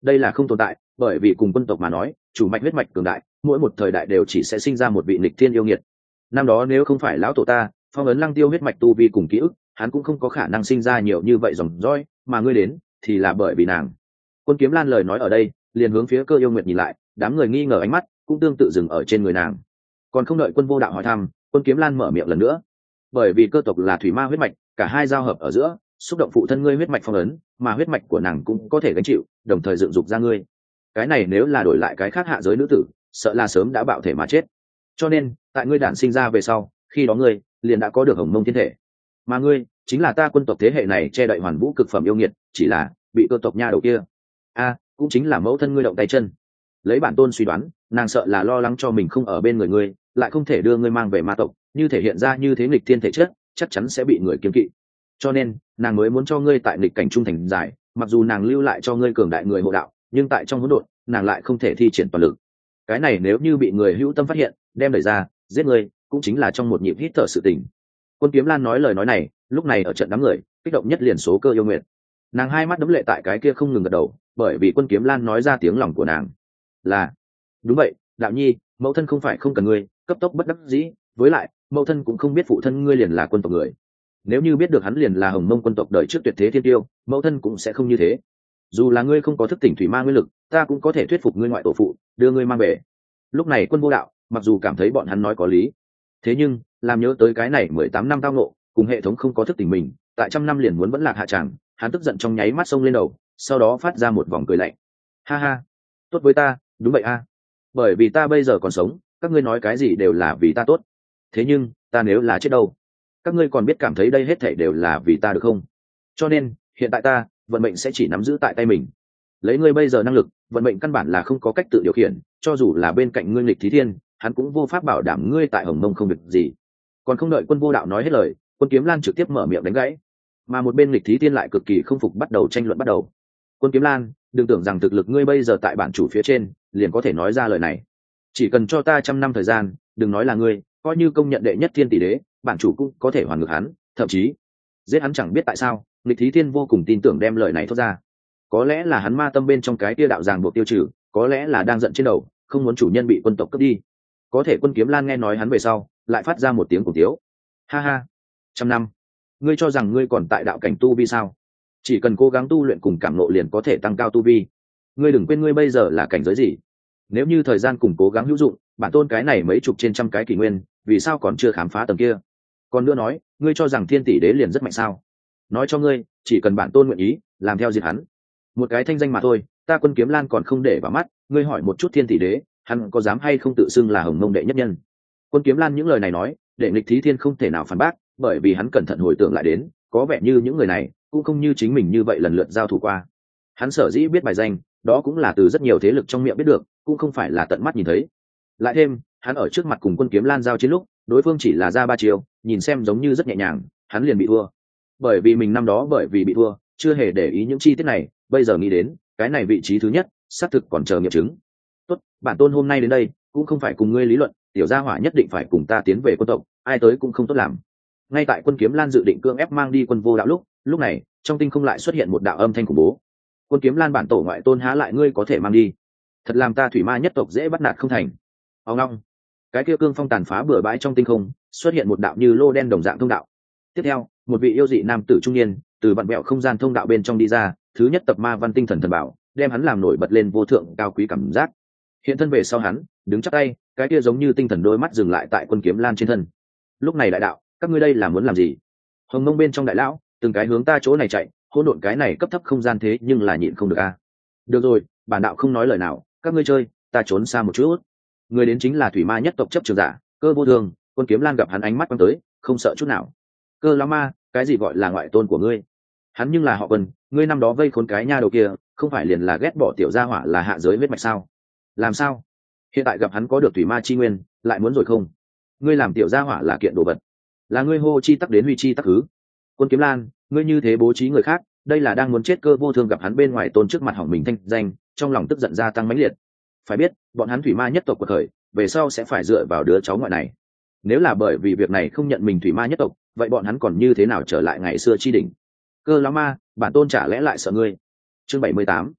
đây là không tồn tại, bởi vì cùng quân tộc mà nói, chủ mạch huyết mạch cường đại, mỗi một thời đại đều chỉ sẽ sinh ra một vị nghịch thiên yêu nghiệt. Năm đó nếu không phải lão tổ ta phong ấn Lăng Tiêu huyết mạch tu vi cùng ký ức, hắn cũng không có khả năng sinh ra nhiều như vậy dòng dõi, mà ngươi đến thì là bởi vì nàng. Quân Kiếm Lan lời nói ở đây, liền hướng phía Cơ Yêu Nguyệt nhìn lại, đám người nghi ngờ ánh mắt cũng tương tự dừng ở trên người nàng. Còn không đợi Quân Vô Đạo hỏi thăm, Quân Kiếm Lan mở miệng lần nữa. Bởi vì cơ tộc là thủy ma huyết mạch, cả hai giao hợp ở giữa, xúc động phụ thân ngươi huyết mạch phong ấn, mà huyết mạch của nàng cũng có thể gánh chịu, đồng thời dựng dục ra ngươi. Cái này nếu là đổi lại cái khác hạ giới nữ tử, sợ là sớm đã bạo thể mà chết. Cho nên, tại ngươi đản sinh ra về sau, khi đó ngươi liền đã có được hồng mông thiên thể, mà ngươi chính là ta quân tộc thế hệ này che đậy hoàn vũ cực phẩm yêu nghiệt, chỉ là bị cơ tộc nha đầu kia cũng chính là mẫu thân ngươi động tay chân. Lấy bản tôn suy đoán, nàng sợ là lo lắng cho mình không ở bên người ngươi, lại không thể đưa ngươi mang về ma tộc, như thể hiện ra như thế nghịch thiên thể chất, chắc chắn sẽ bị người kiêng kỵ. Cho nên nàng mới muốn cho ngươi tại nghịch cảnh trung thành giải, mặc dù nàng lưu lại cho ngươi cường đại người hộ đạo, nhưng tại trong hỗn độn nàng lại không thể thi triển toàn lực. Cái này nếu như bị người hữu tâm phát hiện, đem đẩy ra giết ngươi, cũng chính là trong một nhịp hít thở sự tình. Quân Kiếm Lan nói lời nói này, lúc này ở trận đám người kích động nhất liền số Cơ Yêu Nguyệt. Nàng hai mắt đấm lệ tại cái kia không ngừng gật đầu, bởi vì Quân Kiếm Lan nói ra tiếng lòng của nàng là đúng vậy. Đạo nhi, mẫu thân không phải không cần ngươi, cấp tốc bất đắc dĩ, với lại mẫu thân cũng không biết phụ thân ngươi liền là quân tộc người. Nếu như biết được hắn liền là hồng mông quân tộc đời trước tuyệt thế thiên tiêu, mẫu thân cũng sẽ không như thế. Dù là ngươi không có thức tỉnh thủy ma nguyên lực, ta cũng có thể thuyết phục ngươi ngoại tổ phụ đưa ngươi mang về. Lúc này Quân Vô Đạo mặc dù cảm thấy bọn hắn nói có lý, thế nhưng làm nhớ tới cái này 18 năm tao ngộ, cùng hệ thống không có thức tỉnh mình, tại trăm năm liền muốn vẫn lạc hạ tràng, hắn tức giận trong nháy mắt xông lên đầu, sau đó phát ra một vòng cười lạnh. Ha ha, tốt với ta, đúng vậy a. Bởi vì ta bây giờ còn sống, các ngươi nói cái gì đều là vì ta tốt. Thế nhưng ta nếu là chết đâu, các ngươi còn biết cảm thấy đây hết thảy đều là vì ta được không? Cho nên hiện tại ta vận mệnh sẽ chỉ nắm giữ tại tay mình. Lấy ngươi bây giờ năng lực, vận mệnh căn bản là không có cách tự điều khiển, cho dù là bên cạnh ngươi nghịch Thí Thiên, hắn cũng vô pháp bảo đảm ngươi tại hồng mông không việc gì. Còn không đợi Quân Vô Đạo nói hết lời, Quân Kiếm Lan trực tiếp mở miệng đánh gãy, mà một bên nghịch Thí Thiên lại cực kỳ không phục, bắt đầu tranh luận bắt đầu. Quân Kiếm Lan, đừng tưởng rằng thực lực ngươi bây giờ tại bản chủ phía trên liền có thể nói ra lời này. Chỉ cần cho ta 100 năm thời gian, đừng nói là ngươi, coi như công nhận đệ nhất thiên tỷ đế, bản chủ cũng có thể hoàn ngược hắn, thậm chí giết hắn. Chẳng biết tại sao nghịch Thí Thiên vô cùng tin tưởng đem lời này thốt ra. Có lẽ là hắn ma tâm bên trong cái tia đạo ràng buộc tiêu trừ, có lẽ là đang giận trên đầu, không muốn chủ nhân bị quân tộc cướp đi. Có thể Quân Kiếm Lan nghe nói hắn về sau, lại phát ra một tiếng cổ tiếu. Ha ha, 100 năm, ngươi cho rằng ngươi còn tại đạo cảnh tu vi sao? Chỉ cần cố gắng tu luyện cùng cảm ngộ liền có thể tăng cao tu vi. Ngươi đừng quên ngươi bây giờ là cảnh giới gì. Nếu như thời gian cùng cố gắng hữu dụng, bản tôn cái này mấy chục trên trăm cái kỷ nguyên, vì sao còn chưa khám phá tầng kia? Còn nữa nói, ngươi cho rằng thiên tỷ đế liền rất mạnh sao? Nói cho ngươi, chỉ cần bản tôn nguyện ý làm theo diệt hắn, một cái thanh danh mà thôi, ta Quân Kiếm Lan còn không để vào mắt. Ngươi hỏi một chút thiên tỷ đế, hắn có dám hay không tự xưng là hồng mông đệ nhất nhân? Quân Kiếm Lan những lời này nói, để nghịch Thí Thiên không thể nào phản bác, bởi vì hắn cẩn thận hồi tưởng lại đến, có vẻ như những người này cũng không như chính mình như vậy lần lượt giao thủ qua. Hắn sở dĩ biết bài danh, đó cũng là từ rất nhiều thế lực trong miệng biết được, cũng không phải là tận mắt nhìn thấy. Lại thêm hắn ở trước mặt cùng Quân Kiếm Lan giao chiến lúc, đối phương chỉ là ra 3 chiêu, nhìn xem giống như rất nhẹ nhàng, hắn liền bị thua. Bởi vì mình năm đó bởi vì bị thua, chưa hề để ý những chi tiết này, bây giờ nghĩ đến cái này vị trí thứ nhất xác thực còn chờ nghiệm chứng. Tốt, bản tôn hôm nay đến đây cũng không phải cùng ngươi lý luận, tiểu gia hỏa nhất định phải cùng ta tiến về quân tộc, ai tới cũng không tốt làm. Ngay tại Quân Kiếm Lan dự định cưỡng ép mang đi Quân Vô Đạo lúc này trong tinh không lại xuất hiện một đạo âm thanh khủng bố. Quân Kiếm Lan bản tổ ngoại tôn há lại ngươi có thể mang đi, thật làm ta thủy ma nhất tộc dễ bắt nạt không thành. Ông long, cái kia cương phong tàn phá bừa bãi trong tinh không, xuất hiện một đạo như lô đen đồng dạng thông đạo. Tiếp theo một vị yêu dị nam tử trung niên từ vặn vẹo không gian thông đạo bên trong đi ra, thứ nhất tập ma văn tinh thần thần bảo đem hắn làm nổi bật lên vô thượng cao quý cảm giác. Hiện thân về sau hắn đứng chắp tay, cái kia giống như tinh thần đôi mắt dừng lại tại Quân Kiếm Lan trên thân. Lúc này đại đạo, các ngươi đây là muốn làm gì? Hồng mông bên trong đại lão từng cái hướng ta chỗ này chạy, hỗn độn cái này cấp thấp không gian thế nhưng là nhịn không được a. Được rồi, bản đạo không nói lời nào, các ngươi chơi, ta trốn xa một chút. Người đến chính là thủy ma nhất tộc chấp trường giả Cơ Vô Thường. Quân Kiếm Lan gặp hắn ánh mắt quăng tới, không sợ chút nào. Cơ lão ma, cái gì gọi là ngoại tôn của ngươi? Hắn nhưng là họ Quân, ngươi năm đó vây khốn cái nha đầu kia, không phải liền là ghét bỏ tiểu gia hỏa là hạ giới huyết mạch sao? Làm sao hiện tại gặp hắn có được thủy ma chi nguyên, lại muốn rồi không? Ngươi làm tiểu gia hỏa là kiện đồ vật, là ngươi hô chi tắc đến huy chi tắc hứ. Quân Kiếm Lan, ngươi như thế bố trí người khác, đây là đang muốn chết. Cơ Vô Thương gặp hắn bên ngoài tôn trước mặt hỏng mình thanh danh, trong lòng tức giận gia tăng mãnh liệt. Phải biết bọn hắn thủy ma nhất tộc của thời về sau sẽ phải dựa vào đứa cháu ngoại này. Nếu là bởi vì việc này không nhận mình thủy ma nhất tộc, vậy bọn hắn còn như thế nào trở lại ngày xưa chi đỉnh? Cơ lão ma, bản tôn chả lẽ lại sợ ngươi? Chương 78.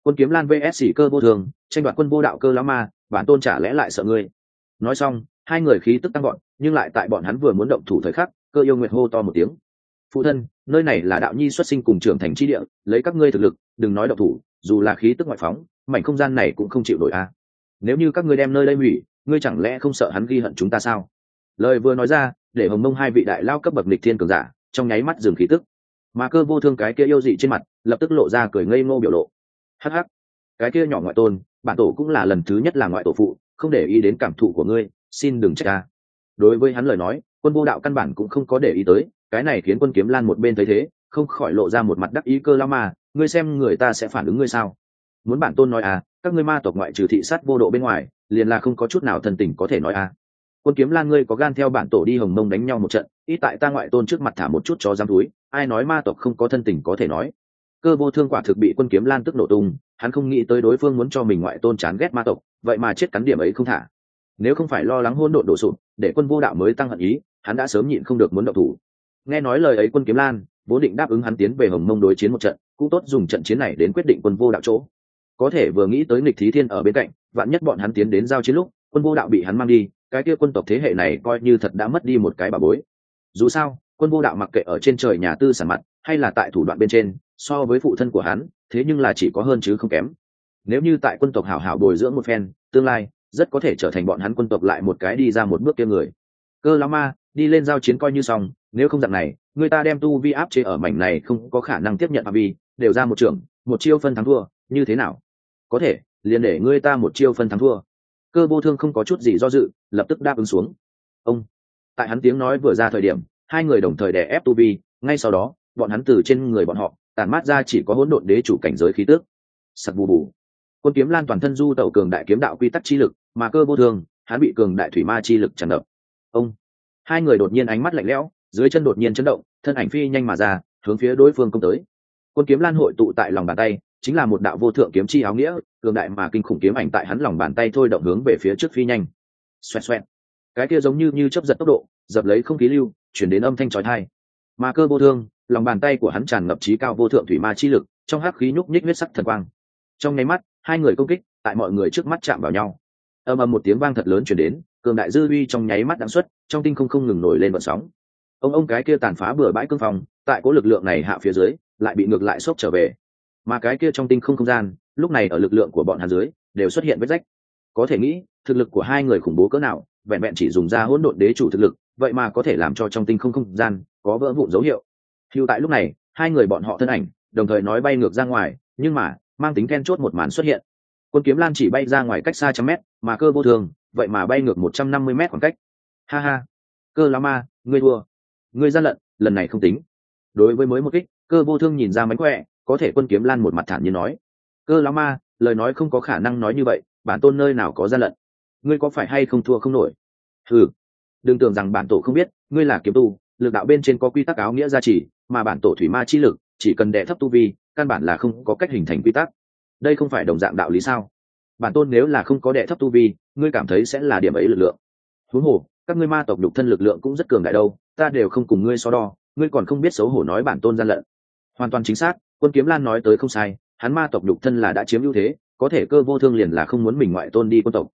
Quân Kiếm Lan vs Cơ Vô Thường, tranh đoạt quân vô đạo Cơ lão ma, bản tôn chả lẽ lại sợ ngươi? Nói xong, hai người khí tức tăng gọn, nhưng lại tại bọn hắn vừa muốn động thủ thời khắc, Cơ Yêu Nguyệt hô to một tiếng. Phụ thân, nơi này là đạo nhi xuất sinh cùng trưởng thành chi địa, lấy các ngươi thực lực, đừng nói động thủ, dù là khí tức ngoại phóng, mảnh không gian này cũng không chịu nổi a. Nếu như các ngươi đem nơi đây hủy, ngươi chẳng lẽ không sợ hắn ghi hận chúng ta sao? Lời vừa nói ra, để Hồng Mông hai vị đại lao cấp bậc nghịch thiên cường giả, trong nháy mắt dừng khí tức. Mà Cơ Vô Thương cái kia yêu dị trên mặt, lập tức lộ ra cười ngây ngô biểu lộ. Hắc hắc, cái kia nhỏ ngoại tôn, bản tổ cũng là lần thứ nhất là ngoại tổ phụ, không để ý đến cảm thụ của ngươi, xin đừng trách ta. Đối với hắn lời nói, Quân Vô Đạo căn bản cũng không có để ý tới, cái này khiến Quân Kiếm Lan một bên thấy thế, không khỏi lộ ra một mặt đắc ý. Cơ lao ma, ngươi xem người ta sẽ phản ứng ngươi sao? Muốn bản tôn nói à, các ngươi ma tộc ngoại trừ thị sát vô độ bên ngoài, liền là không có chút nào thân tình có thể nói à. Quân Kiếm Lan, ngươi có gan theo bản tổ đi Hồng Mông đánh nhau một trận, ít tại ta ngoại tôn trước mặt thả một chút chó dám túi, ai nói ma tộc không có thân tình có thể nói. Cơ Vô Thương quả thực bị Quân Kiếm Lan tức nổ tung, hắn không nghĩ tới đối phương muốn cho mình ngoại tôn chán ghét ma tộc, vậy mà chết cắn điểm ấy không thả. Nếu không phải lo lắng hỗn độn đổ sụp, để Quân Vô Đạo mới tăng hận ý, hắn đã sớm nhịn không được muốn động thủ. Nghe nói lời ấy, Quân Kiếm Lan vốn định đáp ứng hắn tiến về Hồng Mông đối chiến một trận, cũng tốt dùng trận chiến này đến quyết định Quân Vô Đạo chỗ. Có thể vừa nghĩ tới Nghịch Thí Thiên ở bên cạnh, vạn nhất bọn hắn tiến đến giao chiến lúc, Quân Vô Đạo bị hắn mang đi, cái kia quân tộc thế hệ này coi như thật đã mất đi một cái bảo bối. Dù sao, Quân Vô Đạo mặc kệ ở trên trời nhà tư sản mặt, hay là tại thủ đoạn bên trên, so với phụ thân của hắn, thế nhưng là chỉ có hơn chứ không kém. Nếu như tại quân tộc hảo hảo bồi dưỡng một phen, tương lai rất có thể trở thành bọn hắn quân tộc lại một cái đi ra một bước kia người. Cơ lão ma, đi lên giao chiến coi như xong, nếu không dạng này, người ta đem tu vi áp chế ở mảnh này không có khả năng tiếp nhận phạm vi, đều ra một trường, một chiêu phân thắng thua, như thế nào? Có thể, liền để ngươi ta một chiêu phân thắng thua. Cơ Vô Thương không có chút gì do dự, lập tức đáp ứng xuống. Ông, tại hắn tiếng nói vừa ra thời điểm, hai người đồng thời đè ép tu vi, ngay sau đó, bọn hắn từ trên người bọn họ tản mát ra chỉ có hỗn độn đế chủ cảnh giới khí tức. Sặc bù bù. Quân Kiếm Lan toàn thân du tẩu cường đại kiếm đạo quy tắc chi lực, mà Cơ Vô Thương, hắn bị cường đại thủy ma chi lực tràn ngập. Ông, hai người đột nhiên ánh mắt lạnh lẽo, dưới chân đột nhiên chấn động, thân ảnh phi nhanh mà ra, hướng phía đối phương công tới. Quân Kiếm Lan hội tụ tại lòng bàn tay, chính là một đạo vô thượng kiếm chi áo nghĩa, cường đại mà kinh khủng kiếm ảnh tại hắn lòng bàn tay thôi động hướng về phía trước phi nhanh. Xoẹt xoẹt. Cái kia giống như chớp giật tốc độ, dập lấy không khí lưu, chuyển đến âm thanh chói tai. Mà Cơ Vô Thương, lòng bàn tay của hắn tràn ngập trí cao vô thượng thủy ma chi lực, trong hắc khí nhúc nhích huyết sắc thần quang. Trong nháy mắt, hai người công kích tại mọi người trước mắt chạm vào nhau. Ầm ầm một tiếng vang thật lớn truyền đến, cường đại dư uy trong nháy mắt đãng xuất, trong tinh không không ngừng nổi lên vận sóng. Ông cái kia tàn phá bừa bãi cương phong, tại cố lực lượng này hạ phía dưới, lại bị ngược lại xốc trở về. Mà cái kia trong tinh không gian, lúc này ở lực lượng của bọn hắn dưới, đều xuất hiện vết rách. Có thể nghĩ, thực lực của hai người khủng bố cỡ nào, vẹn vẹn chỉ dùng ra hỗn độn đế chủ thực lực, vậy mà có thể làm cho trong tinh không gian có vỡ vụn dấu hiệu. Hưu tại lúc này, hai người bọn họ thân ảnh đồng thời nói bay ngược ra ngoài, nhưng mà mang tính then chốt một màn xuất hiện. Quân Kiếm Lan chỉ bay ra ngoài cách xa trăm mét, mà Cơ Vô Thương vậy mà bay ngược 150 mét khoảng cách. Ha ha, Cơ lão ma, ngươi thua, ngươi gian lận, lần này không tính. Đối với mới một kích, Cơ Vô Thương nhìn ra mánh khỏe, có thể Quân Kiếm Lan một mặt thản nhiên nói: Cơ lão ma, lời nói không có khả năng nói như vậy, bản tôn nơi nào có gian lận, ngươi có phải hay không thua không nổi? Ừ, đừng tưởng rằng bản tổ không biết, ngươi là kiếm tu, lực đạo bên trên có quy tắc áo nghĩa gia trì, mà bản tổ thủy ma chi lực chỉ cần đè thấp tu vi, căn bản là không có cách hình thành quy tắc. Đây không phải đồng dạng đạo lý sao? Bản tôn nếu là không có đè thấp tu vi, ngươi cảm thấy sẽ là điểm ấy lực lượng? Huống hồ, các ngươi ma tộc nhục thân lực lượng cũng rất cường đại đâu, ta đều không cùng ngươi so đo, ngươi còn không biết xấu hổ nói bản tôn gian lận. Hoàn toàn chính xác, Quân Kiếm Lan nói tới không sai, hắn ma tộc nhục thân là đã chiếm ưu thế, có thể Cơ Vô Thương liền là không muốn mình ngoại tôn đi quân tộc.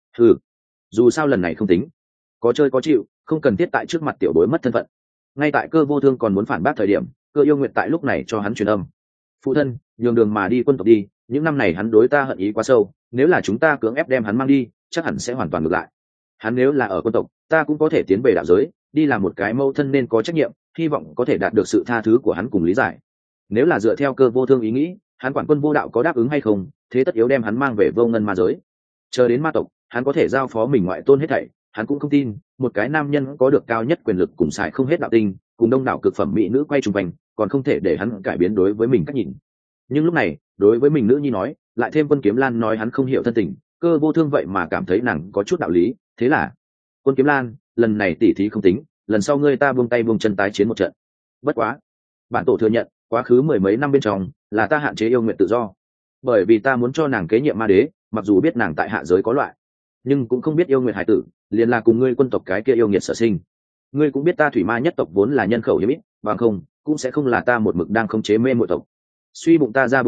Dù sao lần này không tính, có chơi có chịu, không cần thiết tại trước mặt tiểu bối mất thân phận. Ngay tại Cơ Vô Thương còn muốn phản bác thời điểm, Cơ Yêu Nguyệt tại lúc này cho hắn truyền âm: phụ thân, nhường đường mà đi quân tộc đi, những năm này hắn đối ta hận ý quá sâu, nếu là chúng ta cưỡng ép đem hắn mang đi, chắc hẳn sẽ hoàn toàn ngược lại. Hắn nếu là ở quân tộc, ta cũng có thể tiến về đạo giới, đi làm một cái mâu thân nên có trách nhiệm, hy vọng có thể đạt được sự tha thứ của hắn cùng lý giải. Nếu là dựa theo Cơ Vô Thương ý nghĩ, hắn quản quân vô đạo có đáp ứng hay không, thế tất yếu đem hắn mang về vô ngân ma giới. Chờ đến ma tộc, hắn có thể giao phó mình ngoại tôn hết thảy, hắn cũng không tin một cái nam nhân có được cao nhất quyền lực cùng xài không hết đạo tinh, cùng đông đảo cực phẩm mỹ nữ quay chung quanh, còn không thể để hắn cải biến đối với mình cách nhìn. Nhưng lúc này, đối với mình nữ nhi nói, lại thêm Quân Kiếm Lan nói hắn không hiểu thân tình, Cơ Vô Thương vậy mà cảm thấy nàng có chút đạo lý. Thế là, Quân Kiếm Lan, lần này tỉ thí không tính, lần sau ngươi ta buông tay buông chân tái chiến một trận. Bất quá, bản tổ thừa nhận, quá khứ mười mấy năm bên trong là ta hạn chế yêu nguyện tự do, bởi vì ta muốn cho nàng kế nhiệm ma đế, mặc dù biết nàng tại hạ giới có loại, nhưng cũng không biết yêu nguyện hải tử liền là cùng ngươi quân tộc cái kia yêu nghiệt sở sinh. Ngươi cũng biết ta thủy ma nhất tộc vốn là nhân khẩu hiếm ít, bằng không cũng sẽ không là ta một mực đang khống chế mê muội tộc. Suy bụng ta ra bụng người,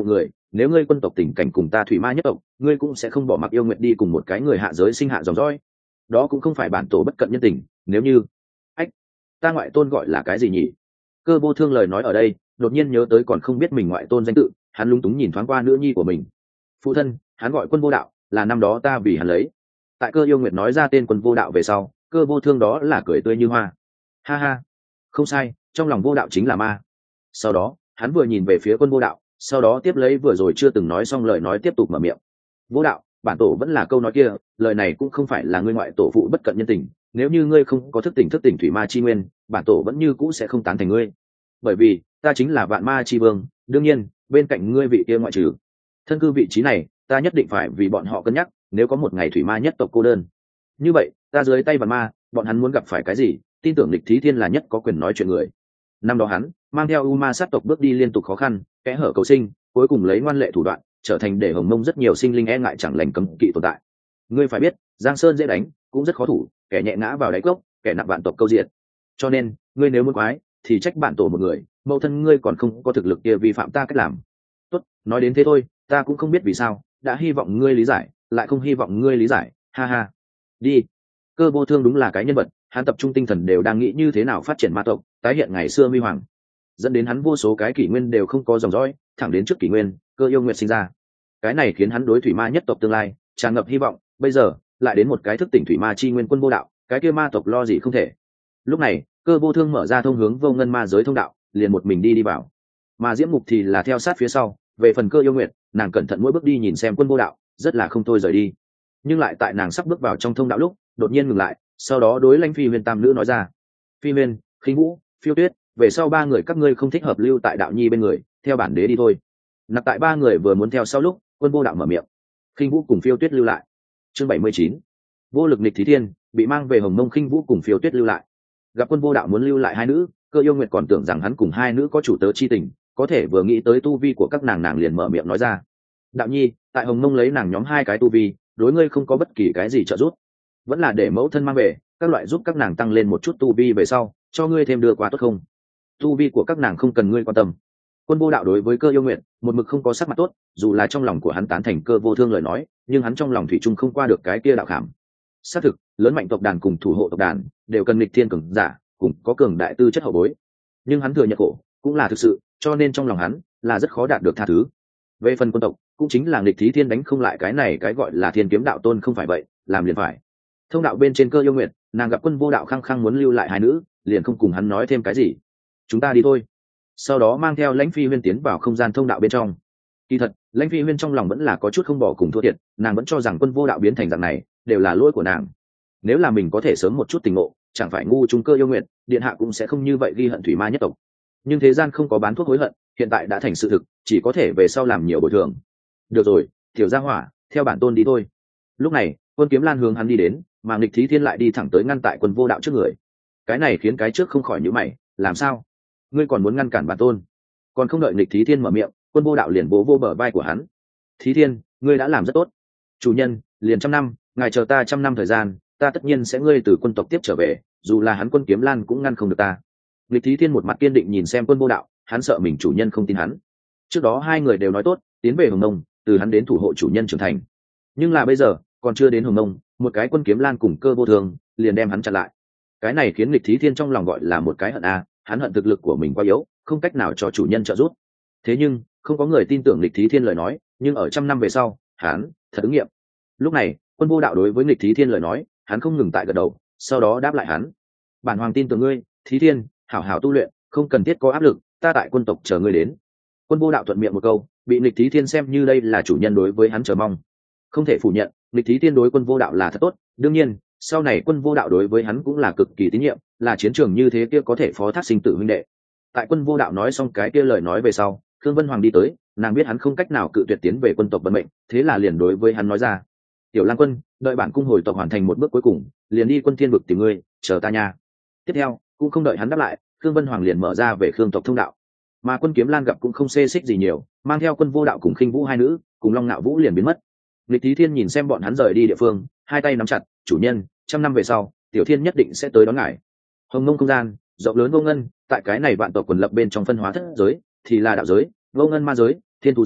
nếu ngươi quân tộc tình cảnh cùng ta thủy ma nhất tộc, ngươi cũng sẽ không bỏ mặc yêu nguyện đi cùng một cái người hạ giới sinh hạ dòng dõi. Đó cũng không phải bản tổ bất cận nhân tình. Nếu như ách, ta ngoại tôn gọi là cái gì nhỉ? Cơ Vô Thương lời nói ở đây đột nhiên nhớ tới còn không biết mình ngoại tôn danh tự, hắn lúng túng nhìn thoáng qua nữ nhi của mình. Phụ thân, hắn gọi Quân Vô Đạo, là năm đó ta vì hắn lấy. Tại Cơ Yêu Nguyệt nói ra tên Quân Vô Đạo về sau, Cơ Vô Thương đó là cười tươi như hoa. Ha ha, không sai, trong lòng Vô Đạo chính là ma. Sau đó hắn vừa nhìn về phía Quân Vô Đạo, sau đó tiếp lấy vừa rồi chưa từng nói xong lời nói tiếp tục mở miệng. Vô Đạo, bản tổ vẫn là câu nói kia, lời này cũng không phải là ngươi ngoại tổ phụ bất cận nhân tình, nếu như ngươi không có thức tỉnh thủy ma chi nguyên, bản tổ vẫn như cũ sẽ không tán thành ngươi, bởi vì ta chính là vạn ma chi vương. Đương nhiên bên cạnh ngươi vị kia ngoại trừ thân cư vị trí này, ta nhất định phải vì bọn họ cân nhắc, nếu có một ngày thủy ma nhất tộc cô đơn, như vậy ta dưới tay vạn ma, bọn hắn muốn gặp phải cái gì, tin tưởng Lịch Thí Thiên là nhất có quyền nói chuyện người. Năm đó hắn mang theo U Ma sát tộc bước đi liên tục khó khăn, kẽ hở cầu sinh, cuối cùng lấy ngoan lệ thủ đoạn trở thành để Hồng Mông rất nhiều sinh linh e ngại chẳng lành cấm kỵ tồn tại. Ngươi phải biết, Giang Sơn dễ đánh cũng rất khó thủ, kẻ nhẹ ngã vào đáy cốc, kẻ nặng vạn tộc câu diện. Cho nên ngươi nếu muốn quái thì trách bản tổ một người, mẫu thân ngươi còn không có thực lực kia vi phạm ta cách làm. Tốt, nói đến thế thôi, ta cũng không biết vì sao, đã hy vọng ngươi lý giải, lại không hy vọng ngươi lý giải, ha ha. Đi. Cơ Vô Thương đúng là cái nhân vật, hắn tập trung tinh thần đều đang nghĩ như thế nào phát triển ma tộc, tái hiện ngày xưa huy hoàng, dẫn đến hắn vô số cái kỷ nguyên đều không có dòng dõi, thẳng đến trước kỷ nguyên Cơ Yêu Nguyệt sinh ra. Cái này khiến hắn đối thủy ma nhất tộc tương lai tràn ngập hy vọng, bây giờ lại đến một cái thức tỉnh thủy ma chi nguyên Quân Vô Đạo, cái kia ma tộc lo gì không thể. Lúc này Cơ Vô Thương mở ra thông hướng vô ngân ma giới thông đạo, liền một mình đi vào, mà Diễm Mục thì là theo sát phía sau. Về phần Cơ Yêu Nguyệt, nàng cẩn thận mỗi bước đi nhìn xem Quân Vô Đạo, rất là không thôi rời đi. Nhưng lại tại nàng sắp bước vào trong thông đạo lúc đột nhiên ngừng lại, sau đó đối Lãnh Phi Huyền tam nữ nói ra: Phi Huyền, Khinh Vũ, Phiêu Tuyết, về sau ba người các ngươi không thích hợp lưu tại Đạo Nhi bên người, theo bản đế đi thôi. Nạp tại ba người vừa muốn theo sau lúc Quân Vô Đạo mở miệng. Khinh Vũ cùng Phiêu Tuyết lưu lại. Chương 79. Vô lực Lịch Thí Thiên bị mang về Hồng Mông, Khinh Vũ cùng Phiêu Tuyết lưu lại. Gặp Quân Vô Đạo muốn lưu lại hai nữ, Cơ Yêu Nguyệt còn tưởng rằng hắn cùng hai nữ có chủ tớ chi tình, có thể vừa nghĩ tới tu vi của các nàng liền mở miệng nói ra: Đạo Nhi, tại Hồng Mông lấy nàng nhóm hai cái tu vi, đối ngươi không có bất kỳ cái gì trợ giúp, vẫn là để mẫu thân mang về, các loại giúp các nàng tăng lên một chút tu vi về sau cho ngươi thêm đưa qua tốt không? Tu vi của các nàng không cần ngươi quan tâm. Quân Vô Đạo đối với Cơ Yêu Nguyệt một mực không có sắc mặt tốt, dù là trong lòng của hắn tán thành Cơ Vô Thương lời nói, nhưng hắn trong lòng thủy chung không qua được cái kia đạo khảm. Xác thực, lớn mạnh tộc đàn cùng thủ hộ tộc đàn đều cần nghịch thiên cường giả, cùng có cường đại tư chất hậu bối, nhưng hắn thừa nhận khổ cũng là thực sự, cho nên trong lòng hắn là rất khó đạt được tha thứ. Về phần quân tộc, cũng chính là Lịch Thí Thiên đánh không lại cái này cái gọi là Thiên Kiếm Đạo Tôn không phải vậy, làm liền phải. Thông đạo bên trên Cơ Yêu Nguyệt, nàng gặp Quân Vô Đạo khăng khăng muốn lưu lại hai nữ, liền không cùng hắn nói thêm cái gì. Chúng ta đi thôi. Sau đó mang theo Lãnh Phi Huyên tiến vào không gian thông đạo bên trong. Kỳ thật, Lãnh Phi Huyên trong lòng vẫn là có chút không bỏ cùng thua thiệt, nàng vẫn cho rằng Quân Vô Đạo biến thành dạng này đều là lỗi của nàng. Nếu là mình có thể sớm một chút tỉnh ngộ, chẳng phải ngu trung Cơ Yêu Nguyệt, điện hạ cũng sẽ không như vậy ghi hận thủy ma nhất tộc. Nhưng thế gian không có bán thuốc hối hận, hiện tại đã thành sự thực, chỉ có thể về sau làm nhiều bồi thường. Được rồi, tiểu gia hỏa, theo bản tôn đi thôi. Lúc này Quân Kiếm Lan hướng hắn đi đến, mà Lịch Thí Thiên lại đi thẳng tới ngăn tại Quân Vô Đạo trước người. Cái này khiến cái trước không khỏi nhíu mày, làm sao? Ngươi còn muốn ngăn cản bản tôn? Còn không đợi Lịch Thí Thiên mở miệng, Quân Vô Đạo liền vỗ vô bờ vai của hắn. Thí Thiên, ngươi đã làm rất tốt. Chủ nhân, liền 100 năm, ngài chờ ta 100 năm thời gian, ta tất nhiên sẽ ngươi từ quân tộc tiếp trở về, dù là hắn Quân Kiếm Lan cũng ngăn không được ta. Lịch Thí Thiên một mặt kiên định nhìn xem Quân Vô Đạo, hắn sợ mình chủ nhân không tin hắn. Trước đó hai người đều nói tốt tiến về Hồng Mông, từ hắn đến thủ hộ chủ nhân trưởng thành, nhưng là bây giờ còn chưa đến Hồng Mông, một cái Quân Kiếm Lan cùng Cơ Vô Thường liền đem hắn chặn lại. Cái này khiến Lịch Thí Thiên trong lòng gọi là một cái hận a, hắn hận thực lực của mình quá yếu, không cách nào cho chủ nhân trợ giúp. Thế nhưng không có người tin tưởng Lịch Thí Thiên lời nói, nhưng ở 100 năm về sau, hắn thật ứng nghiệm. Lúc này Quân Vô Đạo đối với Lịch Thí Thiên lời nói, hắn không ngừng tại gật đầu, sau đó đáp lại hắn: bản hoàng tin tưởng ngươi, Thí Thiên, hảo hảo tu luyện, không cần thiết có áp lực, ta tại quân tộc chờ ngươi đến. Quân Vô Đạo thuận miệng một câu, bị Lịch Thí Thiên xem như đây là chủ nhân đối với hắn chờ mong. Không thể phủ nhận, Lịch Thí Thiên đối Quân Vô Đạo là thật tốt, đương nhiên sau này Quân Vô Đạo đối với hắn cũng là cực kỳ tín nhiệm, là chiến trường như thế kia có thể phó thác sinh tử huynh đệ. Tại Quân Vô Đạo nói xong cái kia lời nói về sau, Khương Vân Hoàng đi tới, nàng biết hắn không cách nào cự tuyệt tiến về quân tộc vận mệnh, thế là liền đối với hắn nói ra: tiểu Lan Quân, đợi bản cung hồi tộc hoàn thành một bước cuối cùng, liền đi Quân Thiên vực tìm ngươi, chờ ta nha. Tiếp theo cũng không đợi hắn đáp lại, Khương Vân Hoàng liền mở ra về Khương tộc thông đạo. Mà Quân Kiếm Lan gặp cũng không xê xích gì nhiều, mang theo Quân Vô Đạo cùng Khinh Vũ hai nữ cùng Long Nạo Vũ liền biến mất. Lịch Thí Thiên nhìn xem bọn hắn rời đi địa phương, hai tay nắm chặt: chủ nhân, 100 năm về sau Tiểu Thiên nhất định sẽ tới đón ngài. Hồng Mông không gian rộng lớn vô ngân, tại cái này vạn tộc quần lập bên trong phân hóa thất giới, thì là đạo giới, vô ngân ma giới, thiên thú giới,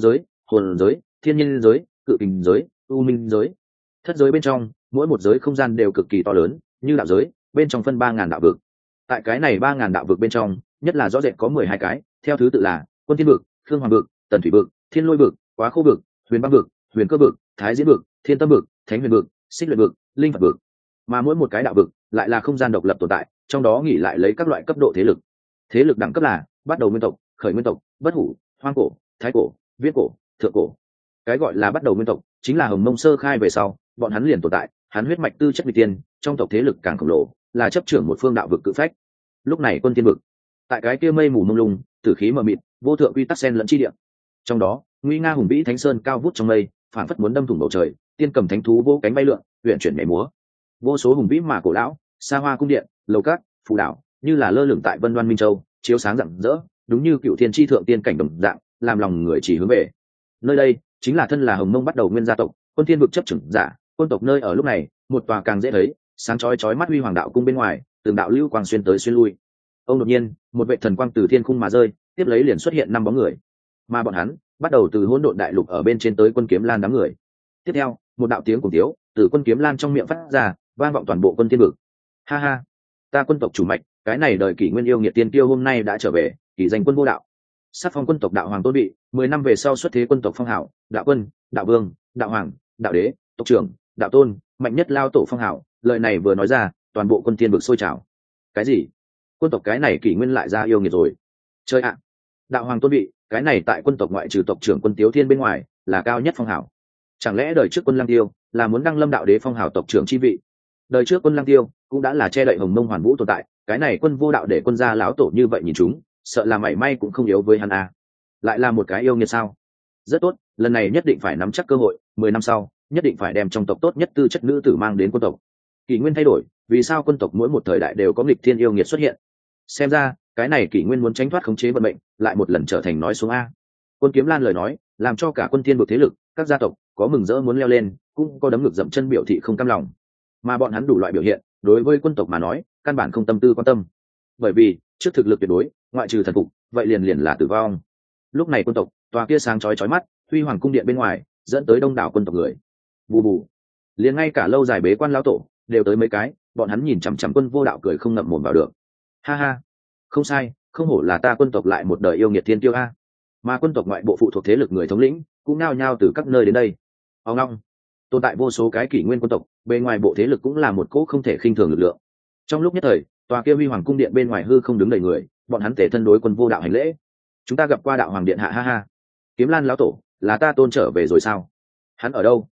hồn giới, thiên nhiên giới, cự kình giới, u minh giới. Thất giới bên trong, mỗi một giới không gian đều cực kỳ to lớn, như đạo giới, bên trong phân 3.000 đạo vực. Tại cái này 3.000 đạo vực bên trong, nhất là rõ rệt có 12 cái, theo thứ tự là Quân Thiên vực, Khương Hoàng vực, Tần Thủy vực, Thiên Lôi vực, Quá Khô vực, Huyền Băng vực, Huyền Cơ vực, Thái Diễn vực, Thiên Tâm vực, Thánh Huyền vực, Xích Luyện vực, Linh Phật vực. Mà mỗi một cái đạo vực lại là không gian độc lập tồn tại, trong đó nghỉ lại lấy các loại cấp độ thế lực. Thế lực đẳng cấp là bắt đầu nguyên tộc, khởi nguyên tộc, bất hủ, hoang cổ, thái cổ, viết cổ, thượng cổ. Cái gọi là bắt đầu nguyên tộc chính là Hồng Mông sơ khai về sau, bọn hắn liền tồn tại, hắn huyết mạch tư chất vị tiên, trong tộc thế lực càng khổng lồ, là chấp trưởng một phương đạo vực cự phách. Lúc này Quân Thiên vực, tại cái kia mây mù mông lung, tử khí mờ mịt, vô thượng quy tắc xen lẫn chi địa. Trong đó, nguy nga hùng vĩ thánh sơn cao vút trong mây, phảng phất muốn đâm thủng bầu trời, tiên cầm thánh thú vỗ cánh bay lượn, huyền chuyển nhảy múa. Vô số hùng vĩ mà cổ lão, xa hoa cung điện, lầu cát, phù đảo, như là lơ lửng tại Vân Đoan Minh Châu, chiếu sáng rạng rỡ, đúng như cựu thiên chi thượng tiên cảnh đồng dạng, làm lòng người chỉ hướng về. Nơi đây chính là thân là Hồng Mông bắt đầu nguyên gia tộc, Quân Thiên vực chấp trưởng giả, quân tộc nơi ở lúc này, một tòa càng dễ thấy, sáng chói chói mắt huy hoàng đạo cung bên ngoài, từng đạo lưu quang xuyên tới xuyên lui. Ông đột nhiên, một vệ thần quang từ thiên khung mà rơi, tiếp lấy liền xuất hiện 5 bóng người. Mà bọn hắn bắt đầu từ hỗn độn đại lục ở bên trên tới Quân Kiếm Lan đám người. Tiếp theo, một đạo tiếng cùng tiếu từ Quân Kiếm Lan trong miệng phát ra, vang vọng toàn bộ Quân Thiên vực. Ha ha, ta quân tộc chủ mạch, cái này đời kỷ nguyên yêu nghiệt tiên tiêu hôm nay đã trở về, kỳ danh Quân Vô Đạo. Sắc phong quân tộc đạo hoàng tôn vị, 10 năm về sau xuất thế quân tộc phong hào, đạo quân, đạo vương, đạo hoàng, đạo đế, tộc trưởng, đạo tôn, mạnh nhất lao tổ phong hào. Lời này vừa nói ra, toàn bộ Quân Thiên vực sôi trào. Cái gì? Quân tộc cái này kỷ nguyên lại ra yêu nghiệt rồi? Chơi ạ! Đạo hoàng tôn vị, cái này tại quân tộc ngoại trừ tộc trưởng Quân Tiếu Thiên bên ngoài, là cao nhất phong hào. Chẳng lẽ đời trước Quân Lăng Tiêu là muốn đăng lâm đạo đế phong hào tộc trưởng chi vị? Đời trước Quân Lăng Tiêu cũng đã là che đậy Hồng Mông Hoàn Vũ tồn tại, cái này Quân Vô Đạo để quân gia lão tổ như vậy nhìn chúng, sợ là mảy may cũng không yếu với hắn à. Lại là một cái yêu nghiệt sao? Rất tốt, lần này nhất định phải nắm chắc cơ hội, 10 năm sau, nhất định phải đem trong tộc tốt nhất tư chất nữ tử mang đến quân tộc. Kỷ nguyên thay đổi, vì sao quân tộc mỗi một thời đại đều có nghịch thiên yêu nghiệt xuất hiện? Xem ra, cái này kỷ nguyên muốn tránh thoát khống chế vận mệnh, lại một lần trở thành nói xuống a. Quân Kiếm Lan lời nói, làm cho cả Quân Thiên vực thế lực, các gia tộc có mừng rỡ muốn leo lên, cũng có đấm ngực dậm chân biểu thị không cam lòng. Mà bọn hắn đủ loại biểu hiện, đối với quân tộc mà nói, căn bản không tâm tư quan tâm. Bởi vì, trước thực lực tuyệt đối, ngoại trừ thần phục, vậy liền là tử vong. Lúc này quân tộc, tòa kia sáng chói chói mắt, huy hoàng cung điện bên ngoài, dẫn tới đông đảo quân tộc người. Bù bù, liền ngay cả lâu dài bế quan lão tổ đều tới mấy cái, bọn hắn nhìn chằm chằm Quân Vô Đạo cười không ngậm mồm vào được. Ha ha, không sai, không hổ là ta quân tộc lại một đời yêu nghiệt thiên tiêu a. Mà quân tộc ngoại bộ phụ thuộc thế lực người thống lĩnh cũng nao nhao từ các nơi đến đây. Ông long, tồn tại vô số cái kỷ nguyên quân tộc, bên ngoài bộ thế lực cũng là một cỗ không thể khinh thường lực lượng. Trong lúc nhất thời, tòa kia huy hoàng cung điện bên ngoài hư không đứng đầy người, bọn hắn tề thân đối Quân Vô Đạo hành lễ. Chúng ta gặp qua đạo hoàng điện hạ, ha ha. Kiếm Lan lão tổ, là ta tôn trở về rồi sao? Hắn ở đâu?